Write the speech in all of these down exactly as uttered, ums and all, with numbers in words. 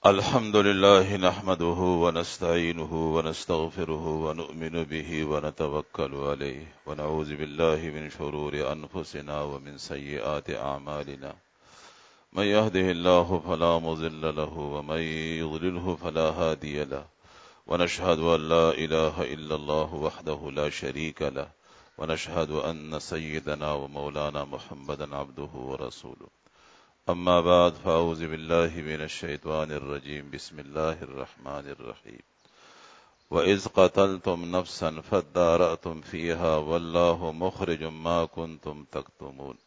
الحمد لله نحمده ونستعينه ونستغفره ونؤمن به ونتوكل عليه ونعوذ بالله من شرور أنفسنا ومن سيئات أعمالنا من يهده الله فلا مضل له ومن يضلله فلا هادي له ونشهد أن لا إله إلا الله وحده لا شريك له ونشهد أن سيدنا ومولانا محمدا عبده ورسوله أما بعد فأعوذ بالله من الشيطان الرجيم بسم الله الرحمن الرحيم وإذ قتلتم نفسا فادارأتم فيها والله مخرج ما كنتم تكتمون۔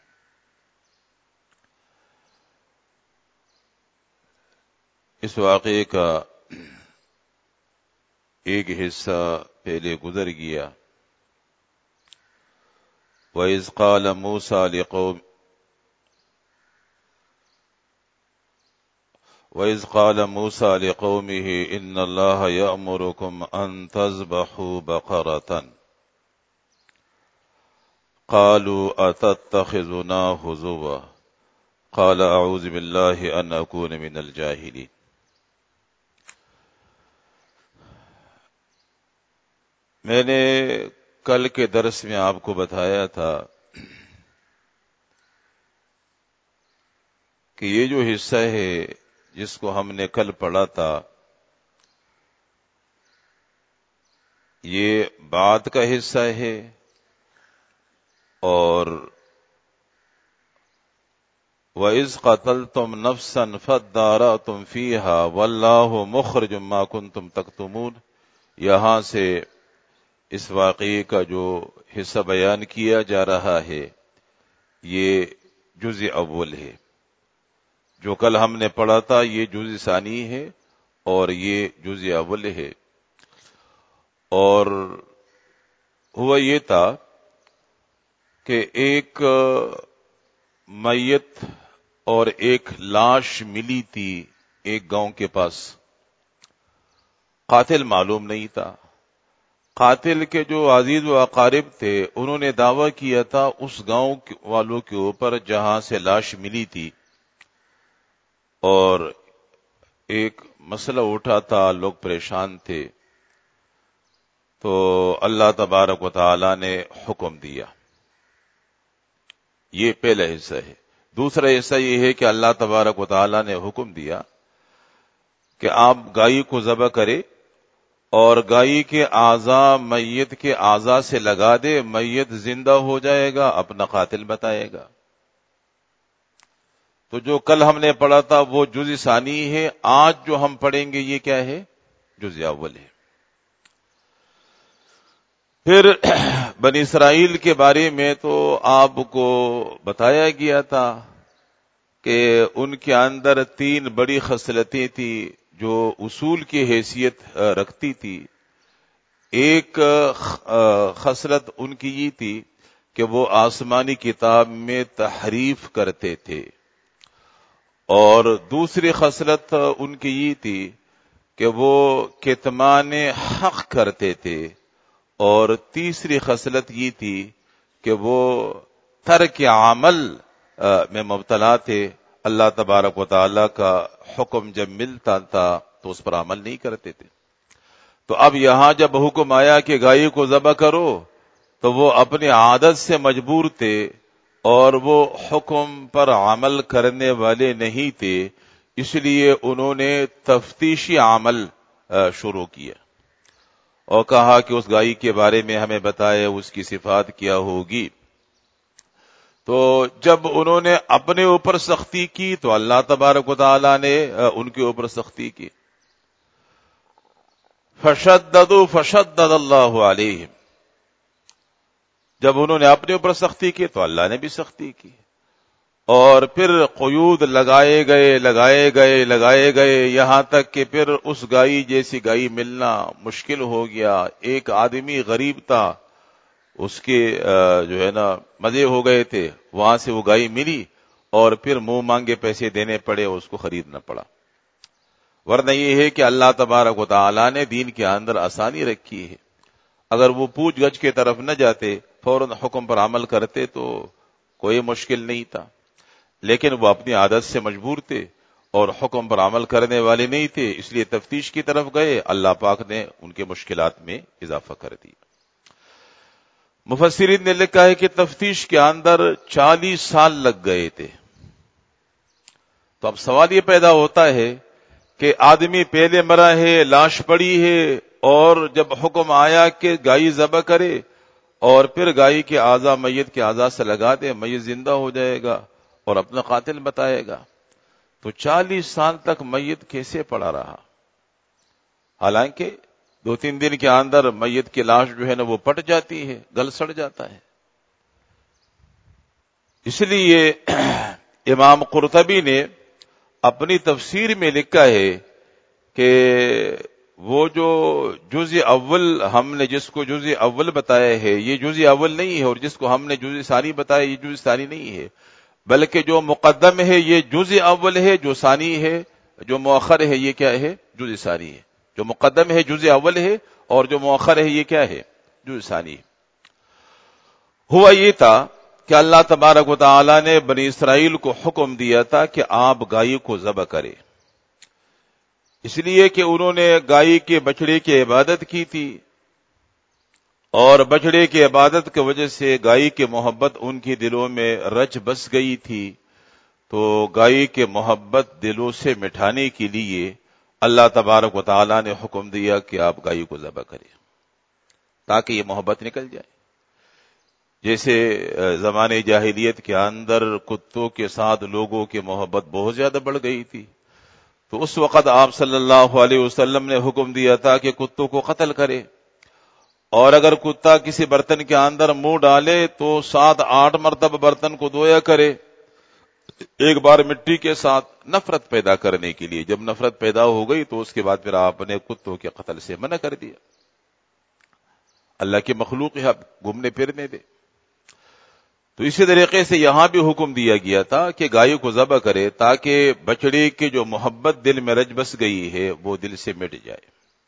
اس واقعے کا ایک حصہ پہلے گزر گیا۔ وَإِذْ قَالَ مُوسَى لِقَوْمِهِ وَإِذْ قَالَ مُوسَى لِقَوْمِهِ إِنَّ اللَّهَ يَأْمُرُكُمْ أَن تَذْبَحُوا بَقَرَةً قَالُوا أَتَتَّخِذُنَا هُزُوًا قَالَ أَعُوذُ بِاللَّهِ أَنْ أَكُونَ مِنَ الْجَاهِلِينَ۔ میں نے کل کے درس میں آپ کو بتایا تھا کہ یہ جو حصہ ہے جس کو ہم نے کل پڑھا تھا یہ بعد کا حصہ ہے اور وَإِذْ قَتَلْتُمْ نَفْسًا فَادَّارَأْتُمْ فِيهَا وَاللَّهُ مُخْرِجٌ مَا كُنْتُمْ تَكْتُمُونَ، یہاں سے اس واقعے کا جو حصہ بیان کیا جا رہا ہے یہ جز اول ہے۔ جو کل ہم نے پڑھا تھا یہ جز ثانی ہے اور یہ جز اول ہے، اور ہوا یہ تھا کہ ایک میت اور ایک لاش ملی تھی ایک گاؤں کے پاس۔ قاتل معلوم نہیں تھا۔ قاتل کے جو عزیز و اقارب تھے انہوں نے دعویٰ کیا تھا اس گاؤں والوں کے اوپر جہاں سے لاش ملی تھی، اور ایک مسئلہ اٹھا تھا، لوگ پریشان تھے، تو اللہ تبارک و تعالی نے حکم دیا۔ یہ پہلا حصہ ہے۔ دوسرا حصہ یہ ہے کہ اللہ تبارک و تعالی نے حکم دیا کہ آپ گائے کو ذبح کرے اور گائے کے اعضاء میت کے اعضاء سے لگا دے، میت زندہ ہو جائے گا، اپنا قاتل بتائے گا۔ تو جو کل ہم نے پڑھا تھا وہ جز ثانی ہے، آج جو ہم پڑھیں گے یہ کیا ہے؟ جز اول ہے۔ پھر بنی اسرائیل کے بارے میں تو آپ کو بتایا گیا تھا کہ ان کے اندر تین بڑی خصلتیں تھیں جو اصول کی حیثیت رکھتی تھی۔ ایک خصلت ان کی یہ تھی کہ وہ آسمانی کتاب میں تحریف کرتے تھے، اور دوسری خصلت ان کی یہ تھی کہ وہ کتمان حق کرتے تھے، اور تیسری خصلت یہ تھی کہ وہ ترک عمل میں مبتلا تھے۔ اللہ تبارک و تعالی کا حکم جب ملتا تھا تو اس پر عمل نہیں کرتے تھے۔ تو اب یہاں جب حکم آیا کہ گائے کو ذبح کرو تو وہ اپنی عادت سے مجبور تھے اور وہ حکم پر عمل کرنے والے نہیں تھے، اس لیے انہوں نے تفتیشی عمل شروع کیا اور کہا کہ اس گائے کے بارے میں ہمیں بتائے اس کی صفات کیا ہوگی۔ تو جب انہوں نے اپنے اوپر سختی کی تو اللہ تبارک و تعالی نے ان کے اوپر سختی کی۔ فشددوا فشدد اللہ علیہم، جب انہوں نے اپنے اوپر سختی کی تو اللہ نے بھی سختی کی، اور پھر قیود لگائے گئے لگائے گئے لگائے گئے یہاں تک کہ پھر اس گائے جیسی گائے ملنا مشکل ہو گیا۔ ایک آدمی غریب تھا، اس کے جو ہے نا مزے ہو گئے تھے، وہاں سے وہ گائے ملی اور پھر منہ مانگے پیسے دینے پڑے، اس کو خریدنا پڑا۔ ورنہ یہ ہے کہ اللہ تبارک و تعالی نے دین کے اندر آسانی رکھی ہے۔ اگر وہ پوچھ گچھ کی طرف نہ جاتے، فوراً حکم پر عمل کرتے تو کوئی مشکل نہیں تھا، لیکن وہ اپنی عادت سے مجبور تھے اور حکم پر عمل کرنے والے نہیں تھے، اس لیے تفتیش کی طرف گئے، اللہ پاک نے ان کے مشکلات میں اضافہ کر دیا۔ مفسرین نے لکھا ہے کہ تفتیش کے اندر چالیس سال لگ گئے تھے۔ تو اب سوال یہ پیدا ہوتا ہے کہ آدمی پہلے مرا ہے، لاش پڑی ہے، اور جب حکم آیا کہ گائے ذبح کرے اور پھر گائے کے اعضاء میت کے اعضاء سے لگا دے، میت زندہ ہو جائے گا اور اپنا قاتل بتائے گا، تو چالیس سال تک میت کیسے پڑا رہا؟ حالانکہ دو تین دن کے اندر میت کی لاش جو ہے نا وہ پٹ جاتی ہے، گل سڑ جاتا ہے۔ اس لیے امام قرطبی نے اپنی تفسیر میں لکھا ہے کہ وہ جو جز اول ہم نے جس کو جز اول بتایا ہے، یہ جز اول نہیں ہے، اور جس کو ہم نے جز ثانی بتایا یہ جز ثانی نہیں ہے، بلکہ جو مقدم ہے یہ جز اول ہے، جو ثانی ہے جو مؤخر ہے یہ کیا ہے؟ جز ثانی ہے۔ جو مقدم ہے جز اول ہے، اور جو مؤخر ہے یہ کیا ہے؟ جز ثانی ہے۔ ہوا یہ تھا کہ اللہ تبارک و تعالی نے بنی اسرائیل کو حکم دیا تھا کہ آپ گائے کو ذبح کریں، اس لیے کہ انہوں نے گائے کے بچڑے کی عبادت کی تھی، اور بچڑے کی عبادت کی وجہ سے گائے کی محبت ان کے دلوں میں رچ بس گئی تھی۔ تو گائے کے محبت دلوں سے مٹھانے کے لیے اللہ تبارک و تعالی نے حکم دیا کہ آپ گائے کو ذبح کریں تاکہ یہ محبت نکل جائے۔ جیسے زمانے جاہلیت کے اندر کتوں کے ساتھ لوگوں کی محبت بہت زیادہ بڑھ گئی تھی، تو اس وقت آپ صلی اللہ علیہ وسلم نے حکم دیا تھا کہ کتوں کو قتل کرے، اور اگر کتا کسی برتن کے اندر منہ ڈالے تو سات آٹھ مرتبہ برتن کو دھویا کرے، ایک بار مٹی کے ساتھ، نفرت پیدا کرنے کے لیے۔ جب نفرت پیدا ہو گئی تو اس کے بعد پھر آپ نے کتوں کے قتل سے منع کر دیا۔ اللہ کی مخلوق ہے، آپ گھومنے پھرنے دے۔ تو اسی طریقے سے یہاں بھی حکم دیا گیا تھا کہ گائے کو ذبح کرے تاکہ بچڑے کی جو محبت دل میں رچ بس گئی ہے وہ دل سے مٹ جائے۔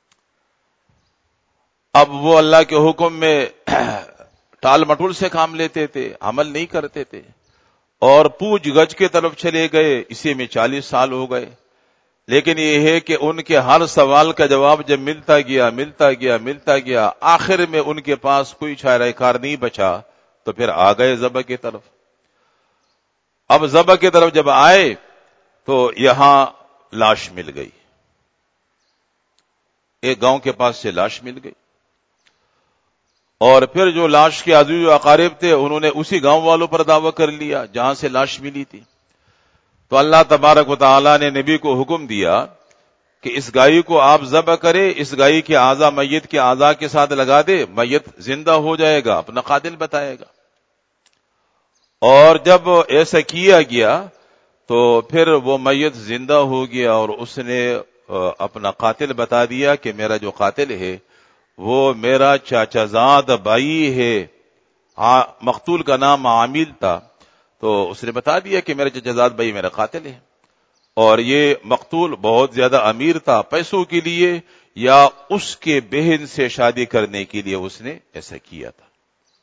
اب وہ اللہ کے حکم میں ٹال مٹول سے کام لیتے تھے، عمل نہیں کرتے تھے، اور پوچھ گچھ کے طرف چلے گئے، اسی میں چالیس سال ہو گئے۔ لیکن یہ ہے کہ ان کے ہر سوال کا جواب جب ملتا گیا ملتا گیا ملتا گیا آخر میں ان کے پاس کوئی چارہ کار نہیں بچا، تو پھر آ گئے ذبح کی طرف۔ اب ذبح کی طرف جب آئے تو یہاں لاش مل گئی، ایک گاؤں کے پاس سے لاش مل گئی، اور پھر جو لاش کے عزیز و اقارب تھے انہوں نے اسی گاؤں والوں پر دعویٰ کر لیا جہاں سے لاش ملی تھی۔ تو اللہ تبارک و تعالی نے نبی کو حکم دیا کہ اس گائے کو آپ ذبح کرے، اس گائے کے اعضاء میت کے اعضاء کے ساتھ لگا دے، میت زندہ ہو جائے گا، اپنا قاتل بتائے گا۔ اور جب ایسا کیا گیا تو پھر وہ میت زندہ ہو گیا، اور اس نے اپنا قاتل بتا دیا کہ میرا جو قاتل ہے وہ میرا چاچا زاد بھائی ہے۔ مقتول کا نام عامل تھا، تو اس نے بتا دیا کہ میرا چاچا زاد بھائی میرا قاتل ہے، اور یہ مقتول بہت زیادہ امیر تھا، پیسوں کے لیے یا اس کے بہن سے شادی کرنے کے لیے اس نے ایسا کیا تھا۔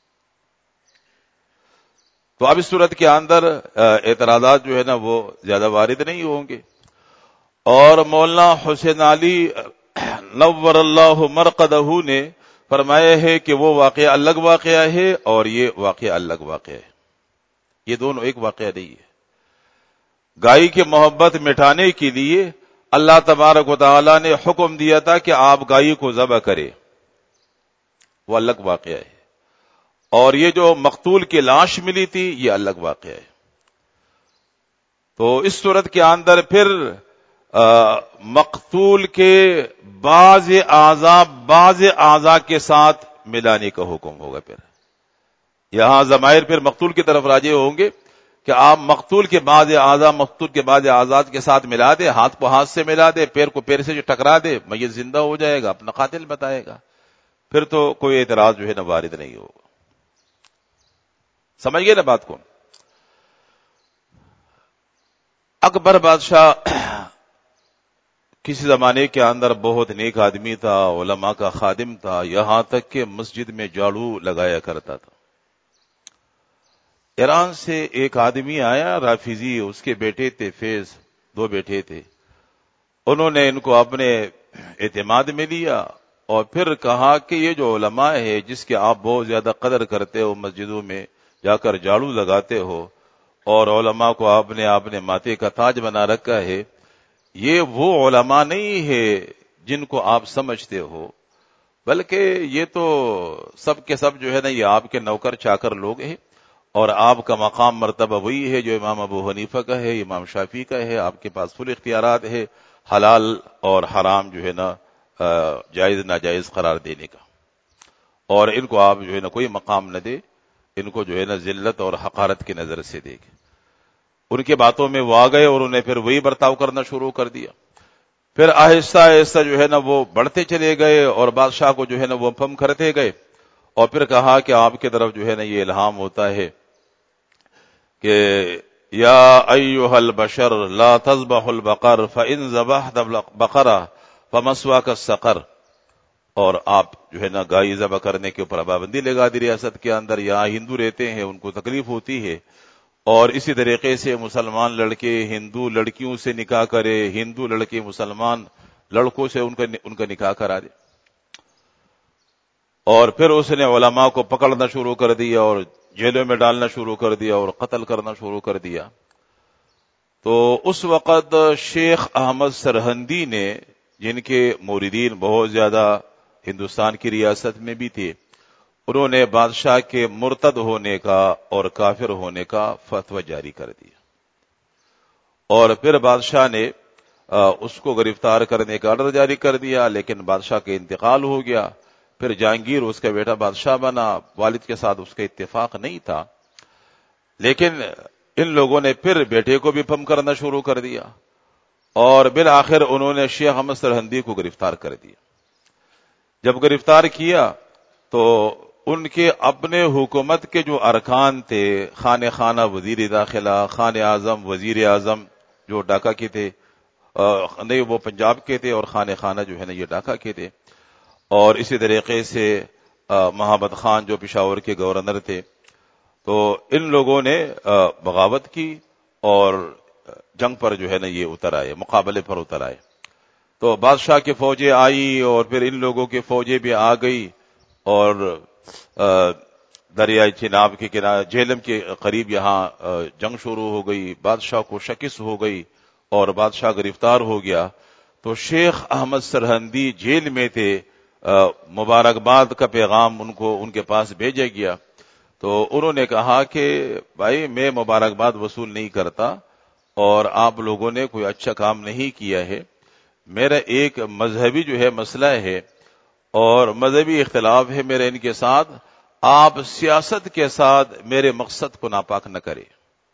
تو اب اس صورت کے اندر اعتراضات جو ہے نا وہ زیادہ وارد نہیں ہوں گے، اور مولانا حسین علی نور اللہ مرقدہ نے فرمایا ہے کہ وہ واقعہ الگ واقعہ ہے اور یہ واقعہ الگ واقعہ ہے، یہ دونوں ایک واقعہ نہیں ہے۔ گائے کی محبت مٹانے کے لیے اللہ تبارک و تعالی نے حکم دیا تھا کہ آپ گائے کو ذبح کریں، وہ الگ واقعہ ہے، اور یہ جو مقتول کی لاش ملی تھی یہ الگ واقعہ ہے۔ تو اس صورت کے اندر پھر مقتول کے بعض اعضاء بعض اعضاء کے ساتھ ملانے کا حکم ہوگا۔ پھر یہاں ضمائر پھر مقتول کی طرف راجع ہوں گے کہ آپ مقتول کے بعض اعضاء مقتول کے بعض اعضاء کے ساتھ ملا دے، ہاتھ کو ہاتھ سے ملا دے، پیر کو پیر سے جو ٹکرا دے، میت زندہ ہو جائے گا، اپنا قاتل بتائے گا، پھر تو کوئی اعتراض جو ہے نا وارد نہیں ہوگا۔ سمجھ گئے نا بات کو؟ اکبر بادشاہ کسی زمانے کے اندر بہت نیک آدمی تھا، علماء کا خادم تھا، یہاں تک کہ مسجد میں جھاڑو لگایا کرتا تھا۔ ایران سے ایک آدمی آیا، رافضی، اس کے بیٹے تھے فیض، دو بیٹے تھے، انہوں نے ان کو اپنے اعتماد میں لیا اور پھر کہا کہ یہ جو علماء ہے جس کے آپ بہت زیادہ قدر کرتے ہو، مسجدوں میں جا کر جھاڑو لگاتے ہو اور علماء کو آپ نے اپنے ماتھے کا تاج بنا رکھا ہے، یہ وہ علماء نہیں ہے جن کو آپ سمجھتے ہو، بلکہ یہ تو سب کے سب جو ہے نا یہ آپ کے نوکر چاکر لوگ ہیں، اور آپ کا مقام مرتبہ وہی ہے جو امام ابو حنیفہ کا ہے، امام شافعی کا ہے، آپ کے پاس فل اختیارات ہے حلال اور حرام جو ہے نا جائز ناجائز قرار دینے کا، اور ان کو آپ جو ہے نا کوئی مقام نہ دے، ان کو جو ہے نا ذلت اور حقارت کی نظر سے دیکھے۔ ان کی باتوں میں وہ آ گئے اور انہیں پھر وہی برتاؤ کرنا شروع کر دیا۔ پھر آہستہ آہستہ جو ہے نا وہ بڑھتے چلے گئے اور بادشاہ کو جو ہے نا وہ پم کرتے گئے، اور پھر کہا کہ آپ کی طرف جو ہے نا یہ الہام ہوتا ہے کہ یا ایھا البشر لا تذبح البقر فان ذبحت بقرہ فمسواک السقر، اور آپ جو ہے نا گائے ذبح کرنے کے اوپر پابندی لگا دی ریاست کے اندر۔ یہاں ہندو رہتے ہیں، ان کو تکلیف ہوتی ہے، اور اسی طریقے سے مسلمان لڑکے ہندو لڑکیوں سے نکاح کرے، ہندو لڑکے مسلمان لڑکوں سے ان کا ان کا نکاح کرا دے، اور پھر اس نے علماء کو پکڑنا شروع کر دیا اور جیلوں میں ڈالنا شروع کر دیا اور قتل کرنا شروع کر دیا۔ تو اس وقت شیخ احمد سرہندی نے، جن کے موردین بہت زیادہ ہندوستان کی ریاست میں بھی تھے، انہوں نے بادشاہ کے مرتد ہونے کا اور کافر ہونے کا فتویٰ جاری کر دیا، اور پھر بادشاہ نے اس کو گرفتار کرنے کا آرڈر جاری کر دیا، لیکن بادشاہ کا انتقال ہو گیا۔ پھر جہانگیر اس کا بیٹا بادشاہ بنا، والد کے ساتھ اس کا اتفاق نہیں تھا، لیکن ان لوگوں نے پھر بیٹے کو بھی پم کرنا شروع کر دیا، اور بالآخر انہوں نے شیخ احمد سرہندی کو گرفتار کر دیا۔ جب گرفتار کیا تو ان کے اپنے حکومت کے جو ارکان تھے، خانہ خانہ وزیر داخلہ، خان اعظم، وزیر اعظم جو ڈھاکہ کے تھے، نہیں وہ پنجاب کے تھے، اور خانہ خانہ جو ہے نا یہ ڈھاکہ کے تھے، اور اسی طریقے سے محمد خان جو پشاور کے گورنر تھے، تو ان لوگوں نے بغاوت کی اور جنگ پر جو ہے نا یہ اتر آئے، مقابلے پر اتر آئے۔ تو بادشاہ کی فوجیں آئی اور پھر ان لوگوں کی فوجیں بھی آ گئی، اور دریائے چناب کے کنارے جہلم کے قریب یہاں جنگ شروع ہو گئی، بادشاہ کو شکست ہو گئی اور بادشاہ گرفتار ہو گیا۔ تو شیخ احمد سرہندی جیل میں تھے، مبارکباد کا پیغام ان کو ان کے پاس بھیجا گیا، تو انہوں نے کہا کہ بھائی میں مبارکباد وصول نہیں کرتا اور آپ لوگوں نے کوئی اچھا کام نہیں کیا ہے، میرا ایک مذہبی جو ہے مسئلہ ہے اور مذہبی اختلاف ہے میرے ان کے ساتھ، آپ سیاست کے ساتھ میرے مقصد کو ناپاک نہ کریں۔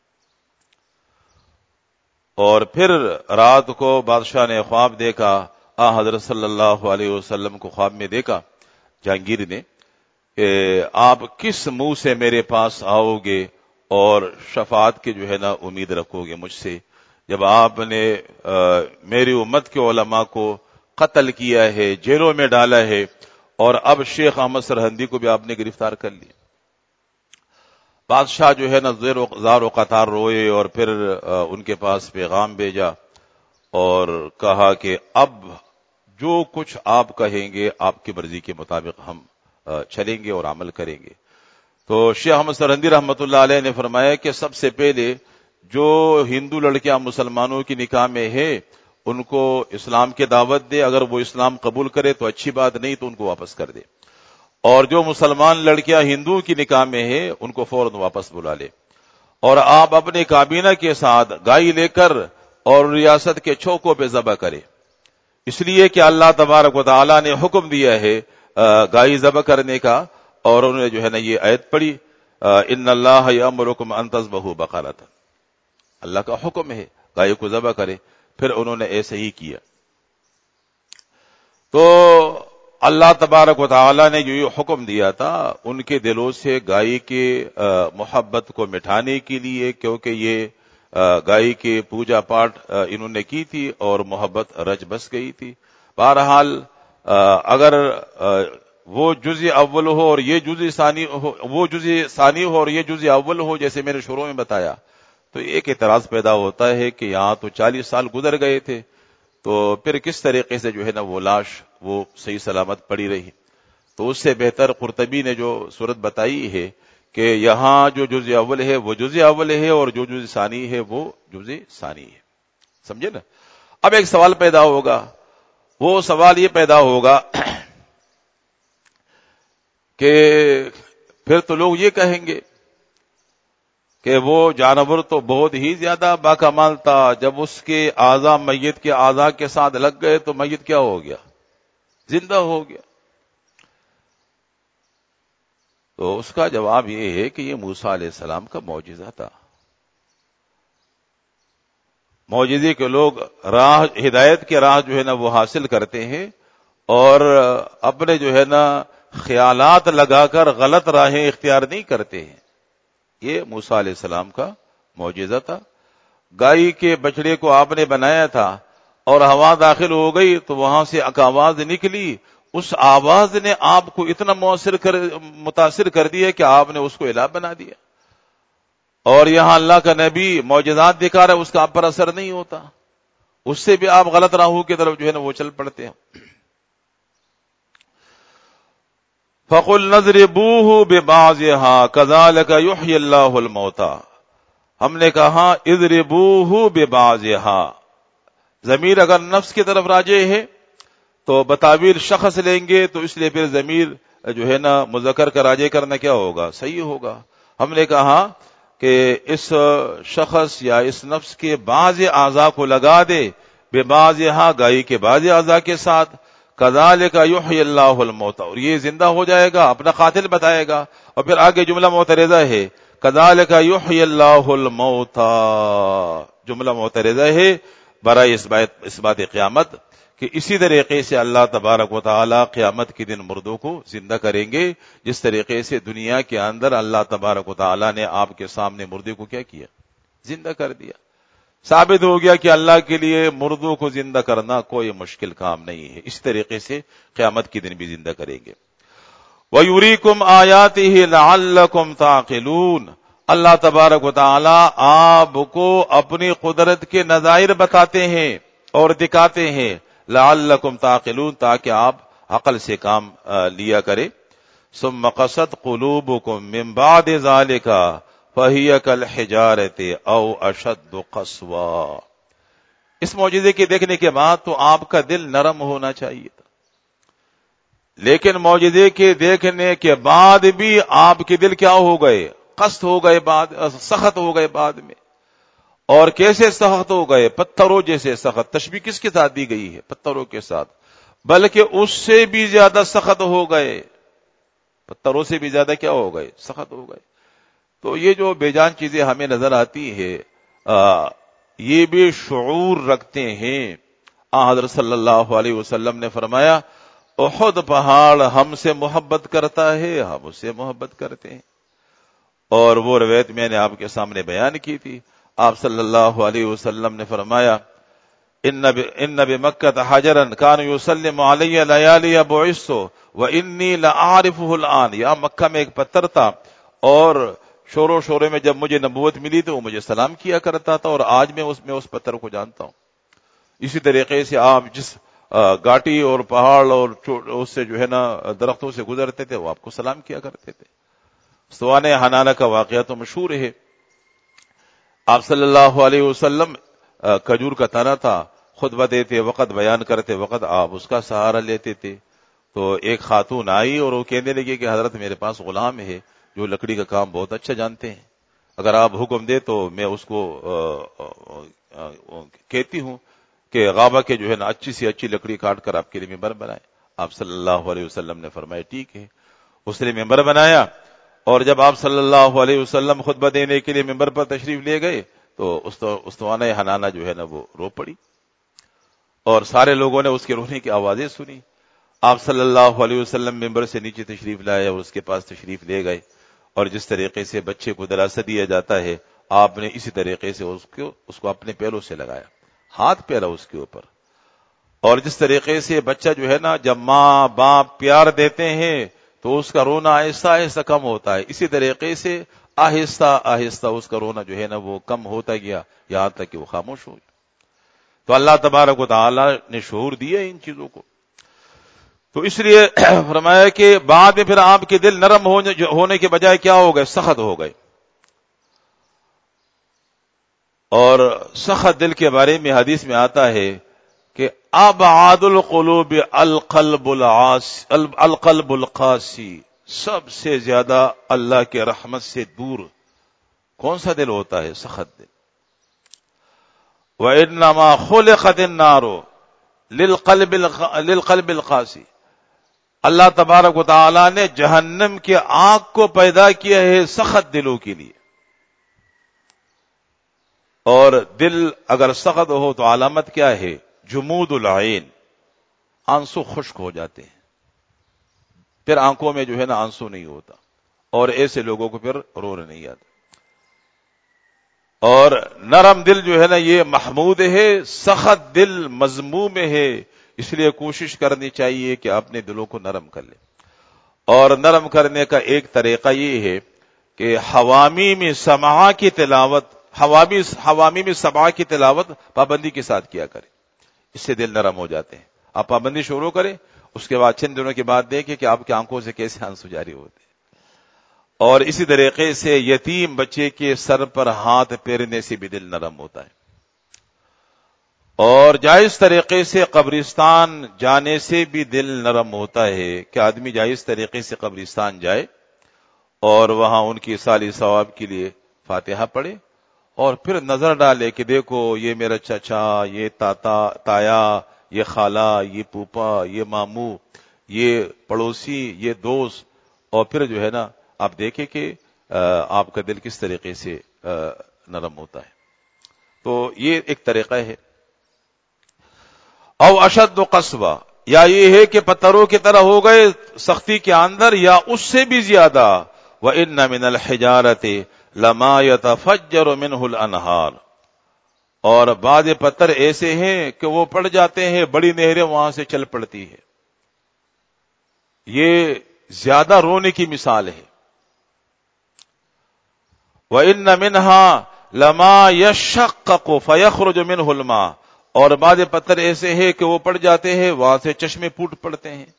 اور پھر رات کو بادشاہ نے خواب دیکھا، آ حضرت صلی اللہ علیہ وسلم کو خواب میں دیکھا جہانگیر نے کہ آپ کس منہ سے میرے پاس آؤ گے اور شفاعت کی جو ہے نا امید رکھو گے مجھ سے، جب آپ نے میری امت کے علماء کو قتل کیا ہے، جیلوں میں ڈالا ہے، اور اب شیخ احمد سرہندی کو بھی آپ نے گرفتار کر لیا۔ بادشاہ جو ہے نا زار و قطار روئے اور پھر ان کے پاس پیغام بھیجا اور کہا کہ اب جو کچھ آپ کہیں گے آپ کی مرضی کے مطابق ہم چلیں گے اور عمل کریں گے۔ تو شیخ احمد سرہندی رحمۃ اللہ علیہ نے فرمایا کہ سب سے پہلے جو ہندو لڑکیاں مسلمانوں کی نکاح میں ہے ان کو اسلام کی دعوت دے، اگر وہ اسلام قبول کرے تو اچھی بات، نہیں تو ان کو واپس کر دے، اور جو مسلمان لڑکیاں ہندو کی نکاح میں ہے ان کو فوراً واپس بلا لے، اور آپ اپنے کابینہ کے ساتھ گائے لے کر اور ریاست کے چوکوں پہ ذبح کرے، اس لیے کہ اللہ تبارک و تعالی نے حکم دیا ہے گائے ذبح کرنے کا، اور انہوں نے جو ہے نا یہ آیت پڑھی ان اللہ یامرکم ان تذبحوا بقرۃ، اللہ کا حکم ہے گائے کو ذبح کرے، پھر انہوں نے ایسے ہی کیا۔ تو اللہ تبارک و تعالی نے جو یہ حکم دیا تھا ان کے دلوں سے گائے کے محبت کو مٹھانے کے لیے، کیونکہ یہ گائے کے پوجا پاٹ انہوں نے کی تھی اور محبت رچ بس گئی تھی۔ بہرحال اگر وہ جزء اول ہو اور یہ جزء ثانی ہو، وہ جزء ثانی ہو اور یہ جزء اول ہو، جیسے میں نے شروع میں بتایا، تو ایک اعتراض پیدا ہوتا ہے کہ یہاں تو چالیس سال گزر گئے تھے، تو پھر کس طریقے سے جو ہے نا وہ لاش وہ صحیح سلامت پڑی رہی؟ تو اس سے بہتر قرطبی نے جو صورت بتائی ہے کہ یہاں جو جز اول ہے وہ جز اول ہے، اور جو جز ثانی ہے وہ جز ثانی ہے. سمجھے نا؟ اب ایک سوال پیدا ہوگا، وہ سوال یہ پیدا ہوگا کہ پھر تو لوگ یہ کہیں گے کہ وہ جانور تو بہت ہی زیادہ باکمال تھا، جب اس کے اعضاء میت کے اعضاء کے ساتھ لگ گئے تو میت کیا ہو گیا؟ زندہ ہو گیا. تو اس کا جواب یہ ہے کہ یہ موسیٰ علیہ السلام کا معجزہ تھا. معجزے کے لوگ راہ ہدایت کے راہ جو ہے نا وہ حاصل کرتے ہیں، اور اپنے جو ہے نا خیالات لگا کر غلط راہیں اختیار نہیں کرتے ہیں. یہ موسیٰ علیہ السلام کا معجزہ تھا. گائے کے بچڑے کو آپ نے بنایا تھا اور ہوا داخل ہو گئی تو وہاں سے ایک آواز نکلی، اس آواز نے آپ کو اتنا مؤثر کر متاثر کر دیا کہ آپ نے اس کو الہ بنا دیا. اور یہاں اللہ کا نبی معجزات دکھا رہا ہے، اس کا آپ پر اثر نہیں ہوتا، اس سے بھی آپ غلط راہوں کی طرف جو ہے نا وہ چل پڑتے ہیں. فَقُلْ نَضْرِبُوهُ بِبَعْضِهَا كَذَلِكَ يُحْيِي اللَّهُ الْمَوْتَى. ہم نے کہا اضربوه ببعضها، ضمیر اگر نفس کی طرف راجع ہے تو بتعبیر شخص لیں گے تو اس لیے پھر ضمیر جو ہے نا مذکر کا راجع کرنا کیا ہوگا؟ صحیح ہوگا. ہم نے کہا کہ اس شخص یا اس نفس کے بعض اعضاء کو لگا دے، ببعضها گائے کے بعض اعضاء کے ساتھ، کذالک یحیی اللہ الموتى، اور یہ زندہ ہو جائے گا، اپنا قاتل بتائے گا. اور پھر آگے جملہ معترضہ ہے، کذالک یحیی اللہ الموتى، جملہ معترضہ ہے برائے اس بات قیامت کہ اسی طریقے سے اللہ تبارک و تعالی قیامت کے دن مردوں کو زندہ کریں گے، جس طریقے سے دنیا کے اندر اللہ تبارک و تعالی نے آپ کے سامنے مردے کو کیا کیا؟ زندہ کر دیا. ثابت ہو گیا کہ اللہ کے لیے مردوں کو زندہ کرنا کوئی مشکل کام نہیں ہے. اس طریقے سے قیامت کے دن بھی زندہ کریں گے. وَيُرِيكُمْ آيَاتِهِ لَعَلَّكُمْ تَعْقِلُونَ، اللہ تبارک و تعالی آپ کو اپنی قدرت کے نظائر بتاتے ہیں اور دکھاتے ہیں، لعلکم تعقلون، تاکہ آپ عقل سے کام لیا کرے. ثم قست قلوبکم من بعد ذلك فهي كالحجارة او اشد قسوا. اس معجزے کے دیکھنے کے بعد تو آپ کا دل نرم ہونا چاہیے تھا، لیکن معجزے کے دیکھنے کے بعد بھی آپ کے دل کیا ہو گئے؟ قست ہو گئے، بعد سخت ہو گئے بعد میں. اور کیسے سخت ہو گئے؟ پتھروں جیسے سخت. تشبیہ کس کے ساتھ دی گئی ہے؟ پتھروں کے ساتھ. بلکہ اس سے بھی زیادہ سخت ہو گئے، پتھروں سے بھی زیادہ کیا ہو گئے؟ سخت ہو گئے. تو یہ جو بے جان چیزیں ہمیں نظر آتی ہے، آ, یہ بھی شعور رکھتے ہیں. آن حضرت صلی اللہ علیہ وسلم نے فرمایا، احد پہاڑ ہم سے محبت کرتا ہے، ہم اس سے محبت کرتے ہیں. اور وہ روایت میں نے آپ کے سامنے بیان کی تھی. آپ صلی اللہ علیہ وسلم نے فرمایا، ان بمکہ حجرا کان یسلم علی لیالی بعثت وانی لاعرفه الان. یا مکہ میں ایک پتھر تھا اور شور و شورے میں جب مجھے نبوت ملی تو وہ مجھے سلام کیا کرتا تھا، اور آج میں اس میں اس پتھر کو جانتا ہوں. اسی طریقے سے آپ جس گاٹی اور پہاڑ اور اس سے جو ہے نا درختوں سے گزرتے تھے وہ آپ کو سلام کیا کرتے تھے. سوان حنانہ کا واقعہ تو مشہور ہے. آپ صلی اللہ علیہ وسلم کھجور کا تنا تھا، خطبہ دیتے وقت، بیان کرتے وقت آپ اس کا سہارا لیتے تھے. تو ایک خاتون آئی اور وہ کہنے لگی کہ حضرت میرے پاس غلام ہے جو لکڑی کا کام بہت اچھا جانتے ہیں، اگر آپ حکم دے تو میں اس کو کہتی ہوں کہ غابہ کے جو ہے نا اچھی سی اچھی لکڑی کاٹ کر آپ کے لیے ممبر بنائے. آپ صلی اللہ علیہ وسلم نے فرمایا ٹھیک ہے. اس نے ممبر بنایا، اور جب آپ صلی اللہ علیہ وسلم خطبہ دینے کے لیے ممبر پر تشریف لے گئے تو استوانہ حنانہ جو ہے نا وہ رو پڑی، اور سارے لوگوں نے اس کے رونے کی آوازیں سنی. آپ صلی اللہ علیہ وسلم ممبر سے نیچے تشریف لائے اور اس کے پاس تشریف لے گئے، اور جس طریقے سے بچے کو دلاسا دیا جاتا ہے آپ نے اسی طریقے سے اس کو اس کو اپنے پیروں سے لگایا، ہاتھ پھیرا اس کے اوپر. اور جس طریقے سے بچہ جو ہے نا جب ماں باپ پیار دیتے ہیں تو اس کا رونا ایسا ایسا کم ہوتا ہے، اسی طریقے سے آہستہ آہستہ اس کا رونا جو ہے نا وہ کم ہوتا گیا، یہاں تک کہ وہ خاموش ہو گیا۔ تو اللہ تبارک و تعالی نے شعور دیا ان چیزوں کو، تو اس لیے فرمایا کہ بعد میں پھر آپ کے دل نرم ہونے کے بجائے کیا ہو گئے؟ سخت ہو گئے۔ اور سخت دل کے بارے میں حدیث میں آتا ہے کہ ابعاد القلوب القلب العاصی القلب القاسی، سب سے زیادہ اللہ کے رحمت سے دور کون سا دل ہوتا ہے؟ سخت دل۔ وَإِنَّمَا خُلِقَتِ النَّارُ لِلْقَلْبِ لِلْقَلْبِ الْقَاسِي، اللہ تبارک و تعالی نے جہنم کے آگ کو پیدا کیا ہے سخت دلوں کے لیے۔ اور دل اگر سخت ہو تو علامت کیا ہے؟ جمود العین، آنسو خشک ہو جاتے ہیں، پھر آنکھوں میں جو ہے نا آنسو نہیں ہوتا، اور ایسے لوگوں کو پھر رونا نہیں آتا۔ اور نرم دل جو ہے نا یہ محمود ہے، سخت دل مذموم ہے، اس لیے کوشش کرنی چاہیے کہ اپنے دلوں کو نرم کر لیں۔ اور نرم کرنے کا ایک طریقہ یہ ہے کہ حوامی سماع کی تلاوت حوامی حوامی سماع کی تلاوت پابندی کے ساتھ کیا کریں، اس سے دل نرم ہو جاتے ہیں۔ آپ پابندی شروع کریں، اس کے بعد چند دنوں کے بعد دیکھیں کہ آپ کی آنکھوں سے کیسے آنسو جاری ہوتے ہیں۔ اور اسی طریقے سے یتیم بچے کے سر پر ہاتھ پھیرنے سے بھی دل نرم ہوتا ہے۔ اور جائز طریقے سے قبرستان جانے سے بھی دل نرم ہوتا ہے کہ آدمی جائز طریقے سے قبرستان جائے اور وہاں ان کی صالح ثواب کے لیے فاتحہ پڑھے، اور پھر نظر ڈالے کہ دیکھو یہ میرا چچا، یہ تاتا تایا، یہ خالہ، یہ پوپا، یہ ماموں، یہ پڑوسی، یہ دوست، اور پھر جو ہے نا آپ دیکھیں کہ آپ کا دل کس طریقے سے نرم ہوتا ہے۔ تو یہ ایک طریقہ ہے۔ او اشد قسوہ، یا یہ ہے کہ پتھروں کی طرح ہو گئے سختی کے اندر، یا اس سے بھی زیادہ۔ وَإِنَّ مِنَ الْحِجَارَةِ لَمَا يَتَفَجَّرُ مِنْهُ الْأَنْهَارُ، اور بعض پتھر ایسے ہیں کہ وہ پڑ جاتے ہیں، بڑی نہریں وہاں سے چل پڑتی ہے۔ یہ زیادہ رونے کی مثال ہے۔ وَإِنَّ مِنْهَا لَمَا يَشَّقَّقُ فَيَخْرُجُ مِنْهُ الْمَاءُ، اور بعض پتھر ایسے ہیں کہ وہ پڑ جاتے ہیں، وہاں سے چشمے پھوٹ پڑتے ہیں۔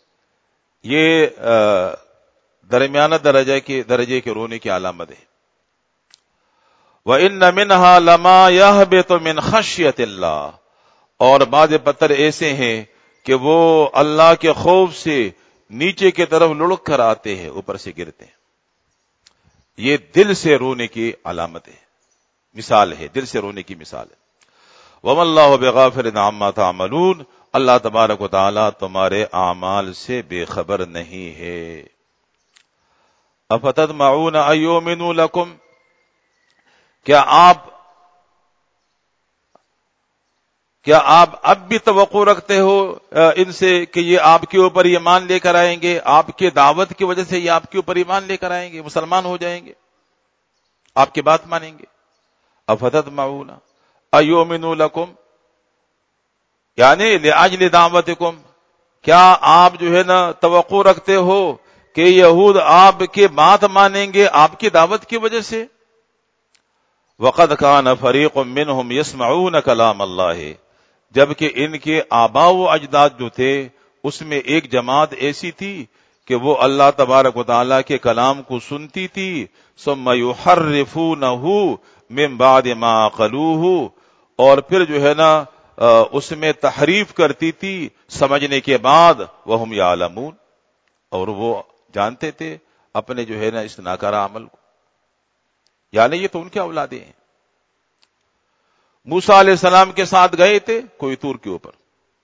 یہ درمیانہ درجے کے درجے کے رونے کی علامت ہے۔ وَإِنَّ مِنْهَا لَمَا يَهْبِطُ مِنْ خَشْيَةِ اللَّهِ، اور بعض پتھر ایسے ہیں کہ وہ اللہ کے خوف سے نیچے کی طرف لڑک کر آتے ہیں، اوپر سے گرتے ہیں۔ یہ دل سے رونے کی علامت ہے، مثال ہے، دل سے رونے کی مثال ہے۔ وَمَا اللَّهُ بِغَافِلٍ عَمَّا تَعْمَلُونَ، اللہ تبارک و تعالی تمہارے اعمال سے بے خبر نہیں ہے۔ اَفَتَطْمَعُونَ أَن يُؤْمِنُوا لَكُمْ، کیا آپ کیا آپ اب بھی توقع رکھتے ہو ان سے کہ یہ آپ کے اوپر ایمان لے کر آئیں گے، آپ کے دعوت کی وجہ سے یہ آپ کے اوپر ایمان لے کر آئیں گے، مسلمان ہو جائیں گے، آپ کی بات مانیں گے؟ اَفَتَطْمَعُونَ أَن يُؤْمِنُوا لَكُمْ، یعنی لِأَجْلِ دعوتکم، کیا آپ جو ہے نا توقع رکھتے ہو کہ یہود آپ کے بات مانیں گے آپ کی دعوت کی وجہ سے؟ وَقَدْ كَانَ فَرِيقٌ مِّنْهُمْ يَسْمَعُونَ كَلَامَ اللَّهِ، جبکہ ان کے آباء و اجداد جو تھے اس میں ایک جماعت ایسی تھی کہ وہ اللہ تبارک و تعالیٰ کے کلام کو سنتی تھی، ثُمَّ يُحَرِّفُونَهُ مِن بَعْدِ مَا عَقَلُوهُ، اور پھر جو ہے نا اس میں تحریف کرتی تھی سمجھنے کے بعد، وَهُمْ يَعْلَمُونَ، اور وہ جانتے تھے اپنے جو ہے نا اس ناکارہ عمل کو، یعنی یہ تو ان کے اولادیں ہیں۔ موسیٰ علیہ السلام کے ساتھ گئے تھے کوئی طور کے اوپر،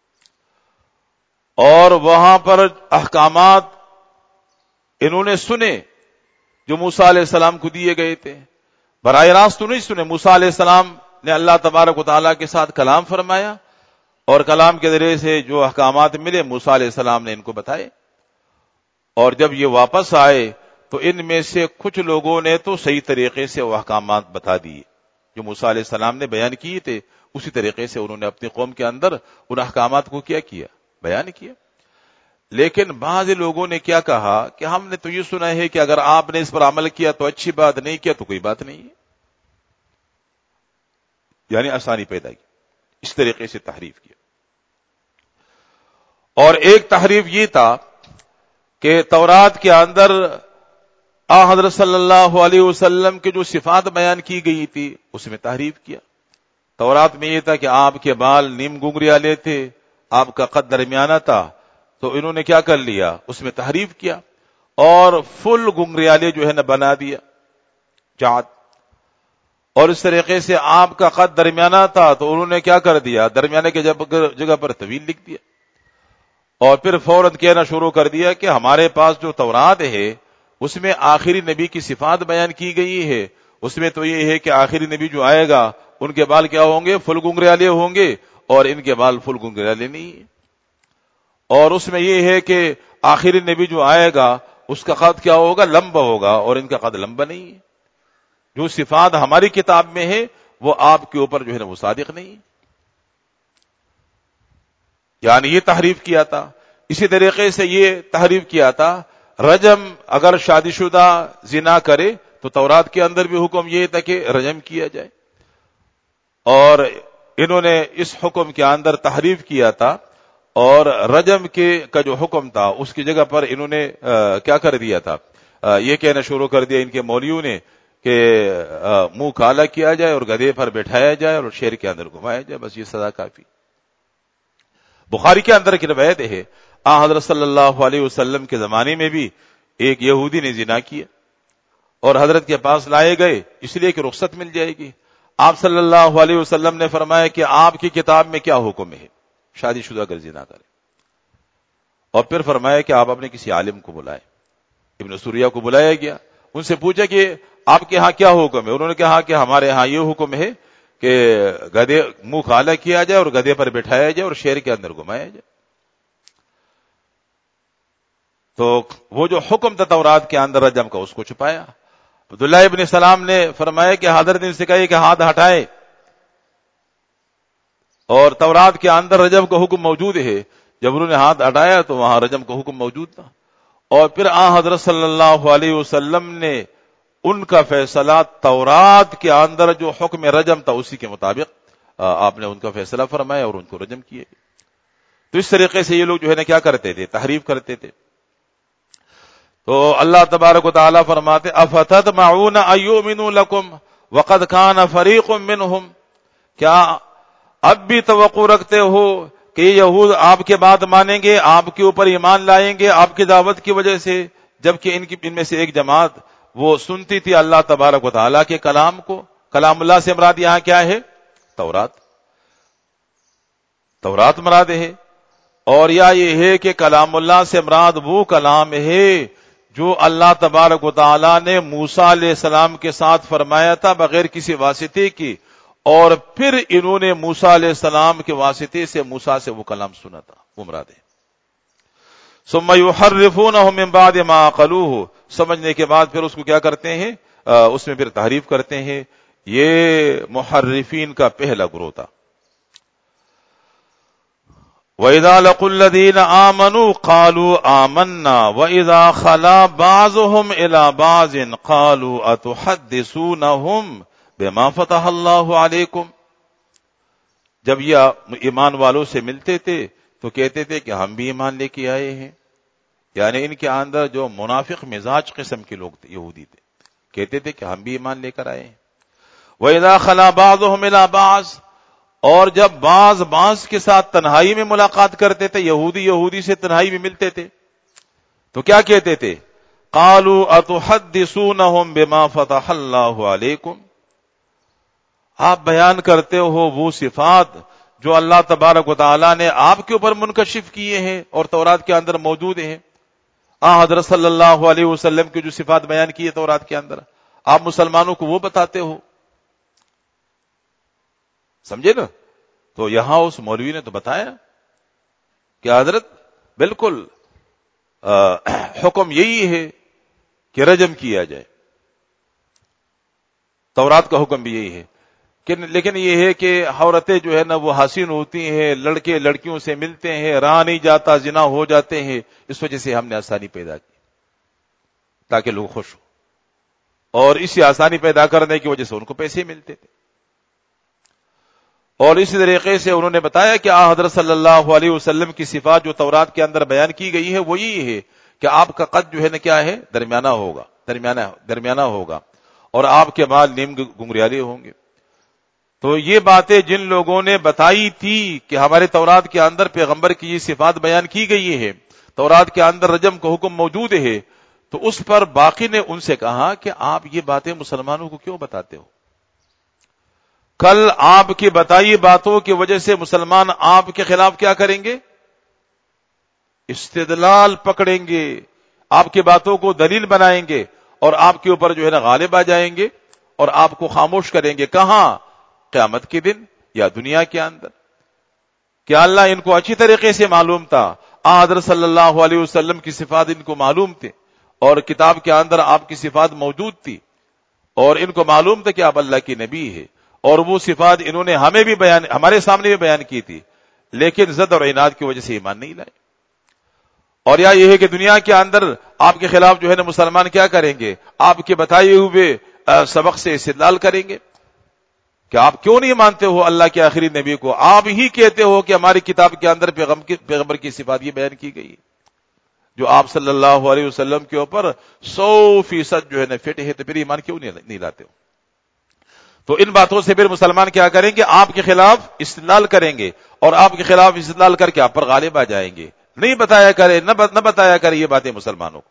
اور وہاں پر احکامات انہوں نے سنے جو موسیٰ علیہ السلام کو دیے گئے تھے، براہ راست تو نہیں سنے۔ موسیٰ علیہ السلام نے اللہ تبارک و تعالیٰ کے ساتھ کلام فرمایا، اور کلام کے ذریعے سے جو احکامات ملے موسیٰ علیہ السلام نے ان کو بتائے، اور جب یہ واپس آئے تو ان میں سے کچھ لوگوں نے تو صحیح طریقے سے وہ احکامات بتا دیے جو موسیٰ علیہ السلام نے بیان کیے تھے، اسی طریقے سے انہوں نے اپنی قوم کے اندر ان احکامات کو کیا کیا بیان کیا۔ لیکن بعض لوگوں نے کیا کہا کہ ہم نے تو یہ سنا ہے کہ اگر آپ نے اس پر عمل کیا تو اچھی بات، نہیں کیا تو کوئی بات نہیں ہے، یعنی آسانی پیدا کی، اس طریقے سے تحریف کیا۔ اور ایک تحریف یہ تھا کہ تورات کے اندر آ حضرت صلی اللہ علیہ وسلم کی جو صفات بیان کی گئی تھی اس میں تحریف کیا۔ تورات میں یہ تھا کہ آپ کے بال نیم گنگریالے تھے، آپ کا قد درمیانہ تھا، تو انہوں نے کیا کر لیا، اس میں تحریف کیا اور فل گنگریالے جو ہے نا بنا دیا جعد، اور اس طریقے سے آپ کا قد درمیانہ تھا تو انہوں نے کیا کر دیا، درمیانے کی جگہ پر طویل لکھ دیا، اور پھر فوراً کہنا شروع کر دیا کہ ہمارے پاس جو تورات ہے اس میں آخری نبی کی صفات بیان کی گئی ہے، اس میں تو یہ ہے کہ آخری نبی جو آئے گا ان کے بال کیا ہوں گے، فل گنگریالے ہوں گے، اور ان کے بال فل گنگریالے نہیں ہیں، اور اس میں یہ ہے کہ آخری نبی جو آئے گا اس کا قد کیا ہوگا، لمبا ہوگا، اور ان کا قد لمبا نہیں ہے، جو صفات ہماری کتاب میں ہے وہ آپ کے اوپر جو ہے نا وہ صادق نہیں ہے، یعنی یہ تحریف کیا تھا۔ اسی طریقے سے یہ تحریف کیا تھا رجم، اگر شادی شدہ زنا کرے تو تورات کے اندر بھی حکم یہ تھا کہ رجم کیا جائے، اور انہوں نے اس حکم کے اندر تحریف کیا تھا، اور رجم کے کا جو حکم تھا اس کی جگہ پر انہوں نے کیا کر دیا تھا، یہ کہنا شروع کر دیا ان کے مولویوں نے کہ منہ کالا کیا جائے اور گدھے پر بٹھایا جائے اور شیر کے اندر گھمایا جائے، بس یہ سزا کافی۔ بخاری کے اندر کی روایت ہے آ حضرت صلی اللہ علیہ وسلم کے زمانے میں بھی ایک یہودی نے زنا کیا اور حضرت کے پاس لائے گئے اس لیے کہ رخصت مل جائے گی۔ آپ صلی اللہ علیہ وسلم نے فرمایا کہ آپ کی کتاب میں کیا حکم ہے شادی شدہ اگر زنا کرے، اور پھر فرمایا کہ آپ اپنے کسی عالم کو بلائیں۔ ابن سوریہ کو بلایا گیا، ان سے پوچھا کہ آپ کے ہاں کیا حکم ہے، انہوں نے کہا کہ ہمارے ہاں یہ حکم ہے کہ گدھے منہ کالا کیا جائے اور گدھے پر بٹھایا جائے اور شہر کے اندر گھمایا جائے۔ تو وہ جو حکم تھا تورات کے اندر رجم کا اس کو چھپایا۔ عبداللہ ابن سلام نے فرمایا کہ حضرت نے سے کہا کہ ہاتھ ہٹائے، اور تورات کے اندر رجم کا حکم موجود ہے، جب انہوں نے ہاتھ ہٹایا تو وہاں رجم کا حکم موجود تھا، اور پھر آ حضرت صلی اللہ علیہ وسلم نے ان کا فیصلہ تورات کے اندر جو حکم رجم تھا اسی کے مطابق آپ نے ان کا فیصلہ فرمایا اور ان کو رجم کیے۔ تو اس طریقے سے یہ لوگ جو ہے نا کیا کرتے تھے، تحریف کرتے تھے۔ تو اللہ تبارک و تعالیٰ فرماتے افتطمعون ان یؤمنوا لکم وقد کان فریق منہم، کیا اب بھی توقع رکھتے ہو کہ یہ یہود آپ کے بات مانیں گے، آپ کے اوپر ایمان لائیں گے آپ کی دعوت کی وجہ سے، جبکہ ان کی ان میں سے ایک جماعت وہ سنتی تھی اللہ تبارک و تعالیٰ کے کلام کو۔ کلام اللہ سے مراد یہاں کیا ہے، تورات، تورات مراد ہے، اور یا یہ ہے کہ کلام اللہ سے مراد وہ کلام ہے جو اللہ تبارک و تعالیٰ نے موسیٰ علیہ السلام کے ساتھ فرمایا تھا بغیر کسی واسطے کی، اور پھر انہوں نے موسیٰ علیہ السلام کے واسطے سے موسیٰ سے وہ کلام سنا تھا، وہ مراد ہے۔ ثم يحرفونه من بعد ما عقلوه، سمجھنے کے بعد پھر اس کو کیا کرتے ہیں، اس میں پھر تحریف کرتے ہیں۔ یہ محرفین کا پہلا گروہ تھا۔ وَإِذَا لَقُوا الَّذِينَ آمَنُوا قَالُوا آمَنَّا وَإِذَا خَلَا بَعْضُهُمْ إِلَى بَعْضٍ قَالُوا أَتُحَدِّثُونَهُمْ بِمَا فَتَحَ اللَّهُ عَلَيْكُمْ، جب یہ ایمان والوں سے ملتے تھے تو کہتے تھے کہ ہم بھی ایمان لے کے آئے ہیں، یعنی ان کے اندر جو منافق مزاج قسم کے لوگ تھے، یہودی تھے، کہتے تھے کہ ہم بھی ایمان لے کر آئے ہیں۔ وَإِذَا خَلَا بَعْضُهُمْ إِلَى بَعْضٍ، اور جب بعض بعض کے ساتھ تنہائی میں ملاقات کرتے تھے، یہودی یہودی سے تنہائی میں ملتے تھے تو کیا کہتے تھے، قَالُوا أَتُحَدِّثُونَهُمْ بِمَا فَتَحَ اللَّهُ عَلَيْكُمْ، آپ بیان کرتے ہو وہ صفات جو اللہ تبارک و تعالیٰ نے آپ کے اوپر منکشف کیے ہیں اور تورات کے اندر موجود ہیں۔ آ حضرت صلی اللہ علیہ وسلم کی جو صفات بیان کی ہے تورات کے اندر، آپ مسلمانوں کو وہ بتاتے ہو، سمجھے نا؟ تو یہاں اس مولوی نے تو بتایا کہ حضرت بالکل حکم یہی ہے کہ رجم کیا جائے، تورات کا حکم بھی یہی ہے، لیکن یہ ہے کہ عورتیں جو ہے نا وہ حسین ہوتی ہیں، لڑکے لڑکیوں سے ملتے ہیں، رہا نہیں جاتا، زنا ہو جاتے ہیں، اس وجہ سے ہم نے آسانی پیدا کی تاکہ لوگ خوش ہو، اور اسی آسانی پیدا کرنے کی وجہ سے ان کو پیسے ملتے تھے۔ اور اسی طریقے سے انہوں نے بتایا کہ آ حضرت صلی اللہ علیہ وسلم کی صفات جو تورات کے اندر بیان کی گئی ہے وہ یہ ہے کہ آپ کا قد جو ہے نا کیا ہے، درمیانہ ہوگا، درمیانہ درمیانہ ہوگا، اور آپ کے بال نیم گنگریالے ہوں گے۔ تو یہ باتیں جن لوگوں نے بتائی تھی کہ ہمارے تورات کے اندر پیغمبر کی یہ صفات بیان کی گئی ہے، تورات کے اندر رجم کا حکم موجود ہے، تو اس پر باقی نے ان سے کہا کہ آپ یہ باتیں مسلمانوں کو کیوں بتاتے ہو؟ کل آپ کی بتائی باتوں کی وجہ سے مسلمان آپ کے خلاف کیا کریں گے؟ استدلال پکڑیں گے، آپ کی باتوں کو دلیل بنائیں گے، اور آپ کے اوپر جو ہے نا غالب آ جائیں گے اور آپ کو خاموش کریں گے۔ کہاں؟ قیامت کے دن یا دنیا کے اندر؟ کیا اللہ ان کو اچھی طریقے سے معلوم تھا؟ حضرت صلی اللہ علیہ وسلم کی صفات ان کو معلوم تھے، اور کتاب کے اندر آپ کی صفات موجود تھی، اور ان کو معلوم تھا کہ آپ اللہ کی نبی ہے، اور وہ صفات انہوں نے ہمیں بھی بیان، ہمارے سامنے بھی بیان کی تھی، لیکن ضد اور عناد کی وجہ سے ایمان نہیں لائے۔ اور یا یہ ہے کہ دنیا کے اندر آپ کے خلاف جو ہے نا مسلمان کیا کریں گے؟ آپ کے بتائے ہوئے سبق سے استدلال کریں گے کہ آپ کیوں نہیں مانتے ہو اللہ کے آخری نبی کو؟ آپ ہی کہتے ہو کہ ہماری کتاب کے اندر پیغمبر کی صفات یہ بیان کی گئی جو آپ صلی اللہ علیہ وسلم کے اوپر سو فیصد جو ہے نا فٹ ہے، تو پھر ایمان کیوں نہیں لاتے ہو؟ تو ان باتوں سے پھر مسلمان کیا کریں گے؟ آپ کے خلاف استدلال کریں گے، اور آپ کے خلاف استدلال کر کے آپ پر غالب آ جائیں گے۔ نہیں بتایا کرے نہ بتایا کرے یہ باتیں مسلمانوں کو۔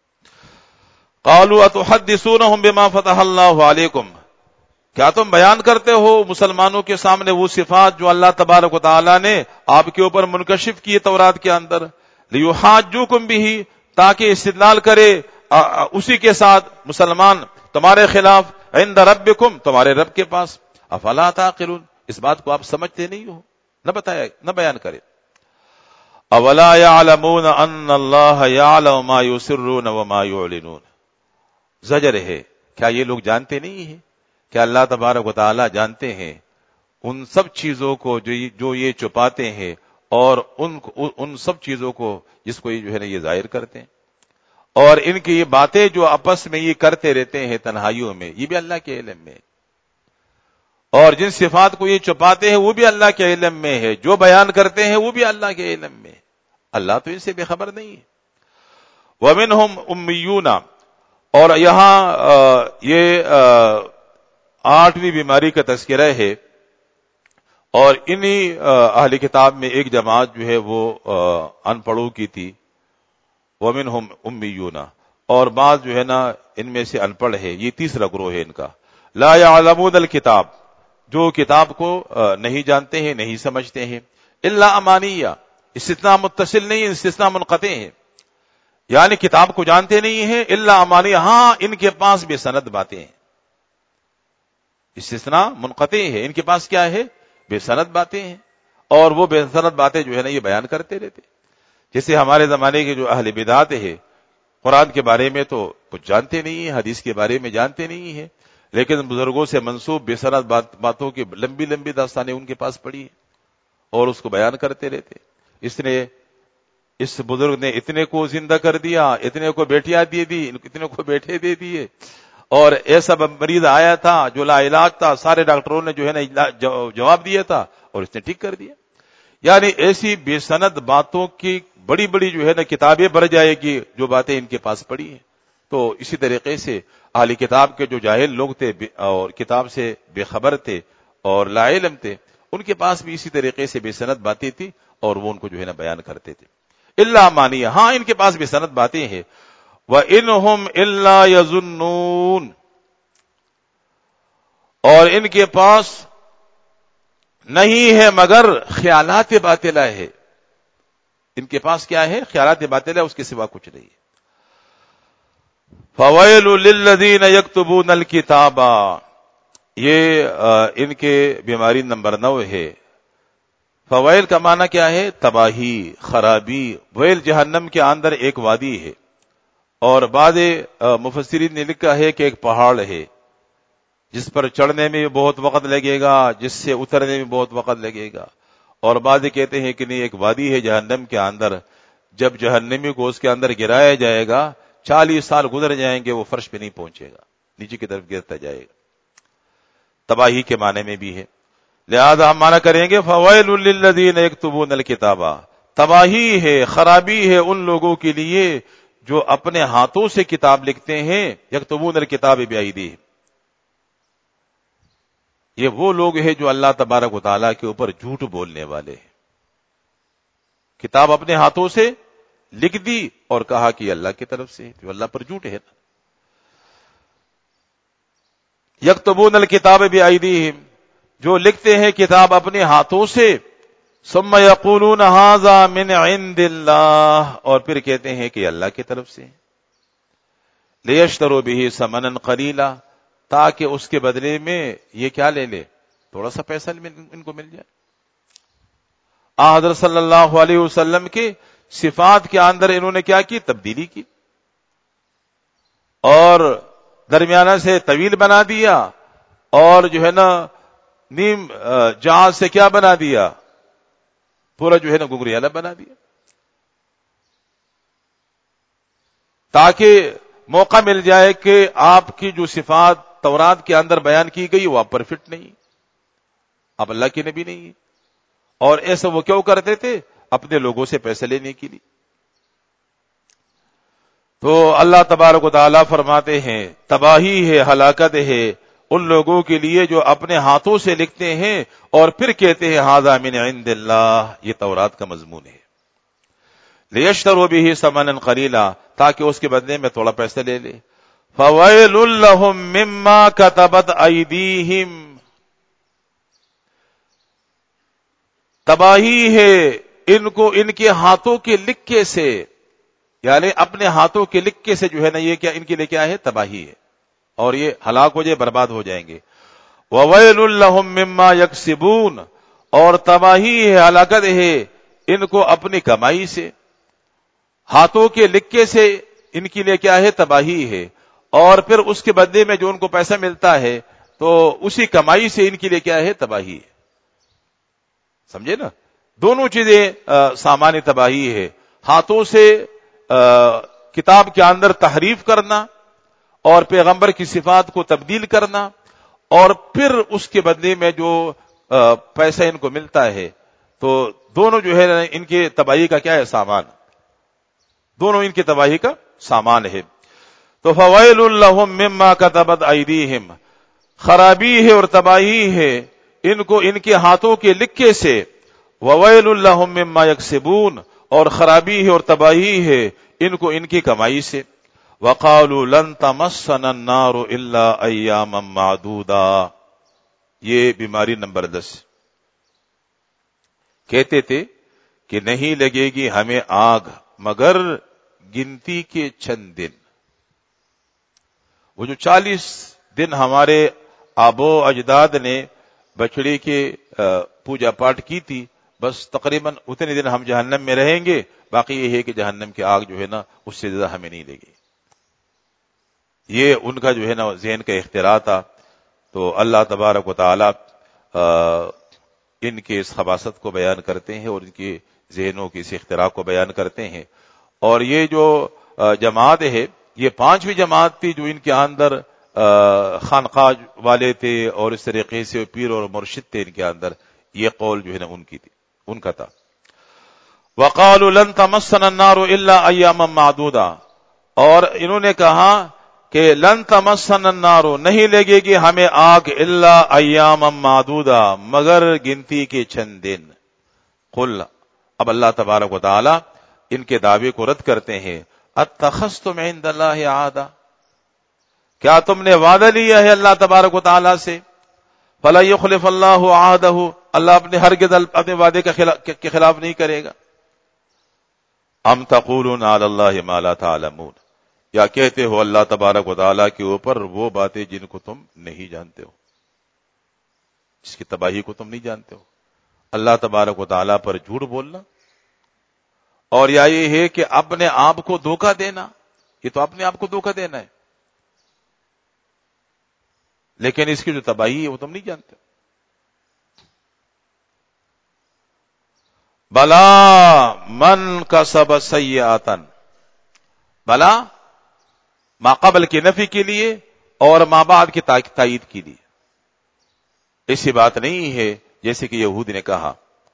قالوا اتحدثونهم بما فتح اللہ علیکم، کیا تم بیان کرتے ہو مسلمانوں کے سامنے وہ صفات جو اللہ تبارک و تعالی نے آپ کے اوپر منکشف کی تورات کے اندر، لیحاجوکم بہ، تاکہ استدلال کرے اسی کے ساتھ مسلمان تمہارے خلاف، عند ربکم، تمہارے رب کے پاس، افلا تعقلون، اس بات کو آپ سمجھتے نہیں ہو؟ نہ بتایا نہ بیان کرے۔ اولا یعلمون ان اللہ یعلم ما یسرون وما یعلنون، زجر ہے، کیا یہ لوگ جانتے نہیں ہیں کہ اللہ تبارک و تعالی جانتے ہیں ان سب چیزوں کو جو یہ چھپاتے ہیں، اور ان ان سب چیزوں کو جس کو یہ جو ہے نا یہ ظاہر کرتے ہیں، اور ان کی یہ باتیں جو آپس میں یہ کرتے رہتے ہیں تنہائیوں میں، یہ بھی اللہ کے علم میں، اور جن صفات کو یہ چھپاتے ہیں وہ بھی اللہ کے علم میں ہے، جو بیان کرتے ہیں وہ بھی اللہ کے علم میں، اللہ تو ان سے بے خبر نہیں ہے۔ وَمِنْهُمْ أُمِّيُّونَ، اور یہاں یہ آٹھویں بیماری کا تذکرہ ہے، اور انہی اہل کتاب میں ایک جماعت جو ہے وہ ان پڑھوں کی تھی، وَمِنْهُمْ أُمِّيُّونَ، اور بعض جو ہے نا ان میں سے ان پڑھ ہے، یہ تیسرا گروہ ہے ان کا، لا يعلمون الکتاب، جو کتاب کو نہیں جانتے ہیں، نہیں سمجھتے ہیں، الا امانیہ، استثناء متصل نہیں، استثناء منقطع ہے، یعنی کتاب کو جانتے نہیں ہیں، الا امانیہ، ہاں ان کے پاس بے سند باتیں ہیں، استثناء منقطع ہے، ان کے پاس کیا ہے؟ بے سند باتیں ہیں، اور وہ بے سند باتیں جو ہے نا یہ بیان کرتے رہتے، جیسے ہمارے زمانے کے جو اہل بدعت ہے، قرآن کے بارے میں تو کچھ جانتے نہیں ہیں، حدیث کے بارے میں جانتے نہیں ہیں، لیکن بزرگوں سے منسوب بے سند بات باتوں کی لمبی لمبی داستانیں ان کے پاس پڑی ہیں، اور اس کو بیان کرتے رہتے۔ اس نے اس بزرگ نے اتنے کو زندہ کر دیا، اتنے کو بیٹیاں دے دی، اتنے کو بیٹے دے دیے، اور ایسا مریض آیا تھا جو لا علاج تھا، سارے ڈاکٹروں نے جو ہے نا جواب دیا تھا اور اس نے ٹھیک کر دیا۔ یعنی ایسی بے سند باتوں کی بڑی بڑی جو ہے نا کتابیں بھر جائے گی جو باتیں ان کے پاس پڑی ہیں۔ تو اسی طریقے سے اہل کتاب کے جو جاہل لوگ تھے اور کتاب سے بے خبر تھے اور لا علم تھے، ان کے پاس بھی اسی طریقے سے بے سند باتیں تھی، اور وہ ان کو جو ہے نا بیان کرتے تھے۔ الا مانیہ، ہاں ان کے پاس بے سند باتیں ہیں۔ وَإِنْهُمْ إِلَّا يَظُنُّونَ، اور ان کے پاس نہیں ہے مگر خیالات باطلہ ہے، ان کے پاس کیا ہے؟ خیالات باطلہ، اس کے سوا کچھ نہیں ہے۔ فَوَيْلٌ لِلَّذِينَ يَكْتُبُونَ الْكِتَابَ، یہ ان کے بیماری نمبر نو ہے۔ فوائل کا معنی کیا ہے؟ تباہی، خرابی۔ ویل جہنم کے اندر ایک وادی ہے، اور بعض مفسرین نے لکھا ہے کہ ایک پہاڑ ہے، جس پر چڑھنے میں بھی بہت وقت لگے گا، جس سے اترنے میں بہت وقت لگے گا. اور بعض کہتے ہیں کہ نہیں، ایک وادی ہے جہنم کے اندر، جب جہنمی کو اس کے اندر گرایا جائے گا چالیس سال گزر جائیں گے، وہ فرش پہ نہیں پہنچے گا، نیچے کی طرف گرتا جائے گا. تباہی کے معنی میں بھی ہے. لہذا ہم معنی کریں گے فویل للذین یکتبون الکتاب، تباہی ہے، خرابی ہے ان لوگوں کے لیے جو اپنے ہاتھوں سے کتاب لکھتے ہیں. یکتبون الکتاب بایدیہم، یہ وہ لوگ ہیں جو اللہ تبارک و تعالیٰ کے اوپر جھوٹ بولنے والے ہیں. کتاب اپنے ہاتھوں سے لکھ دی اور کہا کہ اللہ کی طرف سے، جو اللہ پر جھوٹ ہے نا. یکتبون الکتاب بایدیہم، جو لکھتے ہیں کتاب اپنے ہاتھوں سے، ثم یقولون ھذا من عند اللہ، اور پھر کہتے ہیں کہ اللہ کی طرف سے. لیشتروا بہ ثمنا قلیلا، تاکہ اس کے بدلے میں یہ کیا لے لے، تھوڑا سا پیسہ ان کو مل جائے. حضرت صلی اللہ علیہ وسلم کے صفات کے اندر انہوں نے کیا کی، تبدیلی کی، اور درمیانہ سے طویل بنا دیا، اور جو ہے نا نیم جہاز سے کیا بنا دیا، پورا جو ہے نا گگریالا بنا دیا، تاکہ موقع مل جائے کہ آپ کی جو صفات تورات کے اندر بیان کی گئی وہ آپ پرفیکٹ نہیں، آپ اللہ کے نبی نہیں. اور ایسا وہ کیوں کرتے تھے، اپنے لوگوں سے پیسے لینے کے لیے. تو اللہ تبارک و تعالیٰ فرماتے ہیں تباہی ہے، ہلاکت ہے ان لوگوں کے لیے جو اپنے ہاتھوں سے لکھتے ہیں اور پھر کہتے ہیں ھذا من عند اللہ، یہ تورات کا مضمون ہے. لیشتروا بہ ثمنا قلیلا، تاکہ اس کے بدلے میں تھوڑا پیسہ لے لے. فویل لہم مما کتبت ایدیہم، تباہی ہے ان کو ان کے ہاتھوں کے لکھے سے، یعنی اپنے ہاتھوں کے لکھے سے جو ہے نا یہ کیا ان کے لیے کیا ہے، تباہی ہے، اور یہ ہلاک ہو جائے، برباد ہو جائیں گے. وویل لہم مما یکسبون، اور تباہی ہے، ہلاکت ہے ان کو اپنی کمائی سے، ہاتھوں کے لکھے سے ان کے لیے کیا ہے، تباہی ہے، اور پھر اس کے بدلے میں جو ان کو پیسہ ملتا ہے تو اسی کمائی سے ان کے لیے کیا ہے، تباہی ہے. سمجھے نا، دونوں چیزیں سامانی تباہی ہے. ہاتھوں سے کتاب کے اندر تحریف کرنا اور پیغمبر کی صفات کو تبدیل کرنا، اور پھر اس کے بدلے میں جو پیسہ ان کو ملتا ہے، تو دونوں جو ہے ان کے تباہی کا کیا ہے، سامان، دونوں ان کی تباہی کا سامان ہے. تو فویل لہم مما کتبت ایدیہم، خرابی ہے اور تباہی ہے ان کو ان کے ہاتھوں کے لکھے سے. وویل لہم مما یکسبون، اور خرابی ہے اور تباہی ہے ان کو ان کی کمائی سے. وقالوا لن تمسنا النار الا ایاما معدودا، یہ بیماری نمبر دس. کہتے تھے کہ نہیں لگے گی ہمیں آگ مگر گنتی کے چند دن. وہ جو چالیس دن ہمارے آبو اجداد نے بچڑے کے پوجا پاٹ کی تھی، بس تقریباً اتنے دن ہم جہنم میں رہیں گے، باقی یہ ہے کہ جہنم کی آگ جو ہے نا اس سے زیادہ ہمیں نہیں لگے. یہ ان کا جو ہے نا ذہن کا اختراع تھا. تو اللہ تبارک و تعالی ان کے اس خباثت کو بیان کرتے ہیں اور ان کے ذہنوں کی اس اختراع کو بیان کرتے ہیں. اور یہ جو جماعت ہے یہ پانچویں جماعت تھی جو ان کے اندر خانقاہ والے تھے اور اس طریقے سے پیر اور مرشد تھے ان کے اندر. یہ قول جو ہے نا ان کی تھی، ان کا تھا. وقالوا لن تمسنا النار الا ایاما معدودا، اور انہوں نے کہا کہ لن تمسنا النار، نہیں لگے گی ہمیں آگ، الا ایاما معدودا، مگر گنتی کے چند دن. قل، اب اللہ تبارک و تعالی ان کے دعوے کو رد کرتے ہیں. اتخذتم عند اللہ عہدا، کیا تم نے وعدہ لیا ہے اللہ تبارک و تعالی سے؟ فلا یخلف اللہ عہدہ، اللہ اپنے ہرگز اپنے وعدے کے خلاف نہیں کرے گا. ام تقولون علی اللہ ما لا تعلمون، یا کہتے ہو اللہ تبارک و تعالی کے اوپر وہ باتیں جن کو تم نہیں جانتے ہو، جس کی تباہی کو تم نہیں جانتے ہو. اللہ تبارک و تعالی پر جھوٹ بولنا، اور یا یہ ہے کہ اپنے آپ کو دھوکہ دینا، یہ تو اپنے آپ کو دھوکہ دینا ہے. لیکن اس کی جو تباہی ہے وہ تم نہیں جانتے. بلا من کسب سیئۃ، بلا ما قبل کی نفی کے لیے اور ما بعد کی تائید کے لیے. ایسی بات نہیں ہے جیسے کہ یہود نے کہا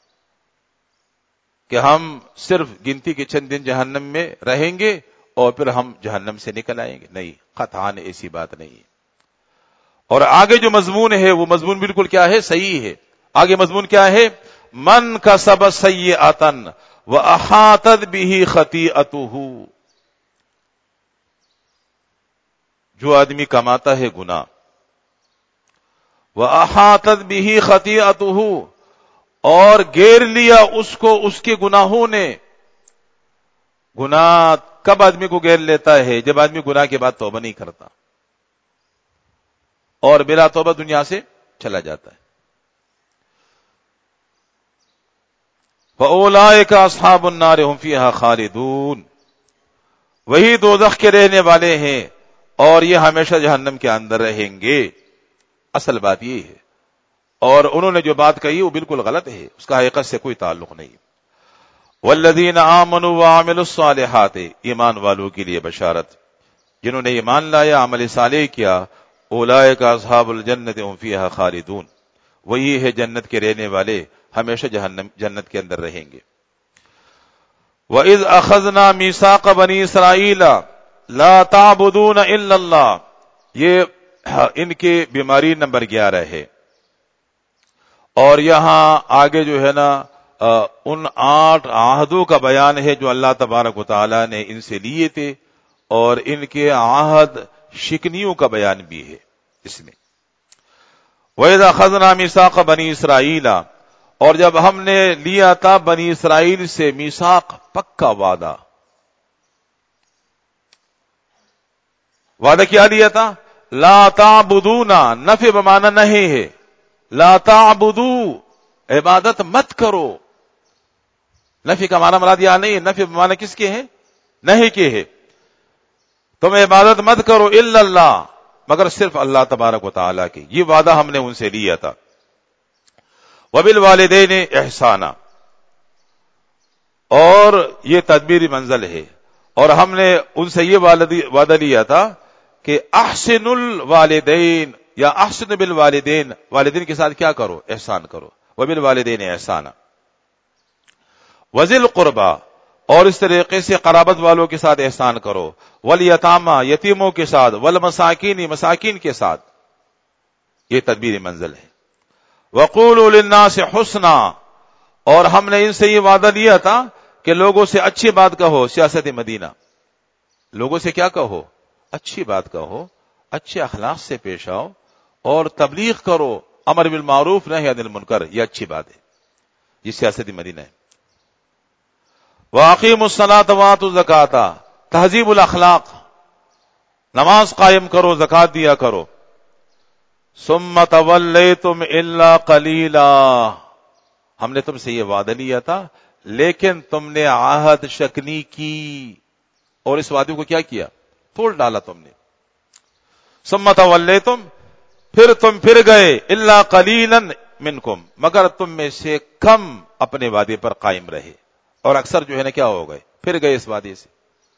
کہ ہم صرف گنتی کے چند دن جہنم میں رہیں گے اور پھر ہم جہنم سے نکل آئیں گے. نہیں، قطعاً ایسی بات نہیں ہے. اور آگے جو مضمون ہے وہ مضمون بالکل کیا ہے؟ صحیح ہے. آگے مضمون کیا ہے؟ من کسب سیئۃ واحاطت بہ خطیئتہ، جو آدمی کماتا ہے گناہ، واحاطت بہ خطیئتہ، اور گھیر لیا اس کو اس کے گناہوں نے. گناہ کب آدمی کو گھیر لیتا ہے؟ جب آدمی گناہ کے بعد توبہ نہیں کرتا اور بلا توبہ دنیا سے چلا جاتا ہے. فَأُولَٰئِكَ أَصْحَابُ النَّارِ هُمْ فِيهَا خَالِدُونَ، وہی دوزخ کے رہنے والے ہیں اور یہ ہمیشہ جہنم کے اندر رہیں گے. اصل بات یہ ہے، اور انہوں نے جو بات کہی وہ بالکل غلط ہے، اس کا حقیقت سے کوئی تعلق نہیں. والذین آمنوا وعملوا الصالحات، ایمان والوں کے لیے بشارت، جنہوں نے ایمان لایا، عمل صالح کیا. اولئک اصحاب الجنت هم فیہا خالدون، وہی ہے جنت کے رہنے والے، ہمیشہ جہنم جنت کے اندر رہیں گے. وَإِذْ أَخَذْنَا مِيثَاقَ بَنِي إِسْرَائِيلَ لَا تَعْبُدُونَ إِلَّا اللَّهَ، یہ ان کی بیماری نمبر گیارہ ہے. اور یہاں آگے جو ہے نا ان آٹھ عہدوں کا بیان ہے جو اللہ تبارک و تعالی نے ان سے لیے تھے، اور ان کے عہد شکنیوں کا بیان بھی ہے اس میں. وَإِذْ أَخَذْنَا مِيثَاقَ بَنِي إِسْرَائِيلَ، اور جب ہم نے لیا تھا بنی اسرائیل سے میثاق، پکا وعدہ. وعدہ کیا لیا تھا؟ لا تعبدون، نفی بمانا نہیں ہے. لا تعبدو، عبادت مت کرو. نفی کا معنی مراد یہاں نہیں ہے، نفی بمانا کس کے ہے؟ نہیں کے ہے. تم عبادت مت کرو الا اللہ، مگر صرف اللہ تبارک و تعالیٰ کی. یہ وعدہ ہم نے ان سے لیا تھا. وبالوالدین احسانا، اور یہ تدبیری منزل ہے، اور ہم نے ان سے یہ وعدہ لیا تھا کہ احسن الوالدین یا احسن بالوالدین، والدین کے ساتھ کیا کرو؟ احسان کرو. وبالوالدین احسانا وذی القربى، اور اس طریقے سے قرابت والوں کے ساتھ احسان کرو. والیتامى، یتیموں کے ساتھ. والمساکین، مساکین کے ساتھ. یہ تدبیری منزل ہے. وقولوا للناس حسنا، اور ہم نے ان سے یہ وعدہ لیا تھا کہ لوگوں سے اچھی بات کہو. سیاست مدینہ، لوگوں سے کیا کہو؟ اچھی بات کہو، اچھے اخلاق سے پیش آؤ اور تبلیغ کرو. امر بالمعروف نہی عن المنکر، یہ اچھی بات ہے. یہ سیاست مدینہ ہے. وَأَقِیمُوا الصَّلَاةَ وَآتُوا الزَّکَاةَ، تہذیب الاخلاق، نماز قائم کرو، زکات دیا کرو. ثُمَّ تَوَلَّیْتُمْ إِلَّا قَلِیلًا، ہم نے تم سے یہ وعدہ لیا تھا لیکن تم نے عہد شکنی کی، اور اس وعدے کو کیا کیا؟ توڑ ڈالا تم نے. ثُمَّ تَوَلَّیْتُمْ، پھر تم پھر گئے. إِلَّا قَلِیلًا مِنْکُمْ، مگر تم میں سے کم اپنے وعدے پر قائم رہے، اور اکثر جو ہے نا کیا ہو گئے؟ پھر گئے اس وعدے سے.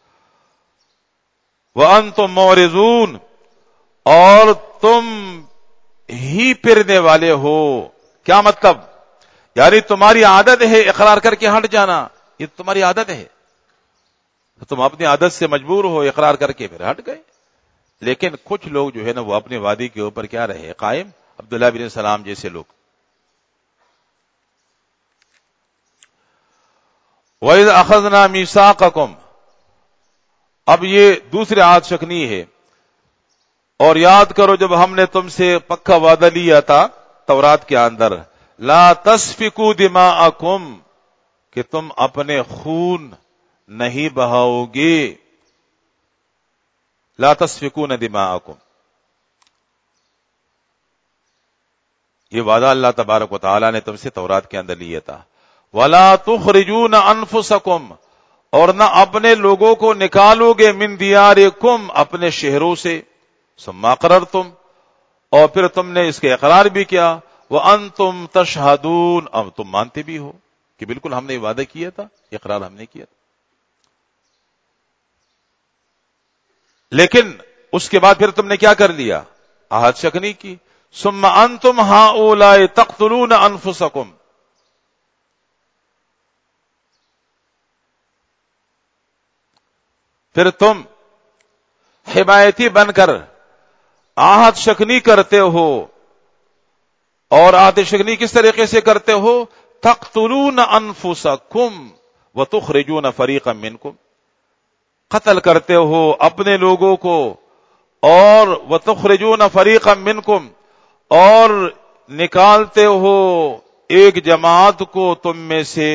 وَأَنْتُمْ مُعْرِضُونَ، اور تم ہی پھرنے والے ہو. کیا مطلب؟ یعنی تمہاری عادت ہے اقرار کر کے ہٹ جانا، یہ تمہاری عادت ہے. تم اپنی عادت سے مجبور ہو، اقرار کر کے پھر ہٹ گئے. لیکن کچھ لوگ جو ہے نا وہ اپنے وعدے کے اوپر کیا رہے؟ قائم. عبداللہ بن سلام جیسے لوگ. وَإِذْ أَخَذْنَا مِيثَاقَكُمْ، اب یہ دوسرے عہد شکنی ہے. اور یاد کرو جب ہم نے تم سے پکا وعدہ لیا تھا تورات کے اندر، لا تسفکوا دماءکم، کہ تم اپنے خون نہیں بہاؤ گے. لا تسفکون دماءکم، یہ وعدہ اللہ تبارک و تعالی نے تم سے تورات کے اندر لیا تھا. ولا تخرجون انفسکم، اور نہ اپنے لوگوں کو نکالو گے، من دیارکم، اپنے شہروں سے. ثم اقررتم، اور پھر تم نے اس کے اقرار بھی کیا، وَأَنْتُمْ تَشْهَدُونَ، اب تم مانتے بھی ہو کہ بالکل ہم نے وعدہ کیا تھا، اقرار ہم نے کیا تھا. لیکن اس کے بعد پھر تم نے کیا کر لیا؟ عہد شک نہیں کی. ثم انتم هؤلاء تقتلون انفسکم، پھر تم حمایتی بن کر عہد شکنی کرتے ہو. اور عہد شکنی کس طریقے سے کرتے ہو؟ تقتلون انفسکم وتخرجون فریقا منکم، قتل کرتے ہو اپنے لوگوں کو، اور وتخرجون فریقا منکم، اور نکالتے ہو ایک جماعت کو تم میں سے،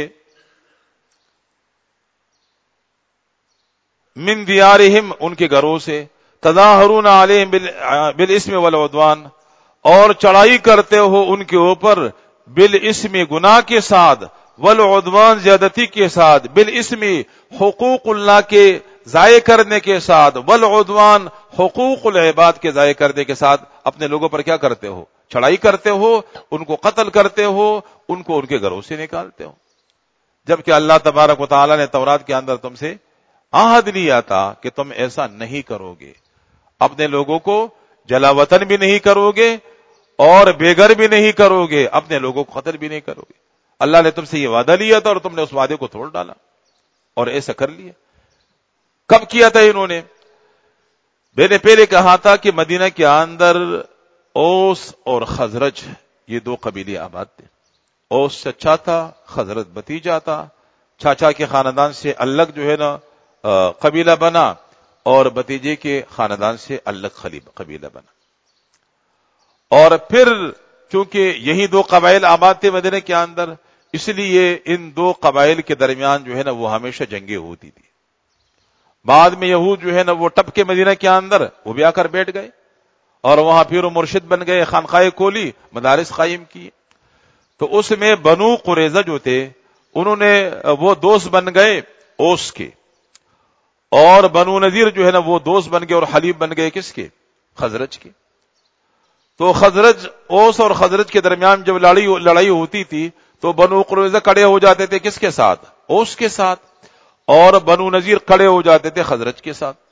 من دیارہم، ان کے گھروں سے، تظاہرون علیہم بالاسم والعدوان، اور چڑھائی کرتے ہو ان کے اوپر بالاسم، گناہ کے ساتھ، والعدوان، زیادتی کے ساتھ، بالاسم، حقوق اللہ کے ضائع کرنے کے ساتھ، والعدوان، حقوق العباد کے ضائع کرنے کے ساتھ اپنے لوگوں پر کیا کرتے ہو؟ چڑھائی کرتے ہو، ان کو قتل کرتے ہو، ان کو ان کے گھروں سے نکالتے ہو. جبکہ اللہ تبارک و تعالی نے تورات کے اندر تم سے عہد لیا تھا کہ تم ایسا نہیں کرو گے، اپنے لوگوں کو جلا وطن بھی نہیں کرو گے اور بے گھر بھی نہیں کرو گے، اپنے لوگوں کو قتل بھی نہیں کرو گے. اللہ نے تم سے یہ وعدہ لیا تھا اور تم نے اس وعدے کو توڑ ڈالا اور ایسا کر لیا. کب کیا تھا انہوں نے؟ میں نے پہلے کہا تھا کہ مدینہ کے اندر اوس اور خزرج یہ دو قبیلے آباد تھے. اوس چچا تھا، خزرج بھتیجا تھا. چاچا کے خاندان سے الگ جو ہے نا قبیلہ بنا، اور بھتیجے کے خاندان سے الگ قبیلہ بنا. اور پھر چونکہ یہی دو قبائل آباد تھے مدینہ کے اندر، اس لیے ان دو قبائل کے درمیان جو ہے نا وہ ہمیشہ جنگیں ہوتی تھی. بعد میں یہود جو ہے نا وہ ٹپ کے مدینہ کے اندر وہ بھی آ کر بیٹھ گئے اور وہاں پیر و مرشد بن گئے، خانقاہ کولی، مدارس قائم کیے. تو اس میں بنو قریظہ جو تھے انہوں نے وہ دوست بن گئے اوس کے، اور بنو نذیر جو ہے نا وہ دوست بن گئے اور حلیف بن گئے کس کے؟ خزرج کے. تو خزرج، اوس اور خزرج کے درمیان جب لڑائی لڑائی ہوتی تھی تو بنو قریظہ کڑے ہو جاتے تھے کس کے ساتھ؟ اوس کے ساتھ، اور بنو نذیر کھڑے ہو جاتے تھے خزرج کے ساتھ.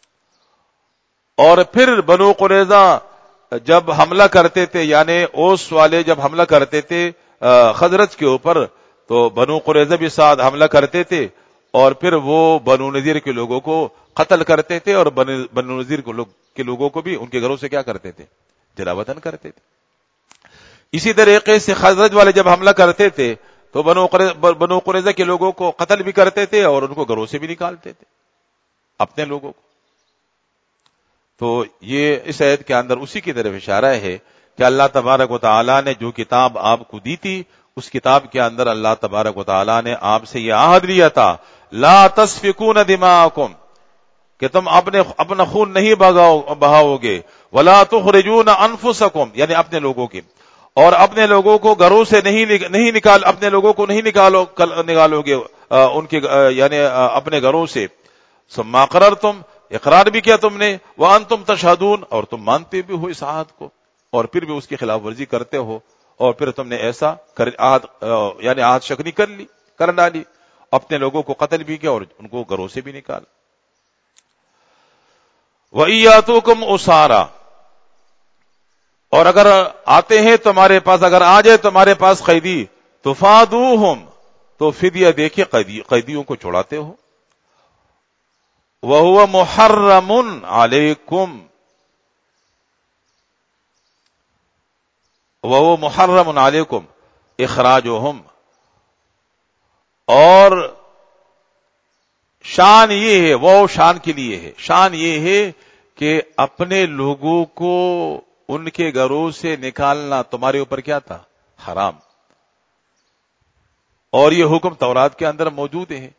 اور پھر بنو قریظہ جب حملہ کرتے تھے، یعنی اوس والے جب حملہ کرتے تھے خزرج کے اوپر، تو بنو قریظہ بھی ساتھ حملہ کرتے تھے، اور پھر وہ بنو نذیر کے لوگوں کو قتل کرتے تھے، اور بنو نذیر کے لوگوں کو بھی ان کے گھروں سے کیا کرتے تھے؟ جلا وطن کرتے تھے. اسی طریقے سے خزرج والے جب حملہ کرتے تھے تو بنو قریظہ کے لوگوں کو قتل بھی کرتے تھے اور ان کو گھروں سے بھی نکالتے تھے اپنے لوگوں کو. تو یہ اس آیت کے اندر اسی کی طرف اشارہ ہے کہ اللہ تبارک و تعالی نے جو کتاب آپ کو دی تھی، اس کتاب کے اندر اللہ تبارک و تعالی نے آپ سے یہ عہد لیا تھا، لا تسفکون دماءکم، کہ تم اپنے اپنا خون نہیں بہاؤ گے، ولا تخرجون انفسکم، یعنی اپنے لوگوں کی، اور اپنے لوگوں کو گھروں سے نہیں نہیں نکال اپنے لوگوں کو نہیں نکالو نکالو گے ان کے یعنی اپنے گھروں سے. ثم اقررتم، اقرار بھی کیا تم نے، وانتم تشہدون، اور تم مانتے بھی ہو اس عہد کو، اور پھر بھی اس کی خلاف ورزی کرتے ہو، اور پھر تم نے ایسا کر عہد یعنی عہد شکنی کر لی کر ڈالی، اپنے لوگوں کو قتل بھی کیا اور ان کو گھروں سے بھی نکال. وَإِيَّاتُكُمْ أُسَارَى، اور اگر آتے ہیں تمہارے پاس، اگر آ جائے تمہارے پاس قیدی، تو فادوہم، تو فدیہ دے کے قیدیوں کو چھڑاتے ہو. وَهُوَ مُحَرَّمٌ عَلَيْكُمْ، وَهُوَ مُحَرَّمٌ عَلَيْكُمْ اخراجہم، اور شان یہ ہے، وہ شان کے لیے ہے، شان یہ ہے کہ اپنے لوگوں کو ان کے گھروں سے نکالنا تمہارے اوپر کیا تھا؟ حرام. اور یہ حکم تورات کے اندر موجود ہے.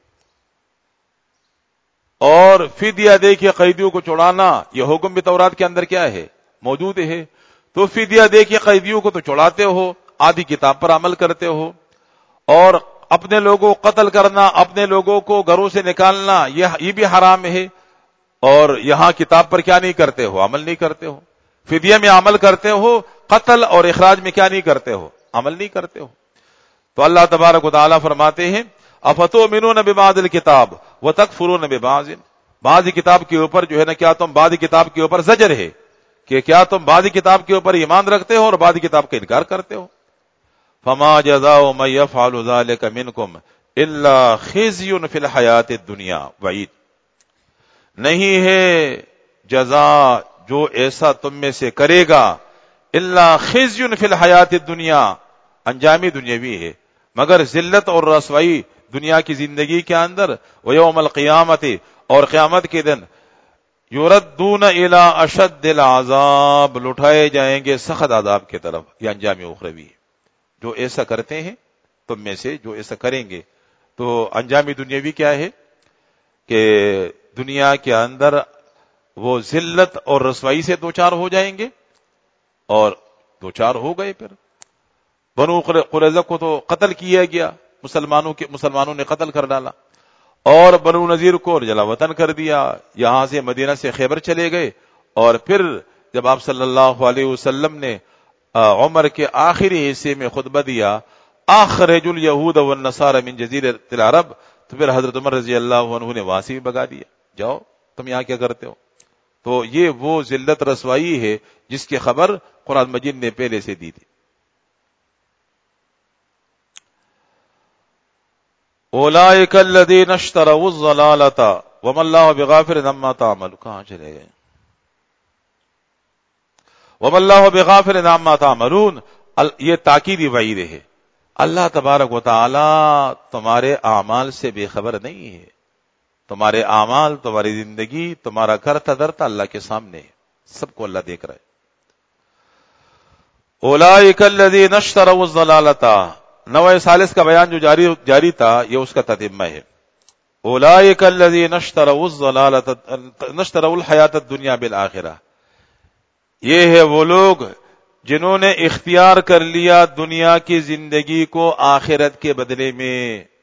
اور فدیہ دے کے قیدیوں کو چھڑانا، یہ حکم بھی تورات کے اندر کیا ہے؟ موجود ہے. تو فدیہ دے کے قیدیوں کو تو چھڑاتے ہو، آدھی کتاب پر عمل کرتے ہو، اور اپنے لوگوں کو قتل کرنا، اپنے لوگوں کو گھروں سے نکالنا، یہ یہ بھی حرام ہے، اور یہاں کتاب پر کیا نہیں کرتے ہو؟ عمل نہیں کرتے ہو. فدیہ میں عمل کرتے ہو، قتل اور اخراج میں کیا نہیں کرتے ہو؟ عمل نہیں کرتے ہو۔ تو اللہ تبارک و تعالیٰ فرماتے ہیں افتؤمنون ببعض الکتاب وتکفرون ببعض، بعض کتاب کے اوپر جو ہے نا، کیا تم بعض کتاب کے اوپر زجر ہے کہ کیا تم بعض کتاب کے اوپر ایمان رکھتے ہو اور بعض کتاب کا انکار کرتے ہو؟ فما جزاء من يفعل ذلك منكم الا خزي في الحیات الدنیا، وعید، نہیں ہے جزا جو ایسا تم میں سے کرے گا الا خزي في الحیات الدنیا، انجامی دنیاوی ہے، مگر ذلت اور رسوائی دنیا کی زندگی کے اندر، ویوم القیامت، اور قیامت کے دن، یردون الی اشد العذاب، لٹائے جائیں گے سخت عذاب کی طرف، یہ انجام اخروی ہے۔ جو ایسا کرتے ہیں تم میں سے، جو ایسا کریں گے، تو انجام دنیاوی کیا ہے کہ دنیا کے اندر وہ ذلت اور رسوائی سے دوچار ہو جائیں گے، اور دوچار ہو گئے۔ پھر بنو قریظہ کو تو قتل کیا گیا، مسلمانوں کے مسلمانوں نے قتل کر ڈالا، اور بنو نذیر کو جلا وطن کر دیا، یہاں سے مدینہ سے خیبر چلے گئے۔ اور پھر جب آپ صلی اللہ علیہ وسلم نے عمر کے آخری حصے میں خطبہ دیا، اخرج الیہود والنصارى من جزیرۃ العرب، تو پھر حضرت عمر رضی اللہ عنہ نے وہاں سے بھی بگا دیا، جاؤ تم یہاں کیا کرتے ہو؟ تو یہ وہ ذلت رسوائی ہے جس کی خبر قرآن مجید نے پہلے سے دی تھی۔ اولئک الذین اشتروا الضلالۃ وما اللہ بغافل عما تعملون، کہاں چلے گئے؟ وما اللہ بغافل عما تعملون، یہ تاکیدی وعید ہے، اللہ تبارک و تعالی تمہارے اعمال سے بے خبر نہیں ہے، تمہارے اعمال، تمہاری زندگی، تمہارا کرتا درتا اللہ کے سامنے ہے، سب کو اللہ دیکھ رہا ہے۔ اولئک الذین اشتروا الضلالۃ، نوع ثالث کا بیان جو جاری جاری تھا، یہ اس کا تتمہ ہے۔ اولئک الذین اشتروا الضلالۃ اشتروا الحیات الدنیا بالآخرہ، یہ ہے وہ لوگ جنہوں نے اختیار کر لیا دنیا کی زندگی کو آخرت کے بدلے میں،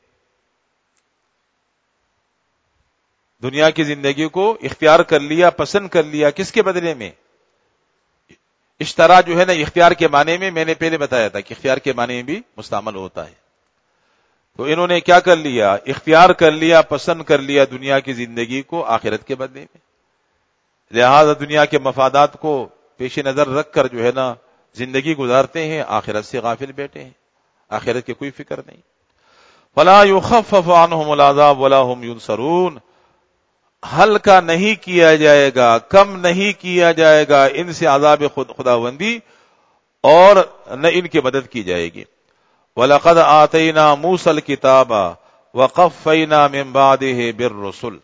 دنیا کی زندگی کو اختیار کر لیا، پسند کر لیا، کس کے بدلے میں؟ اشترا جو ہے نا اختیار کے معنی میں، میں نے پہلے بتایا تھا کہ اختیار کے معنی میں بھی مستعمل ہوتا ہے۔ تو انہوں نے کیا کر لیا؟ اختیار کر لیا، پسند کر لیا دنیا کی زندگی کو آخرت کے بدلے میں، لہذا دنیا کے مفادات کو پیش نظر رکھ کر جو ہے نا زندگی گزارتے ہیں، آخرت سے غافل بیٹھے ہیں، آخرت کی کوئی فکر نہیں۔ فلا يخفف عنهم العذاب ولا هم ينصرون، ہلکا نہیں کیا جائے گا، کم نہیں کیا جائے گا ان سے عذاب خداوندی، اور نہ ان کی مدد کی جائے گی۔ وَلَقَدْ آتَيْنَا مُوسَى الْكِتَابَ وَقَفَّيْنَا مِن بَعْدِهِ بِالرُّسُلِ،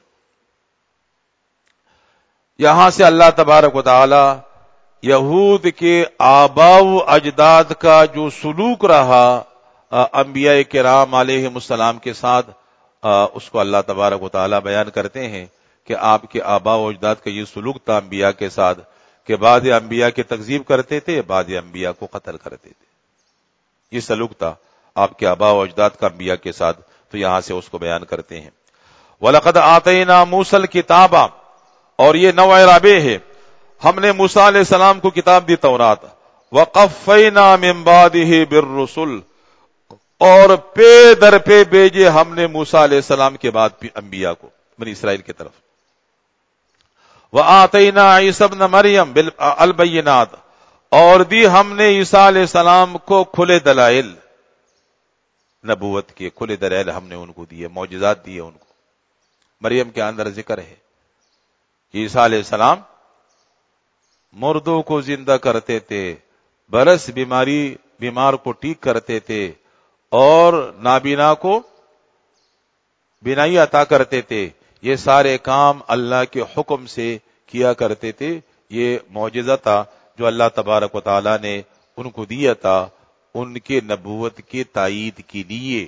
یہاں سے اللہ تبارک و تعالی یہود کے آباء و اجداد کا جو سلوک رہا انبیاء کرام علیہم السلام کے ساتھ، اس کو اللہ تبارک و تعالی بیان کرتے ہیں کہ آپ کے آباء و اجداد کا یہ سلوک تھا انبیاء کے ساتھ کہ بعض انبیاء کی تکذیب کرتے تھے، بعض انبیاء کو قتل کرتے تھے، یہ سلوک تھا آپ کے آباء و اجداد کا انبیاء کے ساتھ، تو یہاں سے اس کو بیان کرتے ہیں۔ وَلَقَدْ آتَيْنَا مُوسَى الْكِتَابَ، اور یہ نوع رابع ہے، ہم نے موسیٰ علیہ السلام کو کتاب دی تورات، وَقَفَّيْنَا مِن بَعْدِهِ بِالرُّسُلِ، اور پے در پہ بھیجے ہم نے موسیٰ علیہ السلام کے بعد انبیاء کو بنی اسرائیل کی طرف۔ وَآتَيْنَا عِيسَى ابْنَ مَرْيَمَ الْبَيِّنَاتِ، اور دی ہم نے عیسیٰ علیہ السلام کو کھلے دلائل، نبوت کے کھلے دلائل ہم نے ان کو دیے، معجزات دیے ان کو۔ مریم کے اندر ذکر ہے عیسیٰ علیہ السلام مردوں کو زندہ کرتے تھے، برس بیماری بیمار کو ٹھیک کرتے تھے، اور نابینا کو بینائی عطا کرتے تھے، یہ سارے کام اللہ کے حکم سے کیا کرتے تھے، یہ معجزہ تھا جو اللہ تبارک و تعالی نے ان کو دیا تھا ان کے نبوت کے تائید کے لیے۔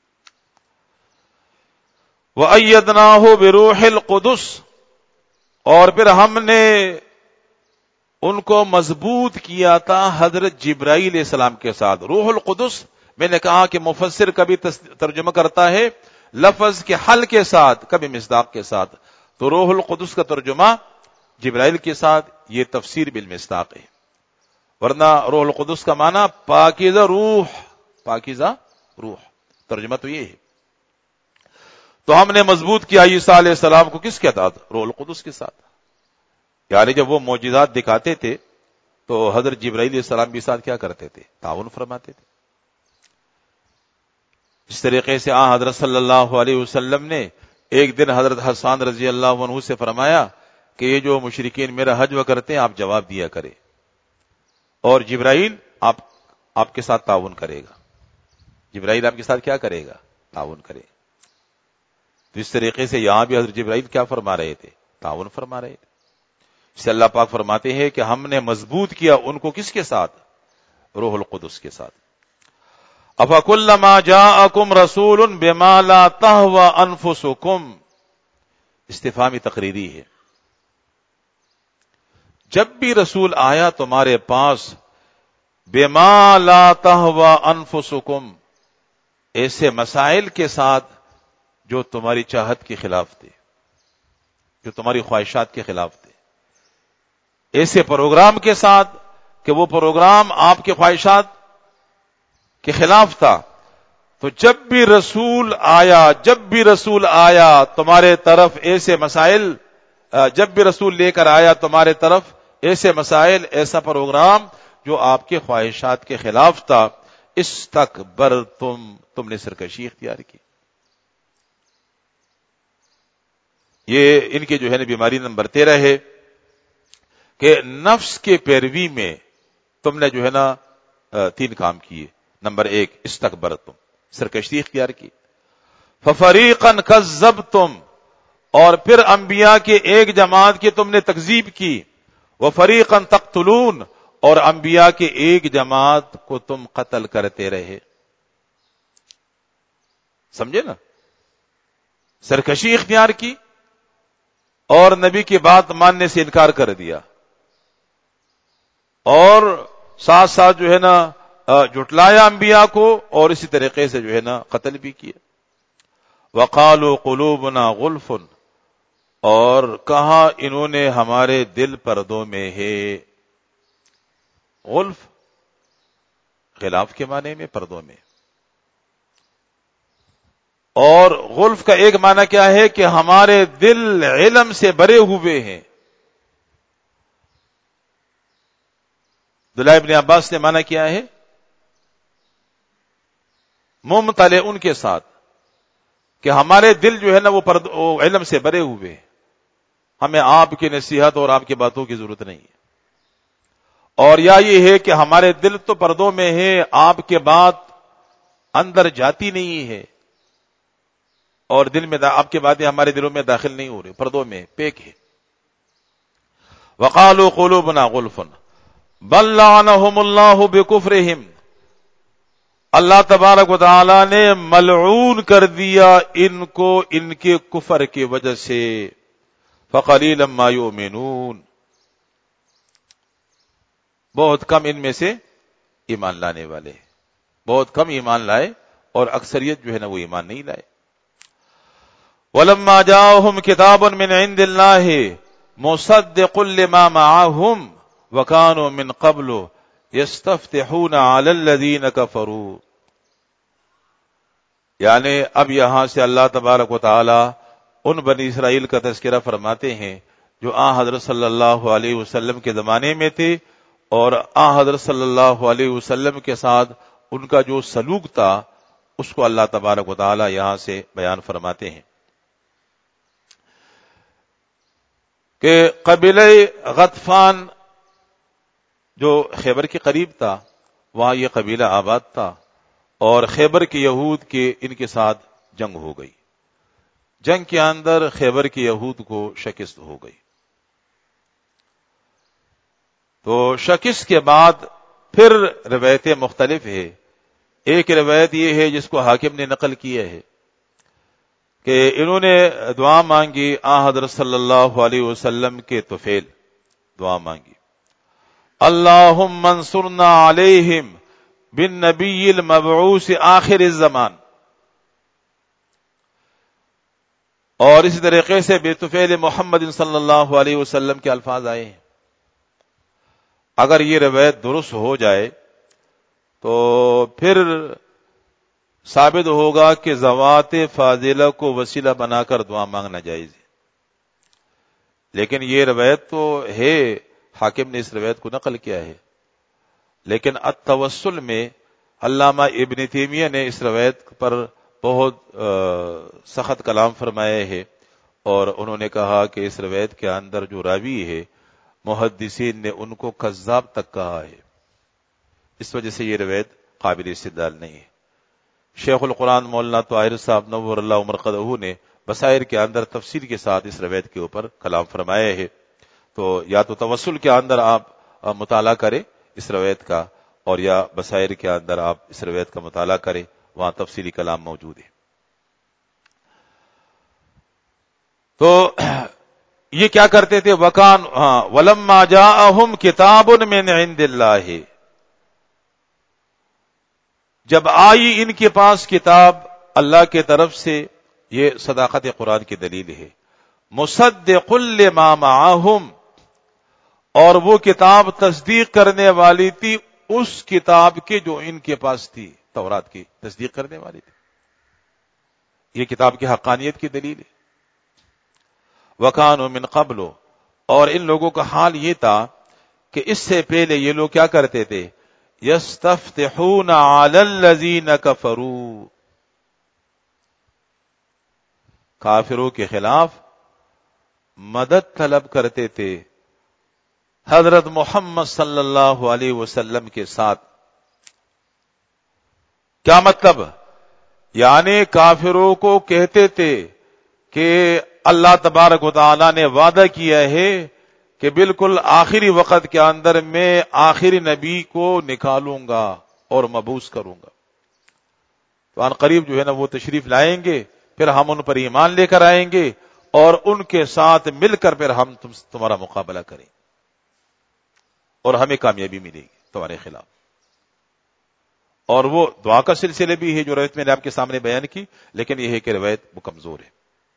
وَأَيَّدْنَاهُ بِرُوحِ الْقُدُسِ، اور پھر ہم نے ان کو مضبوط کیا تھا حضرت جبرائیل علیہ السلام کے ساتھ۔ روح القدس، میں نے کہا کہ مفسر کبھی ترجمہ کرتا ہے لفظ کے حل کے ساتھ، کبھی مصداق کے ساتھ، تو روح القدس کا ترجمہ جبرائیل کے ساتھ، یہ تفسیر بالمصداق ہے، ورنہ روح القدس کا معنی پاکیزہ روح، پاکیزہ روح، ترجمہ تو یہ ہے۔ تو ہم نے مضبوط کیا عیسیٰ علیہ السلام کو کس کے ساتھ؟ روح القدس کے ساتھ۔ یعنی جب وہ معجزات دکھاتے تھے تو حضرت جبرائیل علیہ السلام بھی ساتھ کیا کرتے تھے؟ تعاون فرماتے تھے۔ اس طریقے سے آن حضرت صلی اللہ علیہ وسلم نے ایک دن حضرت حسان رضی اللہ عنہ سے فرمایا کہ یہ جو مشرکین میرا حج و کرتے ہیں آپ جواب دیا کرے، اور جبرائیل آپ آپ کے ساتھ تعاون کرے گا، جبرائیل آپ کے ساتھ کیا کرے گا؟ تعاون کرے گا۔ تو اس طریقے سے یہاں بھی حضرت جبرائیل کیا فرما رہے تھے؟ تعاون فرما رہے تھے۔ اس سے اللہ پاک فرماتے ہیں کہ ہم نے مضبوط کیا ان کو کس کے ساتھ؟ روح القدس کے ساتھ۔ افکلما جاءکم رسول بما لا تهوى انفسکم، استفہامی تقریری ہے، جب بھی رسول آیا تمہارے پاس بما لا تهوى انفسکم، ایسے مسائل کے ساتھ جو تمہاری چاہت کے خلاف تھے، جو تمہاری خواہشات کے خلاف تھے، ایسے پروگرام کے ساتھ کہ وہ پروگرام آپ کے خواہشات کے خلاف تھا، تو جب بھی رسول آیا جب بھی رسول آیا تمہارے طرف ایسے مسائل، جب بھی رسول لے کر آیا تمہارے طرف ایسے مسائل، ایسا پروگرام جو آپ کے خواہشات کے خلاف تھا، استکبرتم، تم نے سرکشی اختیار کی۔ یہ ان کی جو ہے نا بیماری نمبر تیرہ ہے کہ نفس کے پیروی میں تم نے جو ہے نا تین کام کیے۔ نمبر ایک، استکبرتم، سرکشی اختیار کی۔ ففریقا کذبتم، اور پھر انبیاء کے ایک جماعت کی تم نے تکذیب کی۔ وفریقا تقتلون، اور انبیاء کے ایک جماعت کو تم قتل کرتے رہے۔ سمجھے نا؟ سرکشی اختیار کی اور نبی کی بات ماننے سے انکار کر دیا، اور ساتھ ساتھ جو ہے نا جھٹلایا انبیاء کو، اور اسی طریقے سے جو ہے نا قتل بھی کیا۔ وقالوا قلوبنا غلف، اور کہا انہوں نے ہمارے دل پردوں میں ہے۔ غلف خلاف کے معنی میں، پردوں میں۔ اور غلف کا ایک معنی کیا ہے کہ ہمارے دل علم سے بھرے ہوئے ہیں۔ عبداللہ ابن عباس نے معنی کیا ہے؟ ممتلئ ان کے ساتھ، کہ ہمارے دل جو ہے نا وہ علم سے بھرے ہوئے ہیں، ہمیں آپ کی نصیحت اور آپ کی باتوں کی ضرورت نہیں ہے۔ اور یا یہ ہے کہ ہمارے دل تو پردوں میں ہے، آپ کے بات اندر جاتی نہیں ہے، اور دل میں آپ کی باتیں ہمارے دلوں میں داخل نہیں ہو رہی، پردوں میں پیک ہے۔ وقالوا قلوبنا غلف بل لعنهم اللہ بکفرہم، اللہ تبارک و تعالی نے ملعون کر دیا ان کو ان کے کفر کی وجہ سے۔ فقلیلا ما یؤمنون، بہت کم ان میں سے ایمان لانے والے، بہت کم ایمان لائے، اور اکثریت جو ہے نا وہ ایمان نہیں لائے۔ وَلَمَّا جَاءَهُمْ كِتَابٌ مِّنْ عِندِ اللَّهِ مُصَدِّقٌ لِّمَا مَعَهُمْ وَكَانُوا مِنْ قَبْلُ يَسْتَفْتِحُونَ عَلَى الَّذِينَ كَفَرُوا، یعنی اب یہاں سے اللہ تبارک و تعالی ان بنی اسرائیل کا تذکرہ فرماتے ہیں جو آن حضرت صلی اللہ علیہ وسلم کے زمانے میں تھے، اور آن حضرت صلی اللہ علیہ وسلم کے ساتھ ان کا جو سلوک تھا اس کو اللہ تبارک و تعالی یہاں سے بیان فرماتے ہیں کہ قبیلہ غطفان جو خیبر کے قریب تھا، وہاں یہ قبیلہ آباد تھا، اور خیبر کے یہود کے ان کے ساتھ جنگ ہو گئی۔ جنگ کے اندر خیبر کے یہود کو شکست ہو گئی۔ تو شکست کے بعد پھر روایتیں مختلف ہے۔ ایک روایت یہ ہے جس کو حاکم نے نقل کیا ہے کہ انہوں نے دعا مانگی آن حضرت صلی اللہ علیہ وسلم کے طفیل، دعا مانگی، اللہم انصرنا علیہم بالنبی المبعوث آخر الزمان، اور اسی طریقے سے بطفیل محمد صلی اللہ علیہ وسلم کے الفاظ آئے ہیں. اگر یہ روایت درست ہو جائے تو پھر ثابت ہوگا کہ ذوات فاضلہ کو وسیلہ بنا کر دعا مانگنا جائز ہے. لیکن یہ روایت تو ہے، حاکم نے اس روایت کو نقل کیا ہے، لیکن التوسل میں علامہ ابن تیمیہ نے اس روایت پر بہت سخت کلام فرمایا ہے، اور انہوں نے کہا کہ اس روایت کے اندر جو راوی ہے محدثین نے ان کو کذاب تک کہا ہے. اس وجہ سے یہ روایت قابل استدلال نہیں ہے. شیخ القرآن مولانا طاہر صاحب نور اللہ مرقدہ نے بصائر کے اندر تفصیل کے ساتھ اس روایت کے اوپر کلام فرمایا ہے. تو یا تو توسل کے اندر آپ مطالعہ کریں اس روایت کا، اور یا بصائر کے اندر آپ اس روایت کا مطالعہ کریں، وہاں تفصیلی کلام موجود ہے. تو یہ کیا کرتے تھے؟ وکان ہاں ولما جاءہم کتاب من عند اللہ، جب آئی ان کے پاس کتاب اللہ کے طرف سے، یہ صداقت قرآن کی دلیل ہے. مصدق لما معہم، اور وہ کتاب تصدیق کرنے والی تھی اس کتاب کے جو ان کے پاس تھی، تورات کی تصدیق کرنے والی تھی. یہ کتاب کی حقانیت کی دلیل ہے. وَكَانُوا مِن قَبْلُ، اور ان لوگوں کا حال یہ تھا کہ اس سے پہلے یہ لوگ کیا کرتے تھے؟ يَسْتَفْتِحُونَ عَلَى الَّذِينَ كَفَرُوا، کافروں کے خلاف مدد طلب کرتے تھے حضرت محمد صلی اللہ علیہ وسلم کے ساتھ. کیا مطلب؟ یعنی کافروں کو کہتے تھے کہ اللہ تبارک و تعالی نے وعدہ کیا ہے کہ بالکل آخری وقت کے اندر میں آخری نبی کو نکالوں گا اور مبعوث کروں گا. تو ان قریب جو ہے نا وہ تشریف لائیں گے، پھر ہم ان پر ایمان لے کر آئیں گے اور ان کے ساتھ مل کر پھر ہم تم تمہارا مقابلہ کریں اور ہمیں کامیابی ملے گی تمہارے خلاف. اور وہ دعا کا سلسلے بھی ہے جو روایت میں نے آپ کے سامنے بیان کی، لیکن یہ ہے کہ روایت وہ کمزور ہے.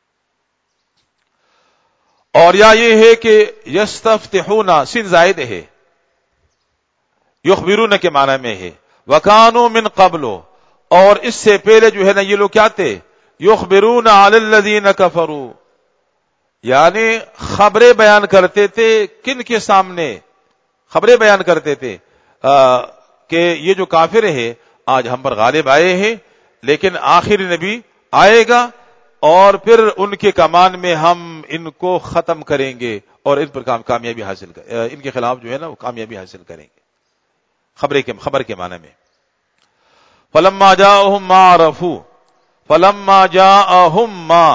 اور یا یہ ہے کہ یستفتحون سن زائد ہے، یخبرون کے معنی میں ہے. وکانوا من قبل، اور اس سے پہلے جو ہے نا یہ لوگ کیا تھے؟ یخبرون علی الذین کفروا، یعنی خبریں بیان کرتے تھے. کن کے سامنے خبریں بیان کرتے تھے؟ کہ یہ جو کافر ہے آج ہم پر غالب آئے ہیں، لیکن آخری نبی آئے گا اور پھر ان کے کمان میں ہم ان کو ختم کریں گے اور ان پر کامیابی حاصل کر ان کے خلاف جو ہے نا وہ کامیابی حاصل کریں گے. خبریں کے خبر کے معنی میں. فلما جاءہم ما عرفوا، فلما جاءہم ما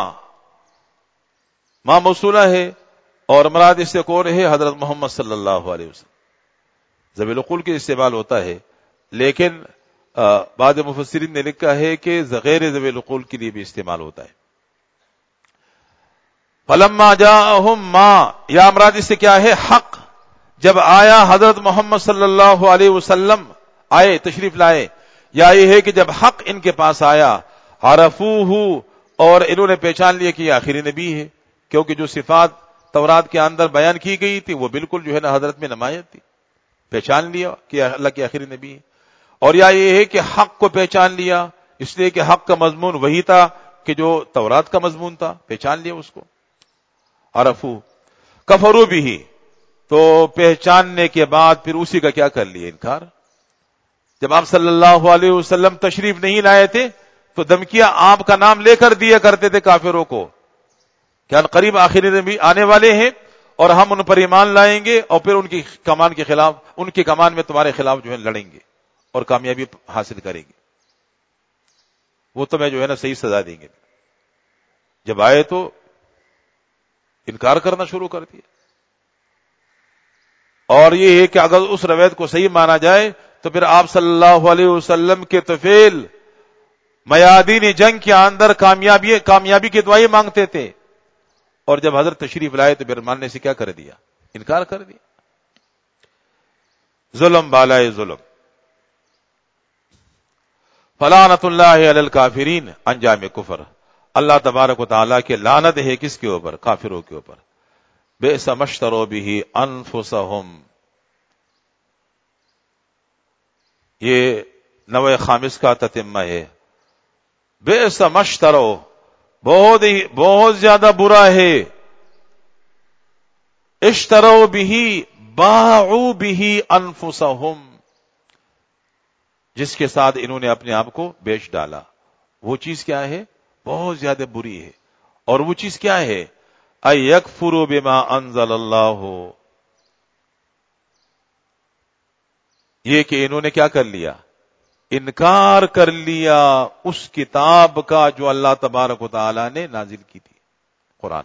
ما موصولہ ہے، اور مراد اس سے کون ہے؟ حضرت محمد صلی اللہ علیہ وسلم. ذوی العقول کے استعمال ہوتا ہے، لیکن بعض مفسرین نے لکھا ہے کہ غیر ذوی العقول کے لیے بھی استعمال ہوتا ہے. فلما جاءہم ما، یا مراد اس سے کیا ہے؟ حق. جب آیا حضرت محمد صلی اللہ علیہ وسلم آئے، تشریف لائے، یا یہ ہے کہ جب حق ان کے پاس آیا، عرفوہ، اور انہوں نے پہچان لیا کہ یہ آخری نبی ہے، کیونکہ جو صفات تورات کے اندر بیان کی گئی تھی وہ بالکل جو ہے نا حضرت میں نمایاں تھی. پہچان لیا کہ اللہ کے آخری نبی ہے. اور یا یہ ہے کہ حق کو پہچان لیا، اس لیے کہ حق کا مضمون وہی تھا کہ جو تورات کا مضمون تھا، پہچان لیا اس کو. عرفو کفروا بھی، تو پہچاننے کے بعد پھر اسی کا کیا کر لیا؟ انکار. جب آپ صلی اللہ علیہ وسلم تشریف نہیں لائے تھے تو دھمکیاں آپ کا نام لے کر دیا کرتے تھے کافروں کو کہ ان قریب آخری نبی آنے والے ہیں اور ہم ان پر ایمان لائیں گے اور پھر ان کی کمان کے خلاف، ان کی کمان میں تمہارے خلاف جو ہے لڑیں گے اور کامیابی حاصل کریں گے. وہ تو میں جو ہے نا صحیح سزا دیں گے. جب آئے تو انکار کرنا شروع کر دیا. اور یہ ہے کہ اگر اس روایت کو صحیح مانا جائے تو پھر آپ صلی اللہ علیہ وسلم کے طفیل میادین جنگ کے اندر کامیابی کامیابی کی دعائیں مانگتے تھے، اور جب حضرت تشریف لائے تو پھر ماننے سے کیا کر دیا؟ انکار کر دیا. ظلم بالائے ظلم. فلعنت اللہ علی الکافرین، انجام کفر. اللہ تبارک و تعالیٰ کے لعنت ہے کس کے اوپر؟ کافروں کے اوپر. بئس ما اشتروا به انفسهم. یہ نوع خامس کا تتمہ ہے. بئس ما اشتروا، بہت ہی بہت زیادہ برا ہے. اشتروا به، باعوا به انفسهم، جس کے ساتھ انہوں نے اپنے آپ کو بیچ ڈالا. وہ چیز کیا ہے؟ بہت زیادہ بری ہے. اور وہ چیز کیا ہے؟ اَيَكْفُرُوا بِمَا أَنزَلَ اللَّهُ، یہ کہ انہوں نے کیا کر لیا؟ انکار کر لیا اس کتاب کا جو اللہ تبارک و تعالی نے نازل کی تھی، قرآن.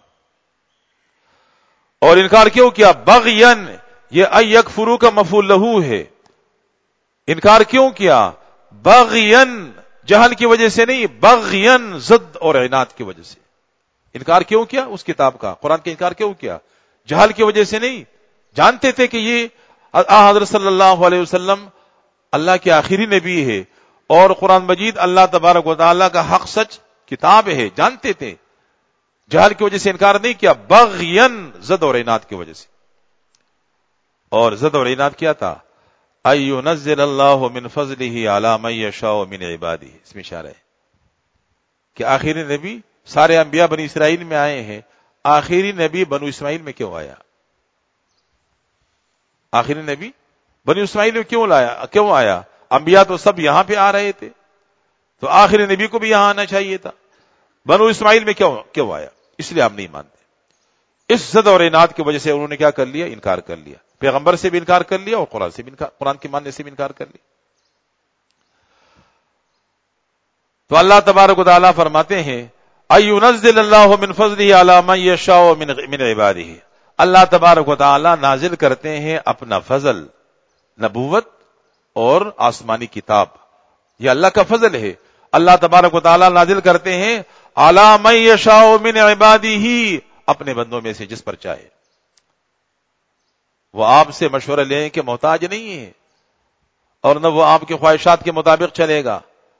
اور انکار کیوں کیا؟ بغین، یہ اَيَكْفُرُوا کا مفعول لہو ہے. انکار کیوں کیا؟ بغین، جہل کی وجہ سے نہیں، بغین ضد اور عناد کی وجہ سے. انکار کیوں کیا اس کتاب کا؟ قرآن کا انکار کیوں کیا؟ جہل کی وجہ سے نہیں، جانتے تھے کہ یہ حضرت صلی اللہ علیہ وسلم اللہ کے آخری نبی ہے اور قرآن مجید اللہ تبارک و تعالیٰ کا حق سچ کتاب ہے، جانتے تھے. جہل کی وجہ سے انکار نہیں کیا، بغین ضد اور عناد کی وجہ سے. اور ضد اور عناد کیا تھا؟ اَيُنَزِّلَ اللَّهُ مِنْ فَضْلِهِ عَلَى مَن يَشَاءُ مِنْ عِبَادِهِ. اس میں اشارہ ہے کہ آخری نبی، سارے انبیاء بنی اسرائیل میں آئے ہیں، آخری نبی بنو اسماعیل میں کیوں آیا؟ آخری نبی بنی اسماعیل میں کیوں لایا کیوں آیا؟ انبیاء تو سب یہاں پہ آ رہے تھے، تو آخری نبی کو بھی یہاں آنا چاہیے تھا. بنو اسماعیل میں کیوں کیوں آیا؟ اس لیے ہم نہیں مانتے. اس ضد اور عناد کی وجہ سے انہوں نے کیا کر لیا؟ انکار کر لیا. پیغمبر سے بھی انکار کر لیا اور قرآن سے بھی انکار، قرآن کے ماننے سے بھی انکار کر لیا. تو اللہ تبارک و تعالیٰ فرماتے ہیں اَيُنَزِّلَ اللَّهُ مِنْ فَضْلِهِ عَلَى مَن يَشَاءُ مِنْ عِبَادِهِ. اللہ تبارک و تعالیٰ نازل کرتے ہیں اپنا فضل، نبوت اور آسمانی کتاب. یہ اللہ کا فضل ہے. اللہ تبارک و تعالیٰ نازل کرتے ہیں عَلَى مَن يَشَاءُ مِنْ عِبَادِهِ، اپنے بندوں میں سے جس پر چاہے. وہ آپ سے مشورہ لینے کے محتاج نہیں ہے اور نہ وہ آپ کی خواہشات کے مطابق چلے گا.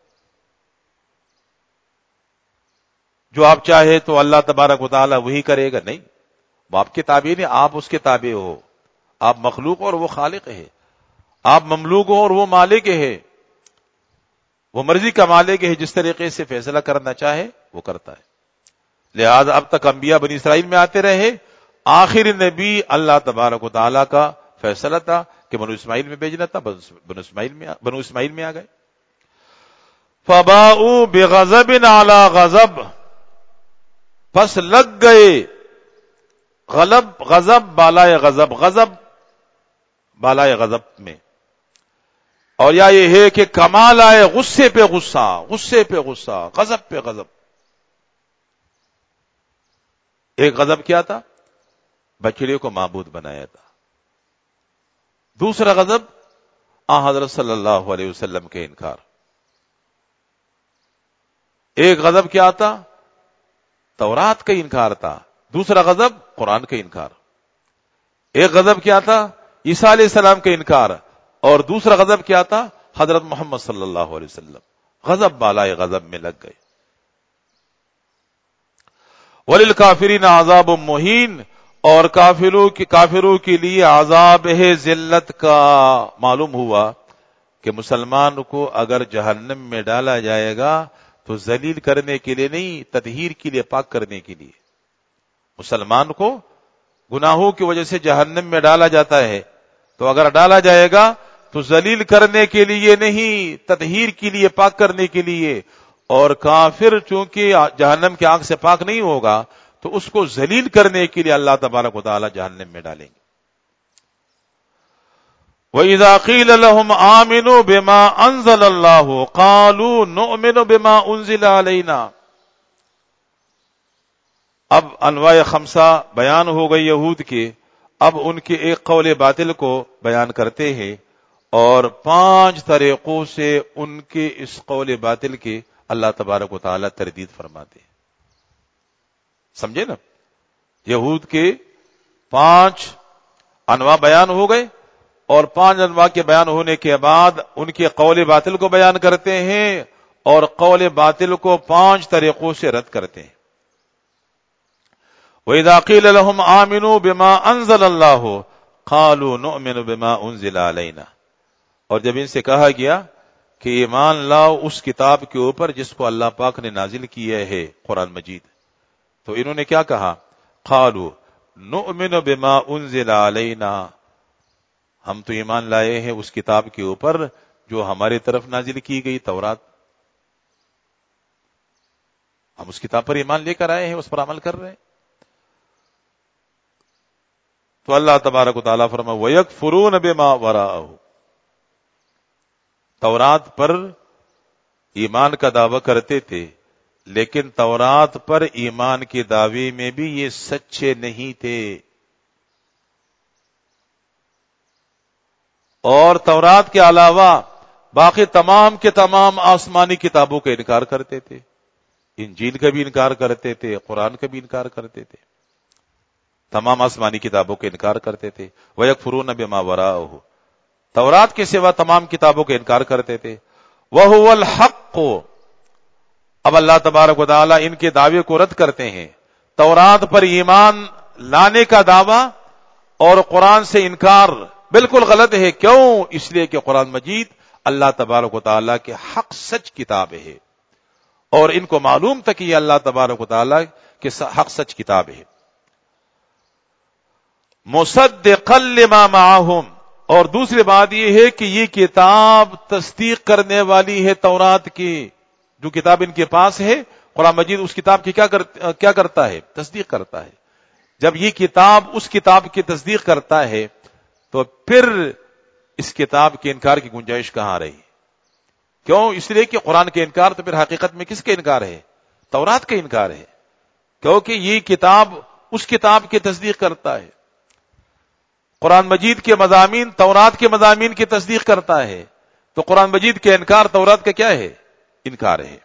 جو آپ چاہے تو اللہ تبارک و تعالیٰ وہی کرے گا، نہیں. وہ آپ کے تابع نہیں، آپ اس کے تابع ہو. آپ مخلوق اور وہ خالق ہے. آپ مملوک ہو اور وہ مالک ہے. وہ مرضی کا مالک ہے، جس طریقے سے فیصلہ کرنا چاہے وہ کرتا ہے. لہذا اب تک انبیاء بنی اسرائیل میں آتے رہے، آخری نبی اللہ تبارک و تعالیٰ کا فیصلہ تھا کہ بنو اسماعیل میں بھیجنا تھا، بنو اسماعیل میں بنو اسماعیل میں آ گئے. فَبَاءُوا بِغَضَبٍ عَلَى غَضَبٍ، پس لگ گئے غلب غضب بالائے غضب، غضب بالائے غضب میں. اور یا یہ ہے کہ کمال آئے غصے پہ غصہ، غصے پہ غصہ، غضب پہ غضب. ایک غضب کیا تھا؟ بچڑے کو معبود بنایا تھا. دوسرا غضب آن حضرت صلی اللہ علیہ وسلم کے انکار. ایک غضب کیا تھا؟ تورات کا انکار تھا. دوسرا غضب قرآن کا انکار. ایک غضب کیا تھا؟ عیسیٰ علیہ السلام کا انکار، اور دوسرا غضب کیا تھا؟ حضرت محمد صلی اللہ علیہ وسلم. غضب بالائے غضب میں لگ گئے. وَلِلْكَافِرِينَ عَذَابٌ مُّهِينٌ، اور کافروں کی کافروں کے لیے عذاب ہے ذلت کا. معلوم ہوا کہ مسلمان کو اگر جہنم میں ڈالا جائے گا تو ذلیل کرنے کے لیے نہیں، تطہیر کے لیے، پاک کرنے کے لیے. مسلمان کو گناہوں کی وجہ سے جہنم میں ڈالا جاتا ہے، تو اگر ڈالا جائے گا تو ذلیل کرنے کے لیے نہیں، تطہیر کے لیے، پاک کرنے کے لیے. اور کافر چونکہ جہنم کی آگ سے پاک نہیں ہوگا تو اس کو ذلیل کرنے کے لیے اللہ تبارک و تعالی جہنم میں ڈالیں گے. وَإِذَا قِيلَ لَهُمْ آمِنُوا بِمَا أَنزَلَ اللَّهُ قَالُوا نُؤْمِنُ بِمَا أُنزِلَ عَلَيْنَا. اب انواع خمسہ بیان ہو گئی یہود کے. اب ان کے ایک قول باطل کو بیان کرتے ہیں اور پانچ طریقوں سے ان کے اس قول باطل کے اللہ تبارک و تعالی تردید فرماتے ہیں. سمجھے نا؟ یہود کے پانچ انواع بیان ہو گئے اور پانچ انواع کے بیان ہونے کے بعد ان کے قول باطل کو بیان کرتے ہیں اور قول باطل کو پانچ طریقوں سے رد کرتے ہیں. وَإِذَا قِيلَ لَهُمْ آمِنُوا بِمَا أَنزَلَ اللَّهُ قَالُوا نُؤْمِنُ بِمَا أُنزِلَ عَلَيْنَا. اور جب ان سے کہا گیا کہ ایمان لاؤ اس کتاب کے اوپر جس کو اللہ پاک نے نازل کیا ہے قرآن مجید، تو انہوں نے کیا کہا؟ قَالُوا نُؤْمِنُ بِمَا أُنزِلَ عَلَيْنَا، ہم تو ایمان لائے ہیں اس کتاب کے اوپر جو ہماری طرف نازل کی گئی تورات، ہم اس کتاب پر ایمان لے کر آئے ہیں، اس پر عمل کر رہے ہیں. تو اللہ تبارک و تعالیٰ فرمائے وَيَكْفُرُونَ بِمَا وَرَاءَهُ، تورات پر ایمان کا دعویٰ کرتے تھے لیکن تورات پر ایمان کے دعوے میں بھی یہ سچے نہیں تھے، اور تورات کے علاوہ باقی تمام کے تمام آسمانی کتابوں کا انکار کرتے تھے، انجیل کا بھی انکار کرتے تھے، قرآن کا بھی انکار کرتے تھے، تمام آسمانی کتابوں کا انکار کرتے تھے. وَيَكْفُرُونَ بِمَا وَرَاءَهُ، تورات کے سوا تمام کتابوں کا انکار کرتے تھے. وَهُوَ الْحَقُّ، اب اللہ تبارک و تعالی ان کے دعوے کو رد کرتے ہیں. تورات پر ایمان لانے کا دعویٰ اور قرآن سے انکار بالکل غلط ہے. کیوں؟ اس لیے کہ قرآن مجید اللہ تبارک و تعالی کے حق سچ کتاب ہے، اور ان کو معلوم تھا کہ یہ اللہ تبارک و تعالی کے حق سچ کتاب ہے. مصدقا لما معہم، اور دوسری بات یہ ہے کہ یہ کتاب تصدیق کرنے والی ہے تورات کی، جو کتاب ان کے پاس ہے قرآن مجید اس کتاب کی کیا کرتا, کیا کرتا ہے؟ تصدیق کرتا ہے. جب یہ کتاب اس کتاب کی تصدیق کرتا ہے تو پھر اس کتاب کے انکار کی گنجائش کہاں رہی؟ کیوں؟ اس لیے کہ قرآن کے انکار تو پھر حقیقت میں کس کے انکار ہے؟ تورات کا انکار ہے، کیونکہ یہ کتاب اس کتاب کی تصدیق کرتا ہے. قرآن مجید کے مضامین تورات کے مضامین کی تصدیق کرتا ہے، تو قرآن مجید کے انکار تورات کا کیا ہے؟ انکار ہے.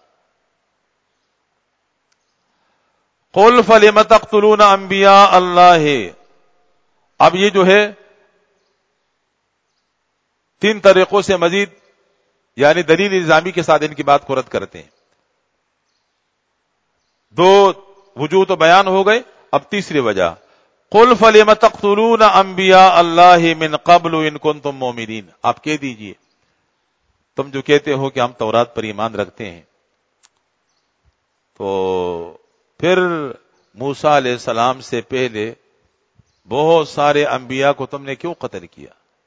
قُلْ فَلِمَ تَقْتُلُونَ أَنْبِيَاءَ اللَّهِ، اب یہ جو ہے تین طریقوں سے مزید یعنی دلیل الزامی کے ساتھ ان کی بات کو رد کرتے ہیں. دو وجوہ تو بیان ہو گئے، اب تیسری وجہ قُلْ فَلِمَ تَقْتُلُونَ أَنْبِيَاءَ اللَّهِ مِنْ قَبْلُ إِن كُنْتُم مُؤْمِنِينَ، آپ کہہ دیجئے تم جو کہتے ہو کہ ہم تورات پر ایمان رکھتے ہیں، تو پھر موسیٰ علیہ السلام سے پہلے بہت سارے انبیاء کو تم نے کیوں قتل کیا؟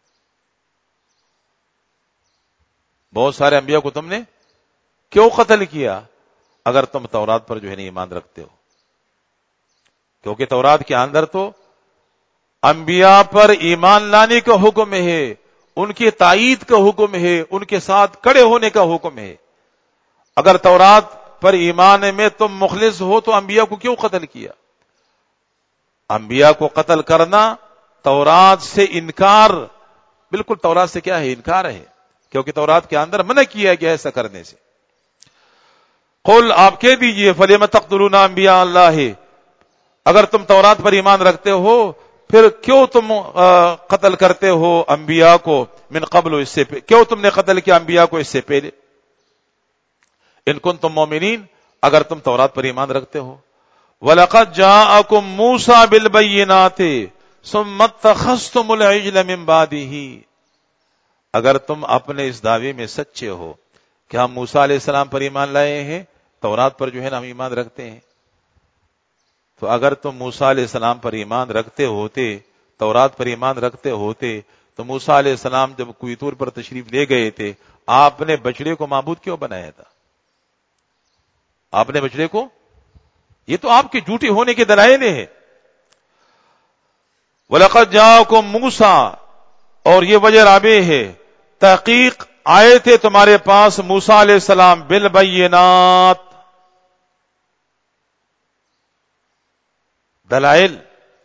بہت سارے انبیاء کو تم نے کیوں قتل کیا اگر تم تورات پر جو ہے نہیں ایمان رکھتے ہو؟ کیونکہ تورات کے اندر تو انبیاء پر ایمان لانے کا حکم ہے، ان کی تائید کا حکم ہے، ان کے ساتھ کھڑے ہونے کا حکم ہے. اگر تورات پر ایمان میں تم مخلص ہو تو انبیاء کو کیوں قتل کیا؟ انبیاء کو قتل کرنا تورات سے انکار، بالکل تورات سے کیا ہے؟ انکار ہے، کیونکہ تورات کے اندر منع کیا گیا ایسا کرنے سے. قل، آپ کہہ دیجئے فَلِمَ تَقْتُلُونَ أَنْبِيَاءَ اللَّهِ، اگر تم تورات پر ایمان رکھتے ہو پھر کیوں تم قتل کرتے ہو انبیاء کو؟ من قبل، اس سے کیوں تم نے قتل کیا انبیاء کو اس سے پہلے؟ ان کنتم مومنین، اگر تم تورات پر ایمان رکھتے ہو. وَلَقَدْ جَاءَكُم مُوسَىٰ بِالْبَيِّنَاتِ ثُمَّ اتَّخَذْتُمُ الْعِجْلَ مِن بَعْدِهِ، اگر تم اپنے اس دعوے میں سچے ہو کہ ہم موسیٰ علیہ السلام پر ایمان لائے ہیں، تورات پر جو ہے نا ہم ایمان رکھتے ہیں، تو اگر تم موسیٰ علیہ السلام پر ایمان رکھتے ہوتے، تورات پر ایمان رکھتے ہوتے، تو موسیٰ علیہ السلام جب کوہ طور پر تشریف لے گئے تھے، آپ نے بچڑے کو معبود کیوں بنایا تھا؟ آپ نے بچڑے کو، یہ تو آپ کے جھوٹے ہونے کے دلائل ہیں. وَلَقَدْ جَاءَكُم مُوسَىٰ، اور یہ وجہ رابع ہے، تحقیق آئے تھے تمہارے پاس موسیٰ علیہ السلام بالبینات، دلائل،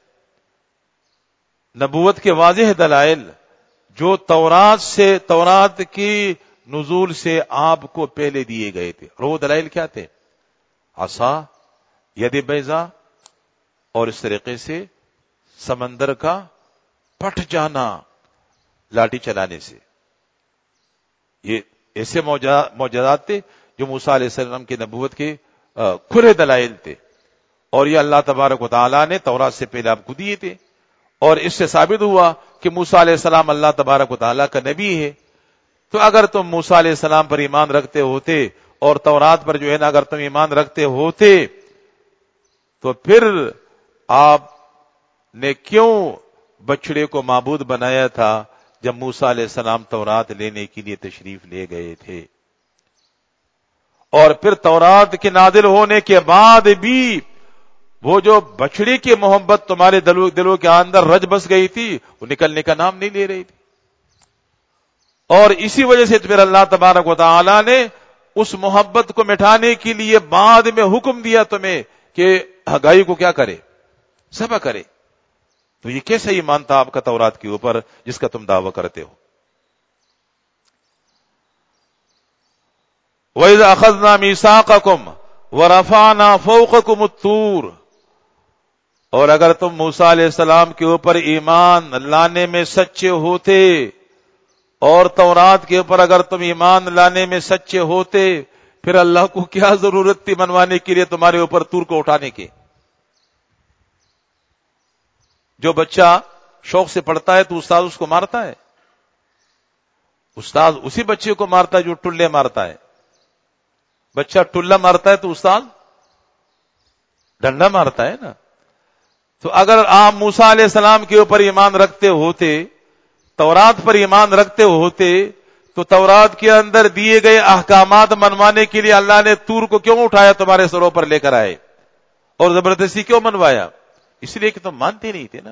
نبوت کے واضح دلائل جو تورات سے، تورات کی نزول سے آپ کو پہلے دیے گئے تھے. اور وہ دلائل کیا تھے؟ عصا، ید بیضا، اور اس طریقے سے سمندر کا پھٹ جانا لاٹھی چلانے سے. یہ ایسے معجزات تھے جو موسیٰ علیہ السلام کی نبوت کے کھلے دلائل تھے، اور یہ اللہ تبارک و تعالیٰ نے تورات سے پہلے آپ کو دیے تھے، اور اس سے ثابت ہوا کہ موسیٰ علیہ السلام اللہ تبارک و تعالیٰ کا نبی ہے۔ تو اگر تم موسیٰ علیہ السلام پر ایمان رکھتے ہوتے اور تورات پر جو ہے نا اگر تم ایمان رکھتے ہوتے تو پھر آپ نے کیوں بچڑے کو معبود بنایا تھا جب موسیٰ علیہ السلام تورات لینے کے لیے تشریف لے گئے تھے؟ اور پھر تورات کے نازل ہونے کے بعد بھی وہ جو بچڑے کی محبت تمہارے دلوں دلوں کے اندر رج بس گئی تھی وہ نکلنے کا نام نہیں لے رہی تھی، اور اسی وجہ سے پھر اللہ تبارک و تعالی نے اس محبت کو مٹانے کے لیے بعد میں حکم دیا تمہیں کہ گائے کو کیا کرے، ذبح کرے۔ تو یہ کیسا ایمان تھا آپ کا تورات کے اوپر جس کا تم دعویٰ کرتے ہو؟ وَإِذْ أَخَذْنَا مِيثَاقَكُمْ وَرَفَعْنَا فَوْقَكُمُ الطُّورَ، اور اگر تم موسیٰ علیہ السلام کے اوپر ایمان لانے میں سچے ہوتے اور تورات کے اوپر اگر تم ایمان لانے میں سچے ہوتے، پھر اللہ کو کیا ضرورت تھی منوانے کے لیے تمہارے اوپر طور کو اٹھانے کی؟ جو بچہ شوق سے پڑھتا ہے تو استاد اس کو مارتا ہے، استاد اسی بچے کو مارتا ہے جو ٹلے مارتا ہے۔ بچہ ٹلا مارتا ہے تو استاد ڈنڈا مارتا ہے نا۔ تو اگر آپ موسیٰ علیہ السلام کے اوپر ایمان رکھتے ہوتے، تورات پر ایمان رکھتے ہوتے، تو تورات کے اندر دیے گئے احکامات منوانے کے لیے اللہ نے طور کو کیوں اٹھایا تمہارے سروں پر لے کر آئے اور زبردستی کیوں منوایا؟ اس لیے کہ تم مانتے نہیں تھے نا۔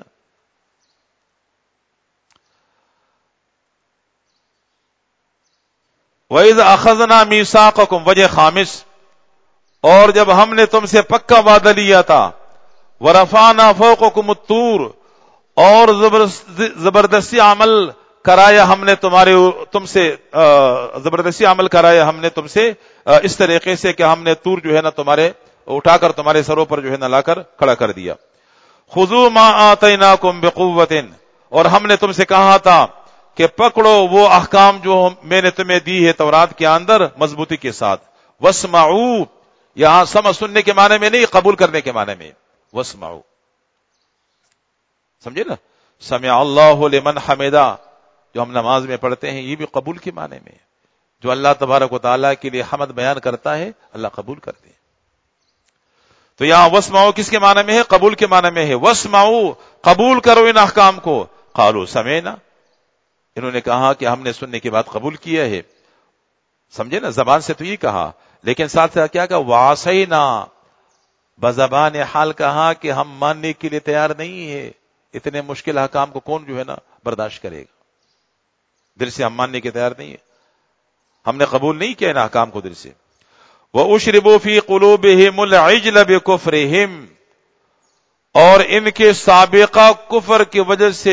وَإِذْ أَخَذْنَا مِيثَاقَكُمْ، وجہ خامس، اور جب ہم نے تم سے پکا وعدہ لیا تھا، وَرَفَعْنَا فَوْقَكُمُ الطُّورَ، اور زبردستی عمل کرایا ہم نے تمہارے تم سے زبردستی عمل کرایا ہم نے تم سے اس طریقے سے کہ ہم نے طور جو ہے نا تمہارے اٹھا کر تمہارے سروں پر جو ہے نا لا کر کھڑا کر دیا۔ خُذُوا مَا آتَيْنَاكُمْ بِقُوَّةٍ، اور ہم نے تم سے کہا تھا کہ پکڑو وہ احکام جو میں نے تمہیں دی ہے تورات کے اندر مضبوطی کے ساتھ۔ وَاسْمَعُوا، یہاں سمع سننے کے معنی میں نہیں، قبول کرنے کے معنی میں وَاسْمَعُوا، سمجھے نا؟ سمع اللہ لمن حمدہ جو ہم نماز میں پڑھتے ہیں، یہ بھی قبول کے معنی میں، جو اللہ تبارک و تعالیٰ کے لیے حمد بیان کرتا ہے اللہ قبول کرتے ہیں۔ تو یہاں وَاسْمَعُوا کس کے معنی میں ہے؟ قبول کے معنی میں ہے۔ وَاسْمَعُوا، قبول کرو ان احکام کو۔ قالوا سمعنا، انہوں نے کہا کہ ہم نے سننے کی بات قبول کیا ہے، سمجھے نا؟ زبان سے تو یہ کہا، لیکن ساتھ ساتھ کیا کہا؟ وَعَصَيْنَا، بزبان حال کہا کہ ہم ماننے کے لیے تیار نہیں ہے، اتنے مشکل احکام کو کون جو ہے نا برداشت کرے گا؟ دل سے ہم ماننے کے تیار نہیں ہے، ہم نے قبول نہیں کیا ان احکام کو دل سے۔ وَأُشْرِبُوا فِي قُلُوبِهِمُ الْعِجْلَ بِكُفْرِهِمْ، اور ان کے سابقہ کفر کی وجہ سے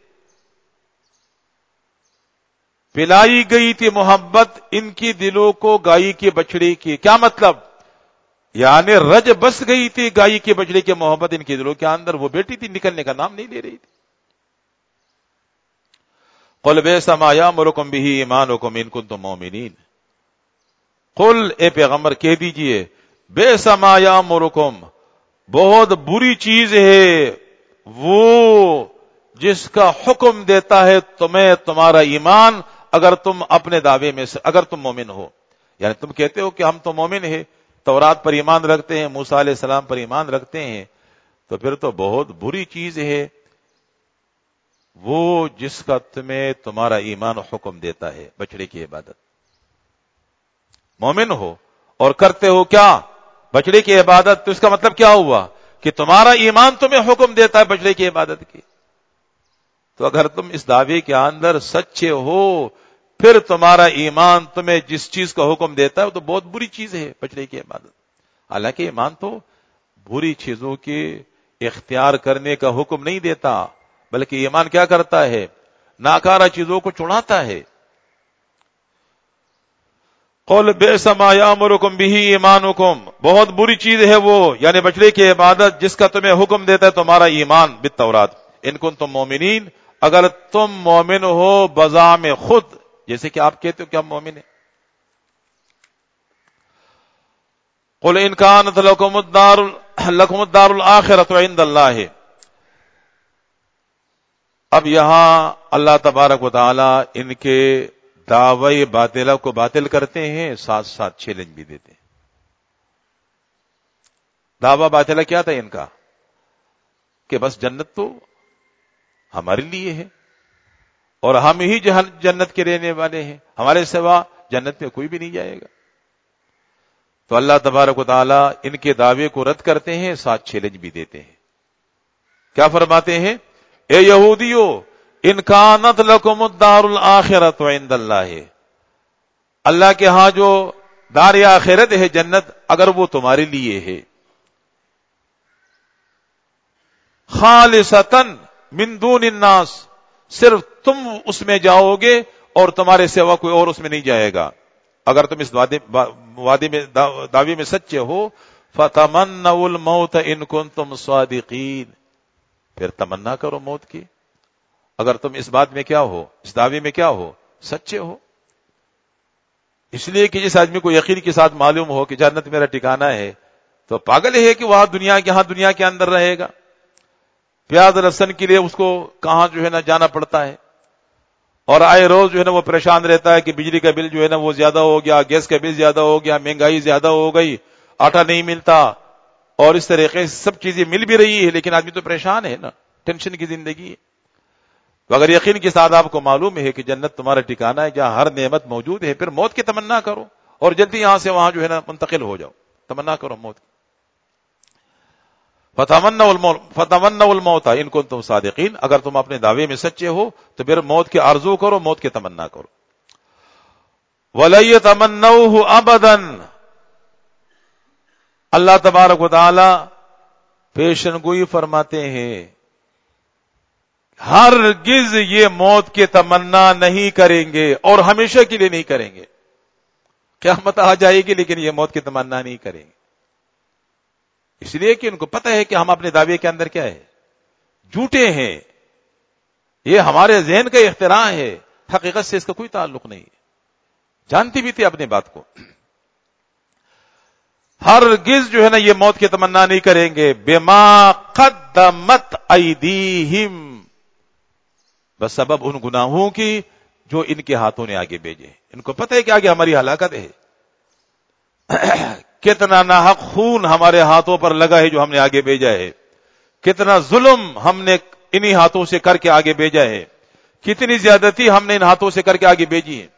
پلائی گئی تھی محبت ان کی دلوں کو گائے کے بچڑے کی۔ کیا مطلب؟ یعنی رج بس گئی تھی گائے کے بچڑے کی محبت ان کے دلوں کے اندر، وہ بیٹی تھی نکلنے کا نام نہیں لے رہی تھی۔ قُلْ بِئْسَ مَا يَأْمُرُكُمْ بِهِ إِيمَانُكُمْ إِن كُنتُم مُؤْمِنِينَ، قل اے پیغمبر کہہ دیجئے، بِئْسَ مَا يَأْمُرُكُمْ، بہت بری چیز ہے وہ جس کا حکم دیتا ہے تمہیں تمہارا ایمان، اگر تم اپنے دعوے میں سے اگر تم مومن ہو، یعنی تم کہتے ہو کہ ہم تو مومن ہیں، تورات پر ایمان رکھتے ہیں، موسیٰ علیہ السلام پر ایمان رکھتے ہیں، تو پھر تو بہت بری چیز ہے وہ جس کا تمہیں تمہارا ایمان حکم دیتا ہے بچڑے کی عبادت۔ مومن ہو اور کرتے ہو کیا؟ بچڑے کی عبادت، تو اس کا مطلب کیا ہوا کہ تمہارا ایمان تمہیں حکم دیتا ہے بچڑے کی عبادت کی۔ تو اگر تم اس دعوے کے اندر سچے ہو، پھر تمہارا ایمان تمہیں جس چیز کا حکم دیتا ہے وہ تو بہت بری چیز ہے بچڑے کی عبادت۔ حالانکہ ایمان تو بری چیزوں کے اختیار کرنے کا حکم نہیں دیتا، بلکہ ایمان کیا کرتا ہے؟ ناکارہ چیزوں کو چڑھاتا ہے۔ قُلْ بِئْسَ مَا يَأْمُرُكُمْ بِهِ إِيمَانُكُمْ، بہت بری چیز ہے وہ، یعنی بچڑے کی عبادت جس کا تمہیں حکم دیتا ہے تمہارا ایمان بالتورات، ان کنتم مومنین، اگر تم مومن ہو بذام خود، جیسے کہ آپ کہتے ہو کہ ہم مومن ہیں۔ قل ان كانت لكم الدار لكم الدار الآخرة عند اللہ. اب یہاں اللہ تبارک و تعالی ان کے دعوی باطلہ کو باطل کرتے ہیں، ساتھ ساتھ چیلنج بھی دیتے ہیں. دعوی باطلہ کیا تھا ان کا؟ کہ بس جنت تو ہمارے لیے ہے اور ہم ہی جنت کے رہنے والے ہیں، ہمارے سوا جنت میں کوئی بھی نہیں جائے گا. تو اللہ تبارک و تعالی ان کے دعوے کو رد کرتے ہیں، ساتھ چیلنج بھی دیتے ہیں. کیا فرماتے ہیں؟ اے یہودیو ان کانت لکم الدار الآخرۃ عند اللہ، اللہ کے ہاں جو دار آخرت ہے جنت، اگر وہ تمہارے لیے ہے، خالصتاً من دون الناس، صرف تم اس میں جاؤ گے اور تمہارے سوا کوئی اور اس میں نہیں جائے گا. اگر تم اس وعدے میں دعوے میں سچے ہو، فتمنوا الموت ان کنتم صادقین، پھر تمنا کرو موت کی اگر تم اس بات میں کیا ہو، اس دعوے میں کیا ہو، سچے ہو. اس لیے کہ جس آدمی کو یقین کے ساتھ معلوم ہو کہ جنت میرا ٹھکانہ ہے، تو پاگل ہے کہ وہاں دنیا کے ہاں دنیا کے اندر رہے گا. پیاز لہسن کے لیے اس کو کہاں جو ہے نا جانا پڑتا ہے، اور آئے روز جو ہے نا وہ پریشان رہتا ہے کہ بجلی کا بل جو ہے نا وہ زیادہ ہو گیا، گیس کا بل زیادہ ہو گیا، مہنگائی زیادہ ہو گئی، آٹا نہیں ملتا، اور اس طریقے سے سب چیزیں مل بھی رہی ہے لیکن آدمی تو پریشان ہے نا، ٹینشن کی زندگی ہے. تو اگر یقین کے ساتھ آپ کو معلوم ہے کہ جنت تمہارا ٹھکانہ ہے جہاں ہر نعمت موجود ہے، پھر موت کی تمنا کرو اور جلدی یہاں سے وہاں جو ہے نا منتقل ہو جاؤ، تمنا کرو موت کی. فتمنوا الموت فتمنوا الموت ان کنتم صادقین، اگر تم اپنے دعوے میں سچے ہو تو پھر موت کی آرزو کرو، موت کی تمنا کرو. وَلَن يَتَمَنَّوْهُ أَبَدًا، اللہ تبارک و تعالی پیشن گوئی فرماتے ہیں ہرگز یہ موت کی تمنا نہیں کریں گے اور ہمیشہ کے لیے نہیں کریں گے. قیامت آ جائے گی لیکن یہ موت کی تمنا نہیں کریں گے، اس لیے کہ ان کو پتہ ہے کہ ہم اپنے دعوے کے اندر کیا ہے، جھوٹے ہیں. یہ ہمارے ذہن کا اختراع ہے، حقیقت سے اس کا کوئی تعلق نہیں ہے. جانتی بھی تھی اپنے بات کو. ہرگز جو ہے نا یہ موت کی تمنا نہیں کریں گے. بما قدمت ایدیہم، بس سبب ان گناہوں کی جو ان کے ہاتھوں نے آگے بھیجے. ان کو پتہ ہے کہ آگے ہماری ہلاکت ہے. کتنا ناحق خون ہمارے ہاتھوں پر لگا ہے جو ہم نے آگے بھیجا ہے، کتنا ظلم ہم نے انہی ہاتھوں سے کر کے آگے بھیجا ہے، کتنی زیادتی ہم نے ان ہاتھوں سے کر کے آگے بھیجی ہے.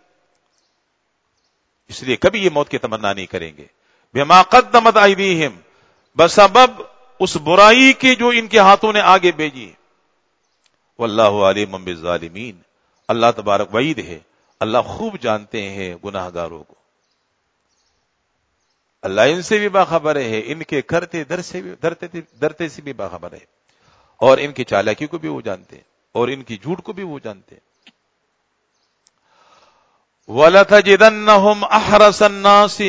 اس لیے کبھی یہ موت کی تمنا نہیں کریں گے. بما قدمت ایدیہم، بسبب اس برائی کی جو ان کے ہاتھوں نے آگے بھیجی. واللہ علیم بالظالمین، اللہ تبارک وعید ہے، اللہ خوب جانتے ہیں گناہ گاروں کو. اللہ ان سے بھی باخبر ہے، ان کے کرتے در سے بھی درتے درتے سے بھی باخبر ہے، اور ان کی چالاکی کو بھی وہ جانتے ہیں اور ان کی جھوٹ کو بھی وہ جانتے ہیں. وَلَتَجِدَنَّهُمْ أَحْرَصَ النَّاسِ،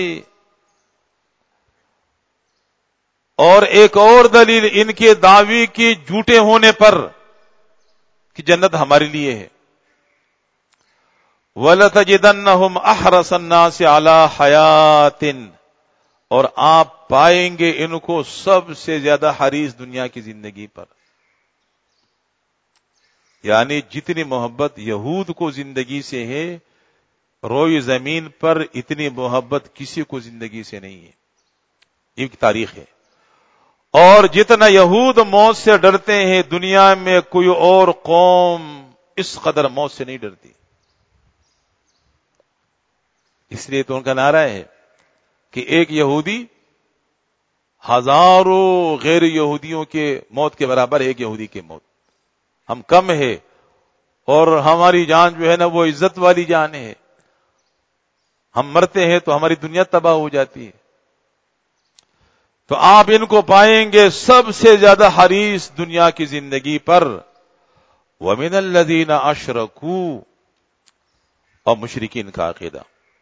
اور ایک اور دلیل ان کے دعوی کے جھوٹے ہونے پر کہ جنت ہمارے لیے ہے. وَلَتَجِدَنَّهُمْ أَحْرَصَ النَّاسِ عَلَى حَيَاتٍ، اور آپ پائیں گے ان کو سب سے زیادہ حریص دنیا کی زندگی پر. یعنی جتنی محبت یہود کو زندگی سے ہے، روئی زمین پر اتنی محبت کسی کو زندگی سے نہیں ہے. ایک تاریخ ہے. اور جتنا یہود موت سے ڈرتے ہیں، دنیا میں کوئی اور قوم اس قدر موت سے نہیں ڈرتی. اس لیے تو ان کا نعرہ ہے کہ ایک یہودی ہزاروں غیر یہودیوں کے موت کے برابر ہے ایک یہودی کی موت. ہم کم ہے اور ہماری جان جو ہے نا وہ عزت والی جان ہے. ہم مرتے ہیں تو ہماری دنیا تباہ ہو جاتی ہے. تو آپ ان کو پائیں گے سب سے زیادہ حریص دنیا کی زندگی پر. وَمِنَ الَّذِينَ أَشْرَكُوا، اور مشرکین کا عقیدہ،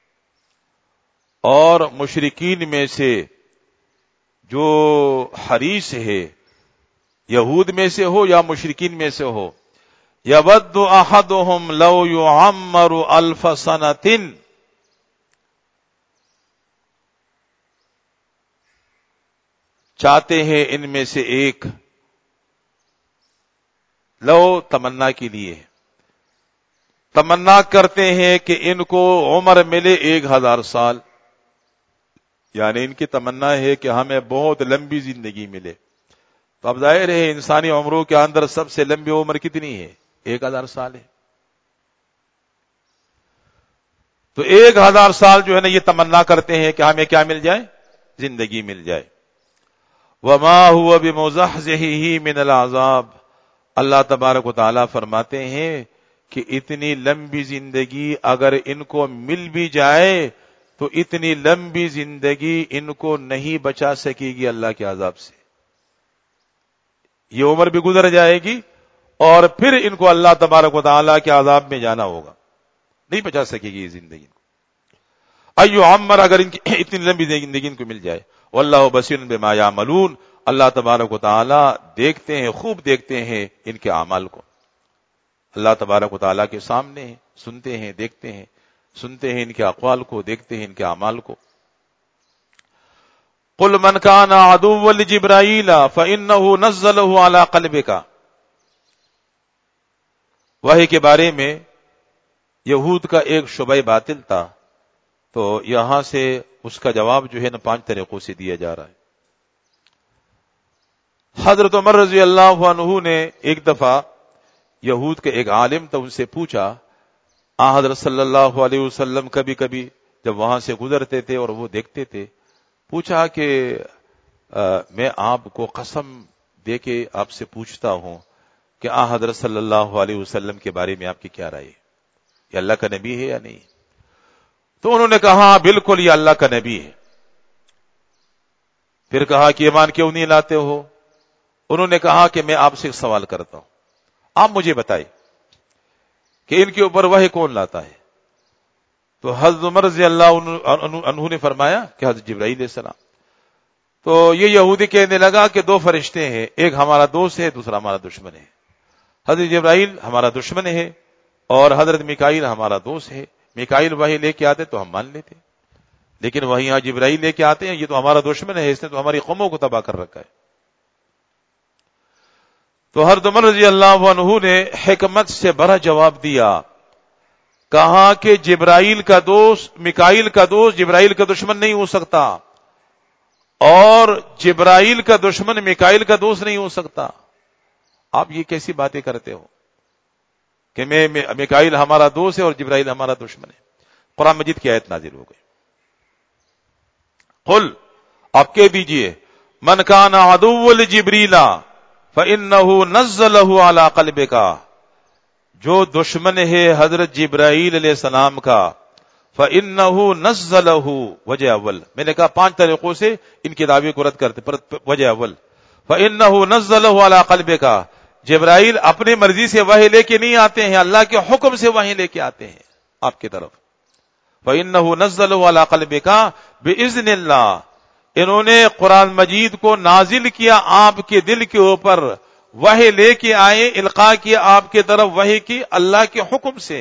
اور مشرکین میں سے جو حریص ہے، یہود میں سے ہو یا مشرکین میں سے ہو، یَوَدُّ أَحَدُهُمْ لَوْ يُعَمَّرُ أَلْفَ سَنَةٍ، چاہتے ہیں ان میں سے ایک، لو تمنا کے لیے تمنا کرتے ہیں کہ ان کو عمر ملے ایک ہزار سال، یعنی ان کی تمنا ہے کہ ہمیں بہت لمبی زندگی ملے. تو اب ظاہر ہے انسانی عمروں کے اندر سب سے لمبی عمر کتنی ہے؟ ایک ہزار سال ہے. تو ایک ہزار سال جو ہے نا یہ تمنا کرتے ہیں کہ ہمیں کیا مل جائے؟ زندگی مل جائے. وما هو بمزحزحه من العذاب، اللہ تبارک و تعالی فرماتے ہیں کہ اتنی لمبی زندگی اگر ان کو مل بھی جائے تو اتنی لمبی زندگی ان کو نہیں بچا سکے گی اللہ کے عذاب سے. یہ عمر بھی گزر جائے گی اور پھر ان کو اللہ تبارک و تعالی کے عذاب میں جانا ہوگا، نہیں بچا سکے گی یہ زندگی. ایو عمر، اگر ان کی اتنی لمبی زندگی ان کو مل جائے. واللہ بصیر بما یعملون، اللہ تبارک و تعالی دیکھتے ہیں، خوب دیکھتے ہیں ان کے اعمال کو. اللہ تبارک و تعالی کے سامنے ہیں، سنتے ہیں، دیکھتے ہیں، سنتے ہیں ان کے اقوال کو، دیکھتے ہیں ان کے اعمال کو. قل من کان عدوا لجبرائیل فانه نزله على قلبك، وحی کے بارے میں یہود کا ایک شبہ باطل تھا، تو یہاں سے اس کا جواب جو ہے نا پانچ طریقوں سے دیا جا رہا ہے. حضرت عمر رضی اللہ عنہ نے ایک دفعہ یہود کے ایک عالم تھا، ان سے پوچھا، آن حضرت صلی اللہ علیہ وسلم کبھی کبھی جب وہاں سے گزرتے تھے اور وہ دیکھتے تھے، پوچھا کہ میں آپ کو قسم دے کے آپ سے پوچھتا ہوں کہ آن حضرت صلی اللہ علیہ وسلم کے بارے میں آپ کی کیا رائے ہے؟ یہ اللہ کا نبی ہے یا نہیں؟ تو انہوں نے کہا بالکل یہ اللہ کا نبی ہے. پھر کہا کہ ایمان کیوں نہیں لاتے ہو؟ انہوں نے کہا کہ میں آپ سے ایک سوال کرتا ہوں، آپ مجھے بتائیں کہ ان کے اوپر وحی کون لاتا ہے؟ تو حضرت عمر رضی اللہ عنہ نے فرمایا کہ حضرت جبرائیل علیہ السلام. تو یہ یہودی کہنے لگا کہ دو فرشتے ہیں، ایک ہمارا دوست ہے، دوسرا ہمارا دشمن ہے. حضرت جبرائیل ہمارا دشمن ہے اور حضرت میکائیل ہمارا دوست ہے. میکائیل وحی لے کے آتے تو ہم مان لیتے، لیکن وہی یہاں جبرائیل لے کے آتے ہیں، یہ تو ہمارا دشمن ہے، اس نے تو ہماری قوموں کو تباہ کر رکھا ہے. تو حضرت عمر رضی اللہ عنہ نے حکمت سے بھرا جواب دیا، کہا کہ جبرائیل کا دوست میکائیل کا دوست جبرائیل کا دشمن نہیں ہو سکتا، اور جبرائیل کا دشمن میکائیل کا دوست نہیں ہو سکتا. آپ یہ کیسی باتیں کرتے ہو کہ میں میکائیل ہمارا دوست ہے اور جبرائیل ہمارا دشمن ہے؟ قرآن مجید کی آیت نازل ہو گئی. قل، آپ کہہ دیجئے، من کان عدو لجبریل فانه نزله على قلبك، جو دشمن ہے حضرت جبرائیل علیہ السلام کا، فانه نزله، وجہ اول میں نے کہا پانچ طریقوں سے ان کے دعوے کو رد کرتے، پر وجہ اول فانه نزله على قلبك، جبرائیل اپنی مرضی سے وحی لے کے نہیں آتے ہیں، اللہ کے حکم سے وحی لے کے آتے ہیں آپ کی طرف. فانه نزله على قلبك باذن اللہ، انہوں نے قرآن مجید کو نازل کیا آپ کے دل کے اوپر، وحی لے کے آئے، القاء کیا آپ کے طرف وحی کی اللہ کے حکم سے.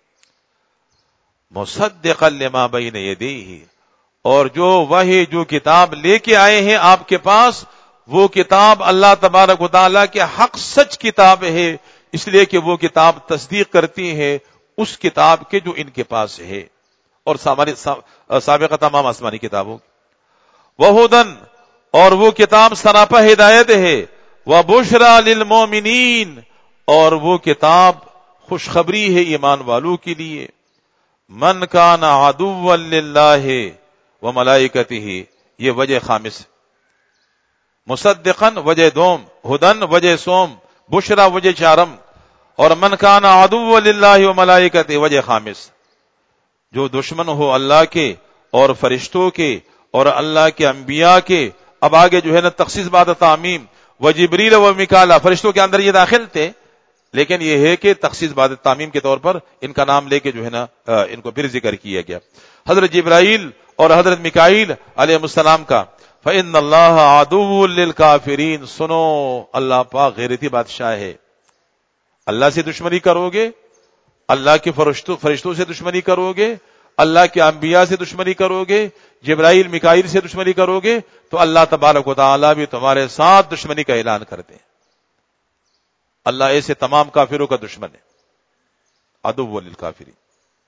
مصدقا لما بین یدیہ، اور جو وحی جو کتاب لے کے آئے ہیں آپ کے پاس، وہ کتاب اللہ تبارک و تعالیٰ کے حق سچ کتاب ہے، اس لیے کہ وہ کتاب تصدیق کرتی ہے اس کتاب کے جو ان کے پاس ہے اور سابقہ تمام آسمانی کتابوں کی. وہدن، اور وہ کتاب سراپا ہدایت ہے. وبشرا للمؤمنین، اور وہ کتاب خوشخبری ہے ایمان والوں کے لیے. من کان عدوا للہ وملائکتہ، یہ وجہ خامس. مصدقا وجہ دوم، ہدن وجہ سوم، بشرا وجہ چارم، اور من کان عدوا للہ وملائکتہ وجہ خامس. جو دشمن ہو اللہ کے اور فرشتوں کے اور اللہ کے انبیاء کے. اب آگے جو ہے نا تخصیص بعد تعمیم، و جبریل و میکالا، فرشتوں کے اندر یہ داخل تھے، لیکن یہ ہے کہ تخصیص بعد تعمیم کے طور پر ان کا نام لے کے جو ہے نا ان کو پھر ذکر کیا گیا. حضرت جبرائیل اور حضرت میکائیل علیہ السلام کا. فإن اللہ عدو للکافرین، سنو اللہ پاک غیرتی بادشاہ ہے. اللہ سے دشمنی کرو گے، اللہ کے فرشتوں فرشتوں سے دشمنی کرو گے، اللہ کے انبیاء سے دشمنی کرو گے، جبرائیل میکائیل سے دشمنی کرو گے، تو اللہ تبارک و تعالیٰ بھی تمہارے ساتھ دشمنی کا اعلان کرتے ہیں۔ اللہ ایسے تمام کافروں کا دشمن ہے، عدو للکافرین۔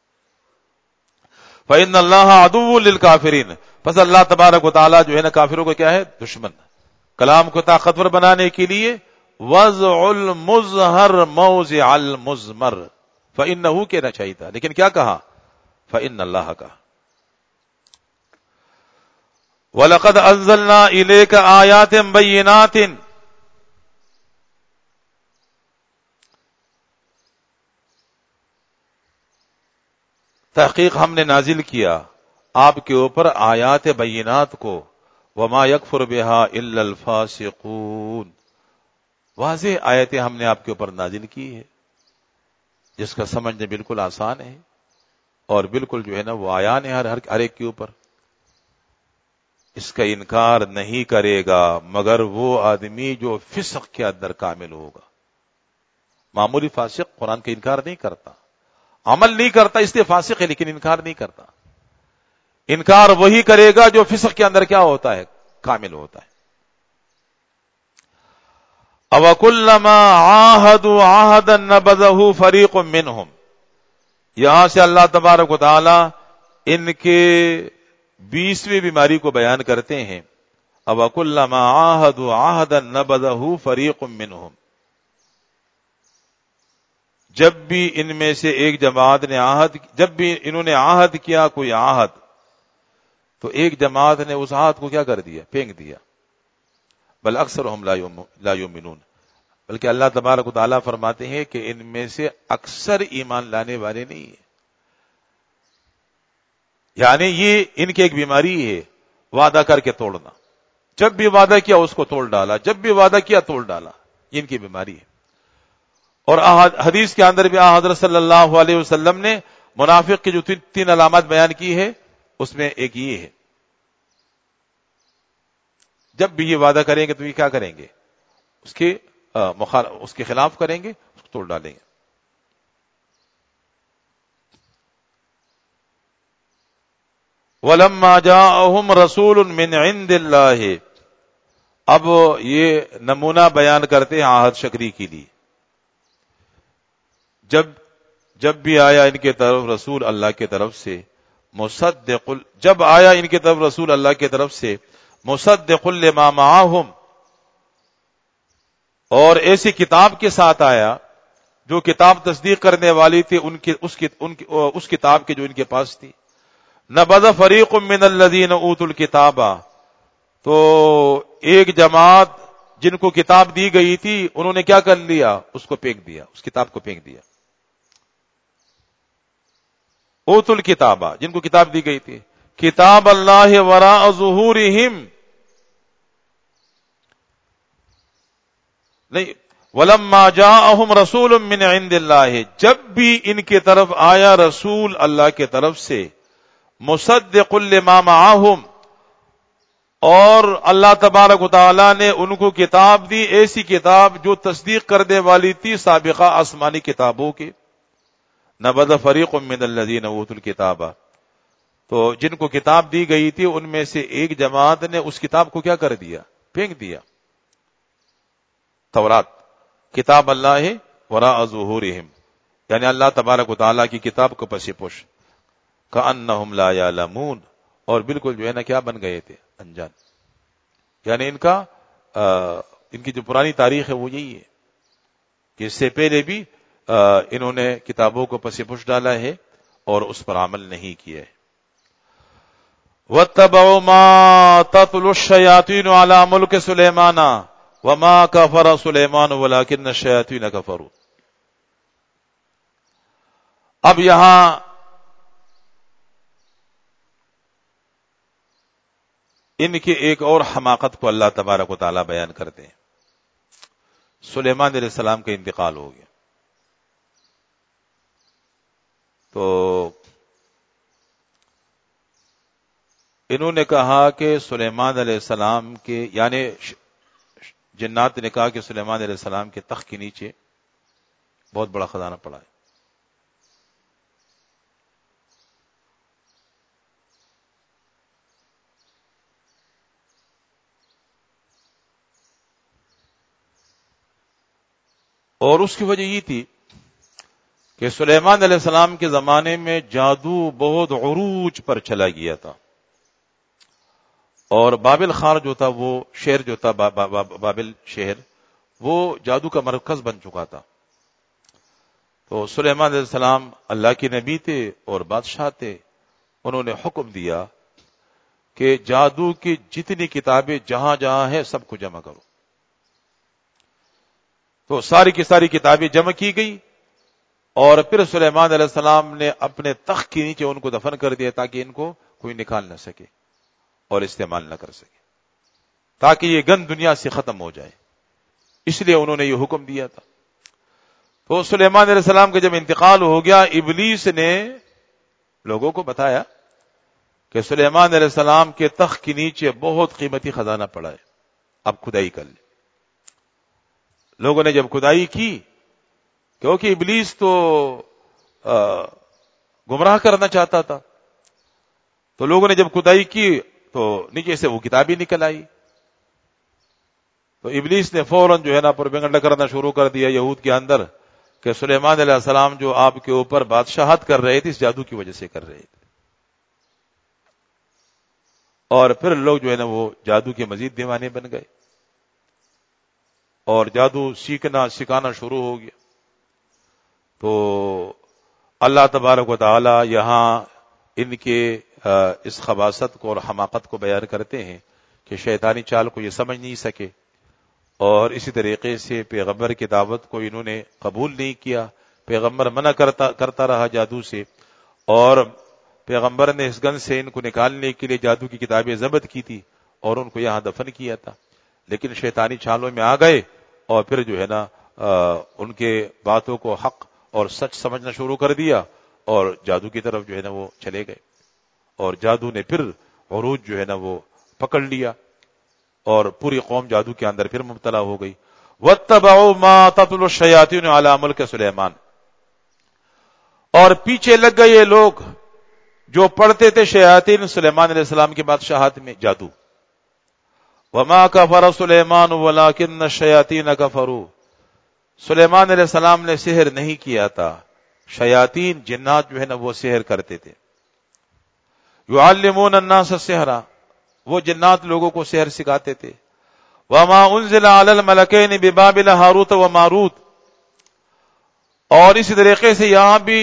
فإن اللہ عدو للکافرین، پس اللہ تبارک و تعالیٰ جو ہے نا کافروں کو کیا ہے؟ دشمن۔ کلام کو طاقتور بنانے کے لیے وضع المظہر موضع المضمر، فإنہ کہنا چاہیے تھا، لیکن کیا کہا؟ فإن اللہ کا۔ وَلَقَدْ أَنزَلْنَا إِلَيْكَ آيَاتٍ بَيِّنَاتٍ، تحقیق ہم نے نازل کیا آپ کے اوپر آیات بینات کو، وما یکفر بہا الا الفاسقون، واضح آیتیں ہم نے آپ کے اوپر نازل کی ہے جس کا سمجھنا بالکل آسان ہے اور بالکل جو ہے نا وہ آیان ہے ہر ہر ایک کے اوپر۔ اس کا انکار نہیں کرے گا مگر وہ آدمی جو فسق کے اندر کامل ہوگا۔ معمولی فاسق قرآن کا انکار نہیں کرتا، عمل نہیں کرتا اس لیے فاسق ہے، لیکن انکار نہیں کرتا۔ انکار وہی کرے گا جو فسق کے اندر کیا ہوتا ہے؟ کامل ہوتا ہے۔ أَوَكُلَّمَا عَاهَدُوا عَهْدًا نَبَذَهُ فَرِيقٌ مِّنْهُمْ، یہاں سے اللہ تبارک و تعالی ان کے بیسویں بیماری کو بیان کرتے ہیں۔ أَوَكُلَّمَا عَاهَدُوا عَهْدًا نَبَذَهُ فَرِيقٌ مِّنْهُمْ، جب بھی ان میں سے ایک جماعت نے عہد، جب بھی انہوں نے عہد کیا کوئی عہد، تو ایک جماعت نے اس عہد کو کیا کر دیا؟ پھینک دیا۔ بل اکثرهم لا یؤمنون، بلکہ اللہ تبارک و تعالیٰ فرماتے ہیں کہ ان میں سے اکثر ایمان لانے والے نہیں ہیں۔ یعنی یہ ان کی ایک بیماری ہے، وعدہ کر کے توڑنا، جب بھی وعدہ کیا اس کو توڑ ڈالا، جب بھی وعدہ کیا توڑ ڈالا، یہ ان کی بیماری ہے۔ اور حدیث کے اندر بھی حضرت صلی اللہ علیہ وسلم نے منافق کی جو تین علامات بیان کی ہے اس میں ایک یہ ہے، جب بھی یہ وعدہ کریں گے تو یہ کیا کریں گے؟ اس کے اس کے خلاف کریں گے، اس کو توڑ ڈالیں گے۔ وَلَمَّا جَاءَهُمْ رَسُولٌ مِّنْ عِنْدِ اللَّهِ، اب یہ نمونہ بیان کرتے ہیں عہد شکری کے لیے۔ جب جب بھی آیا ان کے طرف رسول اللہ کی طرف سے، مصدق، جب آیا ان کی طرف رسول اللہ کی طرف سے مصدق لما معاہم، اور ایسی کتاب کے ساتھ آیا جو کتاب تصدیق کرنے والی تھی ان کی اس کی ان کی اس کتاب کے جو ان کے پاس تھی۔ نبذ فریق من الذین اوتوا الکتاب، تو ایک جماعت جن کو کتاب دی گئی تھی انہوں نے کیا کر لیا؟ اس کو پھینک دیا، اس کتاب کو پھینک دیا۔ اوتوا الکتاب، جن کو کتاب دی گئی تھی، کتاب اللہ وراء ظہورہم، نہیں، وَلَمَّا جَاءَهُمْ رَسُولٌ مِّنْ عِنْدِ اللَّهِ، جب بھی ان کی طرف آیا رسول اللہ کی طرف سے، مصدق لما معاہم، اور اللہ تبارک و تعالیٰ نے ان کو کتاب دی، ایسی کتاب جو تصدیق کرنے والی تھی سابقہ آسمانی کتابوں کی۔ نبذ فریق من الذین اوتوا الکتاب، تو جن کو کتاب دی گئی تھی ان میں سے ایک جماعت نے اس کتاب کو کیا کر دیا؟ پھینک دیا۔ تورات، کتاب اللہ وراء ظہورہم، یعنی اللہ تبارک و تعالیٰ کی کتاب کو پس پش، کأنہم لا یعلمون، اور بالکل جو ہے نا کیا بن گئے تھے؟ انجان۔ یعنی ان کا آ, ان کی جو پرانی تاریخ ہے وہ یہی ہے کہ اس سے پہلے بھی آ, انہوں نے کتابوں کو پس پش ڈالا ہے اور اس پر عمل نہیں کیا ہے۔ وَاتَّبَعُوا مَا تَتْلُو الشَّيَاطِينُ عَلَى مُلْكِ سُلَيْمَانَ وَمَا كَفَرَ سُلَيْمَانُ وَلَكِنَّ الشَّيَاطِينَ كَفَرُوا۔ اب یہاں ان کی ایک اور حماقت کو اللہ تبارک و تعالیٰ بیان کرتے ہیں۔ سلیمان علیہ السلام کا انتقال ہو گیا، تو انہوں نے کہا کہ سلیمان علیہ السلام کے، یعنی جنات نے کہا کہ سلیمان علیہ السلام کے تخت کے نیچے بہت بڑا خزانہ پڑا ہے، اور اس کی وجہ یہ تھی کہ سلیمان علیہ السلام کے زمانے میں جادو بہت عروج پر چلا گیا تھا، اور بابل خار جو تھا، وہ شہر جو تھا با با با بابل شہر، وہ جادو کا مرکز بن چکا تھا۔ تو سلیمان علیہ السلام اللہ کے نبی تھے اور بادشاہ تھے، انہوں نے حکم دیا کہ جادو کی جتنی کتابیں جہاں جہاں ہیں سب کو جمع کرو۔ تو ساری کی ساری کتابیں جمع کی گئی، اور پھر سلیمان علیہ السلام نے اپنے تخت کے نیچے ان کو دفن کر دیا تاکہ ان کو کوئی نکال نہ سکے اور استعمال نہ کر سکے، تاکہ یہ گند دنیا سے ختم ہو جائے، اس لیے انہوں نے یہ حکم دیا تھا۔ تو سلیمان علیہ السلام کا جب انتقال ہو گیا، ابلیس نے لوگوں کو بتایا کہ سلیمان علیہ السلام کے تخت کے نیچے بہت قیمتی خزانہ پڑا ہے، اب کھدائی کر لیں۔ لوگوں نے جب کھدائی کی، کیونکہ ابلیس تو گمراہ کرنا چاہتا تھا، تو لوگوں نے جب کھدائی کی تو نیچے سے وہ کتابیں نکل آئی۔ تو ابلیس نے فوراً جو ہے نا پروپیگنڈا کرنا شروع کر دیا یہود کے اندر کہ سلیمان علیہ السلام جو آپ کے اوپر بادشاہت کر رہے تھے اس جادو کی وجہ سے کر رہے تھے، اور پھر لوگ جو ہے نا وہ جادو کے مزید دیوانے بن گئے اور جادو سیکھنا سکھانا شروع ہو گیا۔ تو اللہ تبارک و تعالی یہاں ان کے اس خباثت کو اور حماقت کو بیان کرتے ہیں کہ شیطانی چال کو یہ سمجھ نہیں سکے، اور اسی طریقے سے پیغمبر کی دعوت کو انہوں نے قبول نہیں کیا، پیغمبر منع کرتا کرتا رہا جادو سے، اور پیغمبر نے اس گن سے ان کو نکالنے کے لیے جادو کی کتابیں ضبط کی تھی اور ان کو یہاں دفن کیا تھا، لیکن شیطانی چالوں میں آ گئے اور پھر جو ہے نا ان کے باتوں کو حق اور سچ سمجھنا شروع کر دیا اور جادو کی طرف جو ہے نا وہ چلے گئے، اور جادو نے پھر عروج جو ہے نا وہ پکڑ لیا اور پوری قوم جادو کے اندر پھر مبتلا ہو گئی۔ وَاتَّبَعُوا مَا تَتْلُو الشَّيَاطِينُ عَلَىٰ مُلْكِ سُلَيْمَانَ، اور پیچھے لگ گئے یہ لوگ جو پڑھتے تھے شیاطین سلیمان علیہ السلام کی بادشاہت میں جادو۔ وَمَا كَفَرَ سُلَيْمَانُ وَلَٰكِنَّ الشَّيَاطِينَ كَفَرُوا، سلیمان علیہ السلام نے سحر نہیں کیا تھا، شیاطین جنات جو ہے نا وہ سحر کرتے تھے۔ يُعَلِّمُونَ النَّاسَ السِّحْرَ، وہ جنات لوگوں کو سحر سکھاتے تھے۔ وَمَا أُنزِلَ عَلَى الْمَلَكَيْنِ بِبَابِلَ ہاروت و ماروت، اور اسی طریقے سے یہاں بھی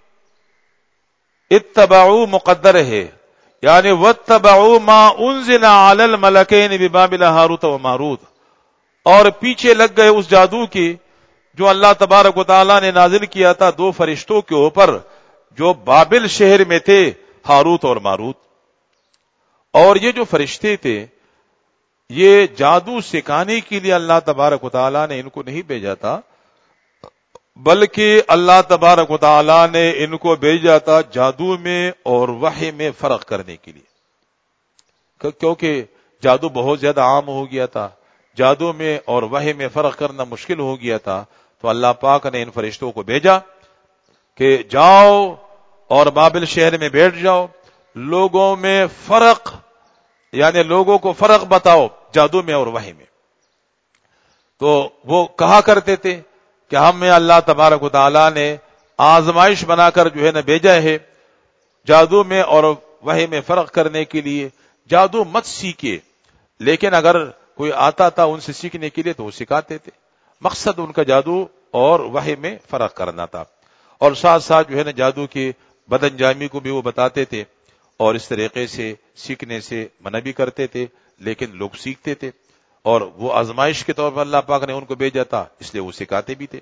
اتبعوا مقدر ہے، یعنی واتبعوا ما انزل علی الملکین ببابل ہاروت و ماروت، اور پیچھے لگ گئے اس جادو کی جو اللہ تبارک و تعالی نے نازل کیا تھا دو فرشتوں کے اوپر جو بابل شہر میں تھے، ہاروت اور ماروت۔ اور یہ جو فرشتے تھے یہ جادو سکھانے کے لیے اللہ تبارک و تعالی نے ان کو نہیں بھیجا تھا، بلکہ اللہ تبارک و تعالی نے ان کو بھیجا تھا جادو میں اور وحی میں فرق کرنے کے لیے، کیونکہ جادو بہت زیادہ عام ہو گیا تھا، جادو میں اور وحی میں فرق کرنا مشکل ہو گیا تھا، تو اللہ پاک نے ان فرشتوں کو بھیجا کہ جاؤ اور بابل شہر میں بیٹھ جاؤ، لوگوں میں فرق یعنی لوگوں کو فرق بتاؤ جادو میں اور وحی میں۔ تو وہ کہا کرتے تھے کہ ہمیں اللہ تبارک و تعالی نے آزمائش بنا کر جو ہے نا بھیجا ہے جادو میں اور وحی میں فرق کرنے کے لیے، جادو مت سیکھے، لیکن اگر کوئی آتا تھا ان سے سیکھنے کے لیے تو وہ سکھاتے تھے، مقصد ان کا جادو اور وحی میں فرق کرنا تھا، اور ساتھ ساتھ جو ہے نا جادو کی بدن جامی کو بھی وہ بتاتے تھے، اور اس طریقے سے سیکھنے سے منع بھی کرتے تھے، لیکن لوگ سیکھتے تھے، اور وہ آزمائش کے طور پر اللہ پاک نے ان کو بھیجا تھا، اس لیے وہ سکھاتے بھی تھے۔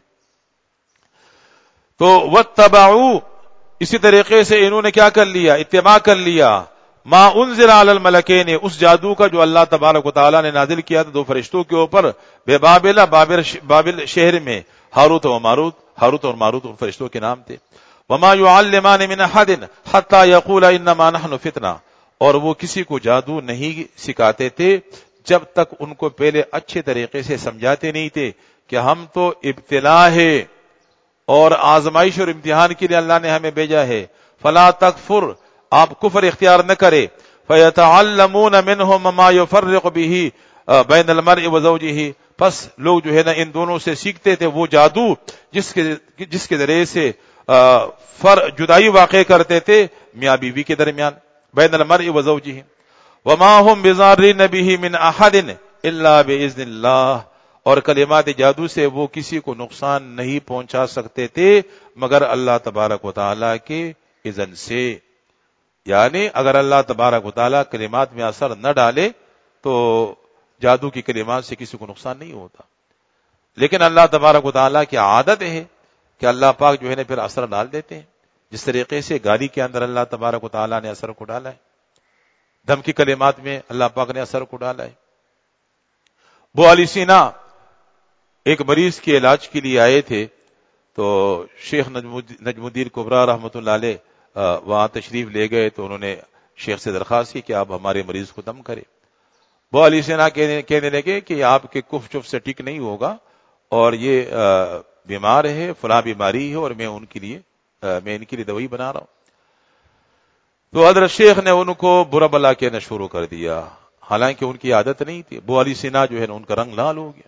تو واتبعوا، اسی طریقے سے انہوں نے کیا کر لیا، اتباع کر لیا، ما انزل علی الملکین، اس جادو کا جو اللہ تبارک و تعالی نے نازل کیا تھا دو فرشتوں کے اوپر، بے بابل بابل شہر میں، ہاروت و ماروت، ہاروت اور ماروت ان فرشتوں کے نام تھے۔ وما يعلمان من احد حتى يقول انما نحن فتنہ، اور وہ کسی کو جادو نہیں سکھاتے تھے جب تک ان کو پہلے اچھے طریقے سے سمجھاتے نہیں تھے کہ ہم تو ابتلا ہے اور آزمائش اور امتحان کے لیے اللہ نے ہمیں بھیجا ہے، فلا تکفر، آپ کفر اختیار نہ کرے، فیتعلمون منہم ما یفرق به بین المرء وزوجہ، بس لوگ جو ہے نا ان دونوں سے سیکھتے تھے وہ جادو جس کے جس کے ذریعے سے فر جدائی واقع کرتے تھے میاں بیوی کے درمیان، بین المرء وزوجہ، وما هم بضارین بہ من احد الا باذن اللہ، اور کلمات جادو سے وہ کسی کو نقصان نہیں پہنچا سکتے تھے مگر اللہ تبارک و تعالی کے اذن سے. یعنی اگر اللہ تبارک و تعالی کلمات میں اثر نہ ڈالے تو جادو کی کلمات سے کسی کو نقصان نہیں ہوتا. لیکن اللہ تبارک و تعالیٰ کی عادت ہے کہ اللہ پاک جو ہے نا پھر اثر ڈال دیتے ہیں، جس طریقے سے گالی کے اندر اللہ تبارک و تعالیٰ نے اثر کو ڈالا ہے، دم کی کلمات میں اللہ پاک نے اثر کو ڈالا ہے. ابو علی سینا ایک مریض کے علاج کے لیے آئے تھے تو شیخ نجم الدین کبریٰ رحمۃ اللہ علیہ وہاں تشریف لے گئے تو انہوں نے شیخ سے درخواست کی کہ آپ ہمارے مریض کو دم کریں. ابو علی سینا کہنے لگے کہ آپ کے کف چف سے ٹھیک نہیں ہوگا اور یہ بیمار ہے، فلاں بیماری ہے اور میں ان کے لیے میں ان کے لیے دوائی بنا رہا ہوں. تو حضرت شیخ نے ان کو برا بلا کہنا شروع کر دیا، حالانکہ ان کی عادت نہیں تھی. ابو علی سینا جو ہے نا ان کا رنگ لال ہو گیا.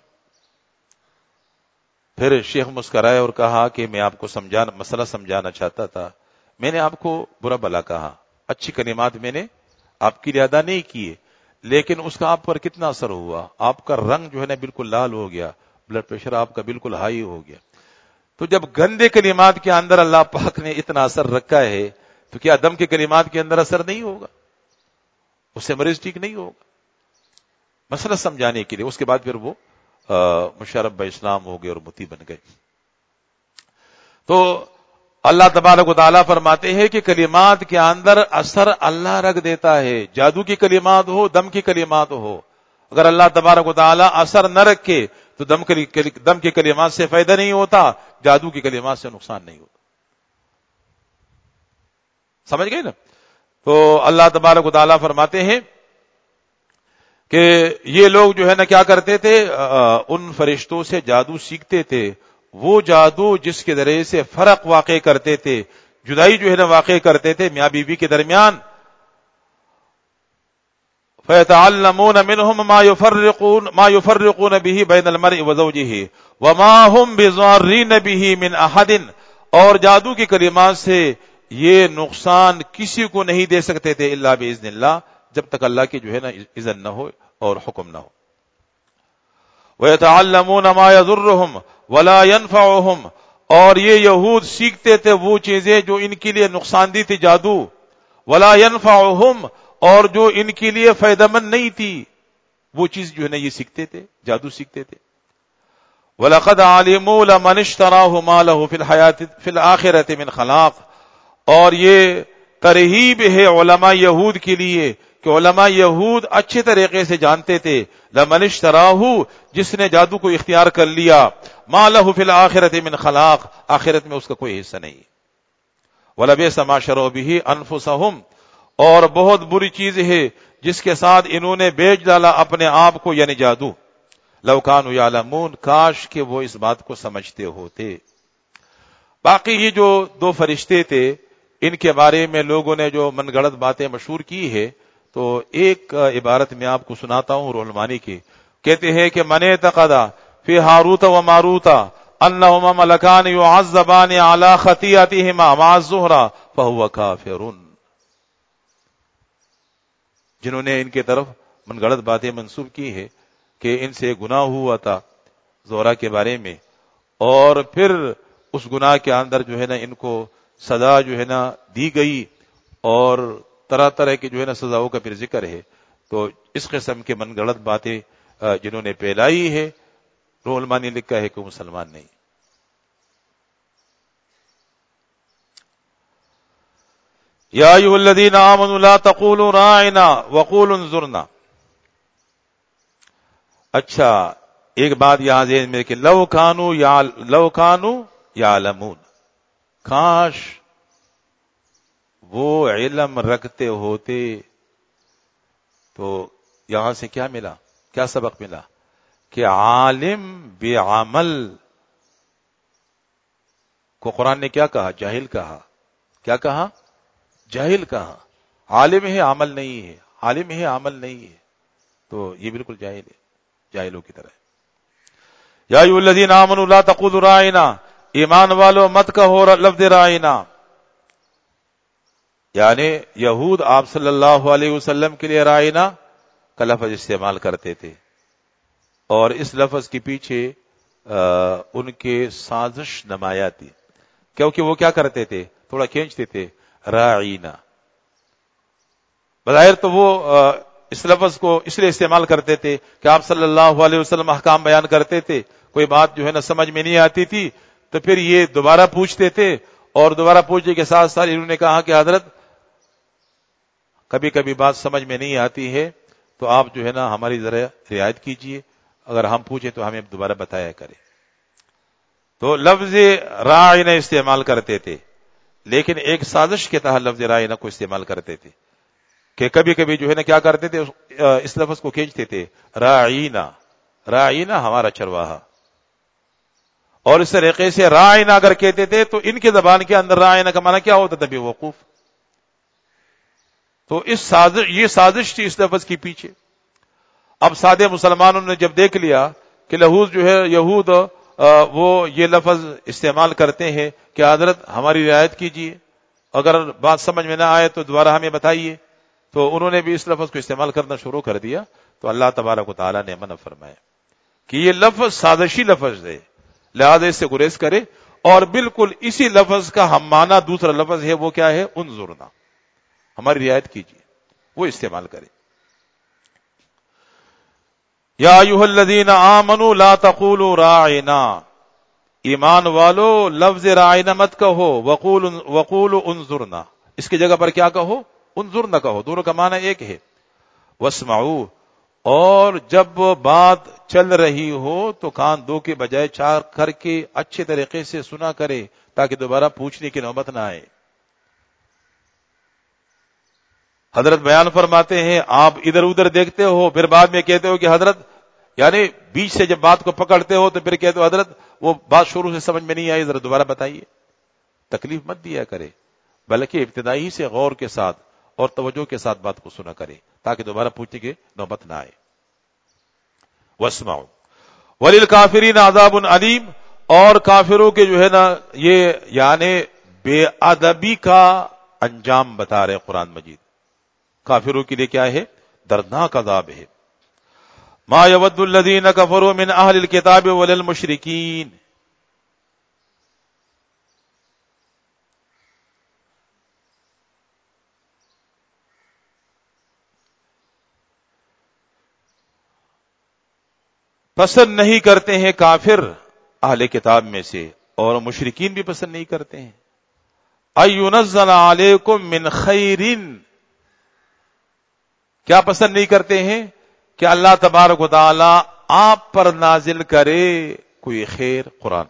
پھر شیخ مسکرائے اور کہا کہ میں آپ کو سمجھانا مسئلہ سمجھانا چاہتا تھا، میں نے آپ کو برا بلا کہا، اچھی کلمات میں نے آپ کے لیے ادا نہیں کیے، لیکن اس کا آپ پر کتنا اثر ہوا، آپ کا رنگ جو ہے نا بالکل لال ہو گیا، بلڈ پریشر آپ کا بالکل ہائی ہو گیا. تو جب گندے کلمات کے اندر اللہ پاک نے اتنا اثر رکھا ہے تو کیا دم کے کلمات کے اندر اثر نہیں ہوگا؟ اس سے مریض ٹھیک نہیں ہوگا. مسئلہ سمجھانے کے لیے اس کے بعد پھر وہ مشرف با اسلام ہو گئے اور متی بن گئے. تو اللہ تبارک و تعالیٰ فرماتے ہیں کہ کلمات کے اندر اثر اللہ رکھ دیتا ہے، جادو کی کلمات ہو، دم کی کلمات ہو. اگر اللہ تبارک و تعالیٰ اثر نہ رکھے تو دم دم کی کلمات سے فائدہ نہیں ہوتا، جادو کی کلمات سے نقصان نہیں ہوتا. سمجھ گئے نا؟ تو اللہ تبارک و تعالیٰ فرماتے ہیں کہ یہ لوگ جو ہے نا کیا کرتے تھے، ان فرشتوں سے جادو سیکھتے تھے، وہ جادو جس کے ذریعے سے فرق واقع کرتے تھے، جدائی جو ہے نا واقع کرتے تھے میاں بیوی کے درمیان. فَيَتَعَلَّمُونَ مِنْهُمْ مَا يُفَرِّقُونَ مَا يُفَرِّقُونَ بِهِ بَيْنَ الْمَرْءِ وَزَوْجِهِ وَمَا هُمْ بِضَارِّينَ بِهِ مِنْ أَحَدٍ، اور جادو کی کلمات سے یہ نقصان کسی کو نہیں دے سکتے تھے الا باذن اللہ، جب تک اللہ کی جو ہے نا اذن نہ ہو اور حکم نہ ہو. وَيَتَعَلَّمُونَ مَا يَضُرُّهُمْ وَلَا يَنْفَعُهُمْ، اور یہ یہود سیکھتے تھے وہ چیزیں جو ان کے لیے نقصان دہ تھی جادو، وَلَا يَنْفَعُهُمْ، اور جو ان کے لیے فائدہ مند نہیں تھی وہ چیز جو ہے نا یہ سیکھتے تھے، جادو سیکھتے تھے. وَلَقَدْ عَلِمُوا لَمَنِ اشْتَرَاهُ مَا لَهُ فِي الْحَيَاةِ فِي الْآخِرَةِ مِنْ خَلَاقٍ، اور یہ ترہیب ہے علماء یہود کے لیے کہ علماء یہود اچھے طریقے سے جانتے تھے لَمَنِ اشْتَرَاهُ، جس نے جادو کو اختیار کر لیا، مَا لَهُ فِي الْآخِرَةِ مِنْ خَلَاقٍ، آخرت میں اس کا کوئی حصہ نہیں. وَلَبِئْسَ مَا شَرَوْا بِهِ أَنفُسَهُمْ، اور بہت بری چیز ہے جس کے ساتھ انہوں نے بیچ ڈالا اپنے آپ کو، یعنی جادو. لو کانوا یعلمون، کاش کہ وہ اس بات کو سمجھتے ہوتے. باقی یہ جو دو فرشتے تھے ان کے بارے میں لوگوں نے جو من گڑت باتیں مشہور کی ہے، تو ایک عبارت میں آپ کو سناتا ہوں روح المانی کی. کہتے ہیں کہ من اعتقد فی ہاروت و ماروت انہما ملکان یعذبان علی خطیئتہما مع الزہرہ فہو کافر. جنہوں نے ان کے طرف من گڑت باتیں منسوب کی ہے کہ ان سے گناہ ہوا تھا زہرہ کے بارے میں، اور پھر اس گناہ کے اندر جو ہے نا ان کو سزا جو ہے نا دی گئی، اور طرح طرح کی جو ہے نا سزاؤں کا پھر ذکر ہے. تو اس قسم کے من گڑت باتیں جنہوں نے پھیلائی ہے، روح المانی لکھا ہے کہ وہ مسلمان نہیں. یا ایھا الذین آمنوا لا تقولوا راعنا وقولوا انظرنا. اچھا ایک بات یہاں ذہن میں کہ لو کانوا یا لو کانوا یعلمون، کاش وہ علم رکھتے ہوتے. تو یہاں سے کیا ملا، کیا سبق ملا کہ عالم بعمل کو قرآن نے کیا کہا، جاہل کہا. کیا کہا؟ جاہل کہا. عالم ہے عمل نہیں ہے، عالم ہے عمل نہیں ہے، تو یہ بالکل جاہل ہے، جاہلوں کی طرح. یا ایھا الذین آمنوا لا تقولوا راعنا، ایمان والو مت کہو لفظ راعنا. یعنی یہود آپ صلی اللہ علیہ وسلم کے لیے راعنا کا لفظ استعمال کرتے تھے، اور اس لفظ کے پیچھے ان کے سازش نمایاں تھی، کیونکہ وہ کیا کرتے تھے، تھوڑا کھینچتے تھے راعینا. بظاہر تو وہ اس لفظ کو اس لیے استعمال کرتے تھے کہ آپ صلی اللہ علیہ وسلم احکام بیان کرتے تھے، کوئی بات جو ہے نا سمجھ میں نہیں آتی تھی تو پھر یہ دوبارہ پوچھتے تھے، اور دوبارہ پوچھنے کے ساتھ ساتھ انہوں نے کہا کہ حضرت کبھی کبھی بات سمجھ میں نہیں آتی ہے تو آپ جو ہے نا ہماری ذرا رعایت کیجئے، اگر ہم پوچھیں تو ہمیں دوبارہ بتایا کریں. تو لفظ راعنا استعمال کرتے تھے، لیکن ایک سازش کے تحت لفظ راعنا کو استعمال کرتے تھے کہ کبھی کبھی جو ہے نا کیا کرتے تھے، اس لفظ کو کھینچتے تھے راعینا، راعینا ہمارا چرواہا. اور اس طریقے سے راعینا اگر کہتے تھے تو ان کی زبان کے اندر راعینا کا معنی کیا ہوتا تھا، بے وقوف. تو اس سازش یہ سازش تھی اس لفظ کے پیچھے. اب سادے مسلمانوں نے جب دیکھ لیا کہ یہود جو ہے یہود وہ یہ لفظ استعمال کرتے ہیں کہ حضرت ہماری رعایت کیجیے، اگر بات سمجھ میں نہ آئے تو دوبارہ ہمیں بتائیے، تو انہوں نے بھی اس لفظ کو استعمال کرنا شروع کر دیا. تو اللہ تبارک و تعالیٰ نے منع فرمایا کہ یہ لفظ سازشی لفظ ہے، لہذا اس سے گریز کرے. اور بالکل اسی لفظ کا ہم معنی دوسرا لفظ ہے، وہ کیا ہے، انظرنا، ہماری رعایت کیجیے، وہ استعمال کرے. یا ایھا الذین آمنوا لا تقولوا راعنا، ایمان والو لفظ راعنا مت کہو، وقول وقولوا انظرنا، اس کی جگہ پر کیا کہو، انظرنا کہو، دونوں کا معنی ایک ہے. واسمعوا، اور جب بات چل رہی ہو تو کان دو کے بجائے چار کر کے اچھے طریقے سے سنا کرے تاکہ دوبارہ پوچھنے کی نوبت نہ آئے. حضرت بیان فرماتے ہیں آپ ادھر ادھر دیکھتے ہو، پھر بعد میں کہتے ہو کہ حضرت، یعنی بیچ سے جب بات کو پکڑتے ہو تو پھر کہتے ہو حضرت وہ بات شروع سے سمجھ میں نہیں آئی، ذرا دوبارہ بتائیے. تکلیف مت دیا کرے، بلکہ ابتدائی سے غور کے ساتھ اور توجہ کے ساتھ بات کو سنا کرے تاکہ دوبارہ پوچھنے کی نوبت نہ آئے. واسمعوا وللکافرین عذاب علیم، اور کافروں کے جو ہے نا یہ یعنی بے ادبی کا انجام بتا رہے قرآن مجید. کافروں کے لیے کیا ہے، دردناک عذاب ہے. ما یود الذین کفروا من اہل الکتاب وللمشرکین، پسند نہیں کرتے ہیں کافر اہل کتاب میں سے، اور مشرکین بھی پسند نہیں کرتے ہیں. اَيُنَزَّلَ عَلَيْكُم مِّن خَيْرٍ، کیا پسند نہیں کرتے ہیں کہ اللہ تبارک و تعالی آپ پر نازل کرے کوئی خیر، قرآن.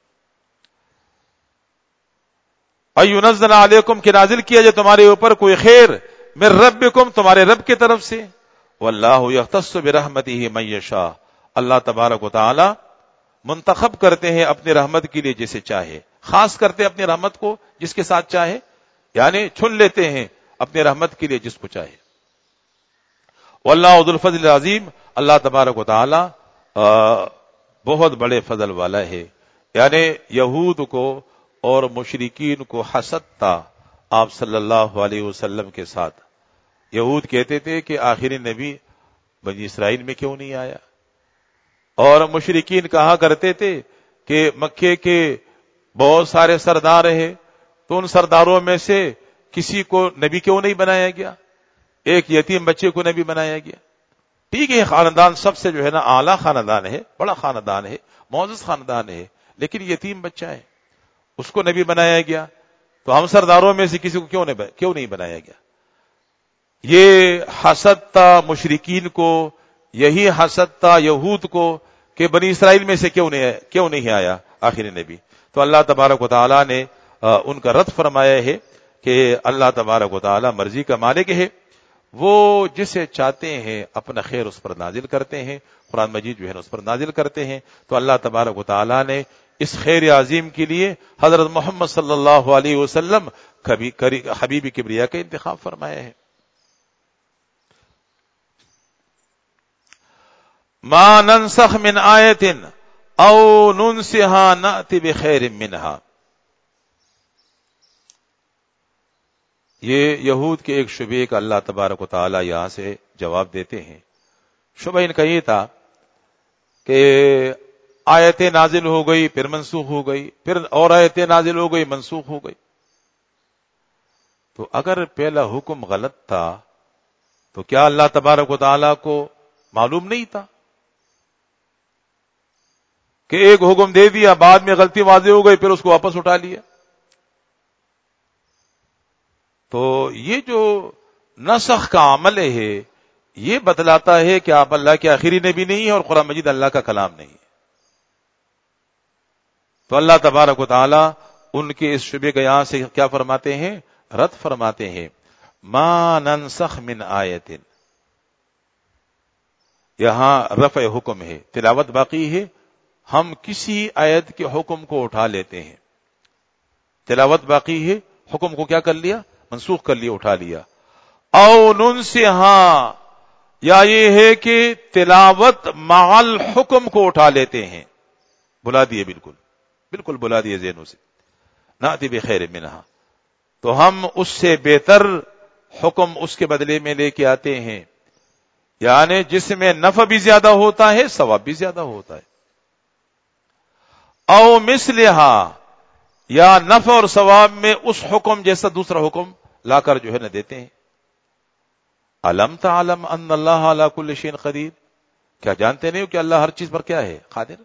اَيُنَزَّلَ عَلَيْكُم کہ نازل کیا جائے تمہارے اوپر کوئی خیر، مِن ربکم تمہارے رب کی طرف سے. وَاللَّهُ يَخْتَصُّ بِرَحْمَتِهِ مَن يَشَاءُ، اللہ تبارک و تعالی منتخب کرتے ہیں اپنی رحمت کے لیے جسے چاہے، خاص کرتے اپنی رحمت کو جس کے ساتھ چاہے، یعنی چن لیتے ہیں اپنی رحمت کے لیے جس کو چاہے. واللہ ذو الفضل العظیم، اللہ تبارک و تعالی بہت بڑے فضل والا ہے. یعنی یہود کو اور مشرکین کو حسد تھا آپ صلی اللہ علیہ وسلم کے ساتھ. یہود کہتے تھے کہ آخری نبی بنی اسرائیل میں کیوں نہیں آیا، اور مشرکین کہا کرتے تھے کہ مکے کے بہت سارے سردار ہیں تو ان سرداروں میں سے کسی کو نبی کیوں نہیں بنایا گیا، ایک یتیم بچے کو نبی بنایا گیا. ٹھیک ہے خاندان سب سے جو ہے نا اعلیٰ خاندان ہے، بڑا خاندان ہے، معزز خاندان ہے، لیکن یتیم بچہ ہے، اس کو نبی بنایا گیا. تو ہم سرداروں میں سے کسی کو کیوں نہیں کیوں نہیں بنایا گیا. یہ حسد تھا مشرکین کو، یہی حسد تھا یہود کو کہ بنی اسرائیل میں سے کیوں نہیں کیوں نہیں آیا آخری نبی. تو اللہ تبارک و تعالی نے ان کا رد فرمایا ہے کہ اللہ تبارک و تعالی مرضی کا مالک ہے، وہ جسے چاہتے ہیں اپنا خیر اس پر نازل کرتے ہیں، قرآن مجید جو ہے اس پر نازل کرتے ہیں. تو اللہ تبارک و تعالی نے اس خیر عظیم کے لیے حضرت محمد صلی اللہ علیہ وسلم کبھی حبیب کبریا کا انتخاب فرمایا ہے. ما ننسخ من آیت او ننسها نأتی بخیر منہا. یہ یہود کے ایک شبے کا اللہ تبارک و تعالی یہاں سے جواب دیتے ہیں. شبہ ان کا یہ تھا کہ آیتیں نازل ہو گئی پھر منسوخ ہو گئی، پھر اور آیتیں نازل ہو گئی منسوخ ہو گئی. تو اگر پہلا حکم غلط تھا تو کیا اللہ تبارک و تعالیٰ کو معلوم نہیں تھا کہ ایک حکم دے دیا، بعد میں غلطی واضح ہو گئی، پھر اس کو واپس اٹھا لیا؟ تو یہ جو نسخ کا عمل ہے یہ بتلاتا ہے کہ آپ اللہ کے آخری نبی نہیں ہیں اور قرآن مجید اللہ کا کلام نہیں ہے. تو اللہ تبارک و تعالی ان کے اس شبے کا یہاں سے کیا فرماتے ہیں؟ رد فرماتے ہیں. ما ننسخ من آیت، یہاں رفع حکم ہے، تلاوت باقی ہے. ہم کسی آیت کے حکم کو اٹھا لیتے ہیں، تلاوت باقی ہے، حکم کو کیا کر لیا؟ منسوخ کر لیا، اٹھا لیا. او ننسہا، یا یہ ہے کہ تلاوت مع الحکم کو اٹھا لیتے ہیں، بلا دیے، بالکل بالکل بلا دیے ذہنوں سے. ناتی بخیر منہا، تو ہم اس سے بہتر حکم اس کے بدلے میں لے کے آتے ہیں، یعنی جس میں نفع بھی زیادہ ہوتا ہے ثواب بھی زیادہ ہوتا ہے. او مثلہا، یا نفع اور ثواب میں اس حکم جیسا دوسرا حکم لا کر جو ہے نہ دیتے ہیں. الم تعلم ان اللہ علی کل شیء قدیر، کیا جانتے نہیں ہو کہ اللہ ہر چیز پر کیا ہے؟ قادر.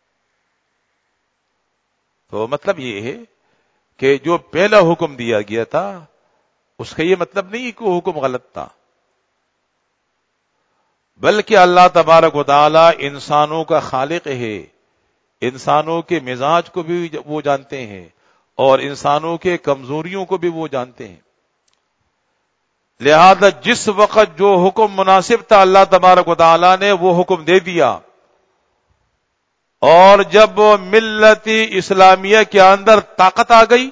تو مطلب یہ ہے کہ جو پہلا حکم دیا گیا تھا اس کا یہ مطلب نہیں کہ وہ حکم غلط تھا، بلکہ اللہ تبارک و تعالی انسانوں کا خالق ہے، انسانوں کے مزاج کو بھی وہ جانتے ہیں اور انسانوں کے کمزوریوں کو بھی وہ جانتے ہیں. لہذا جس وقت جو حکم مناسب تھا اللہ تبارک و تعالی نے وہ حکم دے دیا، اور جب ملت اسلامیہ کے اندر طاقت آ گئی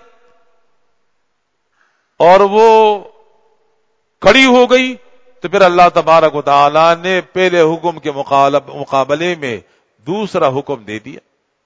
اور وہ کڑی ہو گئی تو پھر اللہ تبارک و تعالی نے پہلے حکم کے مقابلے میں دوسرا حکم دے دیا،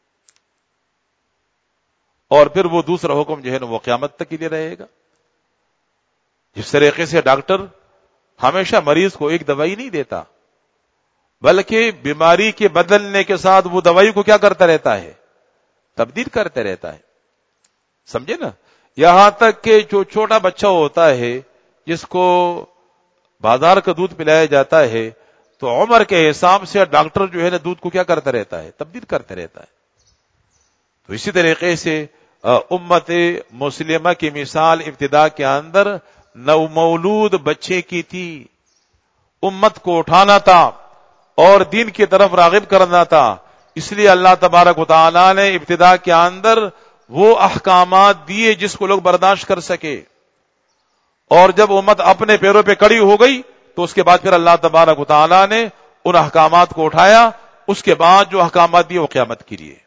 اور پھر وہ دوسرا حکم جو ہے نا وہ قیامت تک کے لیے رہے گا. جس طریقے سے ڈاکٹر ہمیشہ مریض کو ایک دوائی نہیں دیتا، بلکہ بیماری کے بدلنے کے ساتھ وہ دوائی کو کیا کرتا رہتا ہے؟ تبدیل کرتے رہتا ہے. سمجھے نا؟ یہاں تک کہ جو چھوٹا بچہ ہوتا ہے جس کو بازار کا دودھ پلایا جاتا ہے تو عمر کے حساب سے ڈاکٹر جو ہے نا دودھ کو کیا کرتا رہتا ہے؟ تبدیل کرتے رہتا ہے. تو اسی طریقے سے امت مسلمہ کی مثال ابتدا کے اندر نو مولود بچے کی تھی. امت کو اٹھانا تھا اور دین کی طرف راغب کرنا تھا، اس لیے اللہ تبارک و تعالی نے ابتدا کے اندر وہ احکامات دیے جس کو لوگ برداشت کر سکے، اور جب امت اپنے پیروں پہ کڑی ہو گئی تو اس کے بعد پھر اللہ تبارک و تعالی نے ان احکامات کو اٹھایا. اس کے بعد جو احکامات دیے وہ قیامت کے لیے.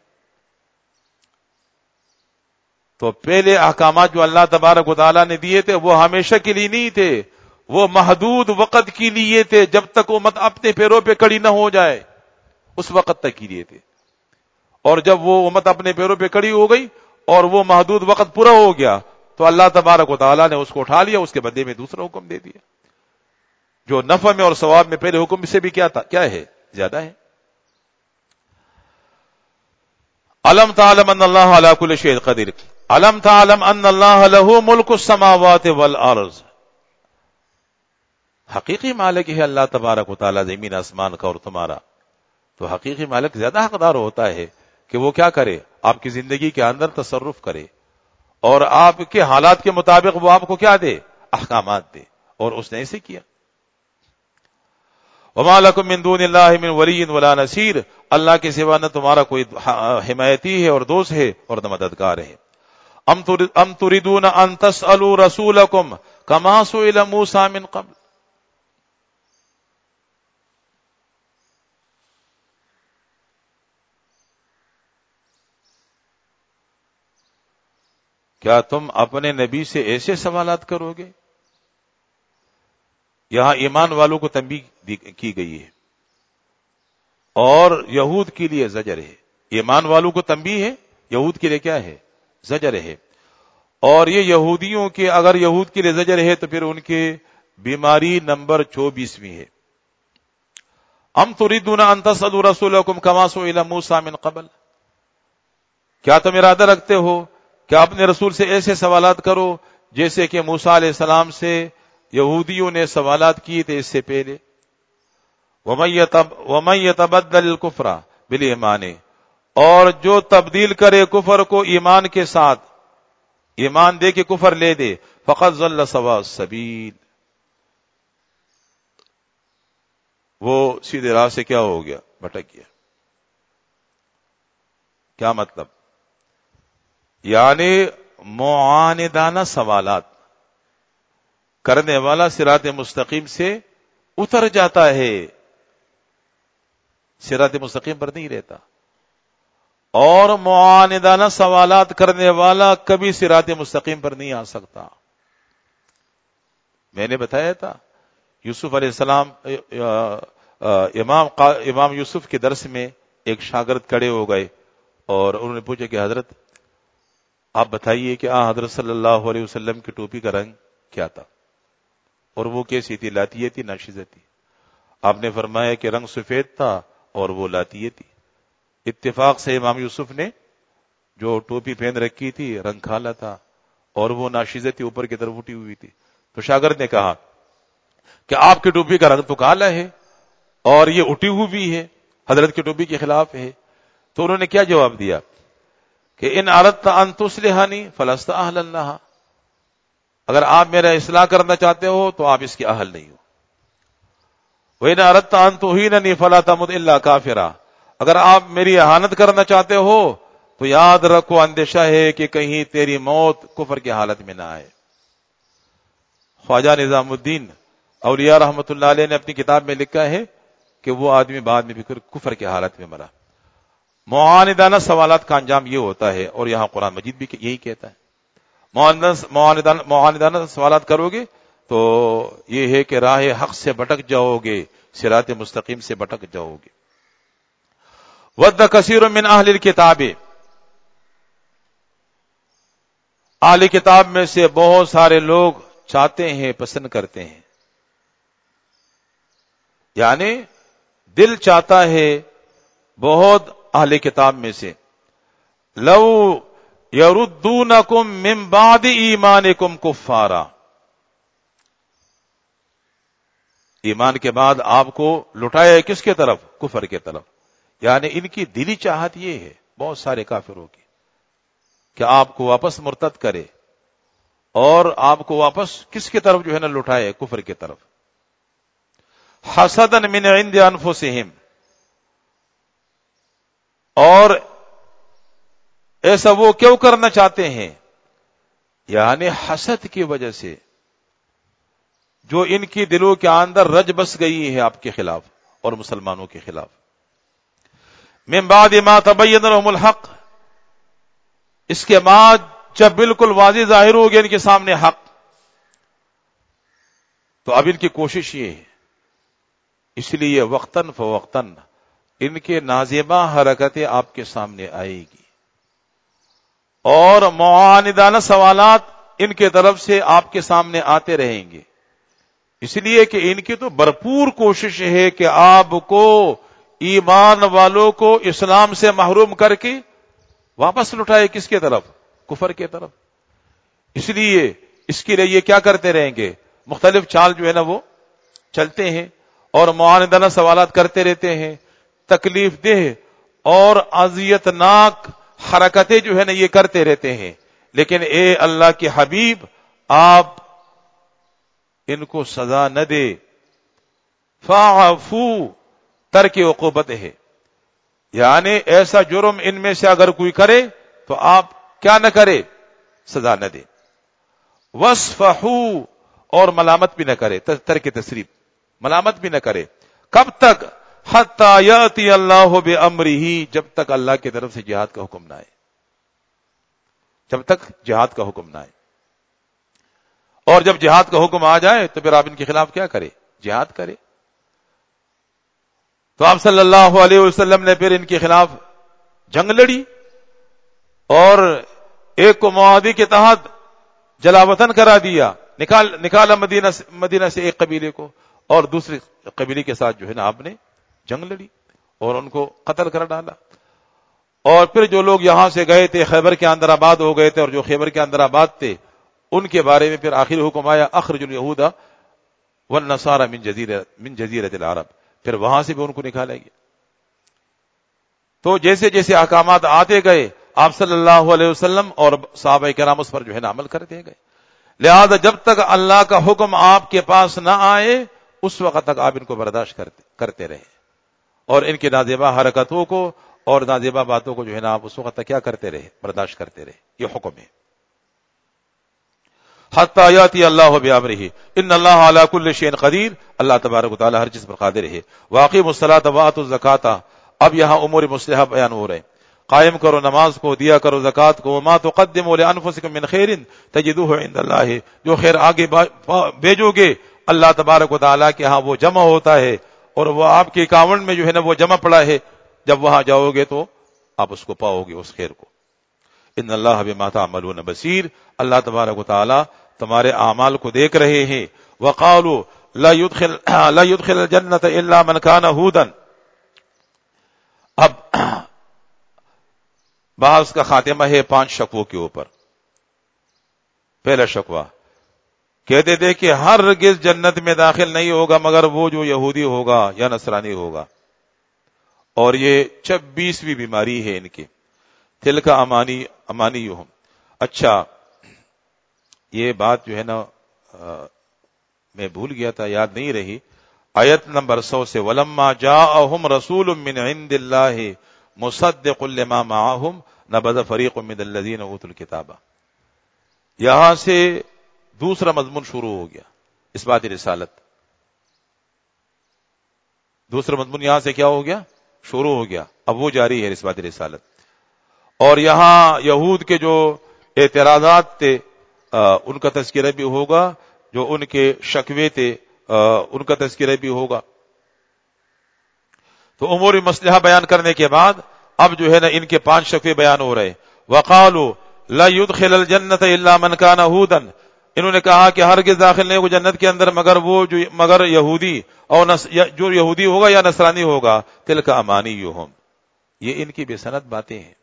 تو پہلے احکامات جو اللہ تبارک و تعالی نے دیے تھے وہ ہمیشہ کے لیے نہیں تھے، وہ محدود وقت کے لیے تھے، جب تک امت اپنے پیروں پہ کڑی نہ ہو جائے اس وقت تک کے لیے تھے. اور جب وہ امت اپنے پیروں پہ کڑی ہو گئی اور وہ محدود وقت پورا ہو گیا تو اللہ تبارک و تعالی نے اس کو اٹھا لیا، اس کے بدلے میں دوسرا حکم دے دیا جو نفع میں اور ثواب میں پہلے حکم سے بھی کیا تھا؟ کیا ہے؟ زیادہ ہے. علم تعلم ان اللہ علی کل شیء قدیر، علم تعلم ان اللہ لہ ملک السماوات والارض، حقیقی مالک ہے اللہ تبارک و تعالی زمین آسمان کا اور تمہارا. تو حقیقی مالک زیادہ حقدار ہوتا ہے کہ وہ کیا کرے؟ آپ کی زندگی کے اندر تصرف کرے اور آپ کے حالات کے مطابق وہ آپ کو کیا دے؟ احکامات دے، اور اس نے ایسے کیا. وما لکم من دون اللہ من ولی ولا نصیر، اللہ کے سوا نہ تمہارا کوئی حمایتی ہے اور دوست ہے اور نہ مددگار ہے. ام تريدون ان تسألوا رسولکم کما سئل موسیٰ من قبل، کیا تم اپنے نبی سے ایسے سوالات کرو گے؟ یہاں ایمان والوں کو تنبیہ کی گئی ہے اور یہود کے لیے زجر ہے. ایمان والوں کو تنبیہ ہے، یہود کے لیے کیا ہے؟ زجر ہے. اور یہ یہودیوں کے، اگر یہود کے لیے زجر ہے تو پھر ان کے بیماری نمبر چوبیسویں ہے. ام تريدون ان تسألوا رسولكم كما سئل موسى من قبل، کیا تم ارادہ رکھتے ہو کہ اپنے رسول سے ایسے سوالات کرو جیسے کہ موسیٰ علیہ السلام سے یہودیوں نے سوالات کیے تھے اس سے پہلے. وَمَن يَتَبَدَّلِ الْكُفْرَ بِالْإِيمَانِ، اور جو تبدیل کرے کفر کو ایمان کے ساتھ، ایمان دے کے کفر لے دے، فَقَدْ ضَلَّ سَوَاءَ السَّبِيلِ، وہ سیدھے راہ سے کیا ہو گیا؟ بھٹک گیا. کیا مطلب؟ یعنی معاندانہ سوالات کرنے والا صراط مستقیم سے اتر جاتا ہے، صراط مستقیم پر نہیں رہتا. اور معاندانہ سوالات کرنے والا کبھی صراط مستقیم پر نہیں آ سکتا. میں نے بتایا تھا یوسف علیہ السلام، امام امام یوسف کے درس میں ایک شاگرد کھڑے ہو گئے اور انہوں نے پوچھا کہ حضرت آپ بتائیے کہ آ حضرت صلی اللہ علیہ وسلم کی ٹوپی کا رنگ کیا تھا اور وہ کیسی تھی، لاتیہ تھی ناشیزہ تھی؟ آپ نے فرمایا کہ رنگ سفید تھا اور وہ لاتیہ تھی. اتفاق سے امام یوسف نے جو ٹوپی پہن رکھی تھی رنگ کالا تھا اور وہ ناشیزہ تھی، اوپر کی طرف اٹھی ہوئی تھی. تو شاگرد نے کہا کہ آپ کی ٹوپی کا رنگ تو کالا ہے اور یہ اٹھی ہوئی بھی ہے، حضرت کی ٹوپی کے خلاف ہے. تو انہوں نے کیا جواب دیا کہ ان اردت ان تصلحنی فلست اہلا لها، اگر آپ میرا اصلاح کرنا چاہتے ہو تو آپ اس کے اہل نہیں ہو. وَإِنْ أَرَدْتَ أَن تُهِينَنِي فَلَا تَمُتْ إِلَّا كَافِرًا، اگر آپ میری اہانت کرنا چاہتے ہو تو یاد رکھو اندیشہ ہے کہ کہیں تیری موت کفر کی حالت میں نہ آئے. خواجہ نظام الدین اولیاء رحمت اللہ علیہ نے اپنی کتاب میں لکھا ہے کہ وہ آدمی بعد میں بھی کفر کی حالت میں مرا. معاندانہ سوالات کا انجام یہ ہوتا ہے، اور یہاں قرآن مجید بھی یہی کہتا ہے. معاندانہ سوالات کرو گے تو یہ ہے کہ راہ حق سے بھٹک جاؤ گے، صراط مستقیم سے بھٹک جاؤ گے. وَدَّ كَثِيرٌ مِّنْ أَهْلِ الْكِتَابِ، اہل کتاب میں سے بہت سارے لوگ چاہتے ہیں، پسند کرتے ہیں، یعنی دل چاہتا ہے بہت اہل کتاب میں سے، لو یردونکم من بعد ایمانکم کفارا، ایمان کے بعد آپ کو لٹایا کس کے طرف؟ کفر کے طرف. یعنی ان کی دلی چاہت یہ ہے بہت سارے کافروں کی کہ آپ کو واپس مرتد کرے اور آپ کو واپس کس کی طرف جو ہے نا لٹائے؟ کفر کی طرف. حسدا من عند انفسہم، اور ایسا وہ کیوں کرنا چاہتے ہیں؟ یعنی حسد کی وجہ سے جو ان کی دلوں کے اندر رج بس گئی ہے آپ کے خلاف اور مسلمانوں کے خلاف. من بعد ما تبین لهم الحق، اس کے بعد جب بالکل واضح ظاہر ہو گیا ان کے سامنے حق، تو اب ان کی کوشش یہ ہے، اس لیے وقتاً فوقتاً ان کے نازیبہ حرکتیں آپ کے سامنے آئے گی اور معاندانہ سوالات ان کے طرف سے آپ کے سامنے آتے رہیں گے. اس لیے کہ ان کی تو بھرپور کوشش ہے کہ آپ کو، ایمان والوں کو اسلام سے محروم کر کے واپس لٹائے کس کے طرف؟ کفر کے طرف. اس لیے اس کے لیے یہ کیا کرتے رہیں گے؟ مختلف چال جو ہے نا وہ چلتے ہیں اور معاندانہ سوالات کرتے رہتے ہیں، تکلیف دہ اور اذیت ناک حرکتیں جو ہے نا یہ کرتے رہتے ہیں. لیکن اے اللہ کے حبیب، آپ ان کو سزا نہ دے. فاعفو، ترک عقوبت ہے، یعنی ایسا جرم ان میں سے اگر کوئی کرے تو آپ کیا نہ کرے؟ سزا نہ دے. وصفحو، اور ملامت بھی نہ کرے، ترک تصریف، ملامت بھی نہ کرے. کب تک؟ حتی یاتی اللہ بامرہ، جب تک اللہ کی طرف سے جہاد کا حکم نہ آئے، جب تک جہاد کا حکم نہ آئے. اور جب جہاد کا حکم آ جائے تو پھر آپ ان کے خلاف کیا کرے؟ جہاد کرے. تو آپ صلی اللہ علیہ وسلم نے پھر ان کے خلاف جنگ لڑی اور ایک کو معاہدے کے تحت جلا وطن کرا دیا، نکال نکالا مدینہ سے مدینہ سے ایک قبیلے کو، اور دوسرے قبیلے کے ساتھ جو ہے نا آپ نے جنگ لڑی اور ان کو قتل کر ڈالا. اور پھر جو لوگ یہاں سے گئے تھے خیبر کے اندر آباد ہو گئے تھے، اور جو خیبر کے اندر آباد تھے ان کے بارے میں پھر آخری حکم آیا اخرج الیہود والنصارى من جزیرہ من جزیرۃ العرب، پھر وہاں سے بھی ان کو نکالا گیا. تو جیسے جیسے احکامات آتے گئے آپ صلی اللہ علیہ وسلم اور صحابہ کرام اس پر جو ہے نا عمل کرتے گئے. لہذا جب تک اللہ کا حکم آپ کے پاس نہ آئے اس وقت تک آپ ان کو برداشت کرتے کرتے رہے، اور ان کی نازیبا حرکتوں کو اور نازیبا باتوں کو جو ہے نا آپ اس وقت تک کیا کرتے رہے، برداشت کرتے رہے. یہ حکم ہے. حتی یاتی اللہ بامرہ ان اللہ علی کل شیء قدیر، اللہ تبارک و تعالی ہر چیز پر قادر ہے. واقیموا الصلاۃ وآتوا الزکاۃ، اب یہاں امور مصلحہ بیان ہو رہے ہیں. قائم کرو نماز کو، دیا کرو زکات کو. وما تقدموا لانفسکم من خیر تجدوہ عند اللہ، جو خیر آگے بھیجو گے اللہ تبارک و تعالی کے ہاں وہ جمع ہوتا ہے، اور وہ آپ کے اکاؤنٹ میں جو ہے نا وہ جمع پڑا ہے. جب وہاں جاؤ گے تو آپ اس کو پاؤ گے، اس خیر کو. ان اللہ بما تعملون بصیر، اللہ تبارک و تعالی تمہارے اعمال کو دیکھ رہے ہیں. وقالوا لا يدخل لا يدخل الجنة الا من كان هودا. اب بعض کا خاتمہ ہے پانچ شکووں کے اوپر. پہلا شکوہ کہتے تھے کہ ہرگز جنت میں داخل نہیں ہوگا مگر وہ جو یہودی ہوگا یا نصرانی ہوگا، اور یہ چھبیسویں بیماری ہے ان کی. تلک امانی امانیہم. اچھا یہ بات جو ہے نا میں بھول گیا تھا، یاد نہیں رہی. آیت نمبر سو سے ولما جاءہم رسول من عند اللہ مصدق لما معہم نبذ فریق من الذین اوتوا الکتاب. یہاں سے دوسرا مضمون شروع ہو گیا، اس بات رسالت. دوسرا مضمون یہاں سے کیا ہو گیا، شروع ہو گیا. اب وہ جاری ہے اس بات رسالت. اور یہاں یہود کے جو اعتراضات تھے ان کا تذکرہ بھی ہوگا، جو ان کے شکوے تھے ان کا تذکرہ بھی ہوگا. تو امور مصلحہ بیان کرنے کے بعد اب جو ہے نا ان کے پانچ شکوے بیان ہو رہے. وقالوا لا يدخل الجنة الا من كان هودا، انہوں نے کہا کہ ہرگز داخل نہیں ہوگا جنت کے اندر مگر وہ جو مگر یہودی، اور جو یہودی ہوگا یا نصرانی ہوگا. تلک امانیہم، یہ ان کی بے سند باتیں ہیں،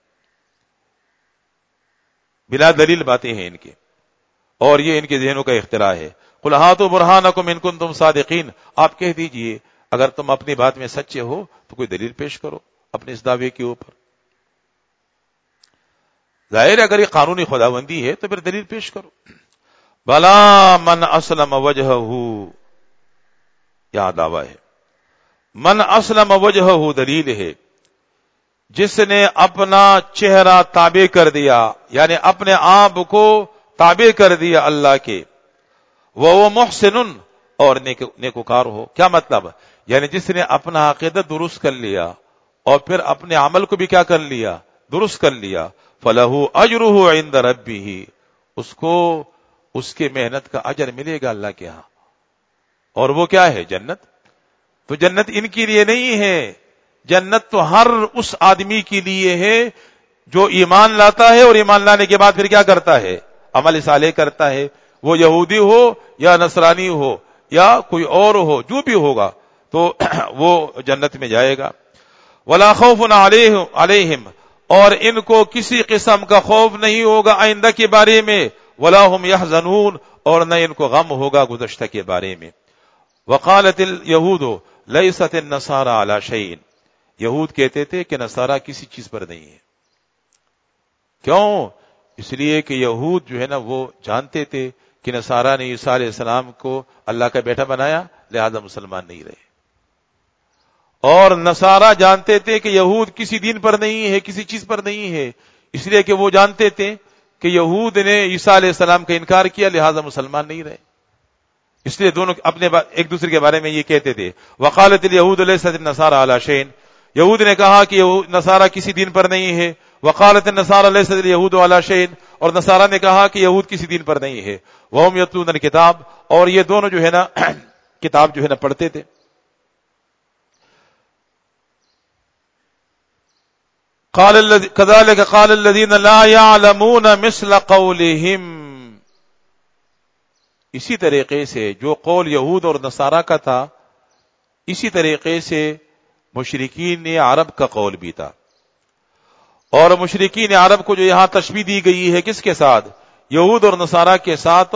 بلا دلیل باتیں ہیں ان کی، اور یہ ان کے ذہنوں کا اختراع ہے. قل ہاتوا برہانکم ان کنتم صادقین، آپ کہہ دیجئے اگر تم اپنی بات میں سچے ہو تو کوئی دلیل پیش کرو اپنے اس دعوے کے اوپر. ظاہر ہے اگر یہ قانونی خداوندی ہے تو پھر دلیل پیش کرو. بلا من اسلم وجہہ، یہاں دعویٰ ہے. من اسلم وجہہ دلیل ہے، جس نے اپنا چہرہ تابع کر دیا، یعنی اپنے آپ کو تابع کر دیا اللہ کے. وہ محسن، اور نیکوکار ہو. کیا مطلب؟ یعنی جس نے اپنا عقیدہ درست کر لیا اور پھر اپنے عمل کو بھی کیا کر لیا، درست کر لیا. فلہ اجرہ عند ربہ، اس کو اس کے محنت کا اجر ملے گا اللہ کے ہاں. اور وہ کیا ہے؟ جنت. تو جنت ان کے لیے نہیں ہے، جنت تو ہر اس آدمی کے لیے ہے جو ایمان لاتا ہے، اور ایمان لانے کے بعد پھر کیا کرتا ہے، عمل صالح کرتا ہے. وہ یہودی ہو یا نصرانی ہو یا کوئی اور ہو، جو بھی ہوگا تو وہ جنت میں جائے گا. ولا خوف علیہم، اور ان کو کسی قسم کا خوف نہیں ہوگا آئندہ کے بارے میں. ولا هم يحزنون، اور نہ ان کو غم ہوگا گزشتہ کے بارے میں. وقالت الیہود لیست النصارى على شیء، یہود کہتے تھے کہ نصارہ کسی چیز پر نہیں ہے. کیوں؟ اس لیے کہ یہود جو ہے نا وہ جانتے تھے کہ نصارہ نے عیسیٰ علیہ السلام کو اللہ کا بیٹا بنایا، لہذا مسلمان نہیں رہے. اور نصارہ جانتے تھے کہ یہود کسی دین پر نہیں ہے، کسی چیز پر نہیں ہے، اس لیے کہ وہ جانتے تھے کہ یہود نے عیسیٰ علیہ السلام کا انکار کیا، لہذا مسلمان نہیں رہے. اس لیے دونوں اپنے ایک دوسرے کے بارے میں یہ کہتے تھے. وقالت الیہود لیست النصارى علی شیء، یہود نے کہا کہ نصارہ کسی دین پر نہیں ہے. وقالت النصارى لیست الیہود علی شیء، اور نصارہ نے کہا کہ یہود کسی دین پر نہیں ہے. وہم یتلون الکتاب، اور یہ دونوں جو ہے نا کتاب جو ہے نا پڑھتے تھے. قال الذي كذلك قال الذين لا يعلمون مثل قولهم، اسی طریقے سے جو قول یہود اور نصارہ کا تھا، اسی طریقے سے مشرکین عرب کا قول بھی تھا. اور مشرکین عرب کو جو یہاں تشبیہ دی گئی ہے کس کے ساتھ؟ یہود اور نصارہ کے ساتھ.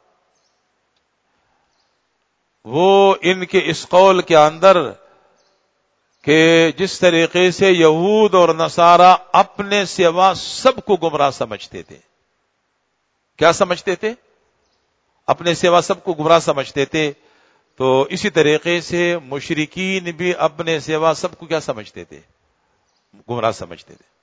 وہ ان کے اس قول کے اندر کہ جس طریقے سے یہود اور نصارہ اپنے سوا سب کو گمراہ سمجھتے تھے. کیا سمجھتے تھے؟ اپنے سوا سب کو گمراہ سمجھتے تھے. تو اسی طریقے سے مشرکین بھی اپنے سوا سب کو کیا سمجھتے تھے؟ گمراہ سمجھتے تھے.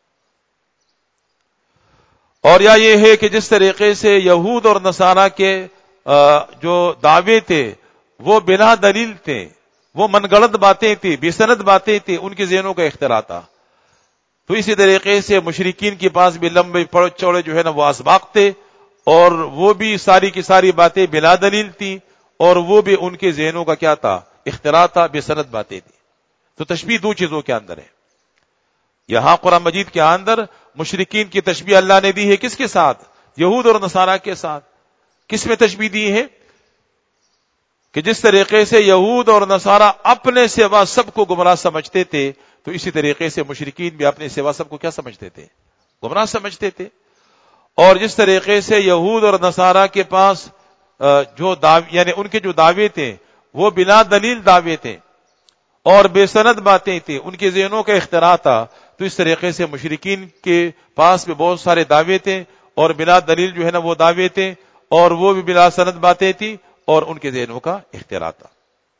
اور یا یہ ہے کہ جس طریقے سے یہود اور نصارہ کے جو دعوے تھے وہ بلا دلیل تھے، وہ من گڑت باتیں تھی، بے سند باتیں تھی، ان کے ذہنوں کا اختراع تھا. تو اسی طریقے سے مشرکین کے پاس بھی لمبے چوڑے جو ہے نا وہ اسباق تھے، اور وہ بھی ساری کی ساری باتیں بلا دلیل تھی، اور وہ بھی ان کے ذہنوں کا کیا تھا؟ اختراع تھا، بے سند باتیں تھی. تو تشبیہ دو چیزوں کے اندر ہے. یہاں قرآن مجید کے اندر مشرکین کی تشبیہ اللہ نے دی ہے کس کے ساتھ؟ یہود اور نصارہ کے ساتھ. کس میں تشبیہ دی ہے؟ کہ جس طریقے سے یہود اور نصارہ اپنے سوا سب کو گمراہ سمجھتے تھے، تو اسی طریقے سے مشرکین بھی اپنے سوا سب کو کیا سمجھتے تھے؟ گمراہ سمجھتے تھے. اور جس طریقے سے یہود اور نصارہ کے پاس جو دعوے یعنی ان کے جو دعوے تھے وہ بلا دلیل دعوے تھے اور بے سند باتیں تھیں، ان کے ذہنوں کا اختراع تھا. تو اس طریقے سے مشرکین کے پاس بھی بہت سارے دعوے تھے اور بلا دلیل جو ہے نا وہ دعوے تھے، اور وہ بھی بلا سند باتیں تھیں اور ان کے ذہنوں کا اختراع تھا.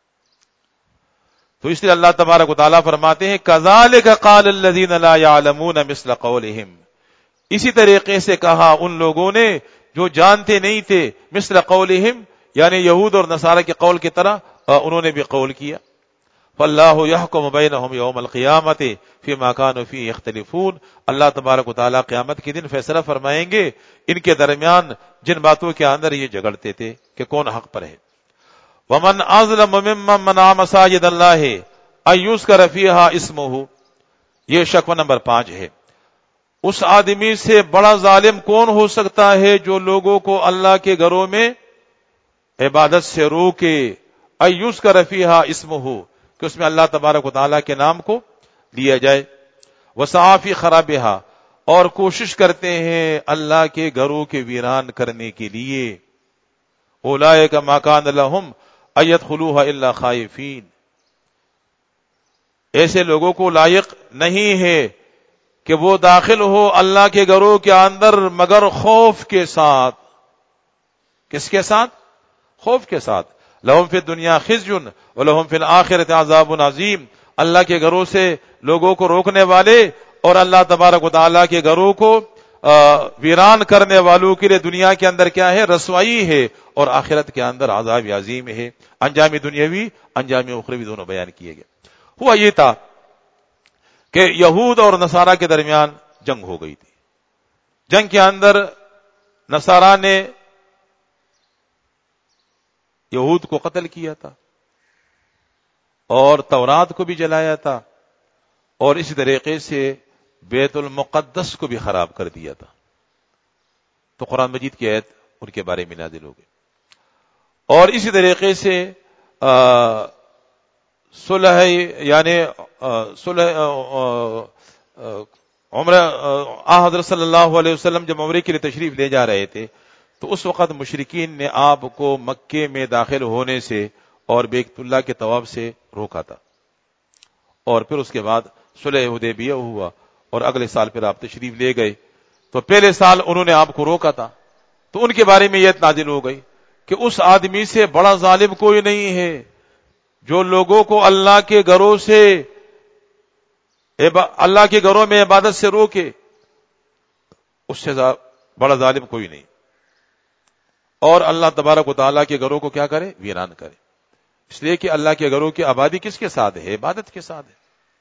تو اس لیے اللہ تبارک و تعالیٰ فرماتے ہیں کذالک قال الذین لا یعلمون مثل قولہم، اسی طریقے سے کہا ان لوگوں نے جو جانتے نہیں تھے، مثل قولہم یعنی یہود اور نصارہ کے قول کی طرح انہوں نے بھی قول کیا. فاللہ یحکم بینہم یوم القیامت فیما کانوا فیہ یختلفون، اللہ تبارک و تعالیٰ قیامت کے دن فیصلہ فرمائیں گے ان کے درمیان جن باتوں کے اندر یہ جھگڑتے تھے کہ کون حق پر ہے. ومن اظلم ممن منع مساجد اللہ ان یذکر فیہا اسمہ، یہ شکوہ نمبر پانچ ہے. اس آدمی سے بڑا ظالم کون ہو سکتا ہے جو لوگوں کو اللہ کے گھروں میں عبادت سے روکے، ان یذکر فیہا اسمہ کہ اس میں اللہ تبارک و تعالیٰ کے نام کو لیا جائے. وسعی فی خرابہا، اور کوشش کرتے ہیں اللہ کے گھروں کے ویران کرنے کے لیے. اولئک ما کان لہم ان یدخلوها الا خائفین، ایسے لوگوں کو لائق نہیں ہے کہ وہ داخل ہو اللہ کے گھروں کے اندر مگر خوف کے ساتھ. کس کے ساتھ؟ خوف کے ساتھ. لہم فی الدنیا خزی ولہم فی الآخرۃ عذاب عظیم، اللہ کے گھروں سے لوگوں کو روکنے والے اور اللہ تبارک و تعالیٰ کے گھروں کو ویران کرنے والوں کے لیے دنیا کے اندر کیا ہے؟ رسوائی ہے، اور آخرت کے اندر عذاب عظیم ہے. انجام دنیاوی انجام اخروی دونوں بیان کیے گئے. ہوا یہ تھا کہ یہود اور نصارہ کے درمیان جنگ ہو گئی تھی. جنگ کے اندر نصارہ نے یہود کو قتل کیا تھا اور تورات کو بھی جلایا تھا، اور اسی طریقے سے بیت المقدس کو بھی خراب کر دیا تھا. تو قرآن مجید کی آیت ان کے بارے میں نازل ہو گئی. اور اسی طریقے سے صلح یعنی صلح عمرہ حضرت صلی اللہ علیہ وسلم جب عمرے کے لیے تشریف لے جا رہے تھے تو اس وقت مشرکین نے آپ کو مکے میں داخل ہونے سے اور بیت اللہ کے طواف سے روکا تھا. اور پھر اس کے بعد صلح حدیبیہ ہوا اور اگلے سال پھر آپ تشریف لے گئے. تو پہلے سال انہوں نے آپ کو روکا تھا، تو ان کے بارے میں یہ نازل ہو گئی کہ اس آدمی سے بڑا ظالم کوئی نہیں ہے جو لوگوں کو اللہ کے گھروں سے اللہ کے گھروں میں عبادت سے روکے، اس سے بڑا ظالم کوئی نہیں. اور اللہ تبارک و تعالیٰ کے گھروں کو کیا کرے؟ ویران کرے. اس لیے کہ اللہ کے گھروں کی آبادی کس کے ساتھ ہے؟ عبادت کے ساتھ ہے.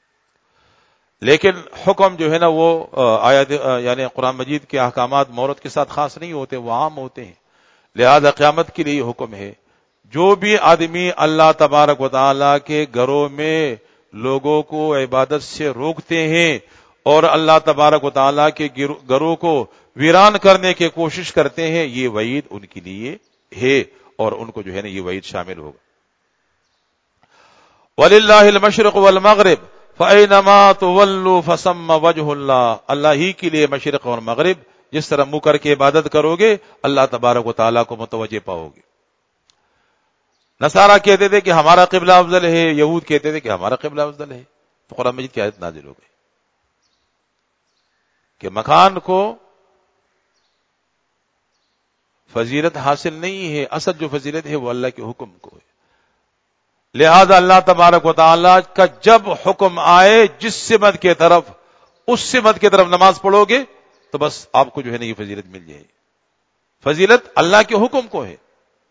لیکن حکم جو ہے نا وہ آیات یعنی قرآن مجید کے احکامات مورد کے ساتھ خاص نہیں ہوتے، وہ عام ہوتے ہیں. لہذا قیامت کے لیے حکم ہے جو بھی آدمی اللہ تبارک و تعالیٰ کے گھروں میں لوگوں کو عبادت سے روکتے ہیں اور اللہ تبارک و تعالیٰ کے گھروں کو ویران کرنے کی کوشش کرتے ہیں، یہ وعید ان کے لیے ہے اور ان کو جو ہے نا یہ وعید شامل ہوگا۔ وَلِلَّهِ الْمَشْرِقُ وَالْمَغْرِبُ فَأَيْنَمَا تُوَلُّوا فَثَمَّ وَجْهُ اللَّهِ، اللہ ہی کے لیے مشرق اور مغرب، جس طرح منہ کر کے عبادت کرو گے اللہ تبارک و تعالیٰ کو متوجہ پاؤ گے۔ نصارہ کہتے تھے کہ ہمارا قبلہ افضل ہے، یہود کہتے تھے کہ ہمارا قبلہ افضل ہے، تو قرآن مجید کی آیت نازل ہو گئی کہ مکان کو فضیلت حاصل نہیں ہے، اصل جو فضیلت ہے وہ اللہ کے حکم کو ہے۔ لہذا اللہ تبارک و تعالیٰ کا جب حکم آئے جس سمت کی طرف، اس سمت کی طرف نماز پڑھو گے تو بس آپ کو جو ہے نا یہ فضیلت مل جائے گی۔ فضیلت اللہ کے حکم کو ہے۔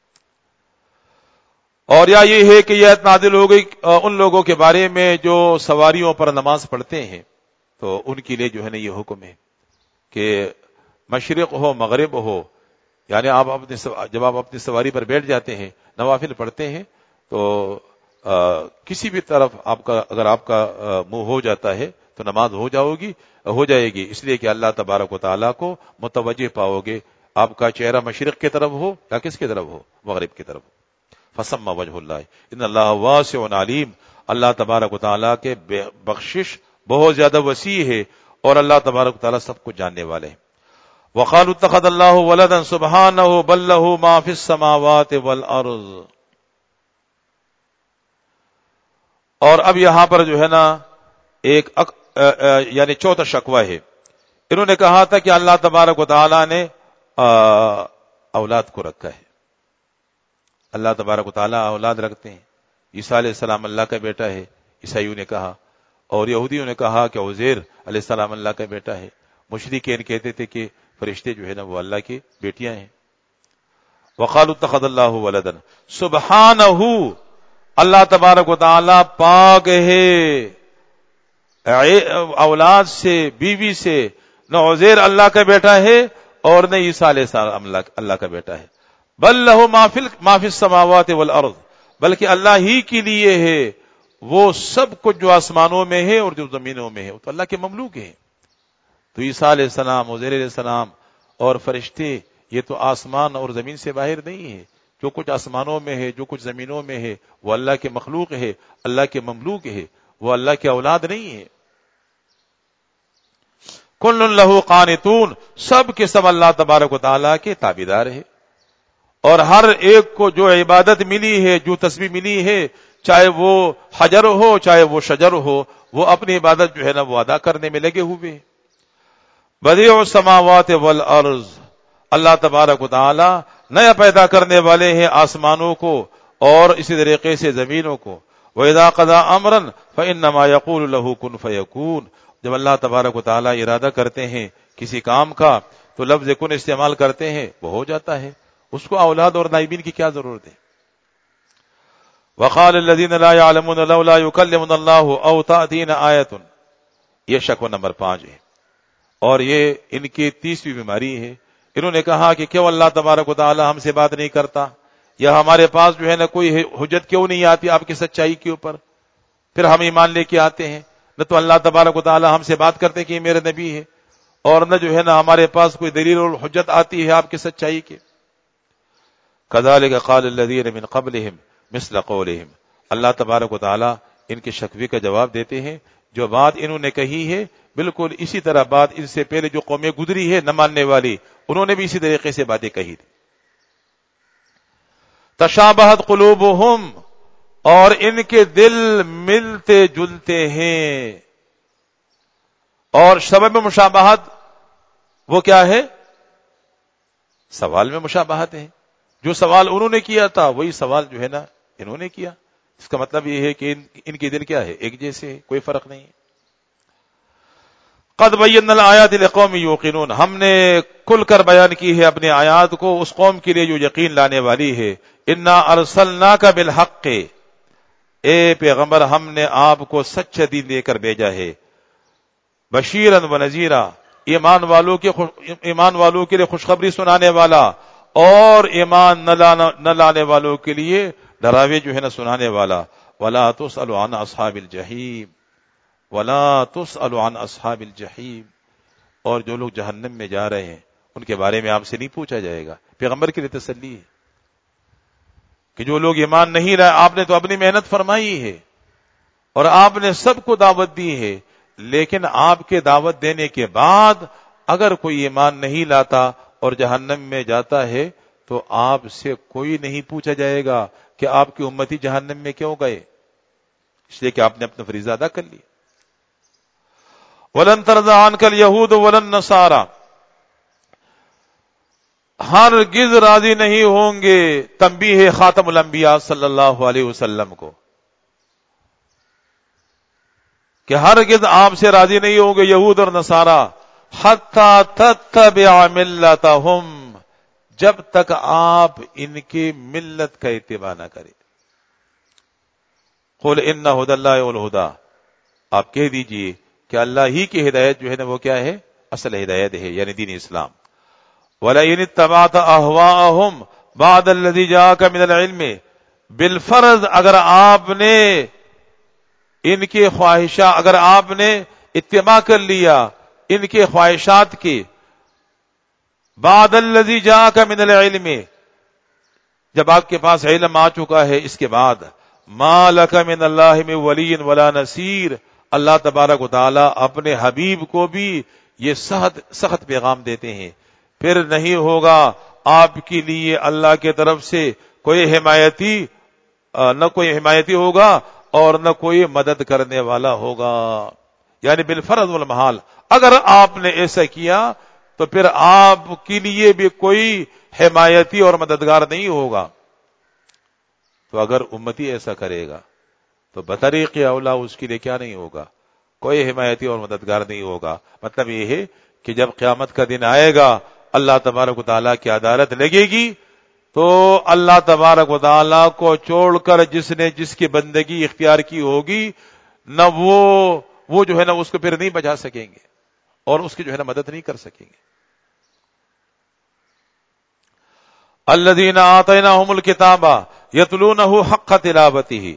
اور یا یہ ہے کہ یہ آیت نازل ہو گئی ان لوگوں کے بارے میں جو سواریوں پر نماز پڑھتے ہیں، تو ان کے لیے جو ہے نا یہ حکم ہے کہ مشرق ہو مغرب ہو، یعنی آپ اپنی جب آپ اپنی سواری پر بیٹھ جاتے ہیں نوافل پڑھتے ہیں تو آ, کسی بھی طرف آپ کا اگر آپ کا منہ ہو جاتا ہے تو نماز ہو جاؤ گی ہو جائے گی، اس لیے کہ اللہ تبارک و تعالیٰ کو متوجہ پاؤ گے۔ آپ کا چہرہ مشرق کی طرف ہو یا کس کی طرف ہو؟ مغرب کی طرف ہو۔ فسم وجہ اللہ ان اللہ واسع علیم، اللہ تبارک و تعالیٰ کے بخشش بہت زیادہ وسیع ہے اور اللہ تبارک و تعالیٰ سب کو جاننے والے ہیں۔ وقالوا اتخذ اللہ ولدا سبحانہ بل لہ ما فی السماوات والارض، اور اب یہاں پر جو ہے نا ایک اک... یعنی چوتھا شکوہ ہے۔ انہوں نے کہا تھا کہ اللہ تبارک و تعالیٰ نے اولاد کو رکھا ہے، اللہ تبارک و تعالیٰ اولاد رکھتے ہیں۔ عیسیٰ علیہ السلام اللہ کا بیٹا ہے، عیسائیوں نے کہا، اور یہودیوں نے کہا کہ عزیر علیہ السلام اللہ کا بیٹا ہے۔ مشرکین کہتے تھے کہ فرشتے جو ہے نا وہ اللہ کی بیٹیاں ہیں۔ وقالوا اتخذ اللہ ولدا سبحانہ، اللہ تبارک و تعالیٰ پاک ہے اولاد سے، بیوی سے۔ نہ عزیر اللہ کا بیٹا ہے اور نہ عیسیٰ علیہ السلام اللہ کا بیٹا ہے۔ بل لہ ما فی السماوات والارض، بلکہ اللہ ہی کے لیے ہے وہ سب کچھ جو آسمانوں میں ہے اور جو زمینوں میں ہے، وہ تو اللہ کے مملوک ہے۔ تو عیسیٰ علیہ السلام، عزیر علیہ السلام اور فرشتے یہ تو آسمان اور زمین سے باہر نہیں ہے۔ جو کچھ آسمانوں میں ہے، جو کچھ زمینوں میں ہے، وہ اللہ کے مخلوق ہے، اللہ کے مملوک ہے، وہ اللہ کے اولاد نہیں ہے۔ کل لہ قانتون، سب کے سب اللہ تبارک و تعالیٰ کے تابعدار ہے، اور ہر ایک کو جو عبادت ملی ہے، جو تسبیح ملی ہے، چاہے وہ حجر ہو چاہے وہ شجر ہو، وہ اپنی عبادت جو ہے نا وہ ادا کرنے میں لگے ہوئے ہیں۔ بدیع السماوات والارض، اللہ تبارک و تعالی نیا پیدا کرنے والے ہیں آسمانوں کو اور اسی طریقے سے زمینوں کو۔ وَإِذَا قَضَىٰ أَمْرًا فَإِنَّمَا يَقُولُ لَهُ كُن فَيَكُونُ، جب اللہ تبارک و تعالی ارادہ کرتے ہیں کسی کام کا تو لفظ کن استعمال کرتے ہیں، وہ ہو جاتا ہے، اس کو اولاد اور نائبین کی کیا ضرورت ہے۔ وَقَالَ الَّذِينَ لَا يَعْلَمُونَ لَوْلَا يُكَلِّمُنَا اللَّهُ أَوْ تَأْتِينَا آیَةٌ، یہ شکوہ نمبر پانچ ہے، اور یہ ان کی تیسری بیماری ہے۔ انہوں نے کہا کہ کیوں اللہ تبارک و تعالی ہم سے بات نہیں کرتا، یا ہمارے پاس جو ہے نا کوئی حجت کیوں نہیں آتی آپ کی سچائی کے اوپر، پھر ہم ایمان لے کے آتے ہیں۔ نہ تو اللہ تبارک و تعالی ہم سے بات کرتے کہ یہ میرے نبی ہے، اور نہ جو ہے نا ہمارے پاس کوئی دلیل اور حجت آتی ہے آپ کی سچائی کے۔ كذلك قال الذين من قبلهم مثل قولهم، اللہ تبارک و تعالی ان کے شکوے کا جواب دیتے ہیں، جو بات انہوں نے کہی ہے بالکل اسی طرح بات ان سے پہلے جو قومیں گزری ہے نہ ماننے والی، انہوں نے بھی اسی طریقے سے باتیں کہی تھی۔ تشابہت قلوبہم، اور ان کے دل ملتے جلتے ہیں، اور سبب مشابہت وہ کیا ہے؟ سوال میں مشابہت ہے، جو سوال انہوں نے کیا تھا وہی سوال جو ہے نا انہوں نے کیا۔ اس کا مطلب یہ ہے کہ ان کے دل کیا ہے؟ ایک جیسے ہے، کوئی فرق نہیں۔ قد بینا الآیات لقوم یوقنون، ہم نے کھل کر بیان کی ہے اپنے آیات کو اس قوم کے لیے جو یقین لانے والی ہے۔ انا ارسلناک بالحق، اے پیغمبر ہم نے آپ کو سچا دین دے کر بھیجا ہے، بشیرا و نذیرا، ایمان والوں کے ایمان والوں کے لیے خوشخبری سنانے والا، اور ایمان نہ لانے والوں کے لیے ڈراوے جو ہے نا سنانے والا۔ ولا تسأل عن اصحاب الجحیم، ولا تسأل عن اصحاب الجحیم، اور جو لوگ جہنم میں جا رہے ہیں ان کے بارے میں آپ سے نہیں پوچھا جائے گا. پیغمبر کے لیے تسلی ہے کہ جو لوگ ایمان نہیں لائے، آپ نے تو اپنی محنت فرمائی ہے اور آپ نے سب کو دعوت دی ہے، لیکن آپ کے دعوت دینے کے بعد اگر کوئی ایمان نہیں لاتا اور جہنم میں جاتا ہے تو آپ سے کوئی نہیں پوچھا جائے گا کہ آپ کی امتی جہنم میں کیوں گئے، اس لیے کہ آپ نے اپنا فریضہ ادا کر لیا. وَلَن تَرْضَىٰ عَنْكَ الْيَهُودُ وَلَا النَّصَارَىٰ، ہرگز راضی نہیں ہوں گے. تنبیہ خاتم الانبیاء صلی اللہ علیہ وسلم کو کہ ہرگز آپ سے راضی نہیں ہوں گے یہود اور نصارہ، حتی تتبع ملتہم، جب تک آپ ان کی ملت کا اتباع نہ کریں. قل ان ھدی اللہ هو الہدی، آپ کہہ دیجئے کہ اللہ ہی کی ہدایت جو ہے نا وہ کیا ہے؟ اصل ہدایت ہے، یعنی دین اسلام. وَلَئِنِ اتَّبَعْتَ أَهْوَاءَهُمْ بَعْدَ الَّذِي جَاءَكَ مِنَ الْعِلْمِ، بالفرض اگر آپ نے ان کے خواہشات، اگر آپ نے اتباع کر لیا ان کے خواہشات کی، بعد الذی جاءک من العلم، جب آپ کے پاس علم آ چکا ہے اس کے بعد، ما لک من اللہ من ولی ولا نصیر، اللہ تبارک و تعالی اپنے حبیب کو بھی یہ سخت سخت پیغام دیتے ہیں، پھر نہیں ہوگا آپ کے لیے اللہ کی طرف سے کوئی حمایتی، نہ کوئی حمایتی ہوگا اور نہ کوئی مدد کرنے والا ہوگا. یعنی بالفرض والمحال اگر آپ نے ایسا کیا تو پھر آپ کے لیے بھی کوئی حمایتی اور مددگار نہیں ہوگا. تو اگر امتی ایسا کرے گا تو بطریق اولا اس کے لیے کیا نہیں ہوگا؟ کوئی حمایتی اور مددگار نہیں ہوگا. مطلب یہ ہے کہ جب قیامت کا دن آئے گا، اللہ تبارک و تعالیٰ کی عدالت لگے گی، تو اللہ تبارک و تعالیٰ کو چھوڑ کر جس نے جس کی بندگی اختیار کی ہوگی، نہ وہ وہ جو ہے نا اس کو پھر نہیں بچا سکیں گے اور اس کی جو ہے نا مدد نہیں کر سکیں گے. الذین آتیناہم الکتاب یتلونہ حق تلاوتہ،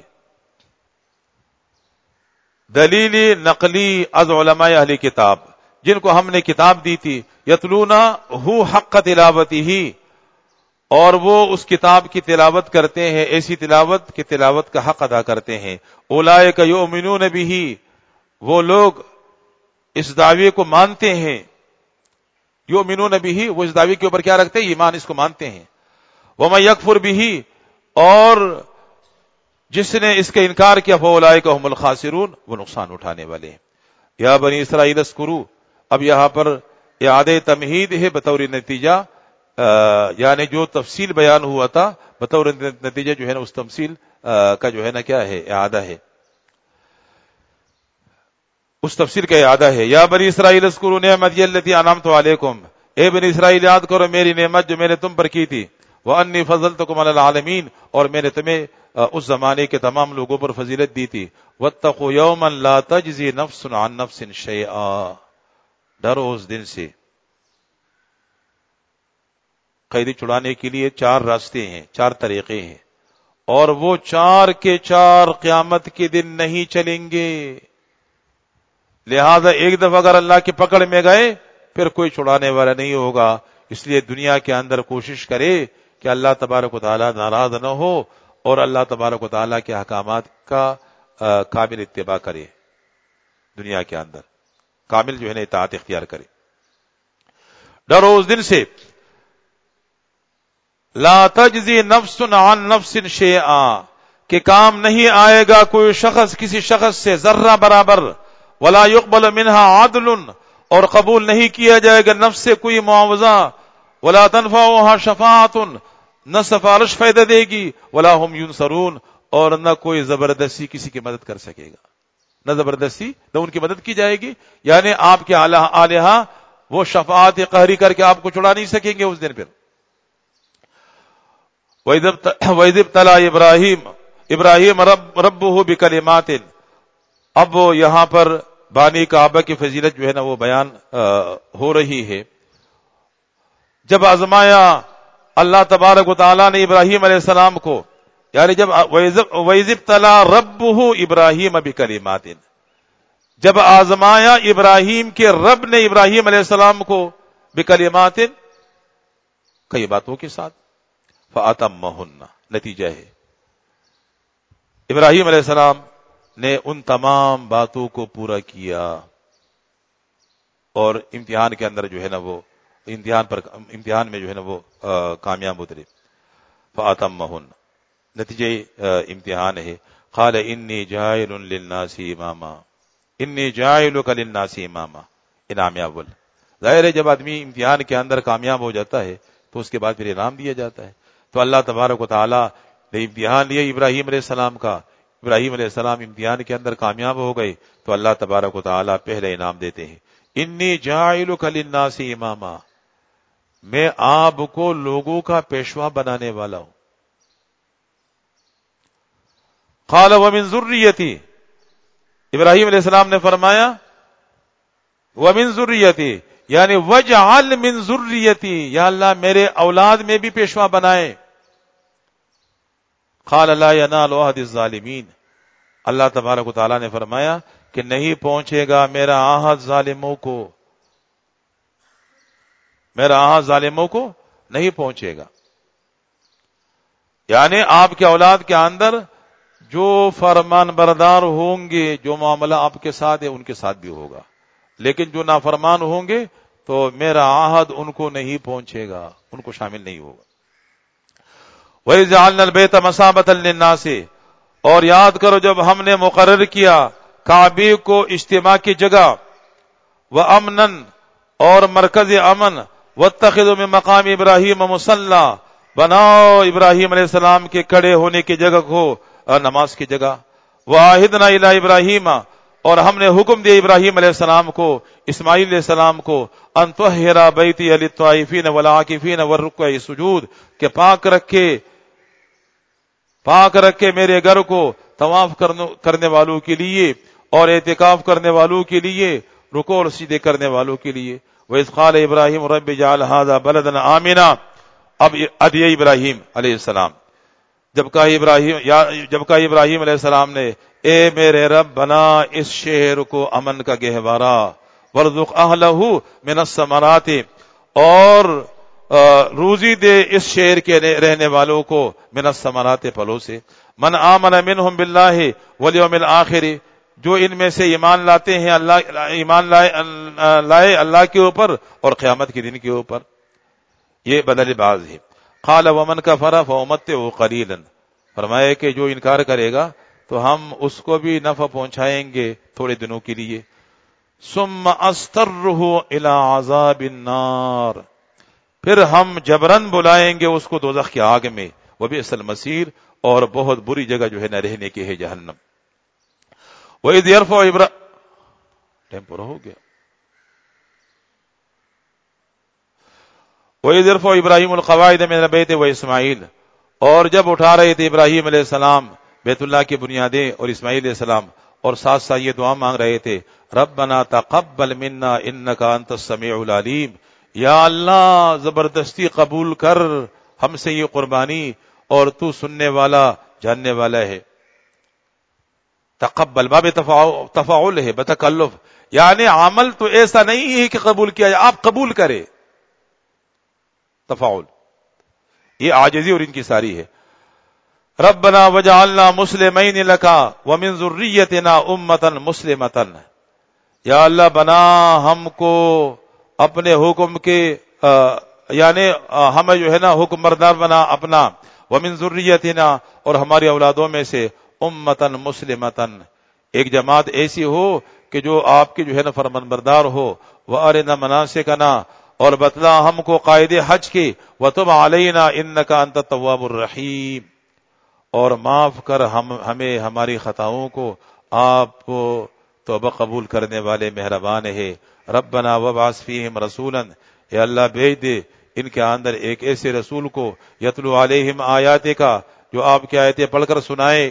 دلیل نقلی از علماء اہل کتاب جن کو ہم نے کتاب دی تھی، یتلونہ حق تلاوتہ، اور وہ اس کتاب کی تلاوت کرتے ہیں ایسی تلاوت کہ تلاوت کا حق ادا کرتے ہیں. اولئک یؤمنون بہ، وہ لوگ اس دعوے کو مانتے ہیں. یؤمنون بہ، وہ اس دعوے کے اوپر کیا رکھتے ہیں؟ ایمان، اس کو مانتے ہیں. ومن یکفر بہ، اور جس نے اس کا انکار کیا، فاولئک هم الخاسرون، وہ نقصان اٹھانے والے ہیں. یا بنی اسرائیل اذکروا، اب یہاں پر اعادہ تمہید ہے بطور نتیجہ، یعنی جو تفصیل بیان ہوا تھا بطور نتیجہ جو ہے نا اس تفصیل کا جو ہے نا کیا ہے؟ اعادہ ہے، اس تفسیر کا اعادہ ہے. یا بنی اسرائیل اذکروا نعمتی التی انعمت علیکم، اے بنی اسرائیل یاد کرو میری نعمت جو میں نے تم پر کی تھی. وانی فضلتکم علی العالمین، اور میں نے تمہیں اس زمانے کے تمام لوگوں پر فضیلت دی تھی. واتقوا یوما لا تجزی نفس عن نفس شیئا، ڈرو اس دن سے. قیدی چھڑانے کے لیے چار راستے ہیں، چار طریقے ہیں، اور وہ چار کے چار قیامت کے دن نہیں چلیں گے. لہذا ایک دفعہ اگر اللہ کی پکڑ میں گئے پھر کوئی چھڑانے والا نہیں ہوگا. اس لیے دنیا کے اندر کوشش کرے کہ اللہ تبارک و تعالیٰ ناراض نہ ہو اور اللہ تبارک و تعالیٰ کے احکامات کا کامل اتباع کرے، دنیا کے اندر کامل جو ہے نا اطاعت اختیار کرے. ڈرو اس دن سے، لا تجزی نفس عن نفس شیئا، کہ کام نہیں آئے گا کوئی شخص کسی شخص سے ذرہ برابر. ولا يقبل منها عدل، اور قبول نہیں کیا جائے گا نفس سے کوئی معاوضہ. ولا تنفعها شفاعت، نہ سفارش فائدہ دے گی. ولا هم ينصرون، اور نہ کوئی زبردستی کسی کی مدد کر سکے گا، نہ زبردستی نہ ان کی مدد کی جائے گی. یعنی آپ کے آلہہ وہ شفاعت قہری کر کے آپ کو چھڑا نہیں سکیں گے اس دن. پھر وَإِذِ ابْتَلَىٰ ابراہیم ابراہیم رب ربہ بکلمات، اب یہاں پر بانی کعبہ کی فضیلت جو ہے نا وہ بیان ہو رہی ہے. جب آزمایا اللہ تبارک و تعالیٰ نے ابراہیم علیہ السلام کو، یعنی جب وَإِذِ ابْتَلَىٰ رَبُّهُ إِبْرَاهِيمَ بِكَلِمَاتٍ، جب آزمایا ابراہیم کے رب نے ابراہیم علیہ السلام کو بکلمات کئی باتوں کے ساتھ، فاتمہن، نتیجہ ہے ابراہیم علیہ السلام نے ان تمام باتوں کو پورا کیا اور امتحان کے اندر جو ہے نا وہ امتحان پر امتحان میں جو ہے نا وہ کامیاب اترے. فاتمہن، نتیجہ امتحان ہے. قال انی جاعل للناس اماما، انی جاعلک للناس اماما، انعام اول. ظاہر ہے جب آدمی امتحان کے اندر کامیاب ہو جاتا ہے تو اس کے بعد پھر انعام دیا جاتا ہے. تو اللہ تبارک و تعالی نے امتحان لیا ابراہیم علیہ السلام کا، ابراہیم علیہ السلام امتحان کے اندر کامیاب ہو گئے تو اللہ تبارک و تعالی پہلے انعام دیتے ہیں. انی جاعلک للناس اماما، میں آپ کو لوگوں کا پیشوا بنانے والا ہوں. قال ومن ذریتی، ابراہیم علیہ السلام نے فرمایا ومن ذریتی یعنی وجعل من ذریتی، یا اللہ میرے اولاد میں بھی پیشوا بنائے. قال لا ینال عہد الظالمین، اللہ تبارک و تعالیٰ نے فرمایا کہ نہیں پہنچے گا میرا عہد ظالموں کو، میرا عہد ظالموں کو نہیں پہنچے گا. یعنی آپ کے اولاد کے اندر جو فرمان بردار ہوں گے، جو معاملہ آپ کے ساتھ ہے ان کے ساتھ بھی ہوگا، لیکن جو نافرمان ہوں گے تو میرا عہد ان کو نہیں پہنچے گا، ان کو شامل نہیں ہوگا. وَإِذْ جَعَلْنَا الْبَيْتَ مَثَابَةً لِلنَّاسِ، اور یاد کرو جب ہم نے مقرر کیا کعبے کو اجتماع کی جگہ، وَأَمْنًا، اور مرکز امن، وَاتَّخِذُوا مِن مَقَامِ ابراہیم مصلی، بناؤ ابراہیم علیہ السلام کے کھڑے ہونے کی جگہ کو نماز کی جگہ. وَعَهِدْنَا إِلَىٰ إِبْرَاهِيمَ، اور ہم نے حکم دیا ابراہیم علیہ السلام کو، اسماعیل علیہ السلام کو، أَن طَهِّرَ بَيْتِيَ لِلطَّائِفِينَ وَالْعَاكِفِينَ وَالرُّكَّعِ السُّجُودِ، کہ پاک رکھے پاک رکھے میرے گھر کو طواف کرنے والوں کے لیے اور اعتکاف کرنے والوں کے لیے، رکوع اور سجدے کرنے والوں کے لیے. وَإِذْ قَالَ إِبْرَاهِيمُ رَبِّ اجْعَلْ هَٰذَا بَلَدًا آمِنًا، اب ادعیہ ابراہیم علیہ السلام جب کہا ابراہیم جب کہا ابراہیم علیہ السلام نے اے میرے رب بنا اس شہر کو امن کا گہوارہ، وارزق اہلہ من الثمرات، اور روزی دے اس شہر کے رہنے والوں کو من الثمرات، پھلوں سے. من آمن منہم باللہ والیوم الآخر، جو ان میں سے ایمان لاتے ہیں اللہ ایمان لائے, لائے اللہ کے اوپر اور قیامت کے دن کے اوپر. یہ بدل باز ہے. قال ومن کفر فامتعه قلیلا، فرمایا کہ جو انکار کرے گا تو ہم اس کو بھی نفع پہنچائیں گے تھوڑے دنوں کے لیے. ثم استره الى عذاب النار، پھر ہم جبرن بلائیں گے اس کو دوزخ کی آگ میں. وبئس المصیر، اور بہت بری جگہ جو ہے نہ رہنے کی ہے جہنم. وَإِذْ يَرْفَعُ إِبْرَاهِيمُ، ٹائم پورا ہو گیا. وَإِذْ يَرْفَعُ إِبْرَاهِيمُ الْقَوَاعِدَ مِنَ الْبَيْتِ وَإِسْمَاعِيلُ، اور جب اٹھا رہے تھے ابراہیم علیہ السلام بیت اللہ کی بنیادیں اور اسماعیل علیہ السلام، اور ساتھ ساتھ یہ دعا مانگ رہے تھے ربنا تقبل منا انک انت السمیع العلیم، یا اللہ زبردستی قبول کر ہم سے یہ قربانی اور تو سننے والا جاننے والا ہے. تقبل باب تفاعل ہے بتکلف، یعنی عمل تو ایسا نہیں ہے کہ قبول کیا جائے، آپ قبول کرے. تفاعل یہ عاجزی اور ان کی ساری ہے. ربنا وجعلنا مسلمین لک ومن ذریتنا امۃ مسلمۃ، یا اللہ بنا ہم کو اپنے حکم کے یعنی ہمیں جو ہے نا حکم بردار بنا اپنا، ومن ذریتنا، اور ہماری اولادوں میں سے امۃ مسلمۃ، ایک جماعت ایسی ہو کہ جو آپ کی جو ہے نا فرمان بردار ہو. وارنا مناسکنا، اور بتلا ہم کو قائد حج کی. وتب علینا انک انت التواب الرحیم، اور معاف کر ہم ہمیں ہماری خطاؤں کو، آپ توبہ قبول کرنے والے مہربان ہے. ربنا وابعث فیہم رسولا، اے اللہ بھیج دے ان کے اندر ایک ایسے رسول کو، یتلو علیہم آیاتک کا، جو آپ کی آیتیں پڑھ کر سنائے،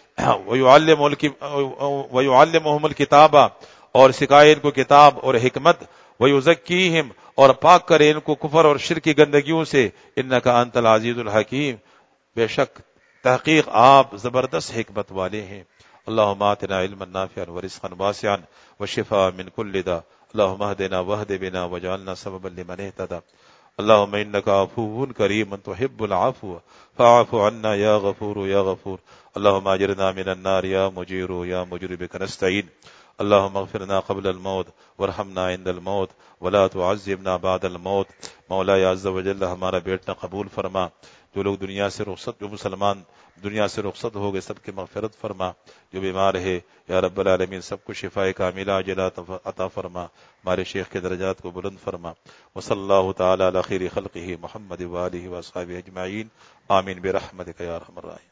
ویعلمہم الکتاب، اور سکھائے ان کو کتاب اور حکمت، ویزکیہم، اور پاک کرے ان کو کفر اور شرک کی گندگیوں سے. انک انت العزیز الحکیم، بے شک تحقیق آپ زبردست حکمت والے ہیں. اللهم آتنا علما نافعا ورزقا واسعا وشفاء من كل داء اللهم اهدنا واهد بنا واجعلنا سببا لمن اهتدى اللهم إنك عفو كريم تحب العفو فاعف عنا يا غفور يا غفور اللهم أجرنا من النار يا مجير يا مجير بك نستعين اللهم اغفرنا قبل الموت وارحمنا عند الموت ولا تعذبنا بعد الموت مولا عز وجل ہمارا بیٹا قبول فرما جو لوگ دنیا سے رخصت جو مسلمان دنیا سے رخصت ہو گئے سب کی مغفرت فرما جو بیمار ہے یا رب العالمین سب کو شفاء کاملہ عاجلہ عطا فرما ہمارے شیخ کے درجات کو بلند فرما وصلی اللہ تعالی علی خیر خلقہ محمد وآلہ وصحبہ اجمعین آمین برحمتک یا ارحم الراحمین.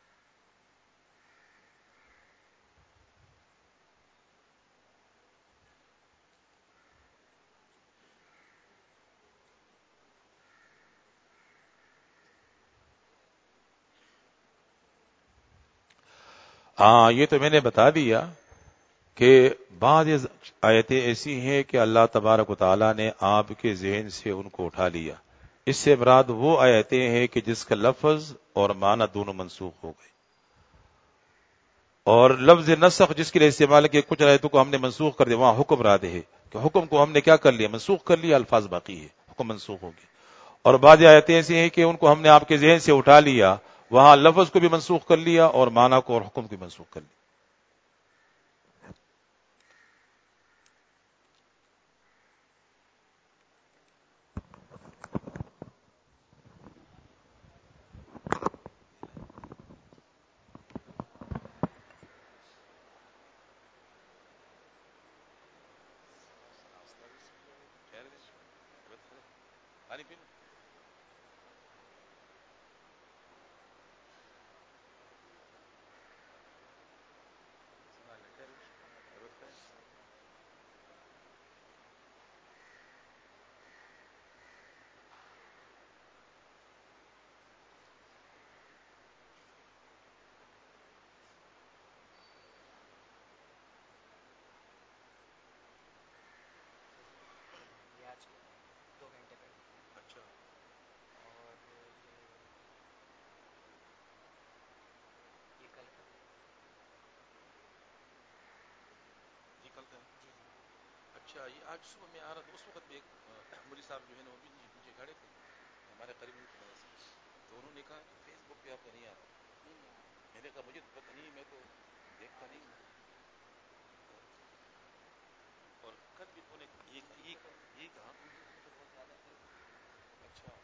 ہاں یہ تو میں نے بتا دیا کہ بعض آیتیں ایسی ہیں کہ اللہ تبارک و تعالیٰ نے آپ کے ذہن سے ان کو اٹھا لیا. اس سے مراد وہ آیتیں ہیں کہ جس کا لفظ اور معنی دونوں منسوخ ہو گئے. اور لفظ نسخ جس کے لیے استعمال کیا کچھ آیتوں کو ہم نے منسوخ کر دیا وہاں حکم راد ہے کہ حکم کو ہم نے کیا کر لیا منسوخ کر لیا الفاظ باقی ہے حکم منسوخ ہو گیا. اور بعض آیتیں ایسی ہیں کہ ان کو ہم نے آپ کے ذہن سے اٹھا لیا وہاں لفظ کو بھی منسوخ کر لیا اور معنی کو اور حکم کو بھی منسوخ کر لیا. اچھا یہ آج صبح میں آ رہا تھا اس وقت بھی ایک مولوی صاحب جو ہے نا وہ بھی مجھے کھڑے تھے ہمارے قریب تو انہوں نے کہا کہ فیس بک پہ آپ کا نہیں آ رہا. میں نے کہا مجھے تو پتہ نہیں میں تو دیکھتا نہیں ہوں. اور کل بھی تو نے یہ یہ کہا اچھا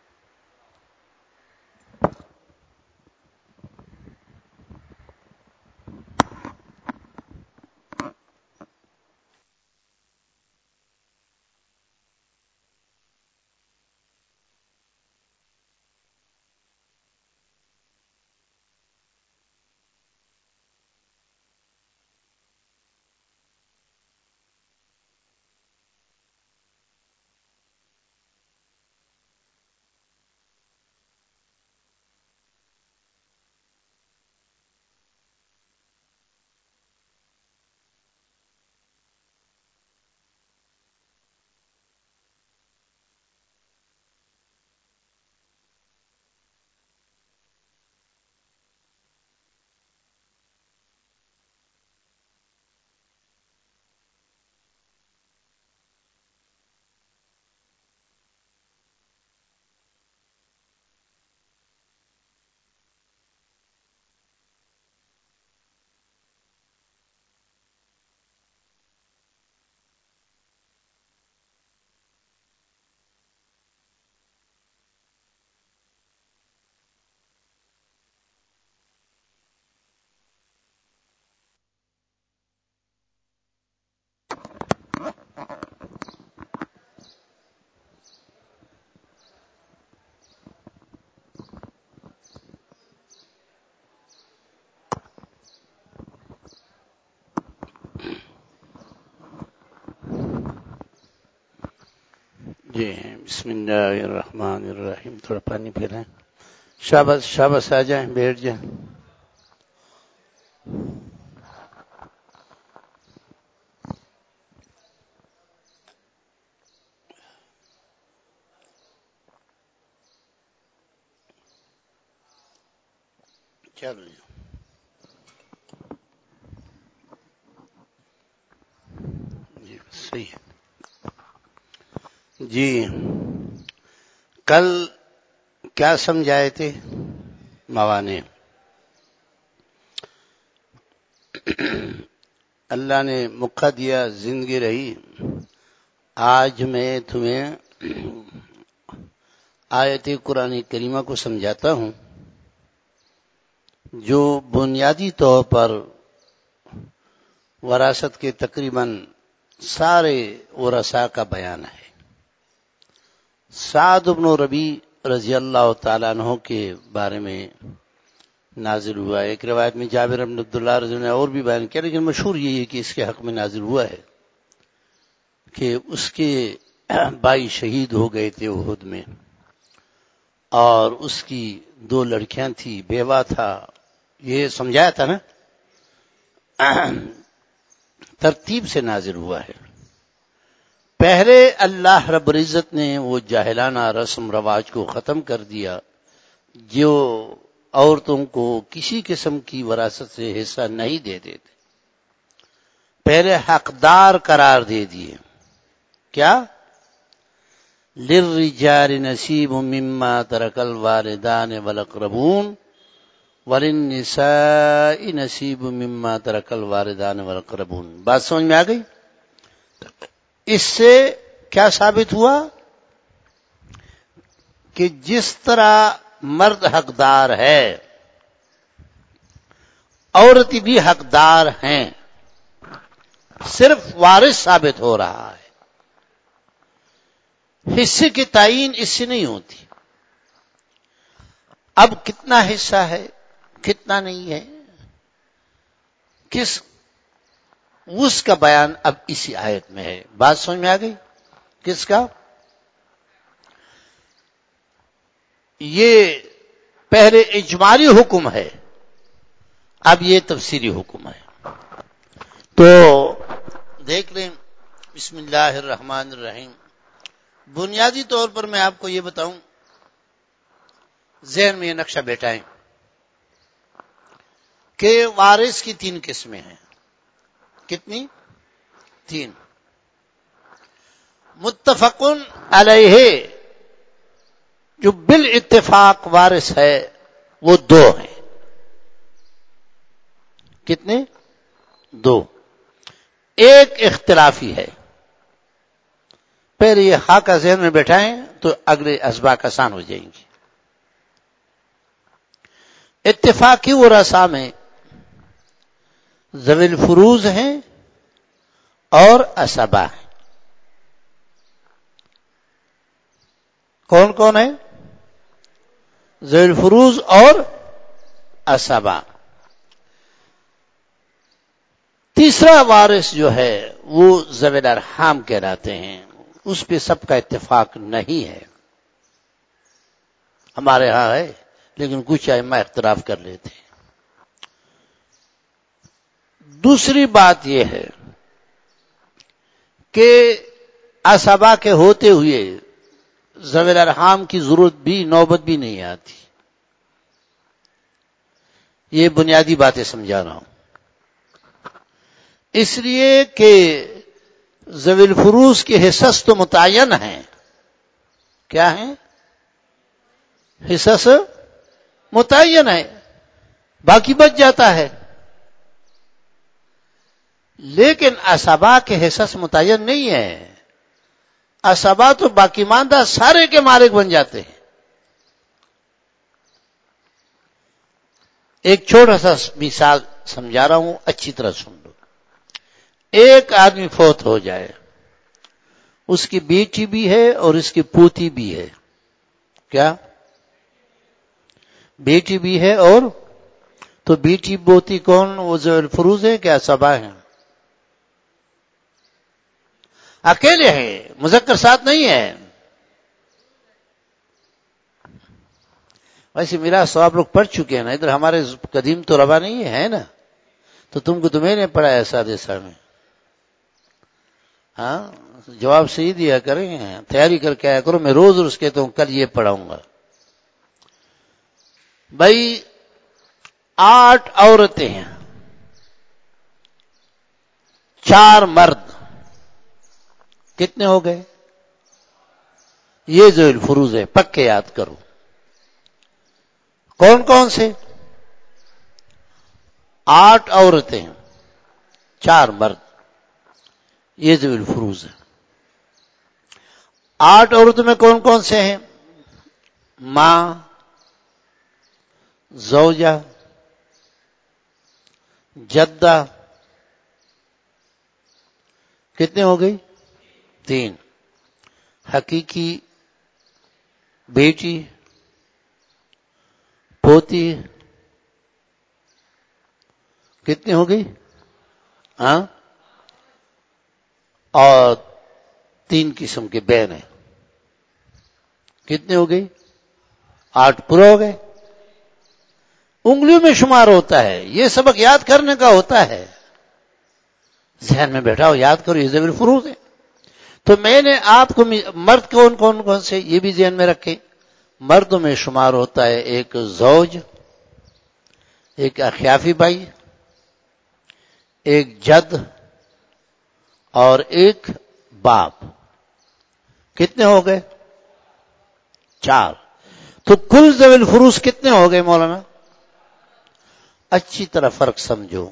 جی بسم اللہ الرحمن الرحیم. تھوڑا پانی پی لیں. شاباش شاباش آ جائیں بیٹھ جائیں. چلو جی کل کیا سمجھائے تھے ماوا نے؟ اللہ نے موقع دیا، زندگی رہی، آج میں تمہیں آیت قرآن کریمہ کو سمجھاتا ہوں جو بنیادی طور پر وراثت کے تقریباً سارے ورثاء کا بیان ہے۔ سعد بن ربی رضی اللہ تعالیٰ عنہ کے بارے میں نازل ہوا ہے۔ ایک روایت میں جابر بن عبداللہ رضی اللہ عنہ نے اور بھی بیان کیا، لیکن مشہور یہی ہے کہ اس کے حق میں نازل ہوا ہے کہ اس کے بھائی شہید ہو گئے تھے احد میں، اور اس کی دو لڑکیاں تھی، بیوہ تھا۔ یہ سمجھایا تھا نا، ترتیب سے نازل ہوا ہے۔ پہلے اللہ رب العزت نے وہ جاہلانہ رسم رواج کو ختم کر دیا جو عورتوں کو کسی قسم کی وراثت سے حصہ نہیں دے دیتے، پہلے حقدار قرار دے دیے۔ کیا؟ للرجال نصیب مما ترک الوالدان والاقربون وللنساء نصیب مما ترک الوالدان والاقربون۔ بات سمجھ میں آ گئی؟ اس سے کیا ثابت ہوا کہ جس طرح مرد حقدار ہے، عورت بھی حقدار ہیں، صرف وارث ثابت ہو رہا ہے، حصے کی تعین اس سے نہیں ہوتی۔ اب کتنا حصہ ہے، کتنا نہیں ہے، کس اس کا بیان اب اسی آیت میں ہے۔ بات سمجھ میں آ گئی؟ کس کا؟ یہ پہلے اجمالی حکم ہے، اب یہ تفصیلی حکم ہے۔ تو دیکھ لیں، بسم اللہ الرحمن الرحیم۔ بنیادی طور پر میں آپ کو یہ بتاؤں، ذہن میں یہ نقشہ بیٹھائیں کہ وارث کی تین قسمیں ہیں۔ کتنی؟ تین۔ متفقن علیہ جو بالاتفاق وارث ہے وہ دو ہیں۔ کتنے؟ دو۔ ایک اختلافی ہے۔ پہلے یہ ہا کا ذہن میں بیٹھائیں تو اگلے اسباق آسان ہو جائیں گے۔ اتفاقی ورثاء میں ذوی الفروض ہیں اور اسبا ہیں۔ کون کون ہے؟ ذوی الفروض اور اسبا۔ تیسرا وارث جو ہے وہ ذوی الارحام کہلاتے ہیں، اس پہ سب کا اتفاق نہیں ہے۔ ہمارے ہاں ہے لیکن کچھ ائمہ اختلاف کر لیتے ہیں۔ دوسری بات یہ ہے کہ اسبا کے ہوتے ہوئے ذوی الارحام کی ضرورت بھی نوبت بھی نہیں آتی۔ یہ بنیادی باتیں سمجھا رہا ہوں، اس لیے کہ ذوی الفروض کے حصص تو متعین ہیں۔ کیا ہیں؟ حصص متعین ہے، باقی بچ جاتا ہے۔ لیکن اسبا کے حصص متعین نہیں ہے، اسبا تو باقی ماندہ سارے کے مالک بن جاتے ہیں۔ ایک چھوٹا سا مثال سمجھا رہا ہوں، اچھی طرح سن لو۔ ایک آدمی فوت ہو جائے، اس کی بیٹی بھی ہے اور اس کی پوتی بھی ہے۔ کیا؟ بیٹی بھی ہے اور تو بیٹی پوتی کون؟ وہ ذوی الفروض ہے کیا اسبا ہیں؟ اکیلے ہیں، مذکر ساتھ نہیں ہے۔ ویسے میرا سو آپ لوگ پڑھ چکے ہیں نا، ادھر ہمارے قدیم تو ربا نہیں ہے نا، تو تم کو تو میں نے پڑھا ہے سادسہ میں۔ ہاں جواب صحیح دیا کریں، تیاری کر کے آیا کرو، میں روز روز کہتا ہوں کل یہ پڑھاؤں گا۔ بھائی آٹھ عورتیں ہیں، چار مرد، کتنے ہو گئے؟ یہ ذوی الفروز ہے، پکے یاد کرو۔ کون کون سے؟ آٹھ عورتیں، چار مرد، یہ ذوی الفروز ہے۔ آٹھ عورتوں میں کون کون سے ہیں؟ ماں، زوجہ، جدہ، کتنے ہو گئی؟ تین۔ حقیقی بیٹی، پوتی، کتنی ہو گئی؟ ہاں، اور تین قسم کے بہن ہیں، کتنے ہو گئی؟ آٹھ پورا ہو گئے۔ انگلیوں میں شمار ہوتا ہے، یہ سبق یاد کرنے کا ہوتا ہے، ذہن میں بیٹھا ہو یاد کرو، یہ ذوی الفروز ہے۔ تو میں نے آپ کو مرد کون کون کون سے یہ بھی ذہن میں رکھے۔ مردوں میں شمار ہوتا ہے ایک زوج، ایک اخیافی بھائی، ایک جد، اور ایک باپ۔ کتنے ہو گئے؟ چار۔ تو کل ذوی الفروز کتنے ہو گئے مولانا؟ اچھی طرح فرق سمجھو،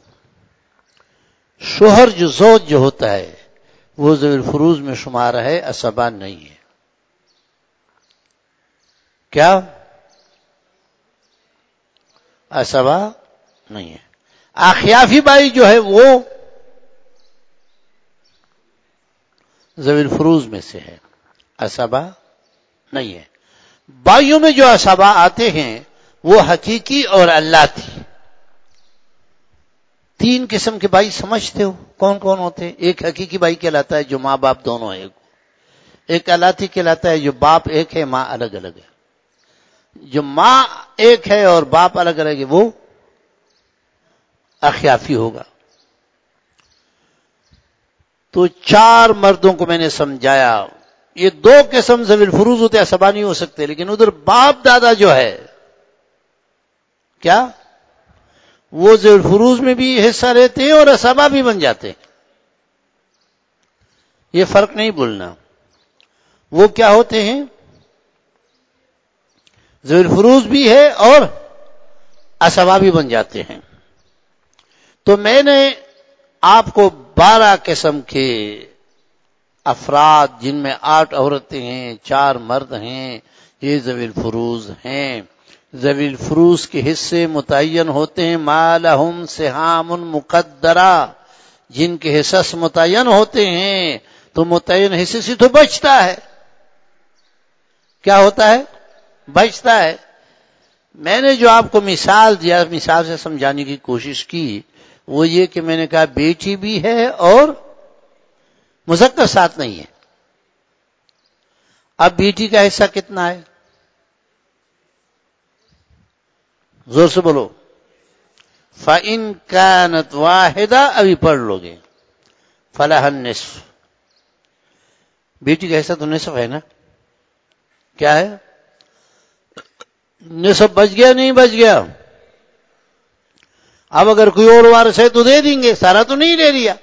شوہر جو زوج جو ہوتا ہے وہ ذوی الفروز میں شمار ہے، اسبا نہیں ہے۔ کیا؟ اسبا نہیں ہے۔ اخیافی بھائی جو ہے وہ ذوی الفروز میں سے ہے، اسبا نہیں ہے۔ بھائیوں میں جو اسبا آتے ہیں وہ حقیقی اور اللہ تھی۔ تین قسم کے بھائی سمجھتے ہو کون کون ہوتے ہیں؟ ایک حقیقی بھائی کہلاتا ہے جو ماں باپ دونوں ہیں، ایک الاتی کہلاتا ہے جو باپ ایک ہے ماں الگ الگ ہے۔ جو ماں ایک ہے اور باپ الگ الگ ہے وہ اخیافی ہوگا۔ تو چار مردوں کو میں نے سمجھایا، یہ دو قسم ذوی الفروز ہوتے ہیں، اسبا نہیں ہو سکتے، لیکن ادھر باپ دادا جو ہے کیا وہ ذوی الفروز میں بھی حصہ لیتے ہیں اور اسبا بھی بن جاتے ہیں، یہ فرق نہیں بھولنا۔ وہ کیا ہوتے ہیں؟ ذوی الفروز بھی ہے اور اسبا بھی بن جاتے ہیں۔ تو میں نے آپ کو بارہ قسم کے افراد جن میں آٹھ عورتیں ہیں، چار مرد ہیں، یہ ذوی الفروز ہیں۔ ذوی الفروز کے حصے متعین ہوتے ہیں، ما لہم سہام مقدرہ، جن کے حصص متعین ہوتے ہیں تو متعین حصے سے تو بچتا ہے۔ کیا ہوتا ہے؟ بچتا ہے۔ میں نے جو آپ کو مثال دیا، مثال سے سمجھانے کی کوشش کی، وہ یہ کہ میں نے کہا بیٹی بھی ہے اور مذکر ساتھ نہیں ہے۔ اب بیٹی کا حصہ کتنا ہے؟ زور سے بولو۔ فَإِن كَانَتْ وَاحِدَةً، ابھی پڑھ لو گے، فَلَهَا النِّصْفُ، بیٹی کا حصہ تو نصف ہے نا؟ کیا ہے؟ نصف بچ گیا نہیں بچ گیا؟ اب اگر کوئی اور وارث ہے تو دے دیں گے، سارا تو نہیں دے دیا۔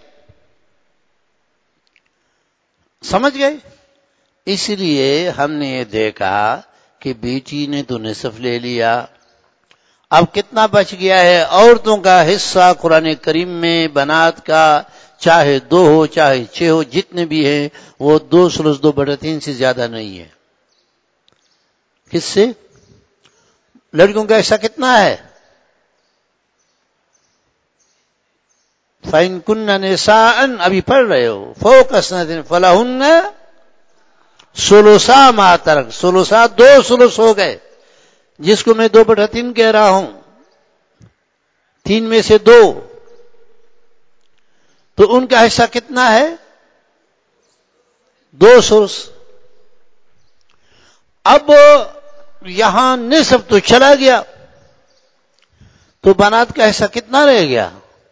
سمجھ گئے؟ اس لیے ہم نے یہ دیکھا کہ بیٹی نے تو نصف لے لیا، اب کتنا بچ گیا ہے؟ عورتوں کا حصہ قرآن کریم میں بنات کا چاہے دو ہو چاہے چھ ہو، جتنے بھی ہیں وہ دو سلس دو بٹا تین سے زیادہ نہیں ہے۔ کس سے؟ لڑکیوں کا حصہ کتنا ہے؟ فَإِن كُنَّ نِسَاءً، ابھی پڑھ رہے ہو، فَوْقَ اثْنَتَيْنِ فَلَهُنَّ ثُلُثَا مَا تَرَكَ، ثلثا دو سلس ہو گئے، جس کو میں دو بٹا تین کہہ رہا ہوں، تین میں سے دو، تو ان کا حصہ کتنا ہے؟ دو سلس۔ اب یہاں نصف تو چلا گیا، تو بنات کا حصہ کتنا رہ گیا؟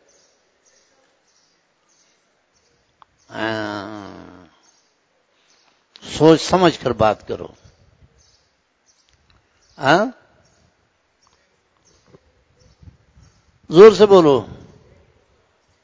سوچ سمجھ کر بات کرو۔ ہاں، زور سے بولو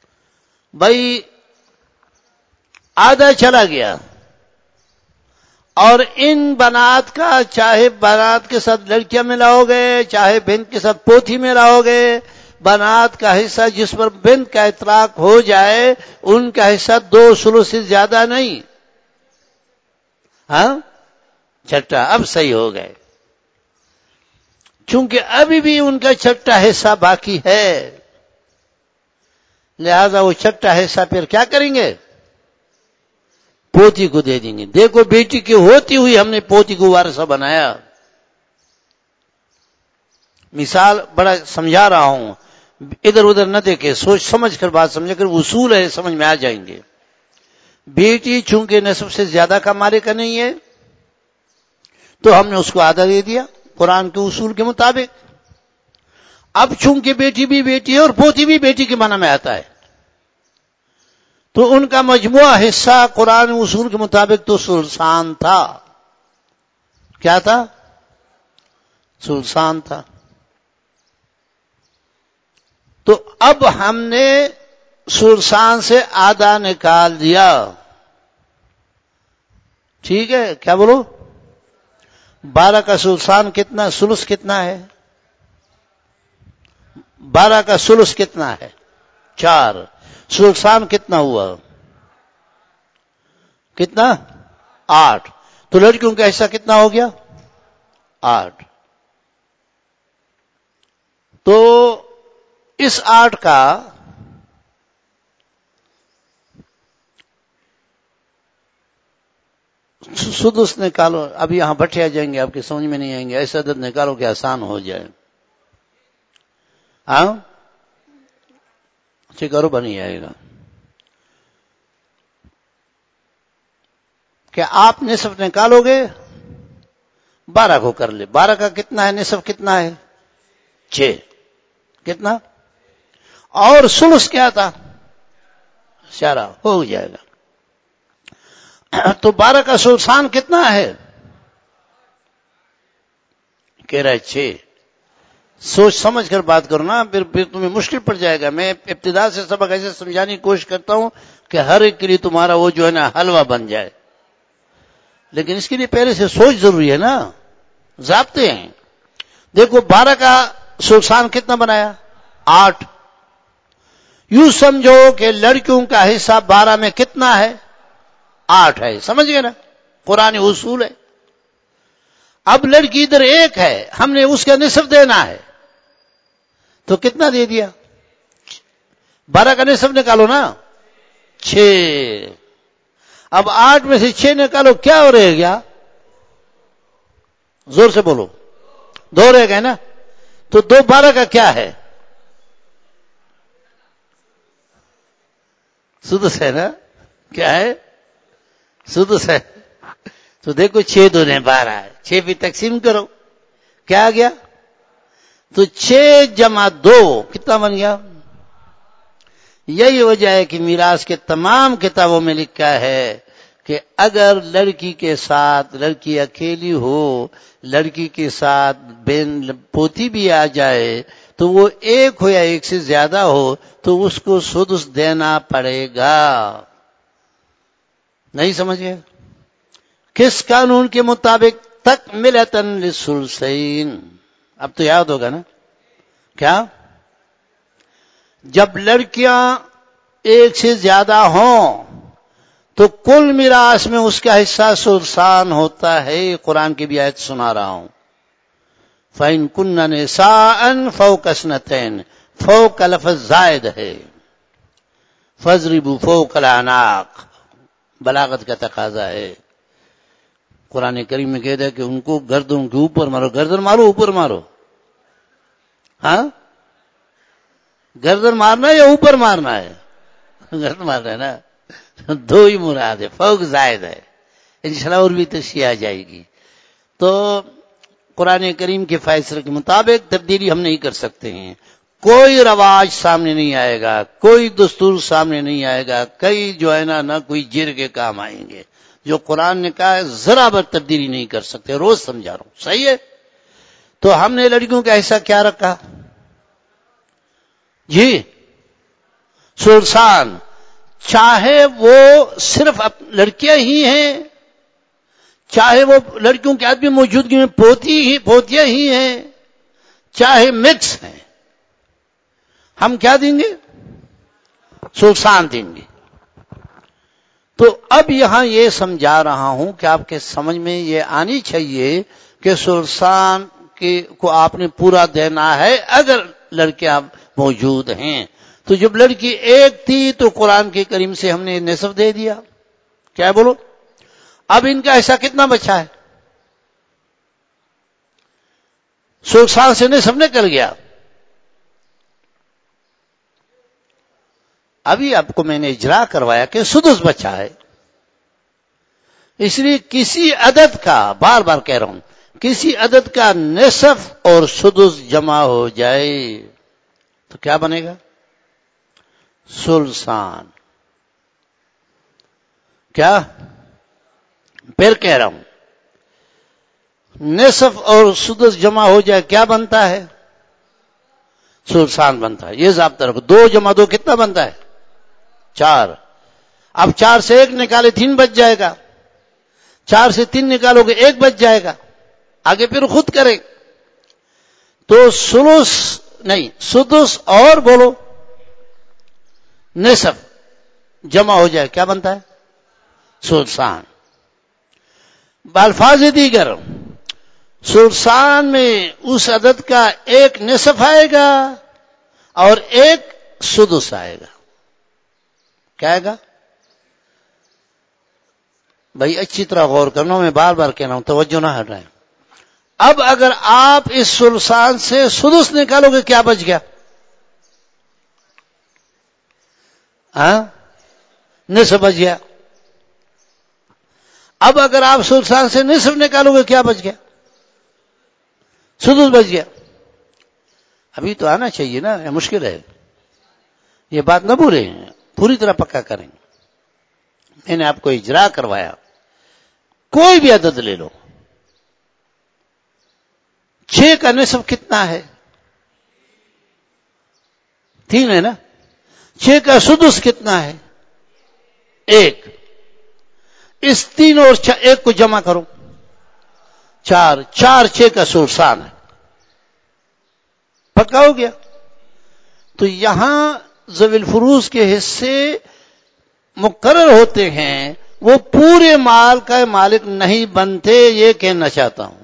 بھائی۔ آدھا چلا گیا، اور ان بنات کا چاہے بنات کے ساتھ لڑکیاں ملاؤ گے چاہے بنت کے ساتھ پوتی ملاؤ گے، بنات کا حصہ جس پر بنت کا اطلاق ہو جائے ان کا حصہ دو ثلث سے زیادہ نہیں. ہاں چھٹا اب صحیح ہو گئے، چونکہ ابھی بھی ان کا چھٹا حصہ باقی ہے، لہذا وہ چھٹا حصہ پھر کیا کریں گے؟ پوتی کو دے دیں گے. دیکھو بیٹی کی ہوتی ہوئی ہم نے پوتی کو وارثہ بنایا. مثال بڑا سمجھا رہا ہوں، ادھر ادھر نہ دیکھے، سوچ سمجھ کر بات سمجھے کر، اصول ہے سمجھ میں آ جائیں گے. بیٹی چونکہ نصف سے زیادہ کا مالک نہیں ہے تو ہم نے اس کو آدھا دے دیا قرآن کے اصول کے مطابق. اب چونکہ بیٹی بھی بیٹی ہے اور پوتی بھی بیٹی کے معنی میں آتا ہے تو ان کا مجموعہ حصہ قرآن اصول کے مطابق تو سلسان تھا. کیا تھا؟ سلسان تھا. تو اب ہم نے سلسان سے آدھا نکال دیا. ٹھیک ہے، کیا بولو؟ بارہ کا سلسان کتنا؟ سلس کتنا ہے؟ بارہ کا سلس کتنا ہے؟ چار. سلسان کتنا ہوا؟ کتنا؟ آٹھ. تو لڑکیوں کا حصہ کتنا ہو گیا؟ آٹھ. تو اس آٹھ کا سدس نکالو. اب یہاں بٹھے آ جائیں گے، آپ کے سمجھ میں نہیں آئیں گے، ایسا عدد نکالو کہ آسان ہو جائے. ہاں ٹھیک کرو، بنی آئے گا. کہ آپ نصف نکالو گے بارہ کو کر لے. بارہ کا کتنا ہے؟ نصف کتنا ہے؟ چھ. کتنا؟ اور سلس کیا تھا؟ چارہ. ہو جائے گا. تو بارہ کا سلسان کتنا ہے؟ کہہ رہا ہے چھ. سوچ سمجھ کر بات کرو نا، پھر پھر تمہیں مشکل پڑ جائے گا. میں ابتدا سے سبق ایسے سمجھانے کی کوشش کرتا ہوں کہ ہر ایک کے لیے تمہارا وہ جو ہے نا حلوہ بن جائے، لیکن اس کے لیے پہلے سے سوچ ضروری ہے نا، ضابطے ہیں. دیکھو بارہ کا سلسان کتنا بنایا؟ آٹھ. یوں سمجھو کہ لڑکیوں کا حصہ بارہ میں کتنا ہے؟ آٹھ ہے. سمجھ گئے نا؟ قرآن اصول ہے. اب لڑکی ادھر ایک ہے، ہم نے اس کا نصف دینا ہے تو کتنا دے دیا؟ بارہ کا نصف نکالو نا، چھ. اب آٹھ میں سے چھ نکالو، کیا ہو رہے گیا؟ زور سے بولو. دو رہ گئے نا. تو دو بارہ کا کیا ہے؟ سدس ہے نا. کیا ہے؟ سدس ہے. تو دیکھو چھ دو نے بارہ ہے، چھ بھی تقسیم کرو، کیا آ گیا؟ تو چھ جمع دو کتنا بن گیا؟ یہی وجہ ہے کہ میراث کے تمام کتابوں میں لکھا ہے کہ اگر لڑکی کے ساتھ لڑکی اکیلی ہو، لڑکی کے ساتھ بہن پوتی بھی آ جائے تو وہ ایک ہو یا ایک سے زیادہ ہو تو اس کو سدس دینا پڑے گا. نہیں سمجھے؟ کس قانون کے مطابق؟ تکملۃ للثلثین. اب تو یاد ہوگا نا. کیا؟ جب لڑکیاں ایک سے زیادہ ہوں تو کل میراث میں اس کا حصہ سلسان ہوتا ہے. قرآن کی بھی آیت سنا رہا ہوں. فَإِن كُنَّ نِسَاءً فَوْقَ اثْنَتَيْنِ. فوق کا لفظ زائد ہے. فَاضْرِبُوا فَوْقَ الْأَعْنَاقِ. بلاغت کا تقاضا ہے. قرآن کریم میں کہتا ہے کہ ان کو گردن کے اوپر مارو. گردن مارو اوپر مارو؟ ہاں گردن مارنا یا اوپر مارنا ہے؟ گردن مارنا ہے نا. دو ہی مراد ہے. فوق زائد ہے. انشاءاللہ اور بھی تشریح آ جائے گی. تو قرآن کریم کے فیصلے کے مطابق تبدیلی ہم نہیں کر سکتے ہیں. کوئی رواج سامنے نہیں آئے گا، کوئی دستور سامنے نہیں آئے گا، کئی جو ہے نا نہ کوئی جر کے کام آئیں گے. جو قرآن نے کہا ہے ذرا بر تبدیلی نہیں کر سکتے. روز سمجھا رہا ہوں. صحیح ہے؟ تو ہم نے لڑکیوں کا حصہ کیا رکھا؟ جی سلسان. چاہے وہ صرف لڑکیاں ہی ہیں، چاہے وہ لڑکیوں کے آدمی موجودگی میں پوتی ہی پوتیاں ہی ہیں، چاہے مکس ہیں، ہم کیا دیں گے؟ سلسان دیں گے۔ تو اب یہاں یہ سمجھا رہا ہوں کہ آپ کے سمجھ میں یہ آنی چاہیے کہ سلسان کو آپ نے پورا دینا ہے اگر لڑکیاں موجود ہیں۔ تو جب لڑکی ایک تھی تو قرآن کے کریم سے ہم نے نصف دے دیا، کیا بولو؟ اب ان کا ایسا کتنا بچا ہے؟ سلسان سے نصف نکل گیا۔ ابھی آپ کو میں نے اجرا کروایا کہ سدس بچا ہے، اس لیے کسی عدد کا، بار بار کہہ رہا ہوں، کسی عدد کا نصف اور سدس جمع ہو جائے تو کیا بنے گا؟ سلسان۔ کیا؟ پھر کہہ رہا ہوں، نصف اور سدس جمع ہو جائے کیا بنتا ہے؟ سلسان بنتا ہے۔ یہ ضابطہ رکھو، دو جمع دو کتنا بنتا ہے؟ چار۔ اب چار سے ایک نکالے تین بچ جائے گا، چار سے تین نکالو گے ایک بچ جائے گا، آگے پھر خود کریں۔ تو سلس نہیں، سدس اور بولو نصف جمع ہو جائے کیا بنتا ہے؟ سلسان۔ بالفاظ دیگر سلسان میں اس عدد کا ایک نصف آئے گا اور ایک سدس آئے گا۔ کیا آئے گا بھائی؟ اچھی طرح غور کرنا، میں بار بار کہہ رہا ہوں، توجہ نہ ہٹائیں۔ اب اگر آپ اس سلسان سے سدس نکالو گے کیا بچ گیا؟ ہاں، نصف بچ گیا۔ اب اگر آپ سلسان سے نصف نکالو گے کیا بچ گیا؟ سدس بچ گیا۔ ابھی تو آنا چاہیے نا، یہ مشکل ہے، یہ بات نہ بھولیں، پوری طرح پکا کریں۔ میں نے آپ کو اجرا کروایا، کوئی بھی عدد لے لو۔ چھ کا نصف کتنا ہے؟ تین ہے نا۔ چھ کا سدس کتنا ہے؟ ایک۔ اس تین اور ایک کو جمع کرو، چار۔ چار چھ کا سلسان ہے، پکا ہو گیا۔ تو یہاں ذوی الفروض کے حصے مقرر ہوتے ہیں، وہ پورے مال کا مالک نہیں بنتے، یہ کہنا چاہتا ہوں۔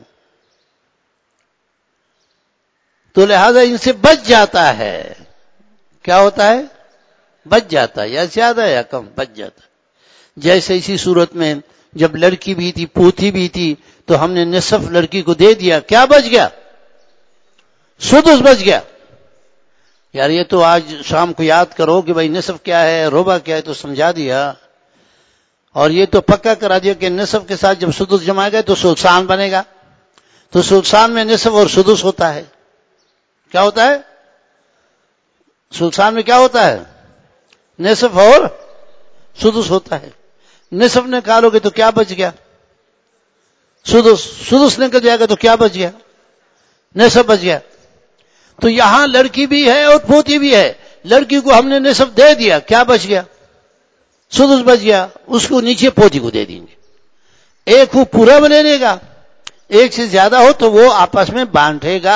تو لہذا ان سے بچ جاتا ہے۔ کیا ہوتا ہے؟ بچ جاتا ہے، یا زیادہ یا کم بچ جاتا ہے۔ جیسے اسی صورت میں جب لڑکی بھی تھی، پوتی بھی تھی، تو ہم نے نصف لڑکی کو دے دیا، کیا بچ گیا؟ سدس بچ گیا۔ یار یہ تو آج شام کو یاد کرو کہ بھائی نصف کیا ہے، ربع کیا ہے، تو سمجھا دیا، اور یہ تو پکا کرا دیا کہ نصف کے ساتھ جب سدس جمائے گئے تو سلسان بنے گا۔ تو سلسان میں نصف اور سدس ہوتا ہے۔ کیا ہوتا ہے؟ سلسان میں کیا ہوتا ہے؟ نصف اور سدس ہوتا ہے۔ نصف نکالو گے تو کیا بچ گیا؟ سدس۔ سدس نکل جائے گا تو کیا بچ گیا؟ نصف بچ گیا۔ تو یہاں لڑکی بھی ہے اور پوتی بھی ہے، لڑکی کو ہم نے نصف دے دیا، کیا بچ گیا؟ سدس بچ گیا، اس کو نیچے پوتی کو دے دیں گے۔ ایک وہ پورا بنے لے گا، ایک سے زیادہ ہو تو وہ آپس میں بانٹے گا۔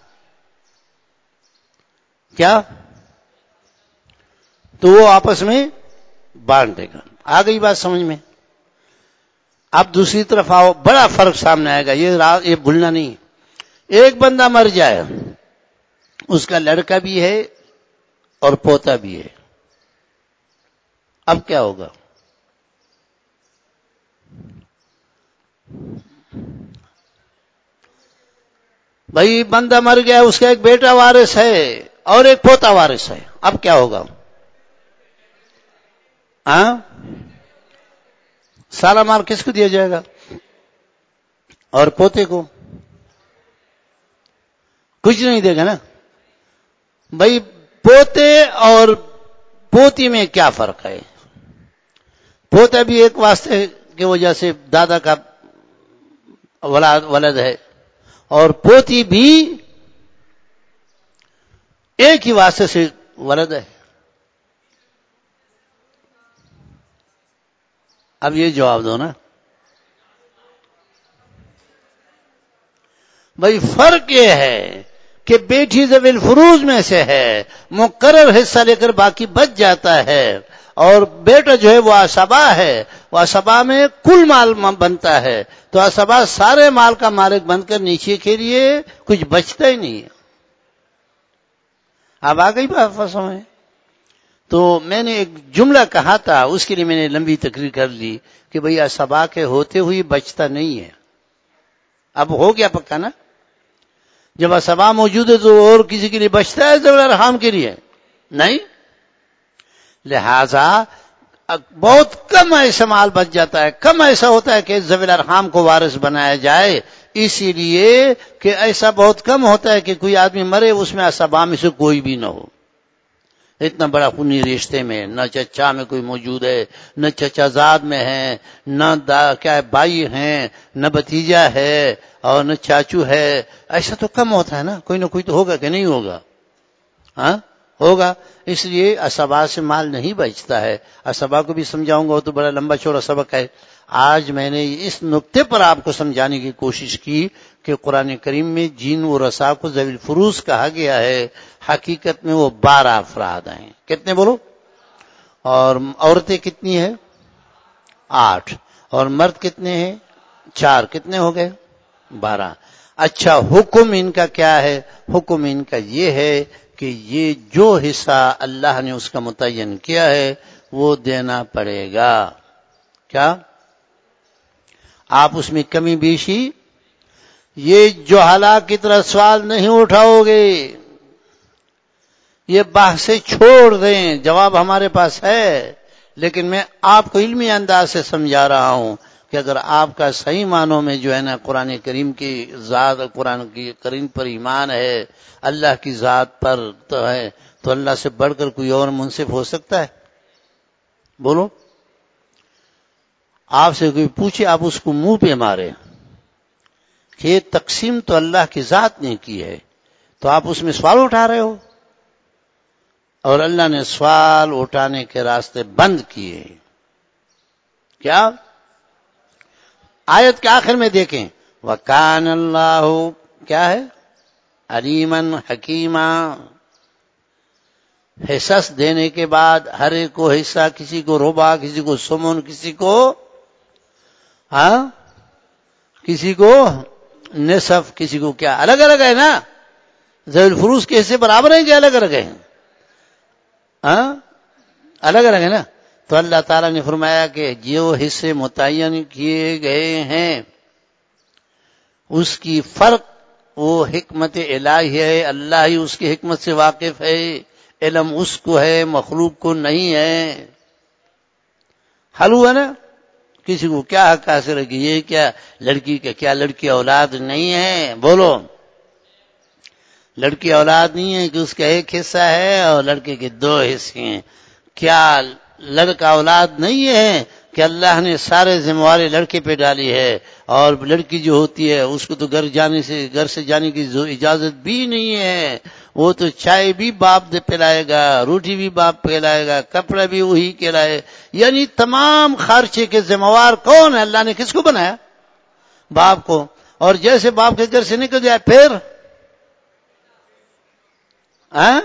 کیا؟ تو وہ آپس میں بانٹے گا۔ آ گئی بات سمجھ میں؟ اب دوسری طرف آؤ، بڑا فرق سامنے آئے گا، یہ یہ بھولنا نہیں۔ ایک بندہ مر جائے، اس کا لڑکا بھی ہے اور پوتا بھی ہے، اب کیا ہوگا؟ بھائی بندہ مر گیا، اس کا ایک بیٹا وارث ہے اور ایک پوتا وارث ہے، اب کیا ہوگا؟ ہاں، سارا مال کس کو دیا جائے گا؟ اور پوتے کو کچھ نہیں دے گا نا۔ بھائی پوتے اور پوتی میں کیا فرق ہے؟ پوتا بھی ایک واسطے کی وجہ سے دادا کا ولد ہے، اور پوتی بھی ایک ہی واسطے سے ولد ہے۔ اب یہ جواب دو نا۔ بھائی فرق یہ ہے کہ بیٹی ذوی الفروز میں سے ہے، مقرر حصہ لے کر باقی بچ جاتا ہے، اور بیٹا جو ہے وہ عصبہ ہے، وہ عصبہ میں کل مال بنتا ہے، تو عصبہ سارے مال کا مالک بن کر نیچے کے لیے کچھ بچتا ہی نہیں ہے۔ اب آ گئی بات سمجھ؟ تو میں نے ایک جملہ کہا تھا، اس کے لیے میں نے لمبی تقریر کر لی کہ بھئی عصبہ کے ہوتے ہوئے بچتا نہیں ہے۔ اب ہو گیا پکا نا؟ جب عصبہ موجود ہے تو اور کسی کے لیے بچتا ہے ذوی الارحام کے لیے؟ نہیں۔ لہذا بہت کم ایسا مال بچ جاتا ہے، کم ایسا ہوتا ہے کہ ذوی الارحام کو وارث بنایا جائے، اسی لیے کہ ایسا بہت کم ہوتا ہے کہ کوئی آدمی مرے اس میں عصبہ میں سے کوئی بھی نہ ہو۔ اتنا بڑا خونی رشتے میں نہ چچا میں کوئی موجود ہے، نہ چچا زاد میں ہے، نہ دا کیا بھائی ہیں، نہ بھتیجا ہے، اور نہ چاچو ہے، ایسا تو کم ہوتا ہے نا، کوئی نہ کوئی تو ہوگا کہ نہیں ہوگا؟ ہاں ہوگا۔ اس لیے عصبہ سے مال نہیں بچتا ہے۔ عصبہ کو بھی سمجھاؤں گا، وہ تو بڑا لمبا چوڑا سبق ہے۔ آج میں نے اس نقطے پر آپ کو سمجھانے کی کوشش کی کہ قرآن کریم میں جن و رسا کو ذوی الفروز کہا گیا ہے، حقیقت میں وہ بارہ افراد ہیں۔ کتنے بولو؟ اور عورتیں کتنی ہیں؟ آٹھ۔ اور مرد کتنے ہیں؟ چار۔ کتنے ہو گئے؟ بارہ۔ اچھا، حکم ان کا کیا ہے؟ حکم ان کا یہ ہے کہ یہ جو حصہ اللہ نے اس کا متعین کیا ہے وہ دینا پڑے گا۔ کیا آپ اس میں کمی بیشی؟ یہ جو حالات کی طرح سوال نہیں اٹھاؤ گے، یہ بحث چھوڑ دیں، جواب ہمارے پاس ہے، لیکن میں آپ کو علمی انداز سے سمجھا رہا ہوں کہ اگر آپ کا صحیح معنوں میں جو ہے نا قرآن کریم کی ذات، قرآن کی کریم پر ایمان ہے، اللہ کی ذات پر تو ہے، تو اللہ سے بڑھ کر کوئی اور منصف ہو سکتا ہے؟ بولو۔ آپ سے کوئی پوچھے، آپ اس کو منہ پہ مارے کہ یہ تقسیم تو اللہ کی ذات نے کی ہے، تو آپ اس میں سوال اٹھا رہے ہو، اور اللہ نے سوال اٹھانے کے راستے بند کیے۔ کیا؟ آیت کے آخر میں دیکھیں، وَكَانَ اللَّهُ کیا ہے؟ علیمًا حکیمًا۔ حصص دینے کے بعد ہر ایک کو حصہ، کسی کو ربع، کسی کو سمن، کسی کو ہاں کسی کو نصف، کسی کو کیا، الگ الگ ہے نا؟ ذوی الفروز کے حصے برابر ہیں کہ الگ الگ ہیں؟ ہاں الگ الگ ہے نا؟ تو اللہ تعالیٰ نے فرمایا کہ جو حصے متعین کیے گئے ہیں اس کی فرق وہ حکمت الہی ہے، اللہ ہی اس کی حکمت سے واقف ہے، علم اس کو ہے، مخلوق کو نہیں ہے۔ حل ہوا نا؟ کسی کو کیا حق حاصل ہے کہ یہ کیا لڑکی کا کیا لڑکی اولاد نہیں ہے؟ بولو۔ لڑکی اولاد نہیں ہے کہ اس کا ایک حصہ ہے اور لڑکے کے دو حصے ہیں؟ کیا لڑکا اولاد نہیں ہے کہ اللہ نے سارے ذمہ واری لڑکے پہ ڈالی ہے، اور لڑکی جو ہوتی ہے اس کو تو گھر جانے سے گھر سے جانے کی اجازت بھی نہیں ہے، وہ تو چائے بھی باپ دے پلائے گا، روٹی بھی باپ پلائے گا، کپڑا بھی وہی کھلائے، یعنی تمام خرچے کے ذمہ وار کون ہے؟ اللہ نے کس کو بنایا؟ باپ کو۔ اور جیسے باپ کے گھر سے نکل جائے پھر آں؟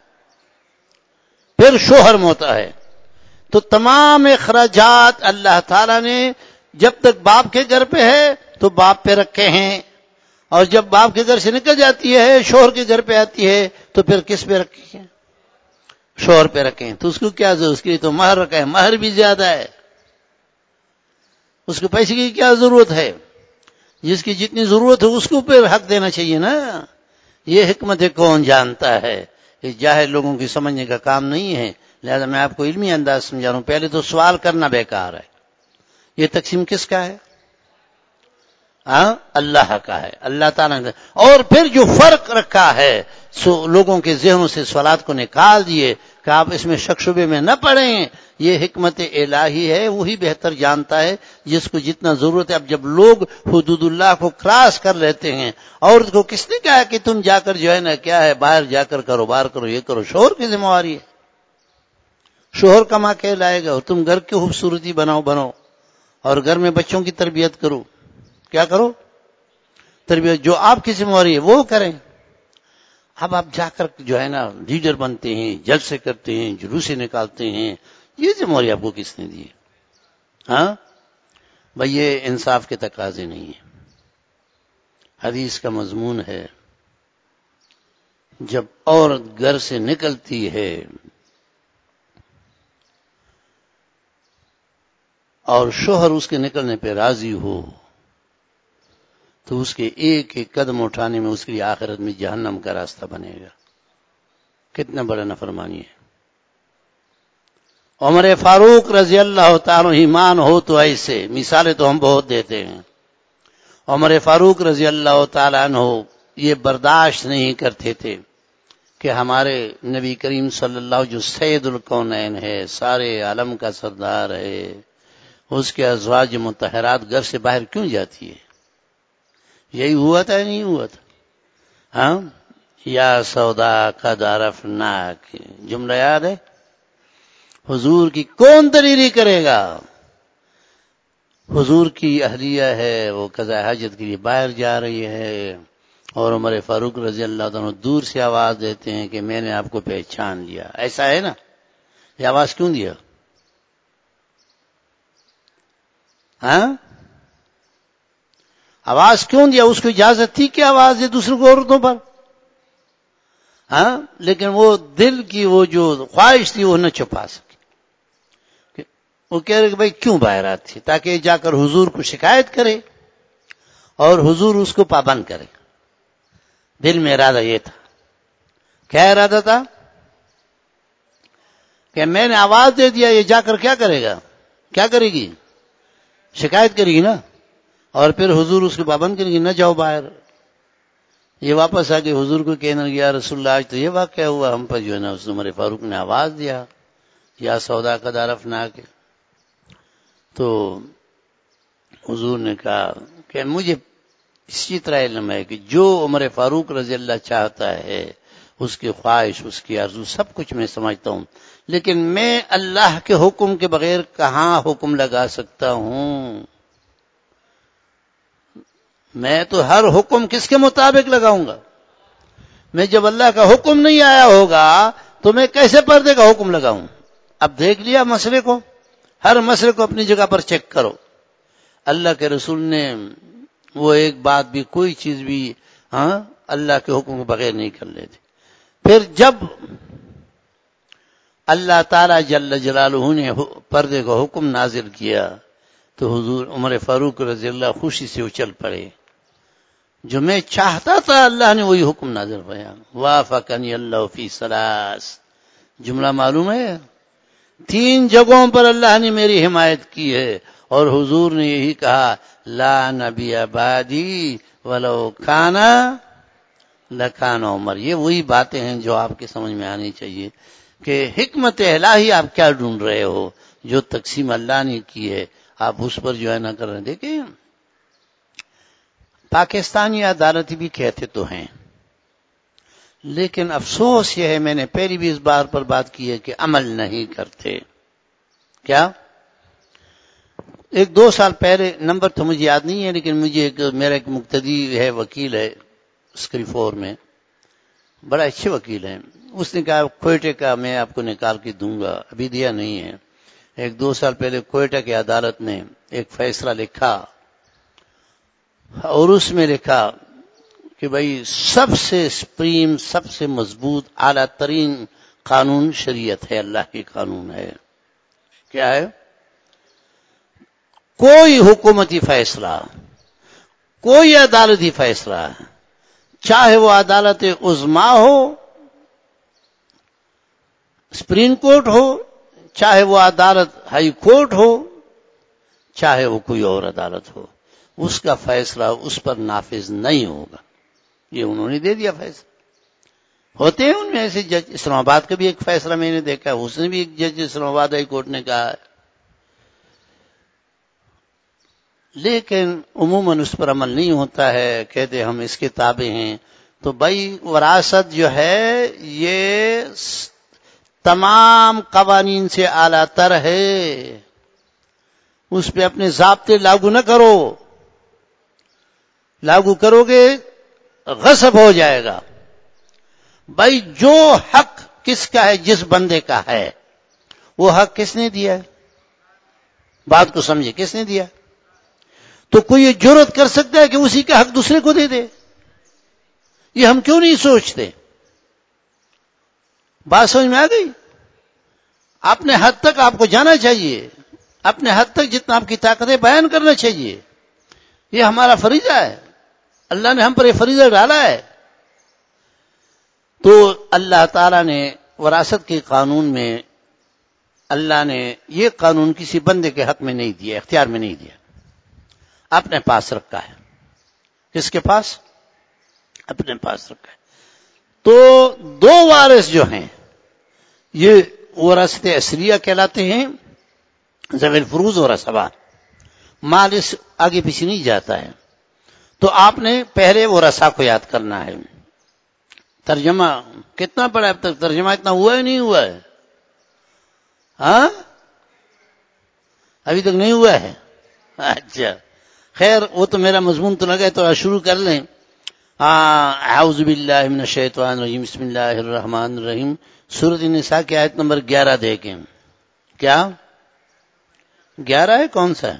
پھر شوہر ہوتا ہے۔ تو تمام اخراجات اللہ تعالیٰ نے جب تک باپ کے گھر پہ ہے تو باپ پہ رکھے ہیں، اور جب باپ کے گھر سے نکل جاتی ہے شوہر کے گھر پہ آتی ہے تو پھر کس پہ رکھے ہیں؟ شوہر پہ رکھے ہیں۔ تو اس کو کیا ضرورت؟ اس کے لیے تو مہر رکھا ہے، مہر بھی زیادہ ہے، اس کو پیسے کی کیا ضرورت ہے؟ جس کی جتنی ضرورت ہے اس کو پھر حق دینا چاہیے نا۔ یہ حکمت کون جانتا ہے؟ یہ جاہل لوگوں کی سمجھنے کا کام نہیں ہے، لہذا میں آپ کو علمی انداز سمجھا رہا ہوں۔ پہلے تو سوال کرنا بیکار ہے، یہ تقسیم کس کا ہے؟ ہاں اللہ کا ہے، اللہ تعالیٰ نے۔ اور پھر جو فرق رکھا ہے سو لوگوں کے ذہنوں سے سوالات کو نکال دیے کہ آپ اس میں شک شبے میں نہ پڑیں، یہ حکمت الہی ہے، وہی بہتر جانتا ہے جس کو جتنا ضرورت ہے۔ اب جب لوگ حدود اللہ کو کراس کر لیتے ہیں، عورت کو کس نے کہا کہ تم جا کر جو ہے نا کیا ہے باہر جا کر کاروبار کرو، یہ کرو؟ شوہر کی ذمہ داری ہے، شوہر کما کے لائے گا، اور تم گھر کی خوبصورتی بناؤ بناؤ اور گھر میں بچوں کی تربیت کرو، کیا کرو؟ تربیت جو آپ کی ذمہ داری ہے وہ کریں. اب آپ جا کر جو ہے نا لیڈر بنتے ہیں، جلسے کرتے ہیں، جلوسے نکالتے ہیں، یہ ذمہ داری آپ کو کس نے دی؟ ہاں بھائی، یہ انصاف کے تقاضے نہیں ہیں. حدیث کا مضمون ہے جب عورت گھر سے نکلتی ہے اور شوہر اس کے نکلنے پہ راضی ہو تو اس کے ایک ایک قدم اٹھانے میں اس کی آخرت میں جہنم کا راستہ بنے گا. کتنا بڑا نافرمانی ہے. عمر فاروق رضی اللہ تعالیٰ ایمان ہو تو ایسے مثالیں تو ہم بہت دیتے ہیں. عمر فاروق رضی اللہ تعالیٰ عنہ یہ برداشت نہیں کرتے تھے کہ ہمارے نبی کریم صلی اللہ جو سید الکونین ہے، سارے عالم کا سردار ہے، اس کے ازواج مطہرات گھر سے باہر کیوں جاتی ہے؟ یہی ہوا تھا نہیں ہوا تھا؟ ہاں، یا سودا کا دارفناک جملہ یاد ہے؟ حضور کی کون دلیری کرے گا؟ حضور کی اہلیہ ہے، وہ قضاء حاجت کے لیے باہر جا رہی ہے اور عمر فاروق رضی اللہ عنہ دور سے آواز دیتے ہیں کہ میں نے آپ کو پہچان لیا. ایسا ہے نا؟ یہ آواز کیوں دیا؟ ہاں، آواز کیوں دیا؟ اس کو اجازت تھی کہ آواز دے دوسروں کو عورتوں پر؟ ہاں، لیکن وہ دل کی وہ جو خواہش تھی وہ نہ چھپا سکے. وہ کہہ رہے کہ بھائی کیوں باہر آتی، تاکہ جا کر حضور کو شکایت کرے اور حضور اس کو پابند کرے. دل میں ارادہ یہ تھا. کیا ارادہ تھا؟ کہ میں نے آواز دے دیا، یہ جا کر کیا کرے گا؟ کیا کرے گی؟ شکایت کرے گی نا، اور پھر حضور اس کو پابند کرے گی نہ جاؤ باہر. یہ واپس آ کے حضور کو کہنے لگا یا رسول اللہ آج تو یہ واقعہ ہوا ہم پر جو ہے نا اس عمر فاروق نے آواز دیا یا سودا کا دارفناک. تو حضور نے کہا کہ مجھے اسی طرح علم ہے کہ جو عمر فاروق رضی اللہ چاہتا ہے اس کی خواہش، اس کی آرزو سب کچھ میں سمجھتا ہوں، لیکن میں اللہ کے حکم کے بغیر کہاں حکم لگا سکتا ہوں؟ میں تو ہر حکم کس کے مطابق لگاؤں گا؟ میں جب اللہ کا حکم نہیں آیا ہوگا تو میں کیسے پردے کا حکم لگاؤں؟ اب دیکھ لیا مسئلے کو، ہر مسئلے کو اپنی جگہ پر چیک کرو. اللہ کے رسول نے وہ ایک بات بھی، کوئی چیز بھی ہاں اللہ کے حکم کے بغیر نہیں کر لیتے. پھر جب اللہ تعالی جل جلالہ نے پردے کا حکم نازل کیا تو حضور عمر فاروق رضی اللہ خوشی سے اچھل پڑے. جو میں چاہتا تھا اللہ نے وہی حکم نازل کیا. وافقنی اللہ فی ثلاث، جملہ معلوم ہے؟ تین جگہوں پر اللہ نے میری حمایت کی ہے، اور حضور نے یہی کہا لا نبی بعدی ولو کان لکان عمر. یہ وہی باتیں ہیں جو آپ کے سمجھ میں آنی چاہیے کہ حکمت الہی آپ کیا ڈھونڈ رہے ہو. جو تقسیم اللہ نے کی ہے آپ اس پر جو ہے نہ کر رہے. دیکھیں پاکستانی عدالت بھی کہتے تو ہیں، لیکن افسوس یہ ہے، میں نے پہلی بھی اس بات پر بات کی ہے کہ عمل نہیں کرتے. کیا؟ ایک دو سال پہلے، نمبر تو مجھے یاد نہیں ہے، لیکن مجھے ایک میرا ایک مقتدی ہے، وکیل ہے اسکری فور میں، بڑا اچھے وکیل ہیں. اس نے کہا کوئٹے کا میں آپ کو نکال کے دوں گا، ابھی دیا نہیں ہے. ایک دو سال پہلے کوئٹہ کی عدالت نے ایک فیصلہ لکھا اور اس میں لکھا کہ بھائی سب سے سپریم، سب سے مضبوط، اعلیٰ ترین قانون شریعت ہے، اللہ کی قانون ہے. کیا ہے؟ کوئی حکومتی فیصلہ، کوئی عدالتی فیصلہ، چاہے وہ عدالت عظمیٰ ہو، سپریم کورٹ ہو، چاہے وہ عدالت ہائی کورٹ ہو، چاہے وہ کوئی اور عدالت ہو، اس کا فیصلہ اس پر نافذ نہیں ہوگا. یہ انہوں نے دے دیا فیصلہ. ہوتے ہیں ان میں ایسے جج. اسلام آباد کا بھی ایک فیصلہ میں نے دیکھا، اس نے بھی ایک جج اسلام آباد ہائی کورٹ نے کہا ہے، لیکن عموماً اس پر عمل نہیں ہوتا ہے. کہتے ہم اس کے تابع ہیں. تو بھائی وراثت جو ہے یہ تمام قوانین سے اعلیٰ تر ہے، اس پہ اپنے ضابطے لاگو نہ کرو. لاگو کرو گے غصب ہو جائے گا. بھائی جو حق کس کا ہے؟ جس بندے کا ہے. وہ حق کس نے دیا ہے؟ بات کو سمجھے، کس نے دیا؟ تو کوئی یہ جرات کر سکتا ہے کہ اسی کا حق دوسرے کو دے دے؟ یہ ہم کیوں نہیں سوچتے؟ بات سمجھ میں آ گئی؟ اپنے حد تک آپ کو جانا چاہیے، اپنے حد تک جتنا آپ کی طاقت ہے بیان کرنا چاہیے. یہ ہمارا فریضہ ہے، اللہ نے ہم پر یہ فریضہ ڈالا ہے. تو اللہ تعالیٰ نے وراثت کے قانون میں اللہ نے یہ قانون کسی بندے کے حق میں نہیں دیا، اختیار میں نہیں دیا، اپنے پاس رکھا ہے. کس کے پاس؟ اپنے پاس رکھا ہے. تو دو وارث جو ہیں یہ وراثت اصلیہ کہلاتے ہیں، ذوی الفروض اور اسباب. مال اس آگے پیچھے نہیں جاتا ہے. تو آپ نے پہلے ورثہ کو یاد کرنا ہے. ترجمہ کتنا پڑا اب تک؟ ترجمہ اتنا ہوا ہے نہیں ہوا ہے؟ ہاں ابھی تک نہیں ہوا ہے. اچھا خیر، وہ تو میرا مضمون تو لگا، تو شروع کر لیں. اعوذ باللہ من الشیطان الرجیم، بسم اللہ الرحمن الرحیم. سورۃ النساء کی آیت نمبر گیارہ دیکھیں. کیا گیارہ ہے؟ کون سا ہے؟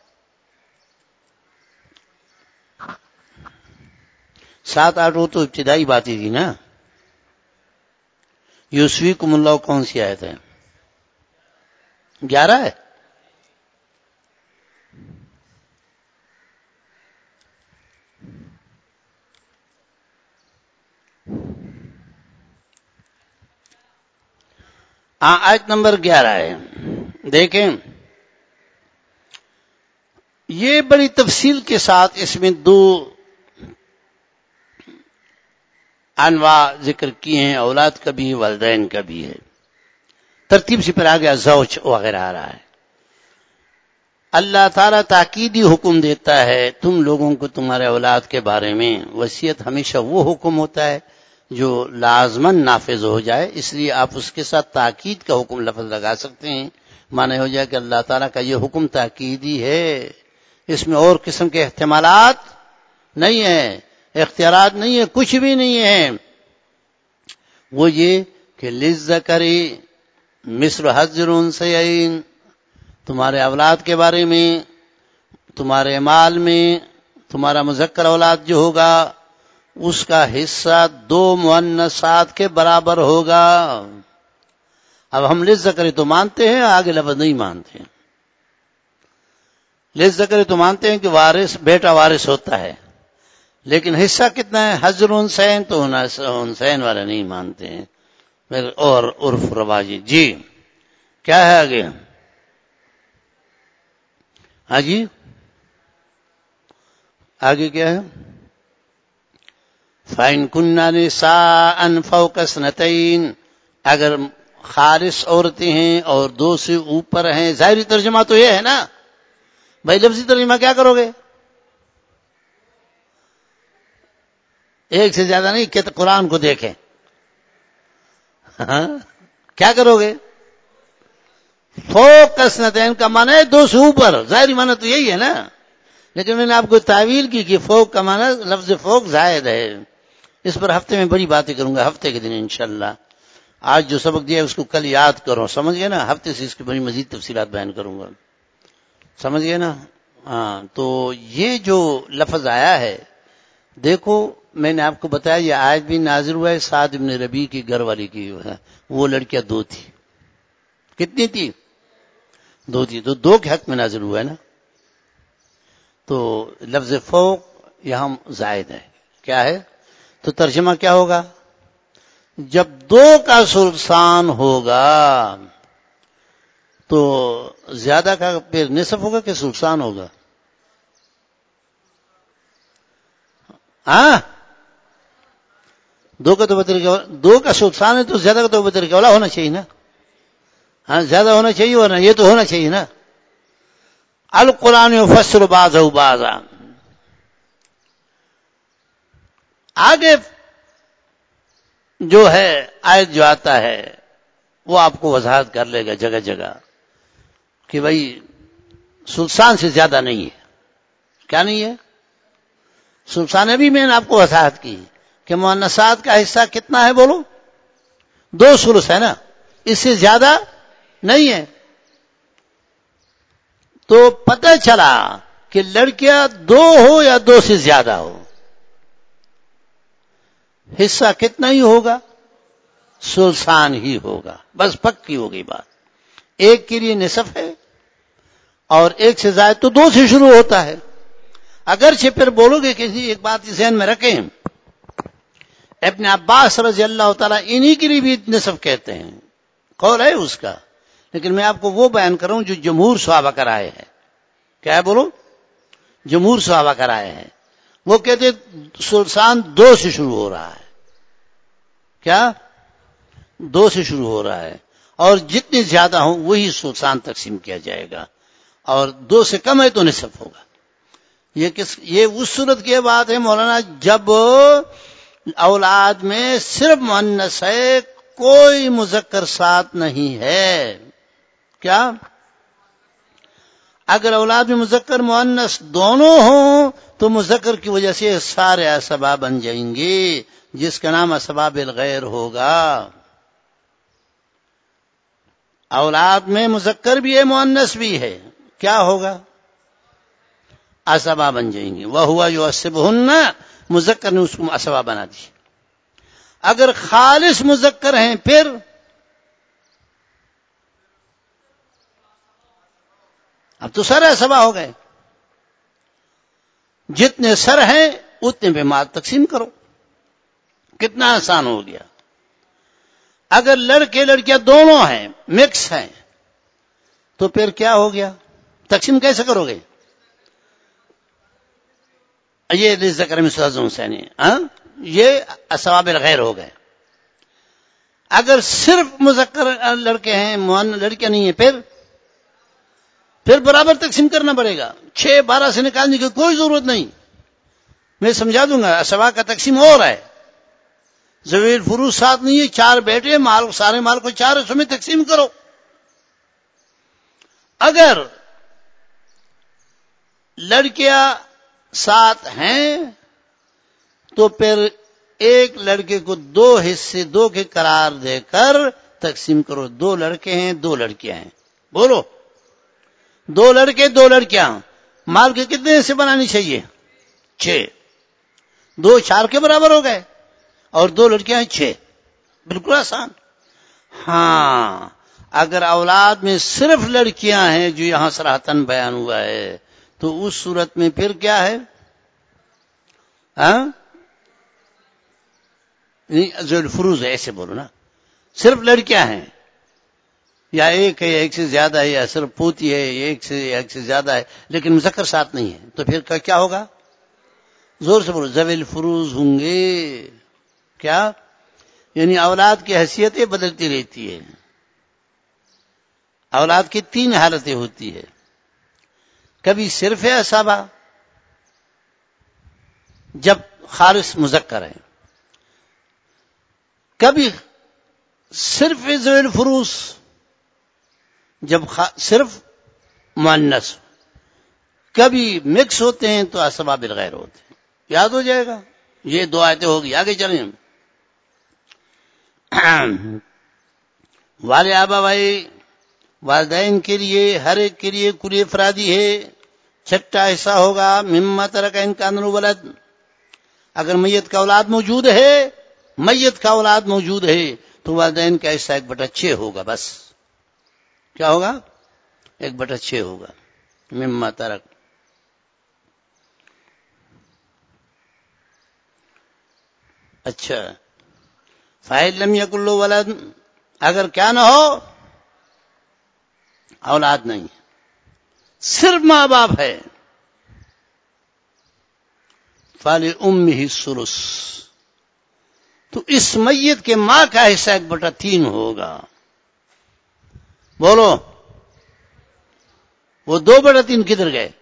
سات آٹھ وہ تو ابتدائی بات ہی تھی نا. یوسویکم اللہ کون سی آیت ہے؟ گیارہ ہے. ہاں آیت نمبر گیارہ ہے. دیکھیں یہ بڑی تفصیل کے ساتھ اس میں دو انواع ذکر کیے ہیں، اولاد کا بھی والدین کا بھی ہے. ترتیب سے پھر آ گیا زوج وغیرہ آ رہا ہے. اللہ تعالیٰ تاکیدی حکم دیتا ہے تم لوگوں کو تمہارے اولاد کے بارے میں. وصیت ہمیشہ وہ حکم ہوتا ہے جو لازماً نافذ ہو جائے، اس لیے آپ اس کے ساتھ تاکید کا حکم لفظ لگا سکتے ہیں. معنی ہو جائے کہ اللہ تعالیٰ کا یہ حکم تاکیدی ہے، اس میں اور قسم کے احتمالات نہیں ہیں، اختیارات نہیں ہیں، کچھ بھی نہیں ہے. وہ یہ کہ للذکر مثل حظ الانثیین، تمہارے اولاد کے بارے میں، تمہارے مال میں تمہارا مذکر اولاد جو ہوگا اس کا حصہ دو مؤنثات کے برابر ہوگا. اب ہم للذکر تو مانتے ہیں، آگے لفظ نہیں مانتے ہیں. للذکر تو مانتے ہیں کہ وارث بیٹا وارث ہوتا ہے، لیکن حصہ کتنا ہے؟ حظ الانثیین تو انثیین والا نہیں مانتے ہیں. اور عرف رواجی. جی کیا ہے آگے؟ ہاں جی آگے کیا ہے؟ فَإِن كُنَّ نِسَاءً فَوْقَ اثْنَتَيْنِ، اگر خالص عورتیں ہیں اور دو سے اوپر ہیں. ظاہری ترجمہ تو یہ ہے نا بھائی، لفظی ترجمہ کیا کرو گے؟ ایک سے زیادہ نہیں کہ قرآن کو دیکھیں. ہاں کیا کرو گے؟ فوق اثنتین کا معنی ہے دو سے اوپر، ظاہری معنی تو یہی ہے نا. لیکن میں نے آپ کو تعویل کی کہ فوق کا معنی لفظ فوق زائد ہے. اس پر ہفتے میں بڑی باتیں کروں گا، ہفتے کے دن انشاءاللہ. آج جو سبق دیا اس کو کل یاد کرو، سمجھ گئے نا؟ ہفتے سے اس کی بڑی مزید تفصیلات بیان کروں گا، سمجھ گئے نا؟ ہاں تو یہ جو لفظ آیا ہے، دیکھو میں نے آپ کو بتایا یہ آیت بھی نازل ہوا ہے سعد بن ربیع کی گھر والی کی. وہ لڑکیاں دو تھی. کتنی تھی؟ دو تھی. تو دو کے حق میں نازل ہوا ہے نا. تو لفظ فوق یہاں زائد ہے. کیا ہے؟ تو ترجمہ کیا ہوگا؟ جب دو کا سلسان ہوگا تو زیادہ کا پھر نصف ہوگا کہ سلسان ہوگا؟ ہاں دو کا تو بطر کیا، دو کا سلسان ہے تو زیادہ کا تو بطر کیا ہونا چاہیے نا. ہاں زیادہ ہونا چاہیے، ورنہ یہ تو ہونا چاہیے نا. القرآن یفسر بعضہ بعضا. آگے جو ہے آیت جو آتا ہے وہ آپ کو وضاحت کر لے گا جگہ جگہ کہ بھائی سلسان سے زیادہ نہیں ہے. کیا نہیں ہے؟ سلسانہ بھی میں نے آپ کو وضاحت کی کہ مؤنثات کا حصہ کتنا ہے بولو؟ دو ثلث ہے نا، اس سے زیادہ نہیں ہے. تو پتہ چلا کہ لڑکیاں دو ہو یا دو سے زیادہ ہو، حصہ کتنا ہی ہوگا؟ سلسان ہی ہوگا. بس پکی ہو گئی بات. ایک کے لیے نصف ہے اور ایک سے زائد تو دو سے شروع ہوتا ہے. اگرچہ پھر بولو گے کسی ایک بات ذہن میں رکھیں، ابن عباس رضی اللہ تعالیٰ انہی کے لیے بھی نصف کہتے ہیں، قول ہے اس کا، لیکن میں آپ کو وہ بیان کروں جو جمہور صحابہ کا رائے ہے. کیا ہے بولو؟ جمہور صحابہ کا رائے ہے. وہ کہتے سلسان دو سے شروع ہو رہا ہے. کیا؟ دو سے شروع ہو رہا ہے، اور جتنے زیادہ ہوں وہی سلسان تقسیم کیا جائے گا، اور دو سے کم ہے تو نصف ہوگا. یہ کس یہ اس صورت کی بات ہے مولانا جب اولاد میں صرف مؤنث ہے، کوئی مذکر ساتھ نہیں ہے. کیا؟ اگر اولاد میں مذکر مؤنث دونوں ہوں تو مذکر کی وجہ سے سارے اسباب بن جائیں گے، جس کا نام اسباب الغیر ہوگا. اولاد میں مذکر بھی ہے مؤنث بھی ہے، کیا ہوگا؟ اسباب بن جائیں گے. وہ ہوا جو اسبہن، مذکر نے اس کو اسباب بنا دی. اگر خالص مذکر ہیں پھر اب تو سر اسباب ہو گئے. جتنے سر ہیں اتنے پہ مال تقسیم کرو. کتنا آسان ہو گیا. اگر لڑکے لڑکیاں دونوں ہیں، مکس ہیں، تو پھر کیا ہو گیا؟ تقسیم کیسے کرو گے؟ یہ ذکر مثل حظ الانثیین، ہاں یہ اسباب الغیر ہو گئے. اگر صرف مذکر لڑکے ہیں لڑکیاں نہیں ہیں پھر پھر برابر تقسیم کرنا پڑے گا. چھ بارہ سے نکالنے کی کوئی ضرورت نہیں، میں سمجھا دوں گا. اسباب کا تقسیم ہو رہا ہے. ذوی الفروض ساتھ نہیں ہے، چار بیٹے، مال سارے مال کو چار حصوں میں تقسیم کرو. اگر لڑکیاں ساتھ ہیں تو پھر ایک لڑکے کو دو حصے دو کے قرار دے کر تقسیم کرو. دو لڑکے ہیں دو لڑکیاں ہیں، بولو دو لڑکے دو لڑکیاں، مال کے کتنے حصے بنانی چاہیے؟ چھ. دو چار کے برابر ہو گئے اور دو لڑکیاں ہیں چھ. بالکل آسان. ہاں اگر اولاد میں صرف لڑکیاں ہیں جو یہاں صراحتاً بیان ہوا ہے تو اس صورت میں پھر کیا ہے؟ ہاں ذوی الفروض ہے، ایسے بولو نا. صرف لڑکیاں ہیں یا ایک ہے یا ایک سے زیادہ ہے، یا صرف پوتی ہے ایک سے ایک سے زیادہ ہے لیکن مذکر ساتھ نہیں ہے، تو پھر کیا ہوگا؟ زور سے بولو. ذوی الفروض ہوں گے. کیا؟ یعنی اولاد کی حیثیتیں بدلتی رہتی ہے. اولاد کی تین حالتیں ہوتی ہے. کبھی صرف ہے اسبا جب خالص مذکر ہے، کبھی صرف ذوی الفروض جب صرف مؤنث، کبھی مکس ہوتے ہیں تو اسباب الغیر ہوتے ہیں. یاد ہو جائے گا. یہ دو آیتیں ہوگی. آگے چلیں. والے آبا بھائی والدین کے لیے ہر ایک کے لیے کل افرادی ہے. چھٹا حصہ ہوگا مما ترک ان کان ولد. اگر میت کا اولاد موجود ہے میت کا اولاد موجود ہے تو والدین کا حصہ ایک بٹا چھ ہوگا. بس کیا ہوگا؟ ایک بٹا چھ ہوگا مما ترک. اچھا فاعل لم یکن له ولد، اگر کیا نہ ہو اولاد نہیں، صرف ماں باپ ہے، فلأمہ الثلث، تو اس میت کے ماں کا حصہ ایک بٹا تین ہوگا. بولو وہ دو بٹا تین کدھر گئے؟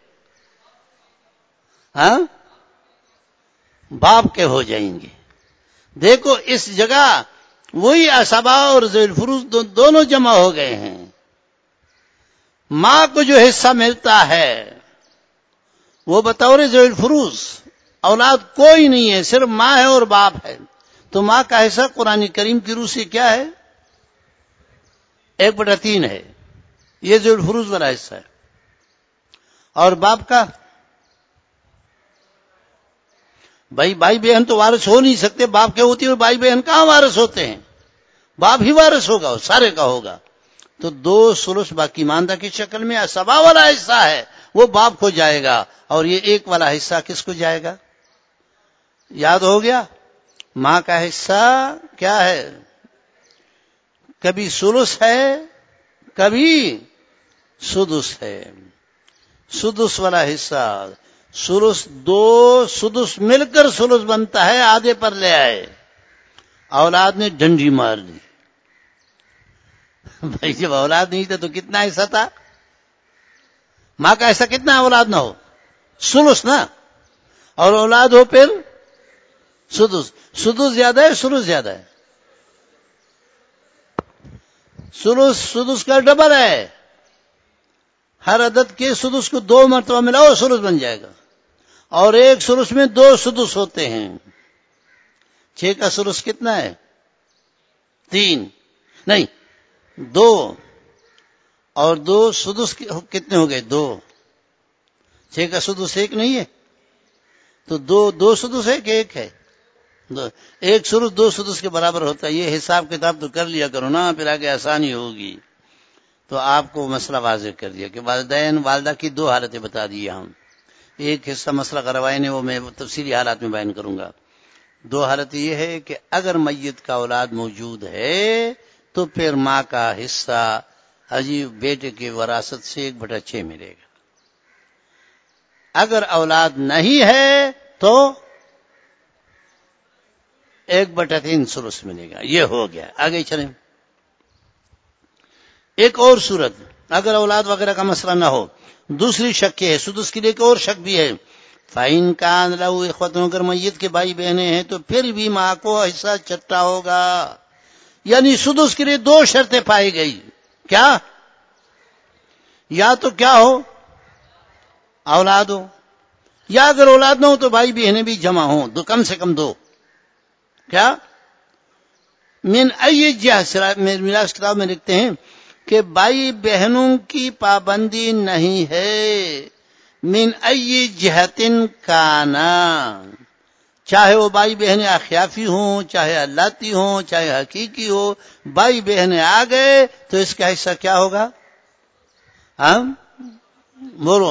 ہاں باپ کے ہو جائیں گے. دیکھو اس جگہ وہی اسبا اور ذوی الفروض دونوں جمع ہو گئے ہیں. ماں کو جو حصہ ملتا ہے وہ بطور ذوی الفروض اولاد کوئی نہیں ہے، صرف ماں ہے اور باپ ہے. تو ماں کا حصہ قرآن کریم کی روح سے کیا ہے؟ ایک بٹا تین ہے. یہ جو الفروض والا حصہ ہے. اور باپ کا بھائی بھائی بہن تو وارث ہو نہیں سکتے، باپ کے ہوتی ہے، بھائی بہن کہاں وارث ہوتے ہیں؟ باپ ہی وارث ہوگا، سارے کا ہوگا. تو دو سلس باقی ماندہ کی شکل میں سبا والا حصہ ہے، وہ باپ کو جائے گا. اور یہ ایک والا حصہ کس کو جائے گا؟ یاد ہو گیا؟ ماں کا حصہ کیا ہے؟ کبھی سلس ہے، کبھی سدس ہے. سدس والا حصہ، سلس دو سدس مل کر سلس بنتا ہے، آدھے پر لے آئے. اولاد نے ڈنڈی مار دی. بھائی جب اولاد نہیں تھا تو کتنا حصہ تھا؟ ماں کا حصہ کتنا ہے اولاد نہ ہو؟ سلس نا. اور اولاد ہو پھر سدس. سدس زیادہ ہے سلس زیادہ ہے؟ سلس سدس کا ڈبل ہے. ہر عدد کے سدس کو دو مرتبہ ملاؤ سلس بن جائے گا. اور ایک سلس میں دو سدس ہوتے ہیں. چھ کا سلس کتنا ہے؟ تین نہیں دو. اور دو سدس کتنے ہو گئے؟ دو. چھ کا سدس ایک نہیں ہے تو دو دو سدس ہے کہ ایک ہے؟ دو. ایک سدس دو سدس کے برابر ہوتا ہے. یہ حساب کتاب تو کر لیا کرو نا، پھر آگے آسانی ہوگی. تو آپ کو مسئلہ واضح کر دیا کہ والدین والدہ کی دو حالتیں بتا دی ہم. ایک حصہ مسئلہ غروائے نے وہ میں تفصیلی حالات میں بیان کروں گا. دو حالت یہ ہے کہ اگر میت کا اولاد موجود ہے تو پھر ماں کا حصہ حجی بیٹے کے وراثت سے ایک بٹا چھ ملے گا. اگر اولاد نہیں ہے تو ایک بٹا تین سلس ملے گا. یہ ہو گیا. آگے چلیں. ایک اور صورت اگر اولاد وغیرہ کا مسئلہ نہ ہو، دوسری شک ہے، سدس کے لیے ایک اور شک بھی ہے. فَإِن كَانَ لَهُ إِخْوَةٌ، اگر میت کے بھائی بہنیں ہیں تو پھر بھی ماں کو حصہ چٹا ہوگا. یعنی سدس کے لیے دو شرطیں پائی گئی. کیا؟ یا تو کیا ہو؟ اولاد ہو، یا اگر اولاد نہ ہو تو بھائی بہنیں بھی جمع ہوں، دو کم سے کم دو. کیا؟ من ای جہہ میراث کتاب میں لکھتے ہیں کہ بھائی بہنوں کی پابندی نہیں ہے. من ای جہتن کانا، چاہے وہ بھائی بہنیں اخیافی ہوں، چاہے اللاتی ہوں، چاہے حقیقی ہو، بھائی بہنیں آ گئے تو اس کا حصہ کیا ہوگا؟ ہاں بولو.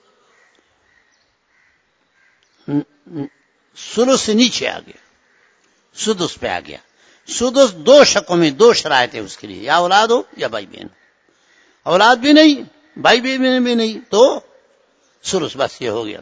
سلس سے نیچے آ گیا، سدس پہ آ گیا. سدس دو شکوں میں دو شرائط ہے اس کے لیے، یا اولاد ہو یا بھائی بہن. اولاد بھی نہیں، بھائی بہن بھی نہیں تو سلس. بس یہ ہو گیا.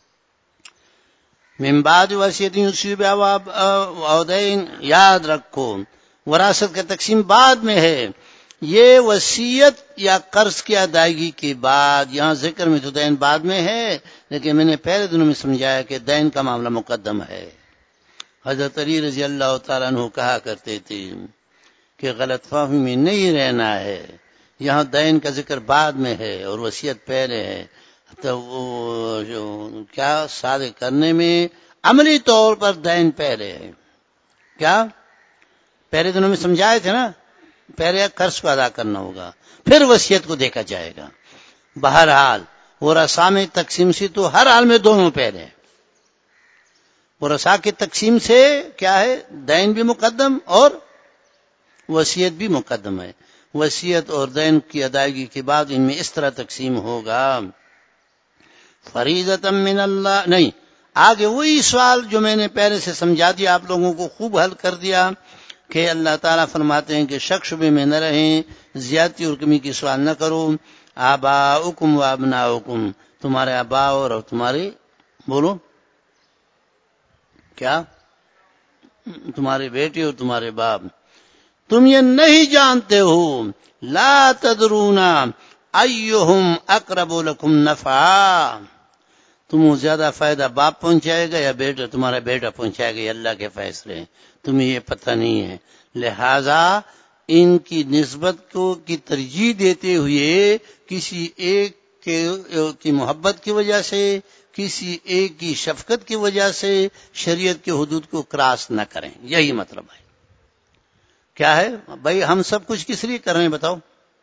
من بعد وصیت یوصی بها او دین، یاد رکھو وراثت کا تقسیم بعد میں ہے. یہ وصیت یا قرض کی ادائیگی کے بعد. یہاں ذکر میں تو دین بعد میں ہے، لیکن میں نے پہلے دنوں میں سمجھایا کہ دین کا معاملہ مقدم ہے. حضرت علی رضی اللہ تعالیٰ عنہ کہا کرتے تھے کہ غلط فہمی میں نہیں رہنا ہے، یہاں دین کا ذکر بعد میں ہے اور وصیت پہلے ہے. تو وہ جو کیا سادے کرنے میں عملی طور پر دین پہلے ہے. کیا پہلے دنوں میں سمجھائے تھے نا، پہلے قرض کو ادا کرنا ہوگا، پھر وصیت کو دیکھا جائے گا. بہرحال ورثہ میں تقسیم سے تو ہر حال میں دونوں پہلے ہیں. ورثہ کی تقسیم سے کیا ہے؟ دین بھی مقدم اور وصیت بھی مقدم ہے. وصیت اور دین کی ادائیگی کے بعد ان میں اس طرح تقسیم ہوگا. فریضۃ من اللہ. نہیں، آگے وہی سوال جو میں نے پہلے سے سمجھا دیا، آپ لوگوں کو خوب حل کر دیا کہ اللہ تعالیٰ فرماتے ہیں کہ شک شبے میں نہ رہیں، زیادتی اور کمی کی سوال نہ کرو. آباؤکم و ابناؤکم، تمہارے آبا اور تمہارے بولو کیا تمہارے بیٹے اور تمہارے باپ. تم یہ نہیں جانتے ہو، لا تدرون ایہم اقرب لکم نفعا، تم زیادہ فائدہ باپ پہنچائے گا یا بیٹا تمہارا بیٹا پہنچائے گا، یہ اللہ کے فیصلے ہیں، تمہیں یہ پتہ نہیں ہے. لہذا ان کی نسبت کو کی ترجیح دیتے ہوئے کسی ایک کی محبت کی وجہ سے، کسی ایک کی شفقت کی وجہ سے شریعت کے حدود کو کراس نہ کریں. یہی مطلب ہے. کیا ہے بھائی؟ ہم سب کچھ کس لیے کر رہے ہیں بتاؤ؟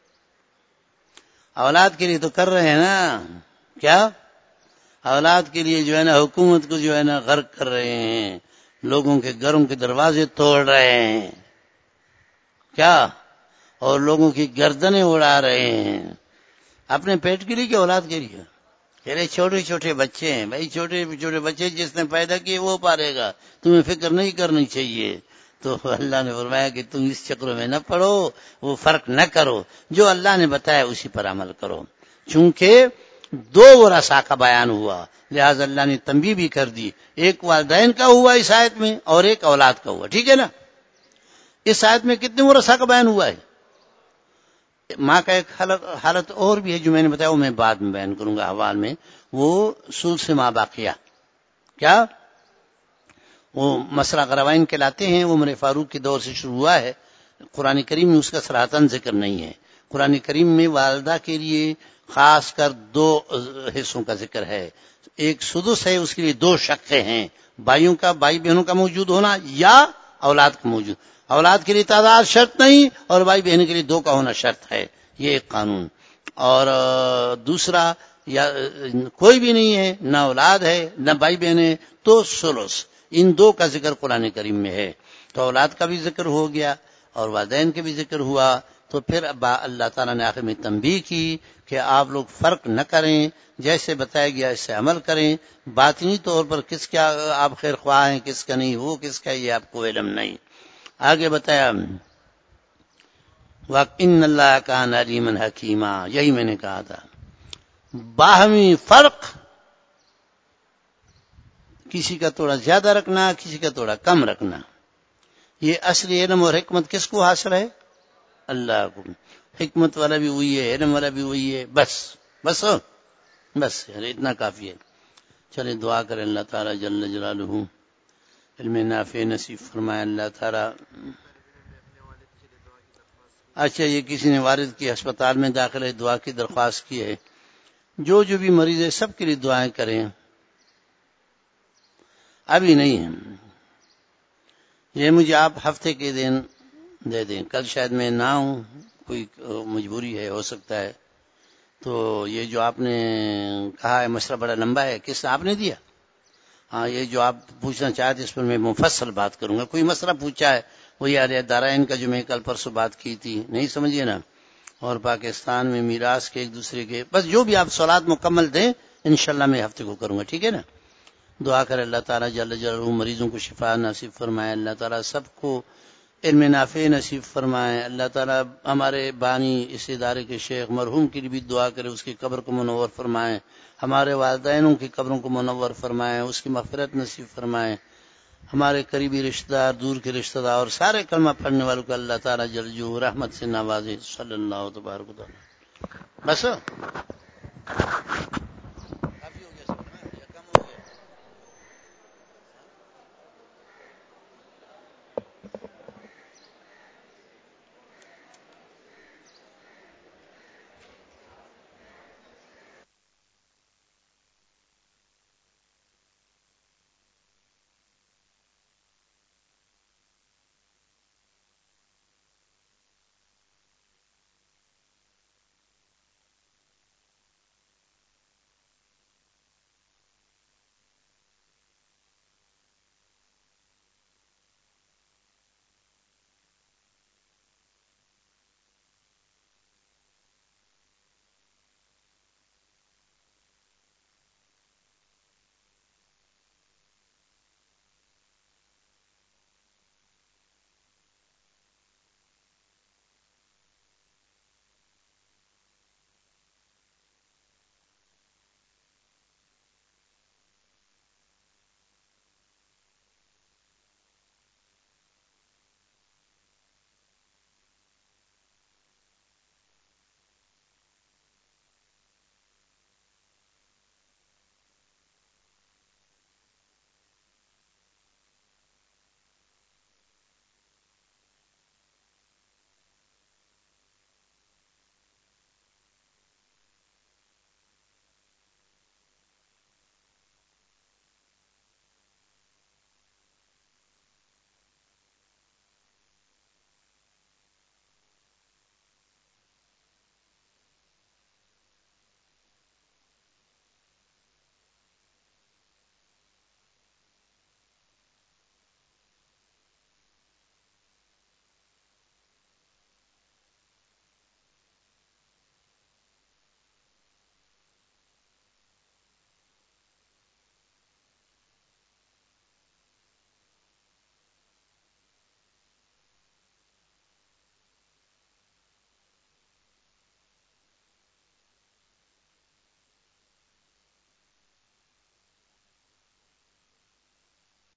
اولاد کے لیے تو کر رہے ہیں نا. کیا اولاد کے لیے جو ہے نا حکومت کو جو ہے نا غرق کر رہے ہیں، لوگوں کے گھروں کے دروازے توڑ رہے ہیں. کیا؟ اور لوگوں کی گردنیں اڑا رہے ہیں. اپنے پیٹ کے لیے کہ اولاد کے لیے؟ ارے چھوٹے چھوٹے بچے ہیں بھائی، چھوٹے چھوٹے بچے جس نے پیدا کیے وہ پالے گا، تمہیں فکر نہیں کرنی چاہیے. تو اللہ نے فرمایا کہ تم اس چکر میں نہ پڑو، وہ فرق نہ کرو، جو اللہ نے بتایا اسی پر عمل کرو. چونکہ دو ورثاء کا بیان ہوا، لہذا اللہ نے تنبیہ بھی کر دی. ایک والدین کا ہوا اس آیت میں اور ایک اولاد کا ہوا. ٹھیک ہے نا؟ اس آیت میں کتنے ورثاء کا بیان ہوا ہے؟ ماں کا ایک حالت, حالت اور بھی ہے جو میں نے بتایا، وہ میں بعد میں بیان کروں گا حوال میں. وہ ثلث ما باقیہ. کیا؟ وہ مسئلہ غروائن کہلاتے ہیں. وہ عمر فاروق کے دور سے شروع ہوا ہے. قرآن کریم میں اس کا صراحتاً ذکر نہیں ہے. قرآن کریم میں والدہ کے لیے خاص کر دو حصوں کا ذکر ہے. ایک سدس ہے، اس کے لیے دو شقیں ہیں، بھائیوں کا، بھائی بہنوں کا موجود ہونا یا اولاد کا موجود. اولاد کے لیے تعداد شرط نہیں اور بھائی بہن کے لیے دو کا ہونا شرط ہے. یہ ایک قانون. اور دوسرا، یا کوئی بھی نہیں ہے، نہ اولاد ہے نہ بھائی بہن ہے، تو ثلث. ان دو کا ذکر قرآن کریم میں ہے. تو اولاد کا بھی ذکر ہو گیا اور والدین کا بھی ذکر ہوا. تو پھر اللہ تعالیٰ نے آخر میں تنبیہ کی کہ آپ لوگ فرق نہ کریں، جیسے بتایا گیا اس سے عمل کریں. باطنی طور پر کس کا آپ خیر خواہ ہیں، کس کا نہیں، وہ کس کا، یہ آپ کو علم نہیں. آگے بتایا وَإِنَّ اللَّهَ كَانَ عَلِيمًا حَكِيمًا. یہی میں نے کہا تھا، باہمی فرق کسی کا تھوڑا زیادہ رکھنا، کسی کا تھوڑا کم رکھنا، یہ اصلی علم اور حکمت کس کو حاصل ہے؟ اللہ کو. حکمت والا بھی وہی ہے، علم والا بھی وہی ہے. بس بس بس یار اتنا کافی ہے. چلے دعا کریں اللہ تعالیٰ جل جلالہ علم نافع نصیب فرمائے. اللہ تعالیٰ. اچھا، یہ کسی نے والد کی ہسپتال میں داخل ہے، دعا کی درخواست کی ہے. جو جو بھی مریض ہے سب کے لیے دعائیں کریں. ابھی نہیں ہے، یہ مجھے آپ ہفتے کے دن دے دیں. کل شاید میں نہ ہوں، کوئی مجبوری ہے، ہو سکتا ہے. تو یہ جو آپ نے کہا ہے مسئلہ بڑا لمبا ہے. کس نے آپ نے دیا؟ ہاں، یہ جو آپ پوچھنا چاہتے اس پر میں مفصل بات کروں گا. کوئی مسئلہ پوچھا ہے، وہی علیہ دارائن کا جو میں کل پرسوں بات کی تھی، نہیں سمجھیے نا. اور پاکستان میں میراث کے ایک دوسرے کے، بس جو بھی آپ سوالات مکمل دیں انشاءاللہ میں ہفتے کو کروں گا. ٹھیک ہے نا؟ دعا کرے اللہ تعالیٰ جل جلالہ مریضوں کو شفا نصیب فرمائے. اللہ تعالیٰ سب کو علم نافع نصیب فرمائے. اللہ تعالیٰ ہمارے بانی اس ادارے کے شیخ مرحوم کی بھی دعا کرے، اس کی قبر کو منور فرمائے. ہمارے والدینوں کی قبروں کو منور فرمائے، اس کی مغفرت نصیب فرمائے. ہمارے قریبی رشتہ دار، دور کے رشتہ دار اور سارے کلمہ پڑھنے والوں کو اللہ تعالیٰ جل جو رحمت سے نوازے. صلی اللہ تبارک و تعالی. بس